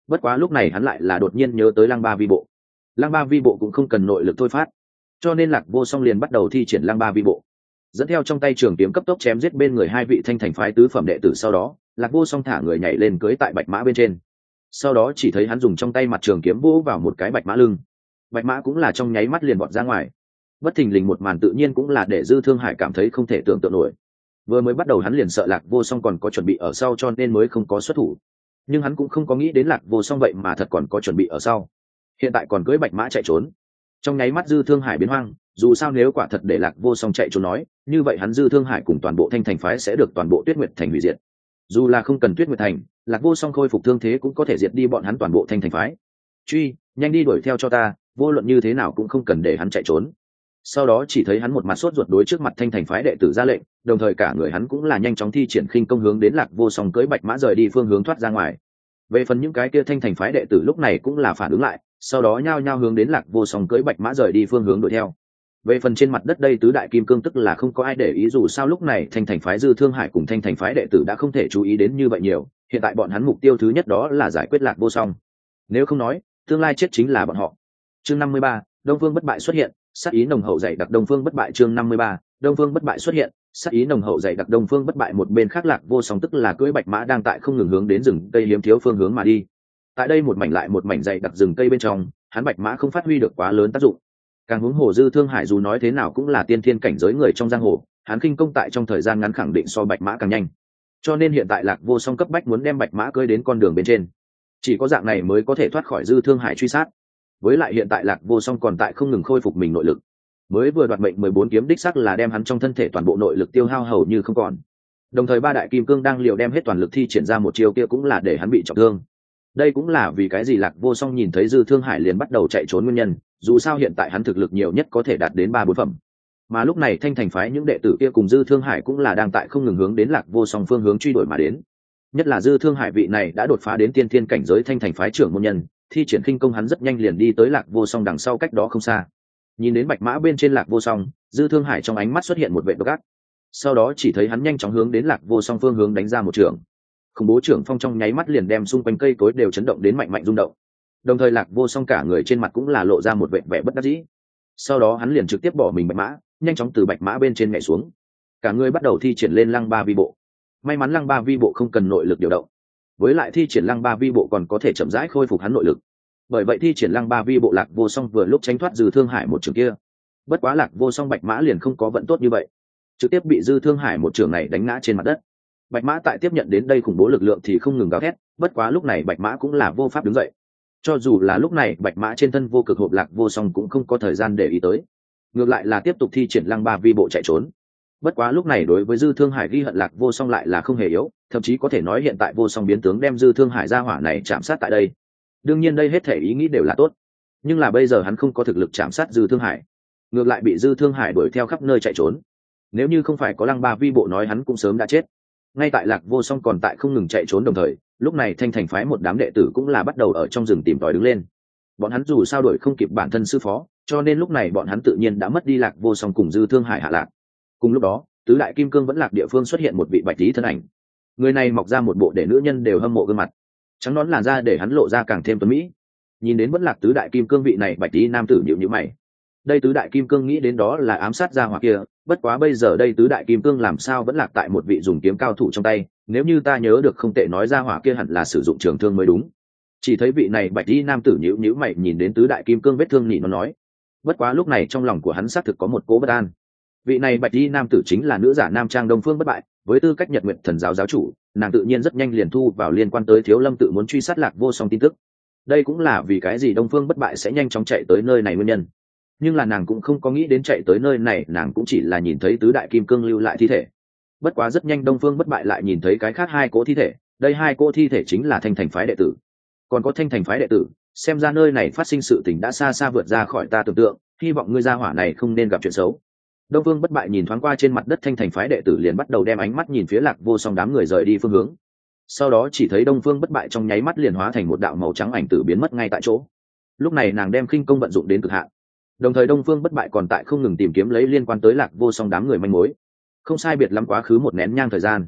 bất quá lúc này hắn lại là đột nhiên nhớ tới lăng ba vi bộ. Lăng ba vi bộ cũng không cần nội lực thôi phát, cho nên Lạc Vô Song liền bắt đầu thi triển lăng ba vi bộ, dẫn theo trong tay trường kiếm cấp tốc chém giết bên người hai vị thanh thành phái tứ phẩm đệ tử. Sau đó Lạc Vô Song thả người nhảy lên cưỡi tại bạch mã bên trên, sau đó chỉ thấy hắn dùng trong tay mặt trường kiếm vỗ vào một cái bạch mã lưng, bạch mã cũng là trong nháy mắt liền bọt ra ngoài. Bất thình lình một màn tự nhiên cũng là để Dư Thương Hải cảm thấy không thể tưởng tượng nổi. Vừa mới bắt đầu hắn liền sợ Lạc Vô Song còn có chuẩn bị ở sau cho nên mới không có xuất thủ, nhưng hắn cũng không có nghĩ đến Lạc Vô Song vậy mà thật còn có chuẩn bị ở sau, hiện tại còn cưỡi bạch mã chạy trốn. Trong nháy mắt Dư Thương Hải biến hoang, dù sao nếu quả thật để Lạc Vô Song chạy trốn nói, như vậy hắn Dư Thương Hải cùng toàn bộ thanh thành phái sẽ được toàn bộ Tuyết Nguyệt thành hủy diệt. Dù là không cần Tuyết Nguyệt thành, Lạc Vô Song khôi phục thương thế cũng có thể diệt đi bọn hắn toàn bộ thanh thành phái. Truy, nhanh đi đuổi theo cho ta, vô luận như thế nào cũng không cần để hắn chạy trốn. Sau đó chỉ thấy hắn một mặt sốt ruột đối trước mặt thanh thành phái đệ tử ra lệnh, đồng thời cả người hắn cũng là nhanh chóng thi triển khinh công hướng đến Lạc Vô Song cưỡi bạch mã rời đi phương hướng thoát ra ngoài. Về phần những cái kia thanh thành phái đệ tử lúc này cũng là phản ứng lại, sau đó nhao nhao hướng đến Lạc Vô Song cưỡi bạch mã rời đi phương hướng đuổi theo. Về phần trên mặt đất đây tứ đại kim cương tức là không có ai để ý, dù sao lúc này thanh thành phái Dư Thương Hải cùng thanh thành phái đệ tử đã không thể chú ý đến như vậy nhiều, hiện tại bọn hắn mục tiêu thứ nhất đó là giải quyết Lạc Vô Song, nếu không nói tương lai chết chính là bọn họ. Chương 53, Đông Phương bất bại xuất hiện, sát ý nồng hậu dày đặc. Đông Phương bất bại. Chương 53, Đông Phương bất bại xuất hiện, sát ý nồng hậu dày đặc. Đông Phương bất bại một bên khác Lạc Vô Song tức là cưỡi bạch mã đang tại không ngừng hướng đến rừng cây hiếm thiếu phương hướng mà đi. Tại đây một mảnh lại một mảnh dày đặc rừng cây bên trong, hắn bạch mã không phát huy được quá lớn tác dụng. Càng huống hồ Dư Thương Hải dù nói thế nào cũng là tiên thiên cảnh giới người trong giang hồ, hắn khinh công tại trong thời gian ngắn khẳng định so bạch mã càng nhanh, cho nên hiện tại Lạc Vô Song cấp bách muốn đem bạch mã cưỡi đến con đường bên trên, chỉ có dạng này mới có thể thoát khỏi Dư Thương Hải truy sát. Với lại hiện tại Lạc Vô Song còn tại không ngừng khôi phục mình nội lực, mới vừa đoạt mệnh 14 kiếm đích xác là đem hắn trong thân thể toàn bộ nội lực tiêu hao hầu như không còn, đồng thời ba đại kim cương đang liều đem hết toàn lực thi triển ra một chiêu kia cũng là để hắn bị trọng thương. Đây cũng là vì cái gì Lạc Vô Song nhìn thấy Dư Thương Hải liền bắt đầu chạy trốn nguyên nhân, dù sao hiện tại hắn thực lực nhiều nhất có thể đạt đến 3-4 phẩm, mà lúc này thanh thành phái những đệ tử kia cùng Dư Thương Hải cũng là đang tại không ngừng hướng đến Lạc Vô Song phương hướng truy đuổi mà đến. Nhất là Dư Thương Hải vị này đã đột phá đến tiên thiên cảnh giới thanh thành phái trưởng môn nhân, thi triển khinh công hắn rất nhanh liền đi tới Lạc Vô Song đằng sau cách đó không xa. Nhìn đến bạch mã bên trên Lạc Vô Song, Dư Thương Hải trong ánh mắt xuất hiện một vẻ độc ác, sau đó chỉ thấy hắn nhanh chóng hướng đến Lạc Vô Song phương hướng đánh ra một trường. Khủng bố trưởng phong trong nháy mắt liền đem xung quanh cây cối đều chấn động đến mạnh mạnh rung động, đồng thời Lạc Vô Song cả người trên mặt cũng là lộ ra một vẻ bất đắc dĩ. Sau đó hắn liền trực tiếp bỏ mình bạch mã, nhanh chóng từ bạch mã bên trên nhảy xuống, cả người bắt đầu thi triển lên lăng ba vi bộ. May mắn lăng ba vi bộ không cần nội lực điều động, với lại thi triển lăng ba vi bộ còn có thể chậm rãi khôi phục hắn nội lực, bởi vậy thi triển lăng ba vi bộ Lạc Vô Song vừa lúc tránh thoát Dư Thương Hải một trường kia. Bất quá Lạc Vô Song bạch mã liền không có vận tốt như vậy, trực tiếp bị Dư Thương Hải một trường này đánh ngã trên mặt đất. Bạch mã tại tiếp nhận đến đây khủng bố lực lượng thì không ngừng gào thét, bất quá lúc này bạch mã cũng là vô pháp đứng dậy. Cho dù là lúc này bạch mã trên thân vô cực hộp Lạc Vô Song cũng không có thời gian để ý tới, ngược lại là tiếp tục thi triển lăng ba vi bộ chạy trốn. Bất quá lúc này đối với Dư Thương Hải ghi hận Lạc Vô Song lại là không hề yếu, thậm chí có thể nói hiện tại Vô Song biến tướng đem Dư Thương Hải ra hỏa này chạm sát tại đây. Đương nhiên đây hết thể ý nghĩ đều là tốt, nhưng là bây giờ hắn không có thực lực chạm sát Dư Thương Hải, ngược lại bị Dư Thương Hải đuổi theo khắp nơi chạy trốn. Nếu như không phải có lăng ba vi bộ nói hắn cũng sớm đã chết. Ngay tại Lạc Vô Song còn tại không ngừng chạy trốn đồng thời, lúc này thanh thành phái một đám đệ tử cũng là bắt đầu ở trong rừng tìm tòi đứng lên. Bọn hắn dù sao đuổi không kịp bản thân sư phó, cho nên lúc này bọn hắn tự nhiên đã mất đi Lạc Vô Song cùng Dư Thương Hải hạ lạc. Cùng lúc đó tứ đại kim cương vẫn lạc địa phương xuất hiện một vị bạch tí thân ảnh, người này mọc ra một bộ để nữ nhân đều hâm mộ gương mặt, trắng nón làn da để hắn lộ ra càng thêm tuấn mỹ. Nhìn đến vẫn lạc tứ đại kim cương vị này bạch tí nam tử nhíu nhíu mày. Đây tứ đại kim cương nghĩ đến đó là ám sát ra hỏa kia, bất quá bây giờ đây tứ đại kim cương làm sao vẫn lạc tại một vị dùng kiếm cao thủ trong tay, nếu như ta nhớ được không tệ nói ra hỏa kia hẳn là sử dụng trường thương mới đúng. Chỉ thấy vị này bạch tí nam tử nhíu nhíu mày nhìn đến tứ đại kim cương vết thương nhị nó nói. Bất quá lúc này trong lòng của hắn xác thực có một cố bất an. Vị này bạch tí nam tử chính là nữ giả nam trang Đông Phương bất bại, với tư cách Nhật Nguyệt Thần giáo giáo chủ, nàng tự nhiên rất nhanh liền thu vào liên quan tới Thiếu Lâm tự muốn truy sát Lạc Vô Song tin tức. Đây cũng là vì cái gì Đông Phương bất bại sẽ nhanh chóng chạy tới nơi này nguyên nhân. Nhưng là nàng cũng không có nghĩ đến chạy tới nơi này, nàng cũng chỉ là nhìn thấy tứ đại kim cương lưu lại thi thể. Bất quá rất nhanh Đông Phương bất bại lại nhìn thấy cái khác hai cỗ thi thể, đây hai cỗ thi thể chính là thanh thành phái đệ tử. Còn có thanh thành phái đệ tử, xem ra nơi này phát sinh sự tình đã xa xa vượt ra khỏi ta tưởng tượng, hy vọng ngươi gia hỏa này không nên gặp chuyện xấu. Đông Phương bất bại nhìn thoáng qua trên mặt đất thanh thành phái đệ tử liền bắt đầu đem ánh mắt nhìn phía Lạc Vô Song đám người rời đi phương hướng. Sau đó chỉ thấy Đông Phương bất bại trong nháy mắt liền hóa thành một đạo màu trắng ảnh tử biến mất ngay tại chỗ. Lúc này nàng đem khinh công vận dụng đến cực hạn, đồng thời Đông Phương bất bại còn tại không ngừng tìm kiếm lấy liên quan tới Lạc Vô Song đám người manh mối. Không sai biệt lắm quá khứ một nén nhang thời gian,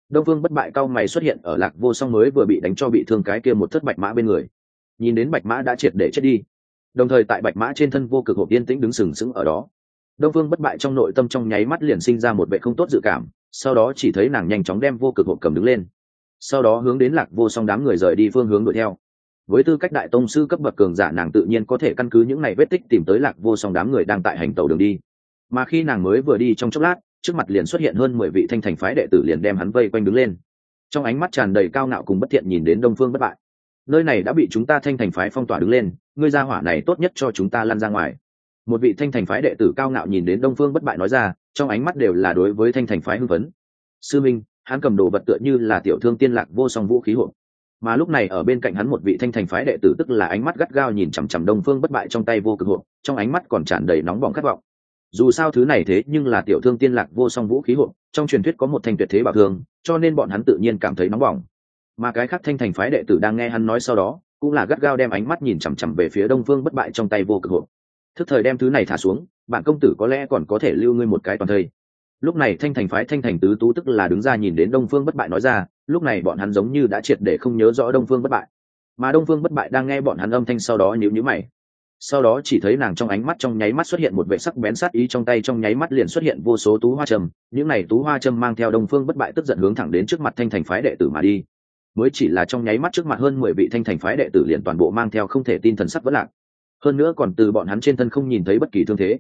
Đông Phương Bất Bại cao mày xuất hiện ở Lạc Vô Song mới vừa bị đánh cho bị thương cái kia một thất bạch mã bên người. Nhìn đến bạch mã đã triệt để chết đi, đồng thời tại bạch mã trên thân vô cực hộp yên tĩnh đứng sừng sững ở đó. Đông Phương Bất Bại trong nội tâm trong nháy mắt liền sinh ra một vẻ không tốt dự cảm, sau đó chỉ thấy nàng nhanh chóng đem vô cực hộp cầm đứng lên, sau đó hướng đến Lạc Vô Song đám người rời đi phương hướng đuổi theo. Với tư cách đại tông sư cấp bậc cường giả, nàng tự nhiên có thể căn cứ những này vết tích tìm tới Lạc Vô Song đám người đang tại hành tẩu đường đi. Mà khi nàng mới vừa đi trong chốc lát, trước mặt liền xuất hiện hơn 10 vị Thanh Thành phái đệ tử liền đem hắn vây quanh đứng lên. Trong ánh mắt tràn đầy cao ngạo cùng bất thiện nhìn đến Đông Phương Bất Bại. Nơi này đã bị chúng ta Thanh Thành phái phong tỏa đứng lên, ngươi gia hỏa này tốt nhất cho chúng ta lăn ra ngoài. Một vị Thanh Thành phái đệ tử cao ngạo nhìn đến Đông Phương Bất Bại nói ra, trong ánh mắt đều là đối với Thanh Thành phái hưng phấn. Sư minh, hắn cầm đồ vật tựa như là tiểu thương tiên Lạc Vô Song vũ khí hộp. Mà lúc này ở bên cạnh hắn một vị Thanh Thành phái đệ tử tức là ánh mắt gắt gao nhìn chằm chằm Đông Phương Bất Bại trong tay vô cực hộp, trong ánh mắt còn tràn đầy nóng bỏng khát vọng. Dù sao thứ này thế nhưng là tiểu thương tiên Lạc Vô Song vũ khí hộp, trong truyền thuyết có một thanh tuyệt thế bảo thương, cho nên bọn hắn tự nhiên cảm thấy nóng bỏng. Mà cái khác Thanh Thành phái đệ tử đang nghe hắn nói sau đó, cũng là gắt gao đem ánh mắt nhìn chằm chằm về phía Đông Phương Bất Bại trong tay vô cực hộp. Thức thời đem thứ này thả xuống, bạn công tử có lẽ còn có thể lưu ngươi một cái toàn thây. Lúc này Thanh Thành phái Thanh Thành tứ tú tức là đứng ra nhìn đến Đông Phương Bất Bại nói ra, lúc này bọn hắn giống như đã triệt để không nhớ rõ Đông Phương Bất Bại. Mà Đông Phương Bất Bại đang nghe bọn hắn âm thanh sau đó nhíu nhíu mày. Sau đó chỉ thấy nàng trong ánh mắt trong nháy mắt xuất hiện một vẻ sắc bén sát ý, trong tay trong nháy mắt liền xuất hiện vô số tú hoa châm, những này tú hoa châm mang theo Đông Phương Bất Bại tức giận hướng thẳng đến trước mặt Thanh Thành phái đệ tử mà đi. Mới chỉ là trong nháy mắt trước mặt hơn 10 vị Thanh Thành phái đệ tử liền toàn bộ mang theo không thể tin thần sắc vẫn lạc. Hơn nữa còn từ bọn hắn trên thân không nhìn thấy bất kỳ thương thế.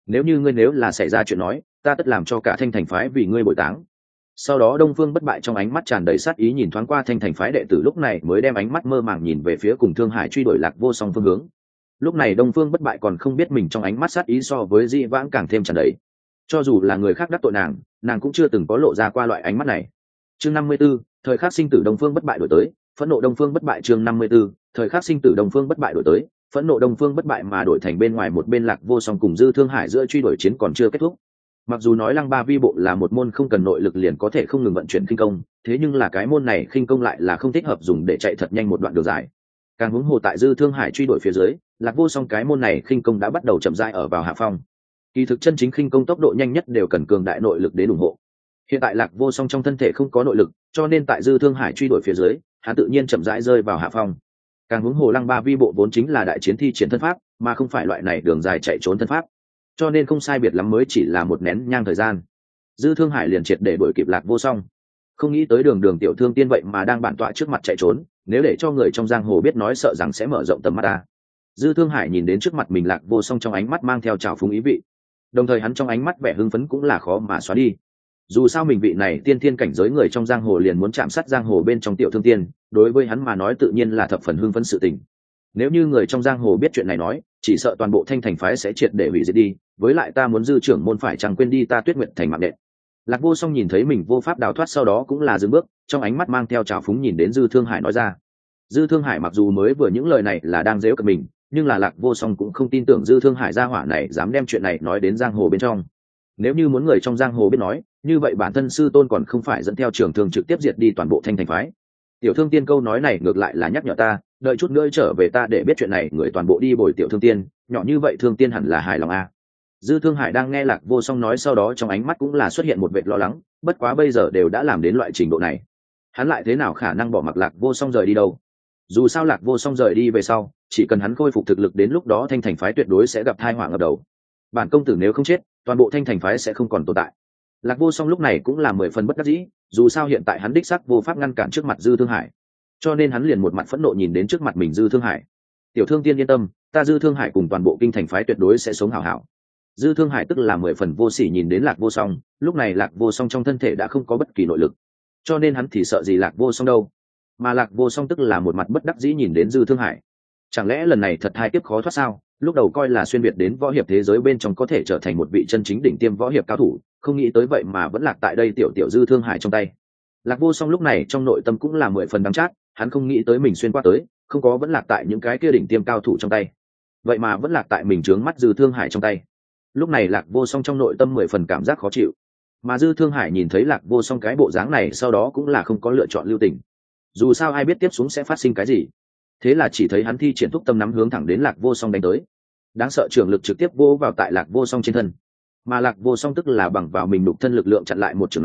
Nếu là xảy ra chuyện nói, ta tất làm cho cả Thanh Thành phái vì ngươi bồi táng. Sau đó Đông Phương Bất Bại trong ánh mắt tràn đầy sát ý nhìn thoáng qua Thanh Thành phái đệ tử, lúc này mới đem ánh mắt mơ màng nhìn về phía cùng Thương Hải truy đuổi Lạc Vô Song phương hướng. Lúc này Đông Phương Bất Bại còn không biết mình trong ánh mắt sát ý so với Di Vãng càng thêm tràn đầy. Cho dù là người khác đắc tội nàng cũng chưa từng có lộ ra qua loại ánh mắt này. Chương 54, thời khắc sinh tử Đông Phương Bất Bại đổi tới, phẫn nộ Đông Phương Bất Bại. Chương 54, thời khắc sinh tử Đông Phương Bất Bại đổi tới, phẫn nộ Đông Phương Bất Bại, mà đổi thành bên ngoài một bên Lạc Vô Song cùng Dư Thương Hải giữa truy đuổi chiến còn chưa kết thúc. Mặc dù nói Lăng Ba Vi Bộ là một môn không cần nội lực liền có thể không ngừng vận chuyển khinh công, thế nhưng là cái môn này khinh công lại là không thích hợp dùng để chạy thật nhanh một đoạn đường dài. Càng huống hồ tại Dư Thương Hải truy đuổi phía dưới, Lạc Vô Song cái môn này khinh công đã bắt đầu chậm rãi ở vào hạ phong. Kỳ thực chân chính khinh công tốc độ nhanh nhất đều cần cường đại nội lực đến ủng hộ. Hiện tại Lạc Vô Song trong thân thể không có nội lực, cho nên tại Dư Thương Hải truy đuổi phía dưới, hắn tự nhiên chậm rãi rơi vào hạ phong. Càng huống hồ Lăng Ba Vi Bộ vốn chính là đại chiến thi triển thân pháp, mà không phải loại này đường dài chạy trốn thân pháp, cho nên không sai biệt lắm mới chỉ là một nén nhang thời gian, Dư Thương Hải liền triệt để đuổi kịp Lạc Vô Song. Không nghĩ tới đường tiểu thương tiên vậy mà đang bản tọa trước mặt chạy trốn, nếu để cho người trong giang hồ biết nói sợ rằng sẽ mở rộng tầm mắt ta. Dư Thương Hải nhìn đến trước mặt mình Lạc Vô Song trong ánh mắt mang theo trào phúng ý vị, đồng thời hắn trong ánh mắt vẻ hưng phấn cũng là khó mà xóa đi. Dù sao mình vị này tiên thiên cảnh giới người trong giang hồ liền muốn chạm sát giang hồ bên trong tiểu thương tiên, đối với hắn mà nói tự nhiên là thập phần hưng phấn sự tình. Nếu như người trong giang hồ biết chuyện này nói, chỉ sợ toàn bộ Thanh Thành phái sẽ triệt để hủy diệt đi, với lại ta muốn Dư trưởng môn phải chẳng quên đi ta Tuyết Nguyệt Thành mạng đệ. Lạc Vô Song nhìn thấy mình vô pháp đào thoát sau đó cũng là dừng bước, trong ánh mắt mang theo trào phúng nhìn đến Dư Thương Hải nói ra. Dư Thương Hải mặc dù mới vừa những lời này là đang giễu cợt mình, nhưng là Lạc Vô Song cũng không tin tưởng Dư Thương Hải gia hỏa này dám đem chuyện này nói đến giang hồ bên trong. Nếu như muốn người trong giang hồ biết nói, như vậy bản thân sư tôn còn không phải dẫn theo trưởng thương trực tiếp diệt đi toàn bộ Thanh Thành phái. Tiểu Thương Tiên câu nói này ngược lại là nhắc nhở ta, đợi chút nữa trở về ta để biết chuyện này người toàn bộ đi bồi Tiểu Thương Tiên, nhỏ như vậy Thương Tiên hẳn là hài lòng a. Dư Thương Hải đang nghe Lạc Vô Song nói sau đó trong ánh mắt cũng là xuất hiện một vệt lo lắng, bất quá bây giờ đều đã làm đến loại trình độ này, hắn lại thế nào khả năng bỏ mặc Lạc Vô Song rời đi đâu. Dù sao Lạc Vô Song rời đi về sau, chỉ cần hắn khôi phục thực lực đến lúc đó Thanh Thành phái tuyệt đối sẽ gặp tai họa ngập đầu. Bản công tử nếu không chết, toàn bộ Thanh Thành phái sẽ không còn tồn tại. Lạc Vô Song lúc này cũng là 10 phần bất đắc dĩ, dù sao hiện tại hắn đích xác vô pháp ngăn cản trước mặt Dư Thương Hải, cho nên hắn liền một mặt phẫn nộ nhìn đến trước mặt mình Dư Thương Hải. Tiểu Thương Tiên yên tâm, ta Dư Thương Hải cùng toàn bộ Kinh Thành phái tuyệt đối sẽ sống hảo hảo. Dư Thương Hải tức là 10 phần vô sỉ nhìn đến Lạc Vô Song, lúc này Lạc Vô Song trong thân thể đã không có bất kỳ nội lực, cho nên hắn thì sợ gì Lạc Vô Song đâu. Mà Lạc Vô Song tức là một mặt bất đắc dĩ nhìn đến Dư Thương Hải. Chẳng lẽ lần này thật hai kiếp khó thoát sao? Lúc đầu coi là xuyên việt đến võ hiệp thế giới bên trong có thể trở thành một vị chân chính đỉnh tiêm võ hiệp cao thủ, không nghĩ tới vậy mà vẫn lạc tại đây tiểu Dư Thương Hải trong tay. Lạc Vô Song lúc này trong nội tâm cũng là 10 phần đắng chát, hắn không nghĩ tới mình xuyên qua tới, không có vẫn lạc tại những cái kia đỉnh tiêm cao thủ trong tay, vậy mà vẫn lạc tại mình trướng mắt Dư Thương Hải trong tay. Lúc này Lạc Vô Song trong nội tâm 10 phần cảm giác khó chịu, mà Dư Thương Hải nhìn thấy Lạc Vô Song cái bộ dáng này sau đó cũng là không có lựa chọn lưu tình. Dù sao ai biết tiếp xuống sẽ phát sinh cái gì, thế là chỉ thấy hắn thi triển thúc tâm nắm hướng thẳng đến Lạc Vô Song đánh tới. Đáng sợ trường lực trực tiếp vô vào tại Lạc Vô Song trên thân, mà Lạc Vô Song tức là bằng vào mình đục thân lực lượng chặn lại một trường này,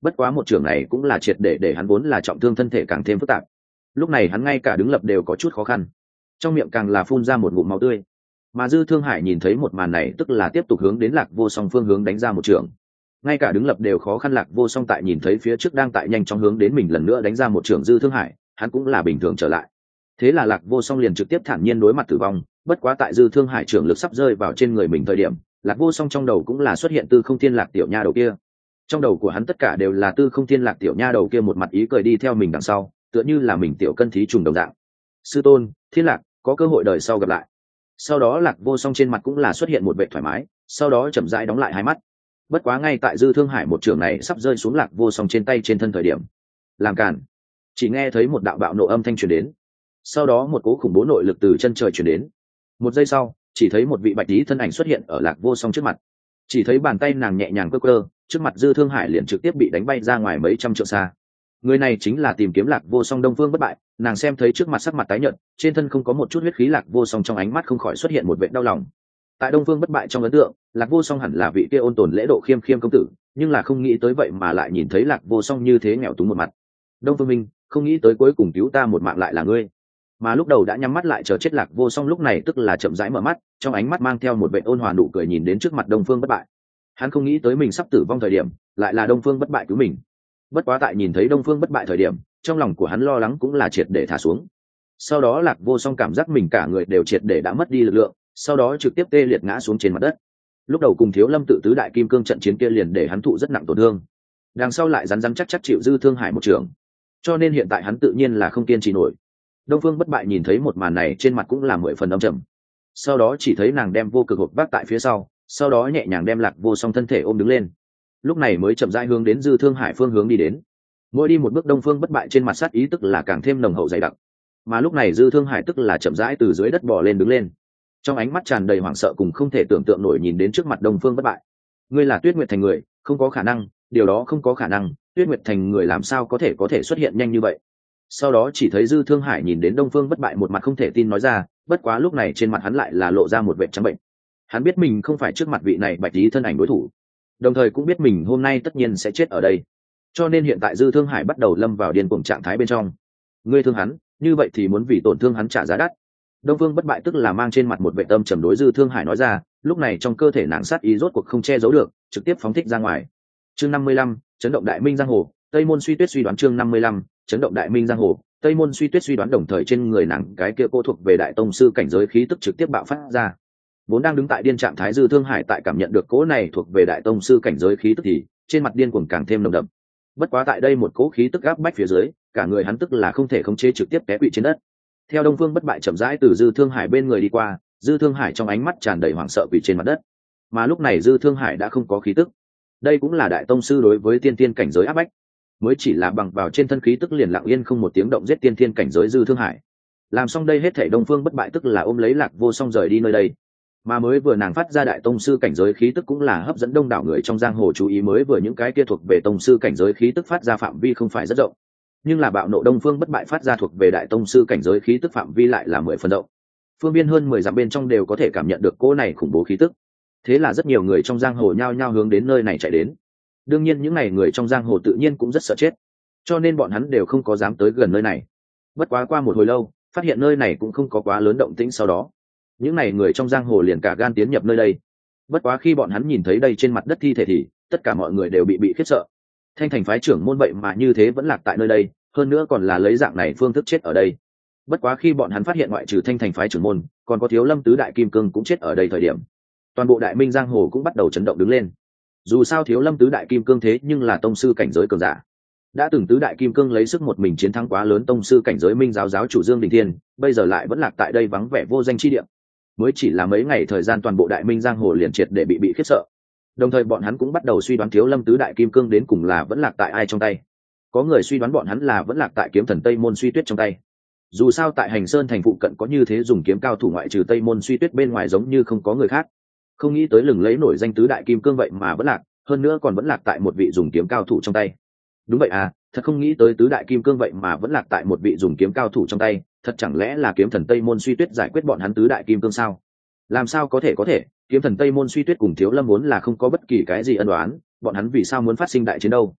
bất quá một trưởng này cũng là triệt để hắn vốn là trọng thương thân thể càng thêm phức tạp. Lúc này hắn ngay cả đứng lập đều có chút khó khăn, trong miệng càng là phun ra một ngụm máu tươi. Mà Dư Thương Hải nhìn thấy một màn này tức là tiếp tục hướng đến Lạc Vô Song phương hướng đánh ra một trưởng. Ngay cả đứng lập đều khó khăn, Lạc Vô Song tại nhìn thấy phía trước đang tại nhanh chóng hướng đến mình lần nữa đánh ra một trưởng Dư Thương Hải, hắn cũng là bình thường trở lại. Thế là Lạc Vô Song liền trực tiếp thản nhiên đối mặt tử vong. Bất quá tại Dư Thương Hải trưởng lực sắp rơi vào trên người mình thời điểm, Lạc Vô Song trong đầu cũng là xuất hiện Tư Không Thiên Lạc tiểu nha đầu kia. Trong đầu của hắn tất cả đều là Tư Không Thiên Lạc tiểu nha đầu kia một mặt ý cười đi theo mình đằng sau, tựa như là mình tiểu cân thí trùng đồng dạng. Sư tôn, Thiên Lạc, có cơ hội đời sau gặp lại. Sau đó Lạc Vô Song trên mặt cũng là xuất hiện một vẻ thoải mái, sau đó chậm rãi đóng lại hai mắt. Bất quá ngay tại Dư Thương Hải một trường này sắp rơi xuống Lạc Vô Song trên tay trên thân thời điểm, làm cản, chỉ nghe thấy một đạo bạo nộ âm thanh truyền đến, sau đó một cỗ khủng bố nội lực từ chân trời truyền đến. Một giây sau, chỉ thấy một vị bạch tí thân ảnh xuất hiện ở Lạc Vô Song trước mặt, chỉ thấy bàn tay nàng nhẹ nhàng cơ cơ, trước mặt Dư Thương Hải liền trực tiếp bị đánh bay ra ngoài mấy trăm trượng xa. Người này chính là tìm kiếm Lạc Vô Song Đông Phương Bất Bại. Nàng xem thấy trước mặt sắc mặt tái nhợt, trên thân không có một chút huyết khí Lạc Vô Song, trong ánh mắt không khỏi xuất hiện một vẻ đau lòng. Tại Đông Phương Bất Bại trong ấn tượng, Lạc Vô Song hẳn là vị kia ôn tồn lễ độ khiêm khiêm công tử, nhưng là không nghĩ tới vậy mà lại nhìn thấy Lạc Vô Song như thế nghèo túng một mặt. Đông Phương Minh, không nghĩ tới cuối cùng cứu ta một mạng lại là ngươi. Mà lúc đầu đã nhắm mắt lại chờ chết Lạc Vô Song lúc này tức là chậm rãi mở mắt, trong ánh mắt mang theo một vẻ ôn hòa nụ cười nhìn đến trước mặt Đông Phương Bất Bại. Hắn không nghĩ tới mình sắp tử vong thời điểm, lại là Đông Phương Bất Bại cứu mình. Bất quá tại nhìn thấy Đông Phương Bất Bại thời điểm, trong lòng của hắn lo lắng cũng là triệt để thả xuống. Sau đó Lạc Vô Song cảm giác mình cả người đều triệt để đã mất đi lực lượng, sau đó trực tiếp tê liệt ngã xuống trên mặt đất. Lúc đầu cùng Thiếu Lâm tự tứ đại kim cương trận chiến kia liền để hắn thụ rất nặng tổn thương, đằng sau lại rắn rắn chắc chắc chịu Dư Thương Hải một trường, cho nên hiện tại hắn tự nhiên là không kiên trì nổi. Đông Phương Bất Bại nhìn thấy một màn này trên mặt cũng là 10 phần âm trầm. Sau đó chỉ thấy nàng đem Vô Cực hộp vác tại phía sau đó nhẹ nhàng đem Lạc Vô Song thân thể ôm đứng lên. Lúc này mới chậm rãi hướng đến Dư Thương Hải phương hướng đi đến. Mỗi đi một bước Đông Phương Bất Bại trên mặt sát ý tức là càng thêm nồng hậu dày đặc. Mà lúc này Dư Thương Hải tức là chậm rãi từ dưới đất bò lên đứng lên, trong ánh mắt tràn đầy hoảng sợ cùng không thể tưởng tượng nổi nhìn đến trước mặt Đông Phương Bất Bại. Ngươi là Tuyết Nguyệt Thành người? Không có khả năng, điều đó không có khả năng, Tuyết Nguyệt Thành người làm sao có thể xuất hiện nhanh như vậy? Sau đó chỉ thấy Dư Thương Hải nhìn đến Đông Phương Bất Bại một mặt không thể tin nói ra, bất quá lúc này trên mặt hắn lại là lộ ra một vẻ trắng bệnh. Hắn biết mình không phải trước mặt vị này bạch tí thân ảnh đối thủ, đồng thời cũng biết mình hôm nay tất nhiên sẽ chết ở đây, cho nên hiện tại Dư Thương Hải bắt đầu lâm vào điên cuồng trạng thái bên trong. Ngươi thương hắn, như vậy thì muốn vì tổn thương hắn trả giá đắt. Đông Phương Bất Bại tức là mang trên mặt một vẻ tâm trầm đối Dư Thương Hải nói ra, lúc này trong cơ thể nàng sát ý rốt cuộc không che giấu được, trực tiếp phóng thích ra ngoài. Chương 55, chấn động đại minh giang hồ, Tây Môn Suy Tuyết suy đoán. Chương 55, chấn động đại minh giang hồ, Tây Môn Suy Tuyết suy đoán. Đồng thời trên người nàng cái kia cô thuộc về đại tông sư cảnh giới khí tức trực tiếp bạo phát ra. Vốn đang đứng tại điên trạng thái Dư Thương Hải tại cảm nhận được cỗ này thuộc về đại tông sư cảnh giới khí tức thì trên mặt điên cuồng càng thêm nồng đậm. Bất quá tại đây một cỗ khí tức áp bách phía dưới, cả người hắn tức là không thể khống chế trực tiếp té quỵ trên đất. Theo Đông Phương Bất Bại chậm rãi từ Dư Thương Hải bên người đi qua, Dư Thương Hải trong ánh mắt tràn đầy hoảng sợ quỳ trên mặt đất. Mà lúc này Dư Thương Hải đã không có khí tức. Đây cũng là đại tông sư đối với tiên tiên cảnh giới áp bách. Mới chỉ là bằng vào trên thân khí tức liền lặng yên không một tiếng động giết tiên tiên cảnh giới Dư Thương Hải. Làm xong đây hết thảy Đông Phương Bất Bại tức là ôm lấy Lạc Vô Song rời đi nơi đây. Mà mới vừa nàng phát ra đại tông sư cảnh giới khí tức cũng là hấp dẫn đông đảo người trong giang hồ chú ý, mới vừa những cái kia thuộc về tông sư cảnh giới khí tức phát ra phạm vi không phải rất rộng, nhưng là bạo nộ Đông Phương Bất Bại phát ra thuộc về đại tông sư cảnh giới khí tức phạm vi lại là 10 phần rộng, phương biên hơn 10 dặm bên trong đều có thể cảm nhận được cỗ này khủng bố khí tức. Thế là rất nhiều người trong giang hồ nhao nhao hướng đến nơi này chạy đến. Đương nhiên những này người trong giang hồ tự nhiên cũng rất sợ chết, cho nên bọn hắn đều không có dám tới gần nơi này. Bất quá qua một hồi lâu, phát hiện nơi này cũng không có quá lớn động tĩnh, sau đó những này người trong giang hồ liền cả gan tiến nhập nơi đây. Bất quá khi bọn hắn nhìn thấy đây trên mặt đất thi thể thì tất cả mọi người đều bị khiếp sợ. Thanh thành phái trưởng môn vậy mà như thế vẫn lạc tại nơi đây, hơn nữa còn là lấy dạng này phương thức chết ở đây. Bất quá khi bọn hắn phát hiện ngoại trừ Thanh thành phái trưởng môn, còn có Thiếu Lâm tứ đại kim cương cũng chết ở đây thời điểm, toàn bộ đại minh giang hồ cũng bắt đầu chấn động đứng lên. Dù sao Thiếu Lâm tứ đại kim cương thế nhưng là tông sư cảnh giới cường giả, đã từng tứ đại kim cương lấy sức một mình chiến thắng quá lớn tông sư cảnh giới Minh giáo giáo chủ Dương Đình Thiên, bây giờ lại vẫn lạc tại đây vắng vẻ vô danh chi địa. Mới chỉ là mấy ngày thời gian toàn bộ đại minh giang hồ liền triệt để bị khiếp sợ. Đồng thời bọn hắn cũng bắt đầu suy đoán Thiếu Lâm tứ đại kim cương đến cùng là vẫn lạc tại ai trong tay. Có người suy đoán bọn hắn là vẫn lạc tại kiếm thần Tây Môn Suy Tuyết trong tay. Dù sao tại Hành Sơn thành phụ cận có như thế dùng kiếm cao thủ ngoại trừ Tây Môn Suy Tuyết bên ngoài giống như không có người khác. Không nghĩ tới lừng lấy nổi danh tứ đại kim cương vậy mà vẫn lạc, hơn nữa còn vẫn lạc tại một vị dùng kiếm cao thủ trong tay. Đúng vậy à, thật không nghĩ tới tứ đại kim cương vậy mà vẫn lạc tại một vị dùng kiếm cao thủ trong tay, thật chẳng lẽ là kiếm thần Tây Môn Suy Tuyết giải quyết bọn hắn tứ đại kim cương sao? Làm sao có thể, kiếm thần Tây Môn Suy Tuyết cùng Thiếu Lâm vốn là không có bất kỳ cái gì ân oán, bọn hắn vì sao muốn phát sinh đại chiến đâu?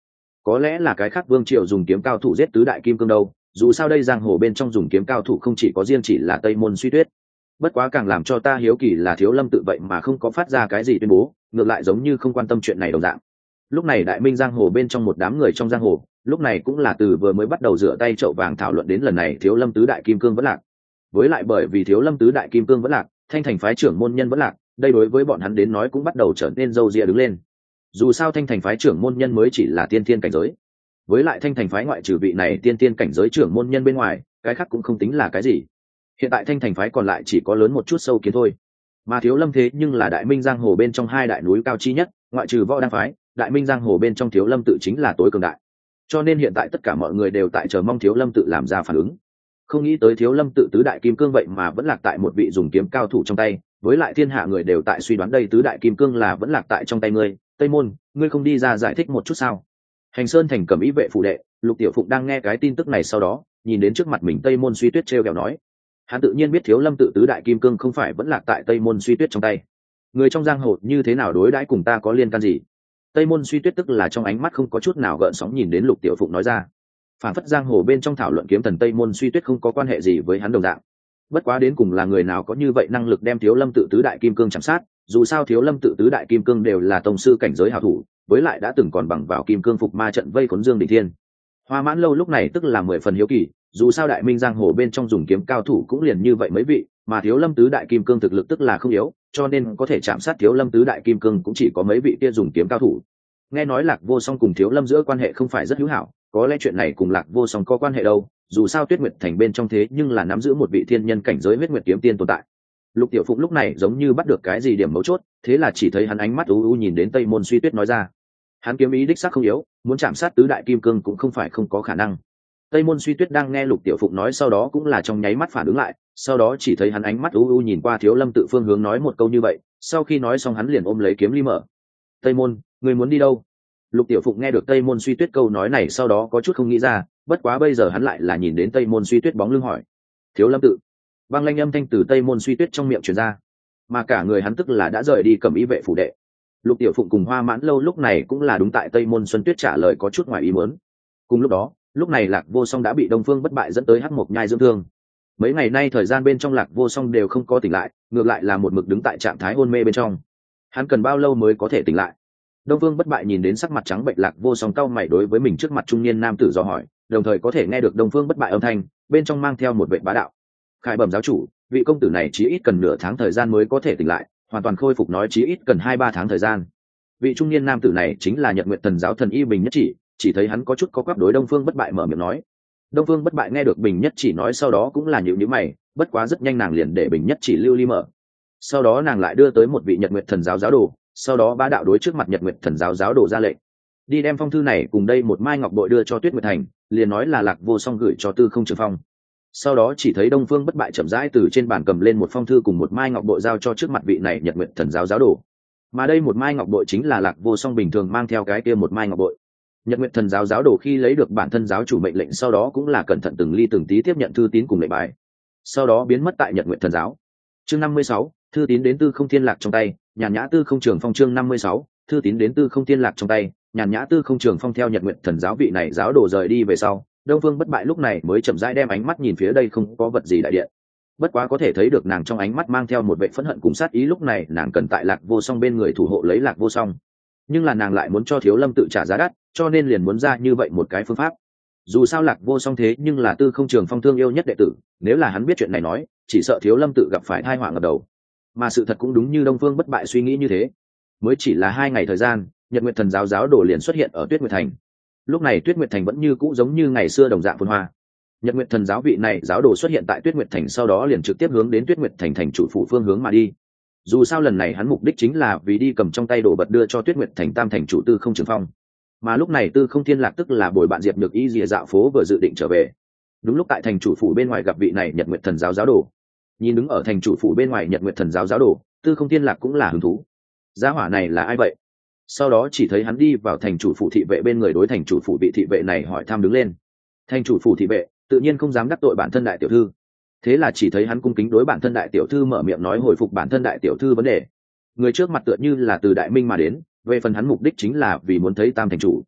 có lẽ là cái khác vương triều dùng kiếm cao thủ giết tứ đại kim cương đâu, dù sao đây giang hồ bên trong dùng kiếm cao thủ không chỉ có riêng chỉ là Tây Môn Suy Tuyết. Bất quá càng làm cho ta hiếu kỳ là Thiếu Lâm tự vậy mà không có phát ra cái gì tuyên bố, ngược lại giống như không quan tâm chuyện này đồng dạng. Lúc này đại minh giang hồ bên trong một đám người trong giang hồ, lúc này cũng là từ vừa mới bắt đầu rửa tay chậu vàng thảo luận đến lần này Thiếu Lâm tứ đại kim cương vẫn lạc. Với lại bởi vì Thiếu Lâm tứ đại kim cương vẫn lạc, Thanh Thành phái trưởng môn nhân vẫn lạc, đây đối với bọn hắn đến nói cũng bắt đầu trở nên râu ria đứng lên. Dù sao Thanh Thành phái trưởng môn nhân mới chỉ là tiên thiên cảnh giới, với lại Thanh Thành phái ngoại trừ vị này tiên thiên cảnh giới trưởng môn nhân bên ngoài, cái khác cũng không tính là cái gì. Hiện tại Thanh Thành phái còn lại chỉ có lớn một chút sâu kiến thôi, mà Thiếu Lâm thế nhưng là đại minh giang hồ bên trong hai đại núi cao chi nhất, ngoại trừ Võ Đăng phái, đại minh giang hồ bên trong Thiếu Lâm tự chính là tối cường đại. Cho nên hiện tại tất cả mọi người đều tại chờ mong Thiếu Lâm tự làm ra phản ứng. Không nghĩ tới Thiếu Lâm tự tứ đại kim cương vậy mà vẫn lạc tại một vị dùng kiếm cao thủ trong tay, với lại thiên hạ người đều tại suy đoán đây tứ đại kim cương là vẫn lạc tại trong tay ngươi. Tây Môn, ngươi không đi ra giải thích một chút sao? Hành Sơn thành cẩm ý vệ phụ đệ, Lục Tiểu Phụng đang nghe cái tin tức này sau đó, nhìn đến trước mặt mình Tây Môn Suy Tuyết trêu ghẹo nói, hắn tự nhiên biết Thiếu Lâm tự tứ đại kim cương không phải vẫn lạc tại Tây Môn Suy Tuyết trong tay. Người trong giang hồ như thế nào đối đãi cùng ta có liên can gì? Tây Môn Suy Tuyết tức là trong ánh mắt không có chút nào gợn sóng nhìn đến Lục Tiểu Phụng nói ra. Phản phất giang hồ bên trong thảo luận kiếm thần Tây Môn Suy Tuyết không có quan hệ gì với hắn đồng dạng. Bất quá đến cùng là người nào có như vậy năng lực đem Thiếu Lâm tự tứ đại kim cương chạm sát, dù sao Thiếu Lâm tự tứ đại kim cương đều là tông sư cảnh giới hảo thủ, với lại đã từng còn bằng vào kim cương phục ma trận vây khốn Dương Đỉnh Thiên. Hoa Mãn Lâu lúc này tức là 10 phần hiếu kỳ, dù sao đại minh giang hồ bên trong dùng kiếm cao thủ cũng liền như vậy mấy vị, mà Thiếu Lâm tứ đại kim cương thực lực tức là không yếu, cho nên có thể chạm sát Thiếu Lâm tứ đại kim cương cũng chỉ có mấy vị kia dùng kiếm cao thủ. Nghe nói Lạc Vô Song cùng Thiếu Lâm giữa quan hệ không phải rất hữu hảo, có lẽ chuyện này cùng Lạc Vô Song có quan hệ đâu, dù sao Tuyết Nguyệt thành bên trong thế nhưng là nắm giữ một vị thiên nhân cảnh giới Huyết Nguyệt kiếm tiên tồn tại. Lục Tiểu Phụng lúc này giống như bắt được cái gì điểm mấu chốt, thế là chỉ thấy hắn ánh mắt u u nhìn đến Tây Môn Suy Tuyết nói ra, hắn kiếm ý đích xác không yếu, muốn chạm sát tứ đại kim cương cũng không phải không có khả năng. Tây Môn Suy Tuyết đang nghe Lục Tiểu Phụng nói sau đó cũng là trong nháy mắt phản ứng lại, sau đó chỉ thấy hắn ánh mắt u u nhìn qua Thiếu Lâm tự phương hướng nói một câu như vậy, sau khi nói xong hắn liền ôm lấy kiếm ly mở. Tây Môn, người muốn đi đâu? Lục Tiểu Phụng nghe được Tây Môn Suy Tuyết câu nói này sau đó có chút không nghĩ ra, bất quá bây giờ hắn lại là nhìn đến Tây Môn Suy Tuyết bóng lưng hỏi. Thiếu Lâm tự. Băng lanh âm thanh từ Tây Môn Suy Tuyết trong miệng truyền ra, mà cả người hắn tức là đã rời đi Cẩm Ý vệ phủ đệ. Lục Tiểu Phụng cùng Hoa Mãn Lâu lúc này cũng là đúng tại Tây Môn Xuân Tuyết trả lời có chút ngoài ý muốn. Cùng lúc đó, lúc này Lạc Vô Song đã bị Đông Phương Bất Bại dẫn tới Hắc Mộc Nhai dưỡng thương. Mấy ngày nay thời gian bên trong Lạc Vô Song đều không có tỉnh lại, ngược lại là một mực đứng tại trạng thái hôn mê bên trong. Hắn cần bao lâu mới có thể tỉnh lại? Đông Phương Bất Bại nhìn đến sắc mặt trắng bệnh Lạc Vô Song cau mày đối với mình trước mặt trung niên nam tử dò hỏi, đồng thời có thể nghe được Đông Phương Bất Bại âm thanh, bên trong mang theo một vẻ bá đạo. Khải bẩm giáo chủ, vị công tử này chí ít cần nửa tháng thời gian mới có thể tỉnh lại, hoàn toàn khôi phục nói chí ít cần 2-3 tháng thời gian. Vị trung niên nam tử này chính là Nhật Nguyệt Thần giáo thần y Bình Nhất Chỉ thấy hắn có chút có quắp đối Đông Phương Bất Bại mở miệng nói. Đông Phương Bất Bại nghe được Bình Nhất Chỉ nói sau đó cũng là nhíu nhíu mày, bất quá rất nhanh nàng liền để Bình Nhất Chỉ lưu ly mở. Sau đó nàng lại đưa tới một vị Nhật Nguyệt Thần giáo giáo đồ, sau đó bá đạo đối trước mặt Nhật Nguyệt Thần giáo giáo đồ ra lệnh, đi đem phong thư này cùng đây một mai ngọc bội đưa cho Tuyết Nguyệt thành, liền nói là Lạc Vô Song gửi cho Tư Không Trường Phong. Sau đó chỉ thấy Đông Phương Bất Bại chậm rãi từ trên bàn cầm lên một phong thư cùng một mai ngọc bội giao cho trước mặt vị này Nhật Nguyệt Thần giáo giáo đồ, mà đây một mai ngọc bội chính là Lạc Vô Song bình thường mang theo cái kia một mai ngọc bội. Nhật Nguyệt Thần giáo giáo đồ khi lấy được bản thân giáo chủ mệnh lệnh sau đó cũng là cẩn thận từng ly từng tí tiếp nhận thư tín cùng lệnh bài, sau đó biến mất tại Nhật Nguyệt Thần giáo. Chương 56, thư tín đến Tư Không Thiên Lạc trong tay, nhàn nhã Tư Không Trường Phong. Chương 56, thư tín đến Tư Không Thiên Lạc trong tay, nhàn nhã Tư Không Trường Phong. Theo Nhật Nguyệt Thần giáo vị này giáo đồ rời đi về sau, Đông Phương Bất Bại lúc này mới chậm rãi đem ánh mắt nhìn phía đây không có vật gì đại điện. Bất quá có thể thấy được nàng trong ánh mắt mang theo một vẻ phẫn hận cùng sát ý, lúc này nàng cần tại Lạc Vô Song bên người thủ hộ lấy Lạc Vô Song, nhưng là nàng lại muốn cho Thiếu Lâm tự trả giá đắt, cho nên liền muốn ra như vậy một cái phương pháp. Dù sao Lạc Vô Song thế nhưng là Tư Không Trường Phong thương yêu nhất đệ tử, nếu là hắn biết chuyện này nói, chỉ sợ Thiếu Lâm tự gặp phải tai họa ngập đầu. Mà sự thật cũng đúng như Đông Phương Bất Bại suy nghĩ như thế. Mới chỉ là 2 ngày thời gian, Nhật Nguyệt Thần giáo giáo đồ liền xuất hiện ở Tuyết Nguyệt thành. Lúc này Tuyết Nguyệt thành vẫn như cũ giống như ngày xưa đồng dạng phồn hoa. Nhật Nguyệt Thần giáo vị này giáo đồ xuất hiện tại Tuyết Nguyệt thành sau đó liền trực tiếp hướng đến Tuyết Nguyệt thành thành chủ phủ phương hướng mà đi. Dù sao lần này hắn mục đích chính là vì đi cầm trong tay đồ vật đưa cho Tuyết Nguyệt thành tam thành chủ Tư Không Trường Phong. Mà lúc này Tư Không Thiên Lạc tức là bồi bạn Diệp Nhược Y rìa dạo phố vừa dự định trở về. Đúng lúc tại thành chủ phủ bên ngoài gặp vị này Nhật Nguyệt Thần giáo giáo đồ. Nhìn đứng ở thành chủ phủ bên ngoài Nhật Nguyệt Thần giáo giáo đồ, Tư Không Thiên Lạc cũng là hứng thú. Gia hỏa này là ai vậy? Sau đó chỉ thấy hắn đi vào thành chủ phủ thị vệ bên người, đối thành chủ phủ vị thị vệ này hỏi thăm đứng lên. Thành chủ phủ thị vệ tự nhiên không dám đắc tội bản thân đại tiểu thư, thế là chỉ thấy hắn cung kính đối bản thân đại tiểu thư mở miệng nói hồi phục bản thân đại tiểu thư vấn đề. Người trước mặt tựa như là từ Đại Minh mà đến, về phần hắn mục đích chính là vì muốn thấy tam thành chủ.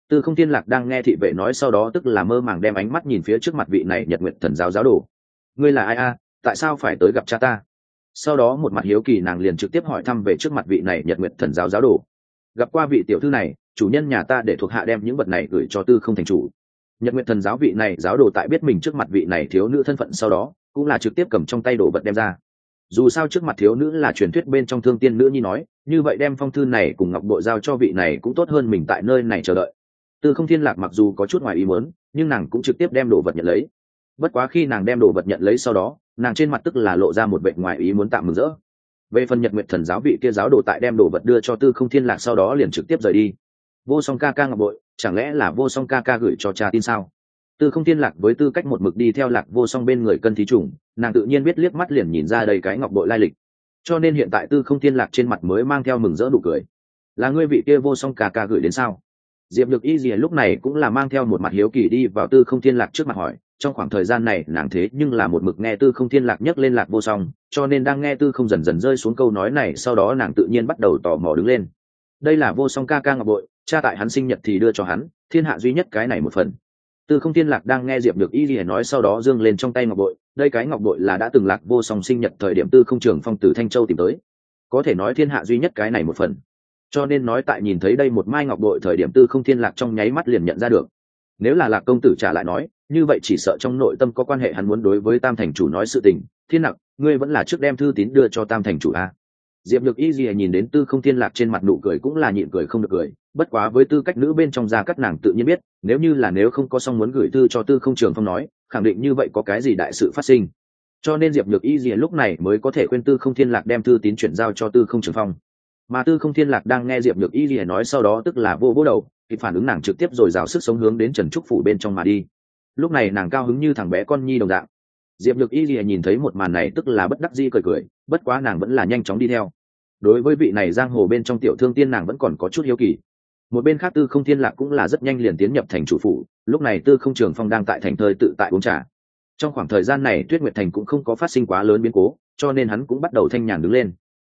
Tư Không Thiên Lạc đang nghe thị vệ nói sau đó tức là mơ màng đem ánh mắt nhìn phía trước mặt vị này Nhật Nguyệt Thần giáo giáo đồ. Ngươi là ai a? Tại sao phải tới gặp cha ta? Sau đó một mặt hiếu kỳ nàng liền trực tiếp hỏi thăm về trước mặt vị này Nhật Nguyệt Thần giáo giáo đồ. Gặp qua vị tiểu thư này, chủ nhân nhà ta để thuộc hạ đem những vật này gửi cho Tư Không thành chủ. Nhật Nguyệt Thần giáo vị này giáo đồ tại biết mình trước mặt vị này thiếu nữ thân phận sau đó cũng là trực tiếp cầm trong tay đồ vật đem ra. Dù sao trước mặt thiếu nữ là truyền thuyết bên trong thương tiên nữ nhi nói, như vậy đem phong thư này cùng ngọc bội giao cho vị này cũng tốt hơn mình tại nơi này chờ đợi. Tư Không Thiên Lạc mặc dù có chút ngoài ý muốn, nhưng nàng cũng trực tiếp đem đồ vật nhận lấy. Bất quá khi nàng đem đồ vật nhận lấy sau đó, nàng trên mặt tức là lộ ra một vẻ ngoài ý muốn tạm mừng rỡ. Về phần Nhật Nguyệt Thần giáo vị kia giáo đồ tại đem đồ vật đưa cho Tư Không Thiên Lạc sau đó liền trực tiếp rời đi. Vô Song ca ca ngọc bội, chẳng lẽ là Vô Song ca ca gửi cho cha tin sao? Tư Không Thiên Lạc với tư cách một mực đi theo Lạc Vô Song bên người cân thí trùng, nàng tự nhiên biết liếc mắt liền nhìn ra đây cái ngọc bội lai lịch. Cho nên hiện tại Tư Không Thiên Lạc trên mặt mới mang theo mừng rỡ nụ cười. Là ngươi vị kia Vô Song ca ca gửi đến sao? Diệp Nhược Y Lìa lúc này cũng là mang theo một mặt hiếu kỳ đi vào Tư Không Thiên Lạc trước mặt hỏi, trong khoảng thời gian này nàng thế nhưng là một mực nghe Tư Không Thiên Lạc nhắc lên Lạc Vô Song, cho nên đang nghe Tư Không dần dần rơi xuống câu nói này sau đó nàng tự nhiên bắt đầu tò mò đứng lên. Đây là Vô Song ca ca ngọc bội, cha tại hắn sinh nhật thì đưa cho hắn, thiên hạ duy nhất cái này một phần. Tư Không Thiên Lạc đang nghe Diệp Nhược Y Lìa nói sau đó giương lên trong tay ngọc bội, đây cái ngọc bội là đã từng Lạc Vô Song sinh nhật thời điểm Tư Không Trường Phong từ Thanh Châu tìm tới, có thể nói thiên hạ duy nhất cái này một phần. Cho nên nói tại nhìn thấy đây một mai ngọc bội thời điểm Tư Không Thiên Lạc trong nháy mắt liền nhận ra được. Nếu là Lạc công tử trả lại nói, như vậy chỉ sợ trong nội tâm có quan hệ hắn muốn đối với Tam thành chủ nói sự tình. Thiên Nặc, ngươi vẫn là trước đem thư tín đưa cho Tam thành chủ a. Diệp Nhược Y Lìa nhìn đến Tư Không Thiên Lạc trên mặt nụ cười cũng là nhịn cười không được cười, bất quá với tư cách nữ bên trong gia cắt nàng tự nhiên biết, nếu không có xong muốn gửi thư cho Tư Không Trường Phong nói, khẳng định như vậy có cái gì đại sự phát sinh. Cho nên Diệp Nhược Y Lìa lúc này mới có thể khuyên Tư Không Thiên Lạc đem thư tín chuyển giao cho Tư Không Trường Phong. Mà Tư Không Thiên Lạc đang nghe Diệp Nhược Y Lìa nói sau đó tức là vô đầu, thì phản ứng nàng trực tiếp rồi rào sức sống hướng đến Trần Trúc phủ bên trong mà đi. Lúc này nàng cao hứng như thằng bé con nhi đồng dạng. Diệp Nhược Y Lìa nhìn thấy một màn này tức là bất đắc dĩ cười cười, bất quá nàng vẫn là nhanh chóng đi theo. Đối với vị này giang hồ bên trong tiểu thương tiên nàng vẫn còn có chút hiếu kỳ. Một bên khác Tư Không Thiên Lạc cũng là rất nhanh liền tiến nhập thành chủ phủ, lúc này Tư Không Trường Phong đang tại thành thơi tự tại uống trà. Trong khoảng thời gian này Tuyết Nguyệt Thành cũng không có phát sinh quá lớn biến cố, cho nên hắn cũng bắt đầu thanh nhàn đứng lên.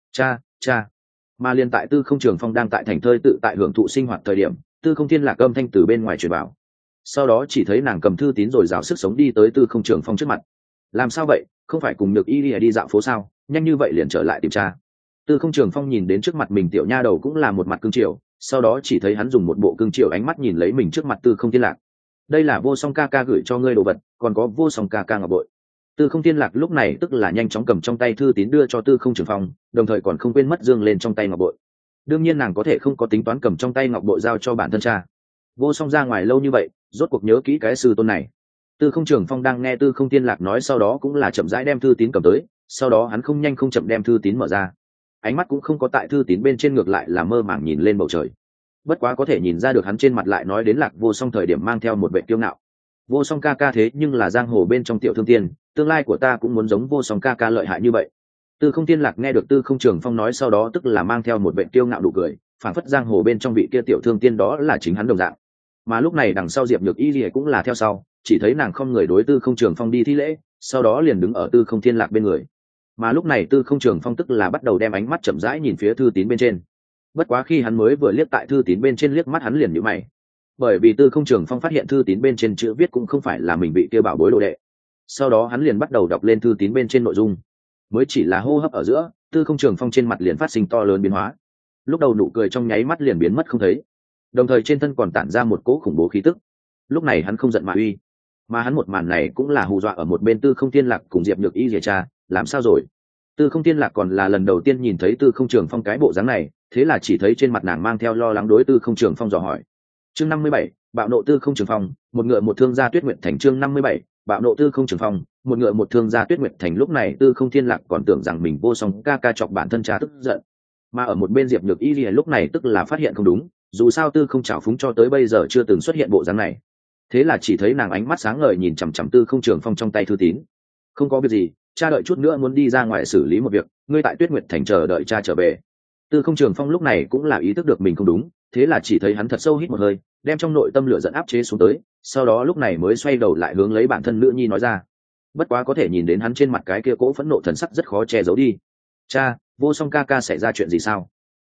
Cha. Mà liền tại Tư Không Trường Phong đang tại thành thơi tự tại hưởng thụ sinh hoạt thời điểm, Tư Không Thiên Lạc âm thanh từ bên ngoài truyền vào. Sau đó chỉ thấy nàng cầm thư tín rồi rào sức sống đi tới Tư Không Trường Phong trước mặt. Làm sao vậy, không phải cùng Nhược Y Lìa đi dạo phố sao, nhanh như vậy liền trở lại tìm cha. Tư Không Trường Phong nhìn đến trước mặt mình tiểu nha đầu cũng là một mặt cương triều, sau đó chỉ thấy hắn dùng một bộ cương triều ánh mắt nhìn lấy mình trước mặt Tư Không Thiên Lạc. Đây là Vô Song ca ca gửi cho ngươi đồ vật, còn có Vô Song ca ca ngọc bội. Tư Không Thiên Lạc lúc này tức là nhanh chóng cầm trong tay thư tín đưa cho Tư Không Trường Phong, đồng thời còn không quên mất dương lên trong tay ngọc bội. Đương nhiên nàng có thể không có tính toán cầm trong tay ngọc bội giao cho bản thân cha. Vô Song ra ngoài lâu như vậy, rốt cuộc nhớ kỹ cái sư tôn này. Tư Không Trường Phong đang nghe Tư Không Thiên Lạc nói sau đó cũng là chậm rãi đem thư tín cầm tới, sau đó hắn không nhanh không chậm đem thư tín mở ra. Ánh mắt cũng không có tại thư tín bên trên, ngược lại là mơ màng nhìn lên bầu trời. Bất quá có thể nhìn ra được hắn trên mặt lại nói đến Lạc Vô Song thời điểm mang theo một vẻ kiêu ngạo. Vô Song ca ca thế nhưng là giang hồ bên trong tiểu thương tiên, tương lai của ta cũng muốn giống Vô Song ca ca lợi hại như vậy. Tư Không Thiên Lạc nghe được Tư Không Trường Phong nói sau đó tức là mang theo một vẻ kiêu ngạo nụ cười, phảng phất giang hồ bên trong vị kia tiểu thương tiên đó là chính hắn đồng dạng. Mà lúc này đằng sau Diệp Nhược Y Lìa cũng là theo sau, chỉ thấy nàng không người đối Tư Không Trường Phong đi thi lễ, sau đó liền đứng ở Tư Không Thiên Lạc bên người. Mà lúc này Tư Không Trường Phong tức là bắt đầu đem ánh mắt chậm rãi nhìn phía thư tín bên trên. Bất quá khi hắn mới vừa liếc tại thư tín bên trên liếc mắt hắn liền nhíu mày, bởi vì Tư Không Trường Phong phát hiện thư tín bên trên chữ viết cũng không phải là mình bị kia bảo bối đồ đệ. Sau đó hắn liền bắt đầu đọc lên thư tín bên trên nội dung. Mới chỉ là hô hấp ở giữa, Tư Không Trường Phong trên mặt liền phát sinh to lớn biến hóa. Lúc đầu nụ cười trong nháy mắt liền biến mất không thấy, đồng thời trên thân còn tản ra một cỗ khủng bố khí tức. Lúc này hắn không giận mà uy, mà hắn một màn này cũng là hù dọa ở một bên Tư Không Thiên Lạc cùng Diệp Nhược Y Lìa cha, làm sao rồi? Tư Không Thiên Lạc còn là lần đầu tiên nhìn thấy Tư Không Trường Phong cái bộ dáng này, thế là chỉ thấy trên mặt nàng mang theo lo lắng đối Tư Không Trường Phong dò hỏi. Chương 57, bạo nộ Tư Không Trường Phong, một ngựa một thương gia Tuyết Nguyệt Thành. Chương 57, bạo nộ Tư Không Trường Phong, một ngựa một thương gia Tuyết Nguyệt Thành. Lúc này Tư Không Thiên Lạc còn tưởng rằng mình Vô Song ca ca chọc bản thân cha tức giận, mà ở một bên Diệp Nhược Y Lìa lúc này tức là phát hiện không đúng, dù sao Tư Không trào phúng cho tới bây giờ chưa từng xuất hiện bộ dáng này. Thế là chỉ thấy nàng ánh mắt sáng ngời nhìn chằm chằm Tư Không Trường Phong trong tay thư tín. Không có việc gì, cha đợi chút nữa muốn đi ra ngoài xử lý một việc, ngươi tại Tuyết Nguyệt Thành chờ đợi cha trở về. Tư Không Trường Phong lúc này cũng là ý thức được mình không đúng, thế là chỉ thấy hắn thật sâu hít một hơi, đem trong nội tâm lửa giận áp chế xuống tới, sau đó lúc này mới xoay đầu lại hướng lấy bản thân nữ nhi nói ra. Bất quá có thể nhìn đến hắn trên mặt cái kia cỗ phẫn nộ thần sắc rất khó che giấu đi. Cha, Vô Song ca ca xảy ra chuyện gì sao?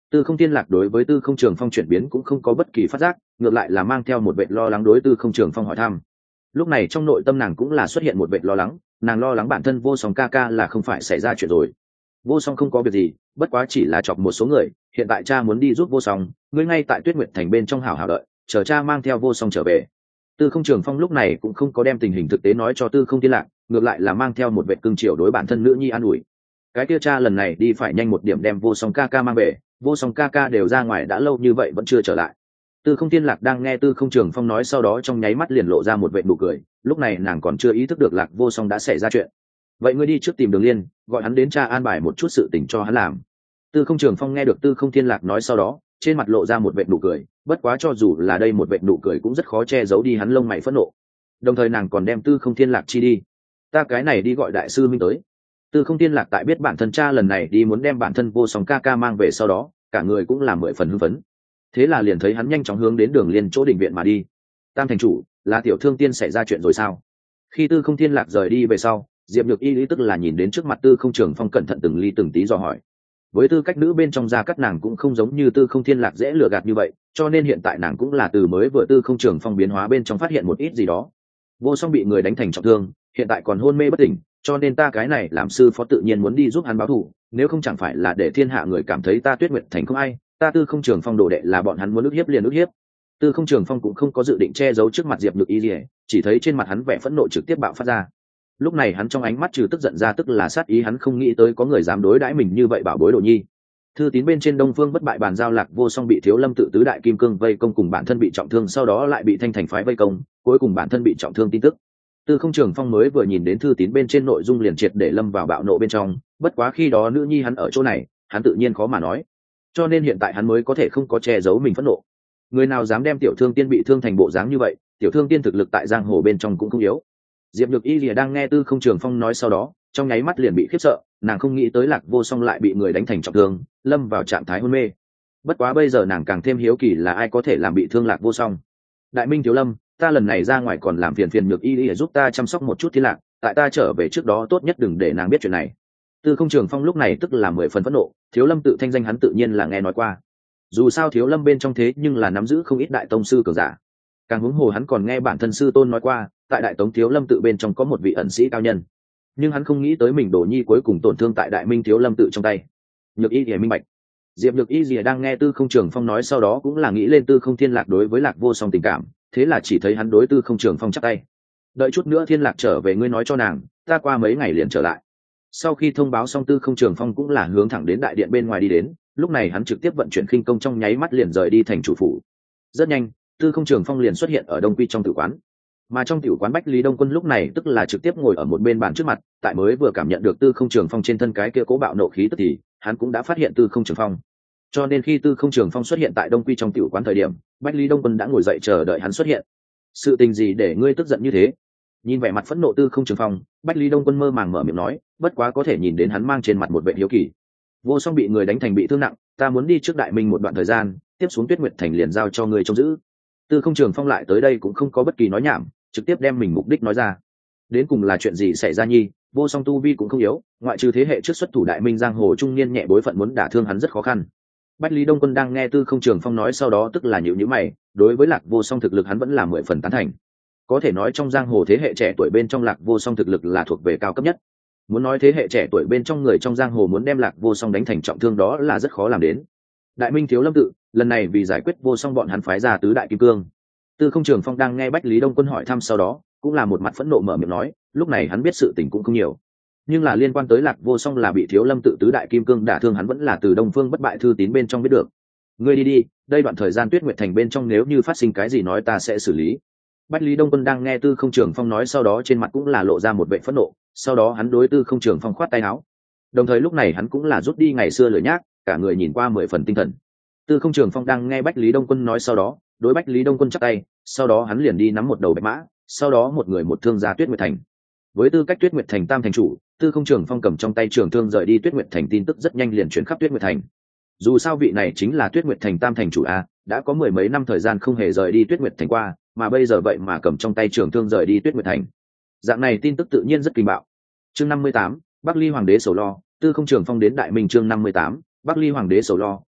Tư Không Thiên Lạc đối với Tư Không Trường Phong chuyển biến cũng không có bất kỳ phát giác, ngược lại là mang theo một vẻ lo lắng đối Tư Không Trường Phong hỏi thăm. Lúc này trong nội tâm nàng cũng là xuất hiện một vẻ lo lắng, nàng lo lắng bản thân Vô Song ca ca là không phải xảy ra chuyện rồi. Vô Song không có việc gì, bất quá chỉ là chọc một số người, hiện tại cha muốn đi giúp Vô Song, ngươi ngay tại Tuyết Nguyệt Thành bên trong hảo hảo đợi, chờ cha mang theo Vô Song trở về. Tư Không Trường Phong lúc này cũng không có đem tình hình thực tế nói cho Tư Không Thiên Lạc, ngược lại là mang theo một vẻ cương triều đối bản thân nữ nhi an ủi. Cái kia cha lần này đi phải nhanh một điểm đem Vô Song ca ca mang về, Vô Song ca ca đều ra ngoài đã lâu như vậy vẫn chưa trở lại. Tư Không Thiên Lạc đang nghe Tư Không Trường Phong nói sau đó trong nháy mắt liền lộ ra một vẻ nụ cười, lúc này nàng còn chưa ý thức được Lạc Vô Song đã xảy ra chuyện. Vậy ngươi đi trước tìm Đường Liên, gọi hắn đến cha an bài một chút sự tình cho hắn làm. Tư Không Trường Phong nghe được Tư Không Thiên Lạc nói sau đó, trên mặt lộ ra một vẻ nụ cười, bất quá cho dù là đây một vẻ nụ cười cũng rất khó che giấu đi hắn lông mày phẫn nộ. Đồng thời nàng còn đem Tư Không Thiên Lạc chi đi. Ta cái này đi gọi đại sư Minh tới. Tư Không Thiên Lạc tại biết bản thân cha lần này đi muốn đem bản thân Vô Song ca ca mang về sau đó, cả người cũng là 10 phần hưng phấn. Thế là liền thấy hắn nhanh chóng hướng đến Đường Liên chỗ đình viện mà đi. Tam thành chủ, là tiểu thương tiên xảy ra chuyện rồi sao? Khi Tư Không Thiên Lạc rời đi về sau, Diệp Nhược Y lý tức là nhìn đến trước mặt Tư Không Trường Phong cẩn thận từng ly từng tí dò hỏi. Với tư cách nữ bên trong gia cát nàng cũng không giống như Tư Không Thiên Lạc dễ lừa gạt như vậy, cho nên hiện tại nàng cũng là từ mới vừa Tư Không Trường Phong biến hóa bên trong phát hiện một ít gì đó. Vô Song bị người đánh thành trọng thương, hiện tại còn hôn mê bất tỉnh, cho nên ta cái này làm sư phó tự nhiên muốn đi giúp hắn báo thù, nếu không chẳng phải là để thiên hạ người cảm thấy ta Tuyết Nguyệt Thành không ai, ta Tư Không Trường Phong đồ đệ là bọn hắn muốn ức hiếp liền ức hiếp. Tư Không Trường Phong cũng không có dự định che giấu trước mặt Diệp Nhược Y, chỉ thấy trên mặt hắn vẻ phẫn nộ trực tiếp bạo phát ra. Lúc này hắn trong ánh mắt trừ tức giận ra tức là sát ý, hắn không nghĩ tới có người dám đối đãi mình như vậy bảo bối đồ nhi. Thư tín bên trên Đông Phương bất bại bàn giao Lạc Vô Song bị Thiếu Lâm tự tứ đại kim cương vây công cùng bản thân bị trọng thương, sau đó lại bị Thanh Thành phái vây công, cuối cùng bản thân bị trọng thương tin tức. Tư Không Trường Phong mới vừa nhìn đến thư tín bên trên nội dung liền triệt để lâm vào bạo nộ bên trong, bất quá khi đó nữ nhi hắn ở chỗ này, hắn tự nhiên khó mà nói. Cho nên hiện tại hắn mới có thể không có che giấu mình phẫn nộ. Người nào dám đem tiểu thương tiên bị thương thành bộ dáng như vậy, tiểu thương tiên thực lực tại giang hồ bên trong cũng không yếu. Diệp Nhược Y lìa đang nghe Tư Không Trường Phong nói sau đó, trong nháy mắt liền bị khiếp sợ, nàng không nghĩ tới Lạc Vô Song lại bị người đánh thành trọng thương, lâm vào trạng thái hôn mê. Bất quá bây giờ nàng càng thêm hiếu kỳ là ai có thể làm bị thương Lạc Vô Song. Đại Minh Thiếu Lâm, ta lần này ra ngoài còn làm phiền Nhược Y lìa giúp ta chăm sóc một chút Thiên Lạc, tại ta trở về trước đó tốt nhất đừng để nàng biết chuyện này. Tư Không Trường Phong lúc này tức là 10 phần phẫn nộ, Thiếu Lâm tự thanh danh hắn tự nhiên là nghe nói qua. Dù sao Thiếu Lâm bên trong thế nhưng là nắm giữ không ít đại tông sư cường giả. Càng huống hồ hắn còn nghe bản thân sư tôn nói qua, tại Đại Tống Thiếu Lâm tự bên trong có một vị ẩn sĩ cao nhân. Nhưng hắn không nghĩ tới mình đồ nhi cuối cùng tổn thương tại Đại Minh Thiếu Lâm tự trong tay. Nhược Y thì minh bạch. Diệp Nhược Y gì đang nghe Tư Không Trường Phong nói sau đó cũng là nghĩ lên Tư Không Thiên Lạc đối với Lạc Vô Song tình cảm, thế là chỉ thấy hắn đối Tư Không Trường Phong chắp tay. Đợi chút nữa Thiên Lạc trở về ngươi nói cho nàng, ta qua mấy ngày liền trở lại. Sau khi thông báo xong Tư Không Trường Phong cũng là hướng thẳng đến đại điện bên ngoài đi đến, lúc này hắn trực tiếp vận chuyển khinh công trong nháy mắt liền rời đi thành chủ phủ. Rất nhanh, Tư Không Trường Phong liền xuất hiện ở Đông Quy trong tử quán. Mà trong tiểu quán Bách Lý Đông Quân lúc này tức là trực tiếp ngồi ở một bên bàn trước mặt, tại mới vừa cảm nhận được Tư Không Trường Phong trên thân cái kia cố bạo nộ khí tức thì hắn cũng đã phát hiện Tư Không Trường Phong. Cho nên khi Tư Không Trường Phong xuất hiện tại Đông Quy trong tiểu quán thời điểm, Bách Lý Đông Quân đã ngồi dậy chờ đợi hắn xuất hiện. Sự tình gì để ngươi tức giận như thế? Nhìn vẻ mặt phẫn nộ Tư Không Trường Phong, Bách Lý Đông Quân mơ màng mở miệng nói, bất quá có thể nhìn đến hắn mang trên mặt một vẻ hiếu kỳ. Vô Song bị người đánh thành bị thương nặng, ta muốn đi trước Đại Minh một đoạn thời gian, tiếp xuống Tuyết Nguyệt Thành liền giao cho ngươi trông giữ. Tư Không Trường Phong lại tới đây cũng không có bất kỳ nói nhảm, trực tiếp đem mình mục đích nói ra. Đến cùng là chuyện gì xảy ra nhi? Vô Song tu vi cũng không yếu, ngoại trừ thế hệ trước xuất thủ Đại Minh giang hồ trung niên nhẹ bối phận muốn đả thương hắn rất khó khăn. Bách Lý Đông Quân đang nghe Tư Không Trường Phong nói sau đó tức là nhíu nhíu mày, đối với Lạc Vô Song thực lực hắn vẫn là 10 phần tán thành. Có thể nói trong giang hồ thế hệ trẻ tuổi bên trong Lạc Vô Song thực lực là thuộc về cao cấp nhất. Muốn nói thế hệ trẻ tuổi bên trong người trong giang hồ muốn đem Lạc Vô Song đánh thành trọng thương đó là rất khó làm đến. Đại Minh Thiếu Lâm tự lần này vì giải quyết Vô Song bọn hắn phái ra tứ đại kim cương. Tư Không Trường Phong đang nghe Bách Lý Đông Quân hỏi thăm sau đó cũng là một mặt phẫn nộ mở miệng nói, lúc này hắn biết sự tình cũng không nhiều, nhưng là liên quan tới Lạc Vô Song là bị Thiếu Lâm tự tứ đại kim cương đả thương hắn vẫn là từ Đông Phương bất bại thư tín bên trong biết được. Ngươi đi đi, đây đoạn thời gian Tuyết Nguyệt Thành bên trong nếu như phát sinh cái gì nói ta sẽ xử lý. Bách Lý Đông Quân đang nghe Tư Không Trường Phong nói sau đó trên mặt cũng là lộ ra một vẻ phẫn nộ, sau đó hắn đối Tư Không Trường Phong khoát tay áo. Đồng thời lúc này hắn cũng là rút đi ngày xưa lười nhác, cả người nhìn qua 10 phần tinh thần. Tư Không Trường Phong đang nghe Bách Lý Đông Quân nói sau đó, đối Bách Lý Đông Quân chắp tay, sau đó hắn liền đi nắm một đầu bạch mã, sau đó một người một thương ra Tuyết Nguyệt Thành. Với tư cách Tuyết Nguyệt Thành tam thành chủ, Tư Không Trường Phong cầm trong tay trường thương rời đi Tuyết Nguyệt Thành tin tức rất nhanh liền truyền khắp Tuyết Nguyệt Thành. Dù sao vị này chính là Tuyết Nguyệt Thành tam thành chủ a, đã có 10 mấy năm thời gian không hề rời đi Tuyết Nguyệt Thành qua, mà bây giờ vậy mà cầm trong tay trường thương rời đi Tuyết Nguyệt Thành. Dạng này tin tức tự nhiên rất kinh bạo. Chương 58, Bắc Ly Hoàng đế sầu lo, Tư Không Trường Phong đến Đại Minh chương 58, Bắc Ly Hoàng đế sầu lo,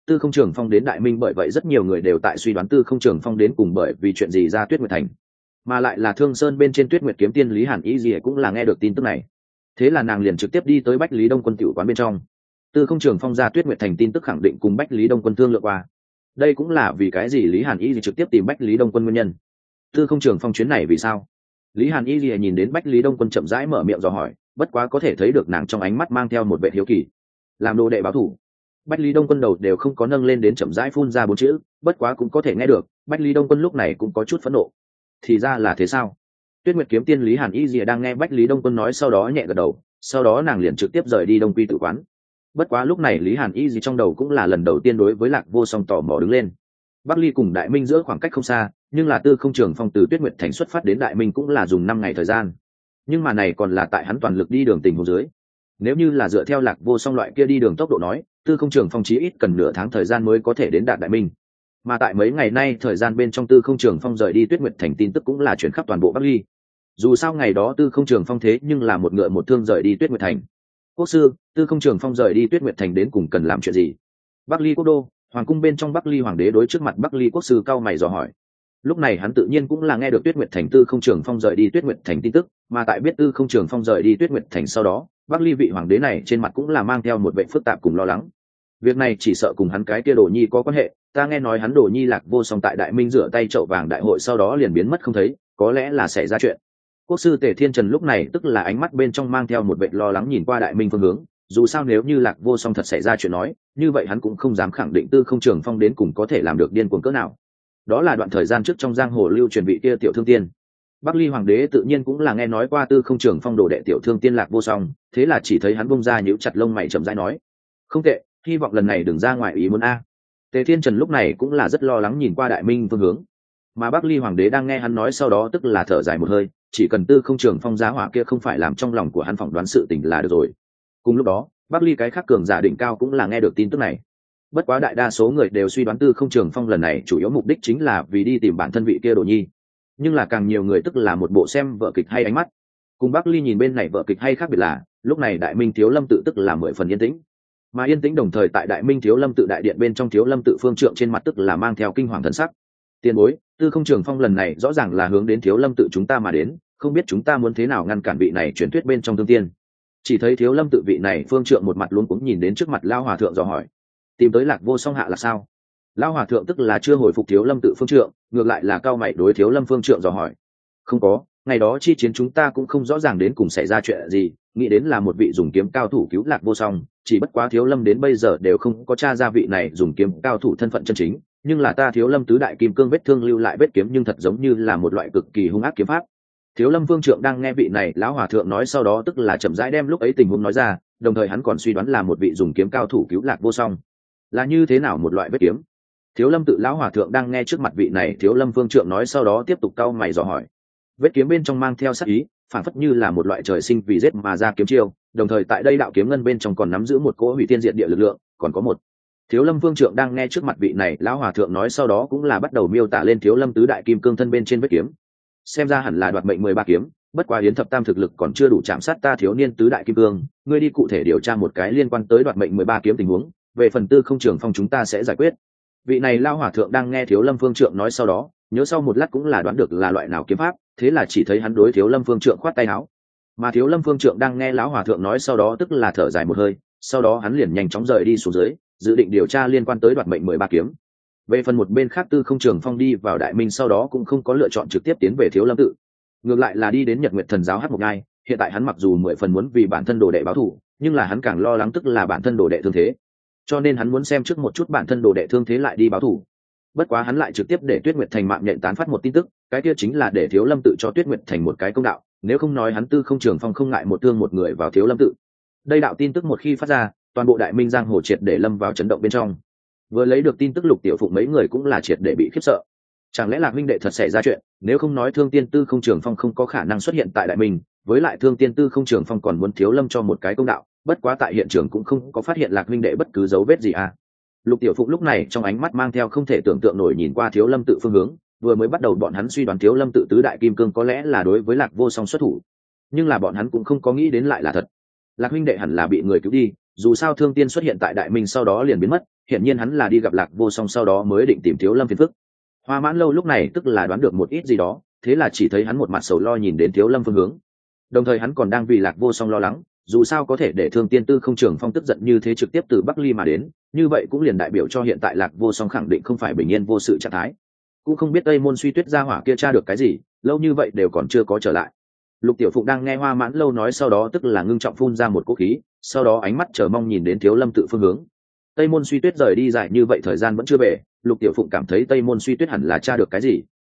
Tư Không Trường Phong đến Đại Minh, bởi vậy rất nhiều người đều tại suy đoán Tư Không Trường Phong đến cùng bởi vì chuyện gì ra Tuyết Nguyệt Thành, mà lại là Thương Sơn bên trên Tuyết Nguyệt kiếm tiên Lý Hàn Ý gì cũng là nghe được tin tức này, thế là nàng liền trực tiếp đi tới Bách Lý Đông Quân tiểu quán bên trong. Tư Không Trường Phong ra Tuyết Nguyệt Thành tin tức khẳng định cùng Bách Lý Đông Quân thương lượng qua, đây cũng là vì cái gì Lý Hàn Ý gì trực tiếp tìm Bách Lý Đông Quân nguyên nhân. Tư Không Trường Phong chuyến này vì sao? Lý Hàn Y lìa nhìn đến Bách Lý Đông Quân chậm rãi mở miệng dò hỏi, bất quá có thể thấy được nàng trong ánh mắt mang theo một vẻ hiếu kỳ. Làm đồ đệ báo thủ. Bách Lý Đông Quân đầu đều không có nâng lên đến chậm rãi phun ra bốn chữ, bất quá cũng có thể nghe được, Bách Lý Đông Quân lúc này cũng có chút phẫn nộ. Thì ra là thế sao? Tuyết Nguyệt kiếm tiên Lý Hàn Y lìa đang nghe Bách Lý Đông Quân nói sau đó nhẹ gật đầu, sau đó nàng liền trực tiếp rời đi Đông Quy tự quán. Bất quá lúc này Lý Hàn Y gì trong đầu cũng là lần đầu tiên đối với Lạc Vô Song tò mò đứng lên. Bắc Ly cùng Đại Minh giữa khoảng cách không xa, nhưng là Tư Không Trường Phong từ Tuyết Nguyệt Thành xuất phát đến Đại Minh cũng là dùng 5 ngày thời gian. Nhưng mà này còn là tại hắn toàn lực đi đường tình huống dưới. Nếu như là dựa theo Lạc Vô Song loại kia đi đường tốc độ nói, Tư Không Trường Phong chí ít cần nửa tháng thời gian mới có thể đến đạt Đại Minh. Mà tại mấy ngày nay thời gian bên trong Tư Không Trường Phong rời đi Tuyết Nguyệt Thành tin tức cũng là chuyển khắp toàn bộ Bắc Ly. Dù sao ngày đó Tư Không Trường Phong thế nhưng là một ngựa một thương rời đi Tuyết Nguyệt Thành. Quốc sư, Tư Không Trường Phong rời đi Tuyết Nguyệt Thành đến cùng cần làm chuyện gì? Bắc Ly quốc đô, hoàng cung bên trong Bắc Ly hoàng đế đối trước mặt Bắc Ly quốc sư cao mày dò hỏi. Lúc này hắn tự nhiên cũng là nghe được Tuyết Nguyệt Thành Tư Không Trường Phong rời đi Tuyết Nguyệt Thành tin tức, mà tại biết Tư Không Trường Phong rời đi Tuyết Nguyệt Thành sau đó, Bắc Ly vị hoàng đế này trên mặt cũng là mang theo một vẻ phức tạp cùng lo lắng. Việc này chỉ sợ cùng hắn cái kia Đồ Nhi có quan hệ, ta nghe nói hắn Đồ Nhi Lạc Vô Song tại Đại Minh rửa tay chậu vàng đại hội sau đó liền biến mất không thấy, có lẽ là xảy ra chuyện. Quốc sư Tề Thiên Trần lúc này tức là ánh mắt bên trong mang theo một vẻ lo lắng nhìn qua Đại Minh phương hướng, dù sao nếu như Lạc Vô Song thật xảy ra chuyện nói, như vậy hắn cũng không dám khẳng định Tư Không Trường Phong đến cùng có thể làm được điên cuồng cỡ nào. Đó là đoạn thời gian trước trong giang hồ lưu truyền vị kia tiểu thương tiên. Bắc Ly hoàng đế tự nhiên cũng là nghe nói qua Tư Không Trường Phong đồ đệ tiểu thương tiên Lạc Vô Song, thế là chỉ thấy hắn bung ra nhíu chặt lông mày chậm rãi nói: "Không tệ, hy vọng lần này đừng ra ngoài ý muốn a." Tề Thiên Trần lúc này cũng là rất lo lắng nhìn qua Đại Minh phương hướng, mà Bắc Ly hoàng đế đang nghe hắn nói sau đó tức là thở dài một hơi, chỉ cần Tư Không Trường Phong giá hỏa kia không phải làm trong lòng của hắn phỏng đoán sự tình là được rồi. Cùng lúc đó, Bắc Ly cái khác cường giả đỉnh cao cũng là nghe được tin tức này. Bất quá đại đa số người đều suy đoán Tư Không Trường Phong lần này chủ yếu mục đích chính là vì đi tìm bản thân vị kia Đồ Nhi, nhưng là càng nhiều người tức là một bộ xem vở kịch hay ánh mắt. Cùng Bắc Ly nhìn bên này vở kịch hay khác biệt là, lúc này Đại Minh Thiếu Lâm tự tức là 10 phần yên tĩnh, mà yên tĩnh đồng thời tại Đại Minh Thiếu Lâm tự đại điện bên trong Thiếu Lâm tự phương trượng trên mặt tức là mang theo kinh hoàng thần sắc. Tiền bối, Tư Không Trường Phong lần này rõ ràng là hướng đến Thiếu Lâm tự chúng ta mà đến, không biết chúng ta muốn thế nào ngăn cản vị này truyền thuyết bên trong thương tiên. Chỉ thấy Thiếu Lâm tự vị này phương trượng một mặt luống cuống nhìn đến trước mặt Lao hòa thượng dò hỏi: "Tìm tới Lạc Vô Song hạ là sao?" Lao hòa thượng tức là chưa hồi phục Thiếu Lâm tự phương trượng, ngược lại là cao mày đối Thiếu Lâm phương trượng dò hỏi: "Không có, ngày đó chi chiến chúng ta cũng không rõ ràng đến cùng xảy ra chuyện gì, nghĩ đến là một vị dùng kiếm cao thủ cứu Lạc Vô Song, chỉ bất quá Thiếu Lâm đến bây giờ đều không có tra ra vị này dùng kiếm cao thủ thân phận chân chính, nhưng là ta Thiếu Lâm tứ đại kim cương vết thương lưu lại vết kiếm nhưng thật giống như là một loại cực kỳ hung ác kiếm pháp." Thiếu Lâm Vương Trượng đang nghe vị này lão hòa thượng nói sau đó tức là chậm rãi đem lúc ấy tình huống nói ra, đồng thời hắn còn suy đoán là một vị dùng kiếm cao thủ cứu Lạc Vô Song. Là như thế nào một loại vết kiếm? Thiếu Lâm tự lão hòa thượng đang nghe trước mặt vị này Thiếu Lâm Vương Trượng nói sau đó tiếp tục cau mày dò hỏi. Vết kiếm bên trong mang theo sát ý, phản phất như là một loại trời sinh vì giết mà ra kiếm chiêu, đồng thời tại đây đạo kiếm ngân bên trong còn nắm giữ một cỗ hủy thiên diệt địa lực lượng, còn có một. Thiếu Lâm Vương Trượng đang nghe trước mặt vị này lão hòa thượng nói sau đó cũng là bắt đầu miêu tả lên Thiếu Lâm tứ đại kim cương thân bên trên vết kiếm. Xem ra hẳn là đoạt mệnh 13 kiếm, bất quá Yến Thập Tam thực lực còn chưa đủ chạm sát ta thiếu niên tứ đại kim cương, ngươi đi cụ thể điều tra một cái liên quan tới đoạt mệnh 13 kiếm tình huống, về phần Tư Không Trường Phong chúng ta sẽ giải quyết. Vị này lao hòa thượng đang nghe Thiếu Lâm Phương Trượng nói sau đó, nhớ sau một lát cũng là đoán được là loại nào kiếm pháp, thế là chỉ thấy hắn đối Thiếu Lâm Phương Trượng khoát tay áo. Mà Thiếu Lâm Phương Trượng đang nghe lão hòa thượng nói sau đó tức là thở dài một hơi, sau đó hắn liền nhanh chóng rời đi xuống dưới, dự định điều tra liên quan tới đoạt mệnh 13 kiếm. Về phần một bên khác Tư Không Trường Phong đi vào Đại Minh sau đó cũng không có lựa chọn trực tiếp tiến về Thiếu Lâm tự, ngược lại là đi đến Nhật Nguyệt Thần giáo Hắc Mộc Ngai. Hiện tại hắn mặc dù 10 phần muốn vì bản thân đồ đệ báo thù, nhưng là hắn càng lo lắng tức là bản thân đồ đệ thương thế, cho nên hắn muốn xem trước một chút bản thân đồ đệ thương thế lại đi báo thù. Bất quá hắn lại trực tiếp để Tuyết Nguyệt Thành mạng nhện tán phát một tin tức, cái kia chính là để Thiếu Lâm tự cho Tuyết Nguyệt Thành một cái công đạo, nếu không nói hắn Tư Không Trường Phong không ngại một thương một người vào Thiếu Lâm tự. Đây đạo tin tức một khi phát ra, toàn bộ Đại Minh giang hồ triệt để lâm vào chấn động bên trong. Vừa lấy được tin tức Lục Tiểu Phụng mấy người cũng là triệt để bị khiếp sợ. Chẳng lẽ Lạc huynh đệ thật xảy ra chuyện, nếu không nói Thương Tiên Tư Không Trường Phong không có khả năng xuất hiện tại Đại Minh, với lại Thương Tiên Tư Không Trường Phong còn muốn Thiếu Lâm cho một cái công đạo, bất quá tại hiện trường cũng không có phát hiện Lạc huynh đệ bất cứ dấu vết gì à. Lục Tiểu Phụng lúc này trong ánh mắt mang theo không thể tưởng tượng nổi nhìn qua Thiếu Lâm tự phương hướng, vừa mới bắt đầu bọn hắn suy đoán Thiếu Lâm tự tứ đại kim cương có lẽ là đối với Lạc Vô Song xuất thủ, nhưng là bọn hắn cũng không có nghĩ đến lại là thật. Lạc huynh đệ hẳn là bị người cứu đi, dù sao Thương Tiên xuất hiện tại Đại Minh sau đó liền biến mất, hiện nhiên hắn là đi gặp Lạc Vô Song sau đó mới định tìm Thiếu Lâm phiền phức. Hoa Mãn Lâu lúc này tức là đoán được một ít gì đó, thế là chỉ thấy hắn một mặt sầu lo nhìn đến Thiếu Lâm phương hướng. Đồng thời hắn còn đang vì Lạc Vô Song lo lắng, dù sao có thể để Thương Tiên Tư không Trường Phong tức giận như thế trực tiếp từ Bắc Ly mà đến, như vậy cũng liền đại biểu cho hiện tại Lạc Vô Song khẳng định không phải bình yên vô sự trạng thái. Cũng không biết Tây Môn Suy Tuyết gia hỏa kia tra được cái gì, lâu như vậy đều còn chưa có trở lại. Lục Tiểu Phụng đang nghe Hoa Mãn Lâu nói sau đó tức là ngưng trọng phun ra một cỗ khí, sau đó ánh mắt chờ mong nhìn đến Thiếu Lâm tự phương hướng. Tây Môn Suy Tuyết rời đi dài như vậy thời gian vẫn chưa về, Lục Tiểu Phụng cảm thấy Tây Môn Suy Tuyết hẳn là tra được cái gì,